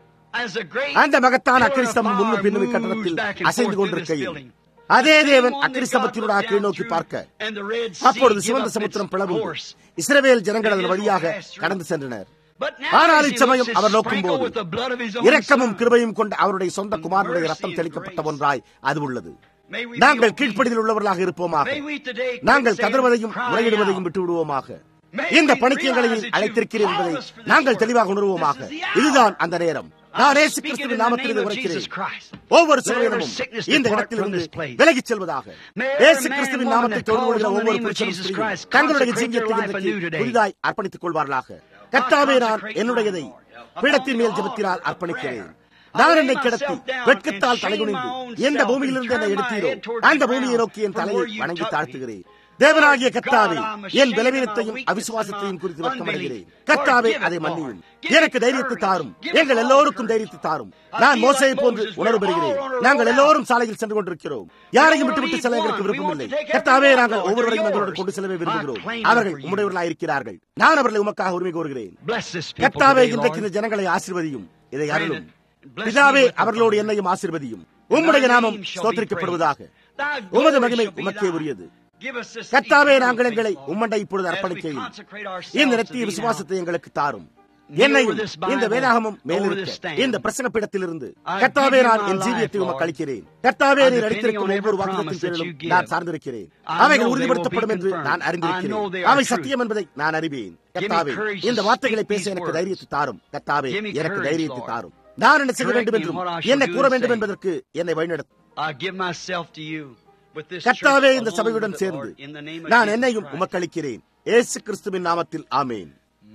அந்த மகத்தான அக்கிரிஸ்தம் முன்னும் பின்னும் கட்டணத்தில் அசைந்து கொண்டிருக்கையில் அதே தேவன் அக்கிரிஸ்தமத்தினூடாக கீழ் நோக்கி பார்க்க, அப்பொழுது சிவந்த சமுத்திரம் பிளவும் இஸ்ரவேல் ஜனங்கள் அதன் வழியாக கடந்து சென்றனர். ஆனால் இச்சமயம் அவர் நோக்கும் போது இரக்கமும் கிருபையும் கொண்ட அவருடைய சொந்த குமாரனுடைய ரத்தம் தெளிக்கப்பட்ட ஒன்றாய் அது உள்ளது. நாங்கள் கீழ்ப்படிதல் உள்ளவர்களாக இருப்போமாக. நாங்கள் கதறுவதையும் முறையிடுவதையும் விட்டு விடுவோமாக. இந்த பணிக்கு எங்களை அழைத்திருக்கிறேன் என்பதை நாங்கள் தெளிவாக உணர்வோமாக. இதுதான் அந்த நேரம். நான் இயேசு கிறிஸ்துவின் நாமத்தில் உரைக்கிறேன். ஒவ்வொரு சுகவீனமும் இந்த இடத்திலிருந்து விலகிச் செல்வதாக. இயேசு கிறிஸ்துவின் நாமத்தை தொடர்பு கொள்கிற ஒவ்வொரு புருஷனும் ஸ்திரீயும் தங்களுடைய ஜீவியத்தை புதிதாய் அர்ப்பணித்துக் கொள்வார்களாக. கர்த்தாவே, நான் என்னுடையதை பீடத்தின் மேல் ஜெபத்தினால் அர்ப்பணிக்கிறேன். நான் என்னை கிடத்தி வெட்கத்தால் தலைகுனிந்து எந்த பூமியிலிருந்து என்னை எடுத்தீரோ அந்த பூமியை நோக்கி என் தலையை வணங்கி தாழ்த்துகிறேன். தேவனாகிய கர்த்தாவே, என் பலவீனத்தையும் அவிசுவாசத்தையும் குறித்து வெட்கமடைகிறேன். கர்த்தாவே, அதை மன்னியும். எனக்கு தைரியத்தை தாரும். எங்கள் எல்லோருக்கும் தைரியத்தை தாரும். நான் மோசேயை போன்று உணர்வு பெறுகிறேன். நாங்கள் எல்லோரும் சாலையில் சென்று கொண்டிருக்கிறோம். யாரையும் விட்டுவிட்டு செல்ல எங்களுக்கு விருப்பமில்லை. கர்த்தாவே, நாங்கள் ஒவ்வொருவரையும் எங்களோடு கொண்டு செல்லவே விரும்புகிறோம். அவர்கள் உம்முடையவர்களாக இருக்கிறார்கள். நான் அவர்களை உமக்காக உரிமை கோருகிறேன். கர்த்தாவே, இன்றைக்கு இந்த ஜனங்களை ஆசீர்வதியும். இதை அருளும். பிதாவே, அவர்களோடு என்னையும் ஆசீர்வதியும். உம்முடைய நாமம் ஸ்தோத்திரிக்கப்படுவதாக. உமது மகிமை உமக்கே உரியது. கர்த்தாவே, நாங்கள் எங்களை உம்மண்டை இப்பொழுது அர்ப்பணிக்கையில் இந்த நித்திய விசுவாசத்தை எங்களுக்கு தாரும். என்னையும் இந்த வேதாகமும் மேலிருக்க இந்த பிரசங்க பீடத்திலிருந்து கர்த்தாவே, நான் என் ஜீவியத்தை உமக்கு அளிக்கிறேன். கர்த்தாவே, நீர் அளித்திருக்கும் ஒவ்வொரு வாக்குத்தத்தின் பேரிலும் நான் சார்ந்திருக்கிறேன். அவைகள் உறுதிப்படுத்தப்படும் என்று நான் அறிந்திருக்கிறேன். அவை சத்தியம் என்பதை நான் அறிவேன். கர்த்தாவே, இந்த வார்த்தைகளை பேச எனக்கு தைரியத்தை தாரும். கர்த்தாவே, எனக்கு தைரியத்தை தாரும். நான் என்ன செய்ய வேண்டும் என்றும் என்ன கூற வேண்டும் என்பதற்கு என்னை வழிநடத்தும். கர்த்தாவே, இந்த சபையுடன் சேர்ந்து நான் என்னையும் உமக்கு அளிக்கிறேன். இயேசு கிறிஸ்துவின் நாமத்தில் ஆமென்.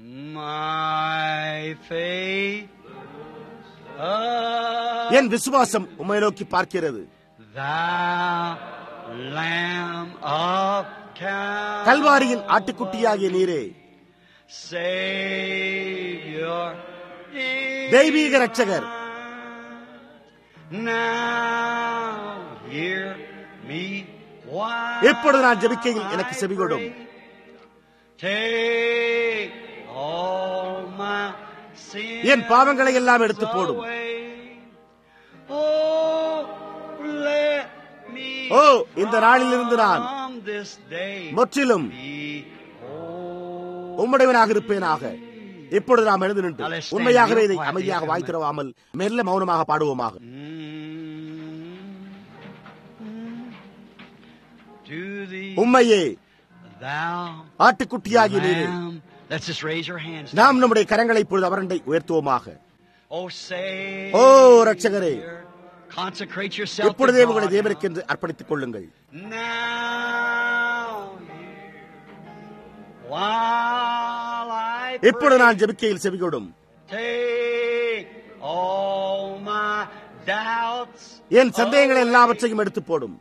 என் விசுவாசம் உம்மை நோக்கி பார்க்கிறது. கல்வாரியின் ஆட்டுக்குட்டியாகிய நீரே, தெய்வீக ரட்சகர், எப்பொழுது நான் ஜெபிக்கையில் எனக்கு செவிகொடும். என் பாவங்களை எல்லாம் எடுத்து போடும். ஓ, இந்த நாளிலிருந்து நான் முற்றிலும் உம்முடையவனாக இருப்பேனாக. இப்பொழுது நாம் எழுந்து நின்று உண்மையாகவே இதை அமைதியாக வாய் திறவாமல் மெல்ல மௌனமாக பாடுவோமாக. உம்மையே ஆட்டுக்குட்டியாகிய நீரே, நாம் நம்முடைய கரங்களை இப்பொழுது அவரண்டை உயர்த்துவோமாக. ஓ ரட்சகரே, இப்பொழுதே உங்களை தேவனுக்கென்று அர்ப்பணித்துக் கொள்ளுங்கள். இப்பொழுது நான் ஜெபிக்கையில் செவிகொடும். என் சந்தேகங்கள் எல்லாவற்றையும் எடுத்து போடும்.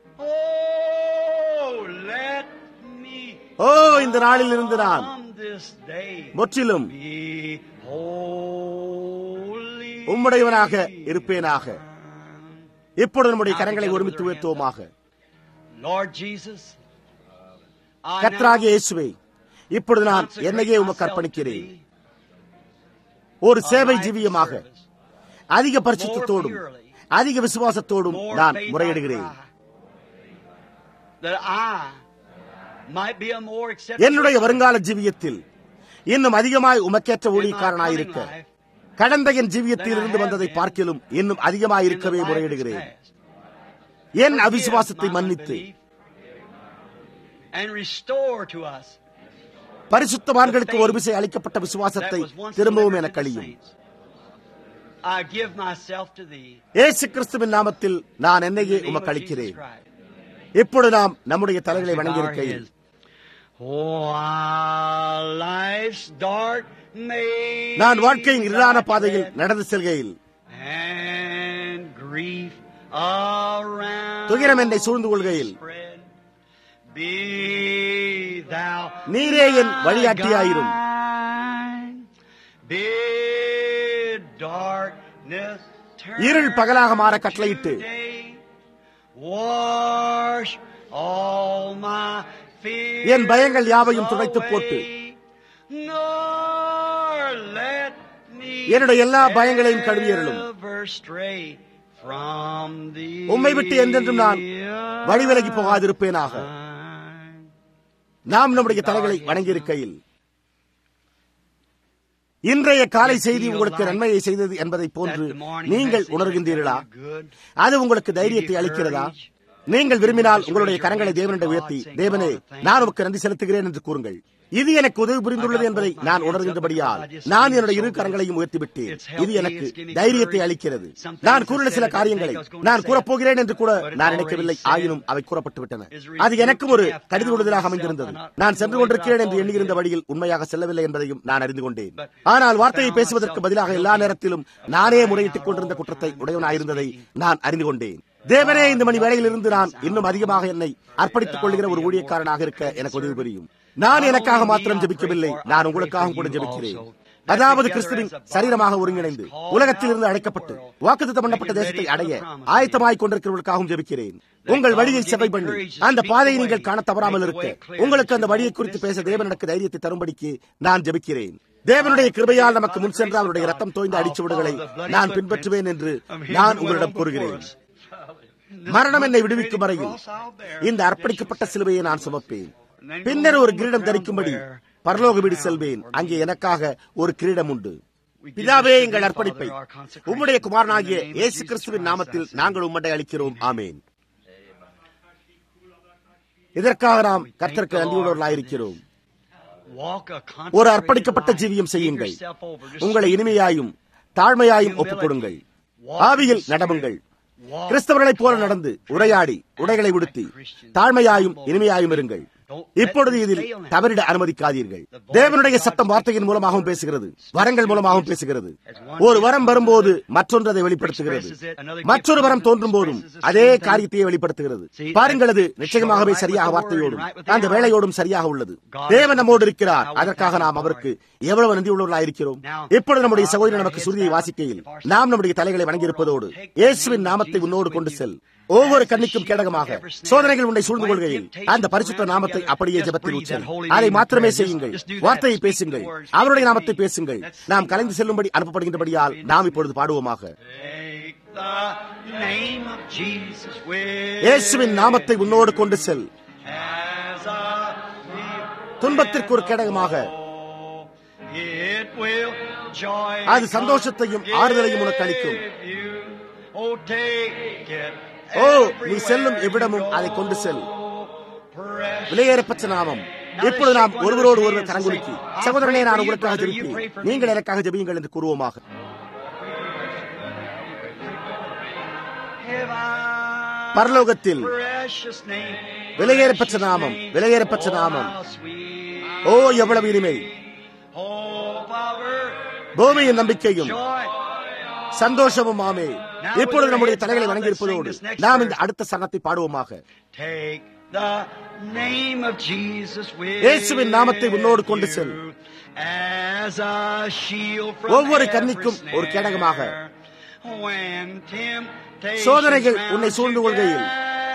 ஓ, இந்த நாளில் இருந்து நான் முற்றிலும் உம்முடையவனாக இருப்பேனாக. இப்பொழுது நம்முடைய கரங்களை ஒருமித்து உயர்த்துவோமாக. கர்த்தராகிய இயேசுவே, இப்பொழுது நான் என்னையே உமக்கு அர்ப்பணிக்கிறேன். ஒரு சேவை ஜீவியமாக அதிக பரிசுத்தத்தோடும் அதிக விசுவாசத்தோடும் நான் முறையிடுகிறேன். என்னுடைய வருங்கால ஜீவியத்தில் இன்னும் அதிகமாய் உமக்கேற்ற ஊழியக்காரனாயிருக்க, கடந்த என் ஜீவியத்தில் இருந்து வந்ததை பார்க்கிலும் இன்னும் அதிகமாயிருக்கவே முறையிடுகிறேன். என் அவிசுவாசத்தை மன்னித்து பரிசுத்தவான்களுக்கு ஒரு விசை அளிக்கப்பட்ட விசுவாசத்தை திரும்பவும் என கழியும். இயேசு கிறிஸ்துவின் நாமத்தில் நான் என்னையே உமக்கு அளிக்கிறேன். இப்பொழுது நாம் நம்முடைய தலைகளை வணங்கியிருக்கையில், நான் வாழ்க்கையின் இருளான பாதையில் நடந்து செல்கையில் துயரம் என்னை சூழ்ந்து கொள்கையில் நீரே என் வழிகாட்டியாயிரும். இருள் பகலாக மாற கட்டளையிட்டு என் பயங்கள் யாவையும் துடைத்து போட்டு என்னுடைய எல்லா பயங்களையும் கழுவியருளும். உம்மை விட்டு என்றென்றும் நான் வழிவிலகி போகாதிருப்பேனாக. நாம் நம்முடைய தலைகளை வணங்கியிருக்கையில், இன்றைய காலை செய்தி உங்களுக்கு நன்மையை செய்தது என்பதை போன்று நீங்கள் உணர்கின்றீர்களா? அது உங்களுக்கு தைரியத்தை அளிக்கிறதா? நீங்கள் விரும்பினால் உங்களுடைய கரங்களை தேவனிடம் உயர்த்தி, தேவனே, நான் உமக்கு நன்றி செலுத்துகிறேன் என்று கூறுங்கள். இது எனக்கு உதவி புரிந்துள்ளது என்பதை நான் உணர்கின்றபடியால் நான் என்னுடைய இரு கரங்களையும் உயர்த்திவிட்டேன். இது எனக்கு தைரியத்தை அளிக்கிறது. நான் கூறின சில காரியங்களை நான் கூறப்போகிறேன் என்று கூட நான் நினைக்கவில்லை, ஆயினும் அவை கூறப்பட்டு விட்டன. அது எனக்கும் ஒரு கடித உறுதியாக அமைந்திருந்தது. நான் சென்று கொண்டிருக்கிறேன் என்று எண்ணியிருந்த வழியில் உண்மையாக செல்லவில்லை என்பதையும் நான் அறிந்து கொண்டேன். ஆனால் வார்த்தையை பேசுவதற்கு பதிலாக எல்லா நேரத்திலும் நானே முறையிட்டுக் கொண்டிருந்த குற்றத்தை உடையவனாயிருந்ததை நான் அறிந்து கொண்டேன். தேவனே, இந்த மணி வேளையிலிருந்து நான் இன்னும் அதிகமாக என்னை அர்ப்பணித்துக் கொள்கிற ஒரு ஊழியக்காரனாக இருக்க எனக்கு உதவி புரியும். நான் எனக்காக மாத்திரம் ஜெபிக்கவில்லை, நான் உங்களுக்காக கூட ஜெபிக்கிறேன். அதாவது கிறிஸ்துவின் சரீரமாக ஒருங்கிணைந்து உலகத்தில் இருந்து அழைக்கப்பட்டு வாக்குத்தத்தம் பண்ணப்பட்ட தேசத்தை அடைய ஆயத்தமாய் கொண்டிருக்கிறவர்களுக்காகவும் ஜெபிக்கிறேன். உங்கள் வழியை செவை பண்ணி அந்த பாதையை நீங்கள் காண தவறாமல் இருக்க, உங்களுக்கு அந்த வழியை குறித்து பேச தேவன் எனக்கு தைரியத்தை தரும்படிக்கு நான் ஜெபிக்கிறேன். தேவனுடைய கிருபையால் நமக்கு முன் சென்ற அவருடைய ரத்தம் தோய்ந்த அடிச்சுவடுகளை நான் பின்பற்றுவேன் என்று நான் உங்களிடம் கூறுகிறேன். மரணம் என்னை விடுவிக்கும் வரையில் இந்த அர்ப்பணிக்கப்பட்ட சிலுவையை நான் சுமப்பேன். பின்னர் ஒரு கிரீடம் தரிக்கும்படி பரலோக வீடு செல்வேன். அங்கே எனக்காக ஒரு கிரீடம் உண்டு. பிதாவே, எங்கள் அர்ப்பணிப்பை உம்முடைய குமாரனாகிய இயேசு கிறிஸ்துவின் நாமத்தில் நாங்கள் உம்மண்டை அளிக்கிறோம். ஆமேன். இதற்காக நாம் கர்த்தருக்கு நன்றியுள்ளவர்களாயிருக்கிறோம். ஒரு அர்ப்பணிக்கப்பட்ட ஜீவியம் செய்யுங்கள். உங்களை இனிமையாயும் தாழ்மையாயும் ஒப்புக் கொடுங்கள். ஆவியில் நடவுங்கள். கிறிஸ்தவர்களைப் போல நடந்து உரையாடி உடைகளை உடுத்தி தாழ்மையாயும் இனிமையாயும் இருங்கள். இப்பொழுது இதில் தவறிட அனுமதிக்காதீர்கள். தேவனுடைய சத்தம் வார்த்தையின் மூலமாகவும் பேசுகிறது, வரங்கள் மூலமாகவும் பேசுகிறது. ஒரு வரம் வரும்போது மற்றொன்று அதை வெளிப்படுத்துகிறது. மற்றொரு வரம் தோன்றும் போதும் அதே காரியத்தையே வெளிப்படுத்துகிறது. பாருங்கள், அது நிச்சயமாகவே சரியாக வார்த்தையோடும் அந்த வேளையோடும் சரியாக உள்ளது. தேவன் நம்மோடு இருக்கிறார். அதற்காக நாம் அவருக்கு எவ்வளவு நன்றி உள்ளவர்களாயிருக்கிறோம். இப்பொழுது நம்முடைய சகோதரி நமக்கு சுருதியை வாசிக்கையில் நாம் நம்முடைய தலைகளை வணங்கியிருப்பதோடு இயேசுவின் நாமத்தை உன்னோடு கொண்டு செல். ஒவ்வொரு கண்ணிக்கும் கேடகமாக சோதனைகள் உன்னை சூழ்ந்து கொள்கையில் அந்த பரிசுத்த நாமத்தை அப்படியே ஜெபத்தில் உச்சரி. அதை மாத்திரமே செய்யுங்கள். வார்த்தையை பேசுங்கள். அவருடைய நாமத்தை பேசுங்கள். நாம் கலைந்து செல்லும்படி அனுப்பப்படுகின்றபடியால் நாம் இப்பொழுது பாடுவோமாக. இயேசுவின் நாமத்தை உன்னோடு கொண்டு செல். துன்பத்திற்கு ஒரு கேடகமாக அது சந்தோஷத்தையும் ஆறுதலையும் உனக்கு அளிக்கும். ஓ, நீ செல்லும் எவ்விடமும் அதை கொண்டு செல். விலையேறப்பட்ட நாமம். இப்பொழுது நாம் ஒருவரோடு ஒருவர் கரங்குலுக்கி, சகோதரனே, நான் உங்களுக்காக ஜெபிக்கிறேன், நீங்கள் எனக்காக ஜெபியுங்கள் என்று கூறுவோமாக. பரலோகத்தில் விலையேறப்பட்ட நாமம், விலையேறப்பட்ட நாமம். ஓ, எவ்வளவு இனிமை! பூமியின் நம்பிக்கையும் சந்தோஷமும் ஆமே. இப்பொழுது நம்முடைய தலைகளை வணங்கியிருப்பதோடு நாம் இந்த அடுத்த சரணத்தை பாடுவோமாக. இயேசுவின் நாமத்தை உன்னோடு கொண்டு செல். ஒவ்வொரு கன்னிக்கும் ஒரு கேடகமாக. சோதனைகள் உன்னை சூழ்ந்து கொள்கையில்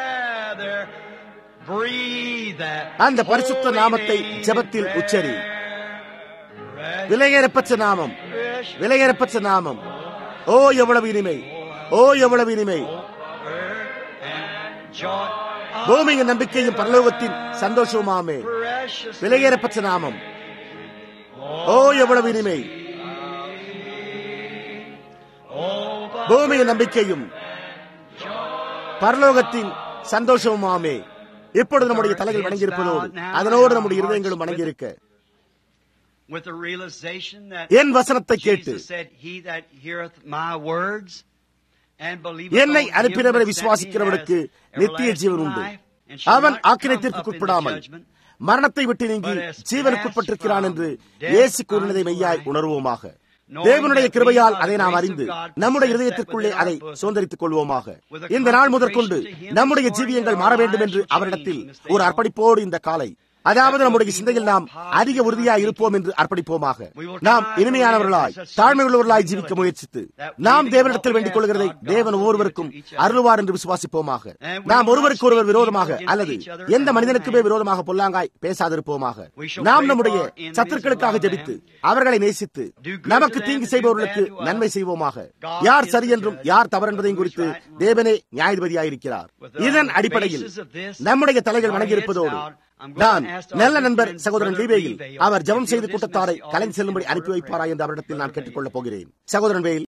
அந்த பரிசுத்த நாமத்தை ஜெபத்தில் உச்சரி. விலையேறப்பட்ட நாமம், விலையேறப்பட்ட நாமம். ஓ, எவ்வளவு இனிமை! ஓ, எவ்வளவு இனிமை! பூமியின் நம்பிக்கையும் பரலோகத்தின் சந்தோஷமாமே. விலையேறப்பட்ட நாமம். ஓ, எவ்வளவு இனிமை! பூமியின் நம்பிக்கையும் பரலோகத்தின் சந்தோஷமாமே. இப்பொழுது நம்முடைய தலைகள் வணங்கியிருப்பதோடு அதனோடு நம்முடைய இருதயங்களும் வணங்கியிருக்க, என் வசனத்தை கேட்டு என்னை அனுப்பினவரை விசுவாசிக்கிறவனுக்கு நித்திய ஜீவன் உண்டு. அவன் ஆக்கினைத்திற்குட்படாமல் மரணத்தை விட்டு நீங்கி ஜீவனுக்குட்பட்டிருக்கிறான் என்று இயேசு கூறினதை மெய்யாய் உணர்வோமாக. தேவனுடைய கிருபையால் அதை நாம் அறிந்து நம்முடைய இதயத்திற்குள்ளே அதை சுதந்திரித்துக் கொள்வோமாக. இந்த நாள் முதற்கொண்டு நம்முடைய ஜீவியங்கள் மாற வேண்டும் என்று அவரிடத்தில் ஒரு அர்ப்பணிப்போடு இந்த காலை, அதாவது நம்முடைய சிந்தையில் நாம் அதிக உறுதியாய் இருப்போம் என்று அர்ப்பணிப்போமாக. நாம் இனிமையானவர்களாய் தாழ்மை உள்ளவர்களாய் ஜீவிக்க முயற்சித்து நாம் தேவனிடத்தில் வேண்டிக் கொள்கிறதை தேவன் ஒவ்வொருவருக்கும் அருள்வார் என்று விசுவாசிப்போமாக. நாம் ஒருவருக்கு ஒருவர் விரோதமாக அல்லது எந்த மனிதனுக்குமே விரோதமாக பொல்லாங்காய் பேசாதிருப்போமாக. நாம் நம்முடைய சத்துருக்களுக்காக ஜெபித்து அவர்களை நேசித்து நமக்கு தீங்கு செய்பவர்களுக்கு நன்மை செய்வோமாக. யார் சரி என்றும் யார் தவறு என்பதையும் குறித்து தேவனே நியாயாதிபதியாயிருக்கிறார். இதன் அடிப்படையில் நம்முடைய தலைகள் வணங்கியிருப்பதோடு நான் நல்ல நண்பர் சகோதரன் லீவேயில் அவர் ஜெபம் செய்து கூட்டத்தாரை கலைந்து செல்லும்படி அனுப்பி வைப்பாரா என்று அவரிடத்தில் நான் கேட்டுக்கொள்ளப் போகிறேன். சகோதரன் வேயில்,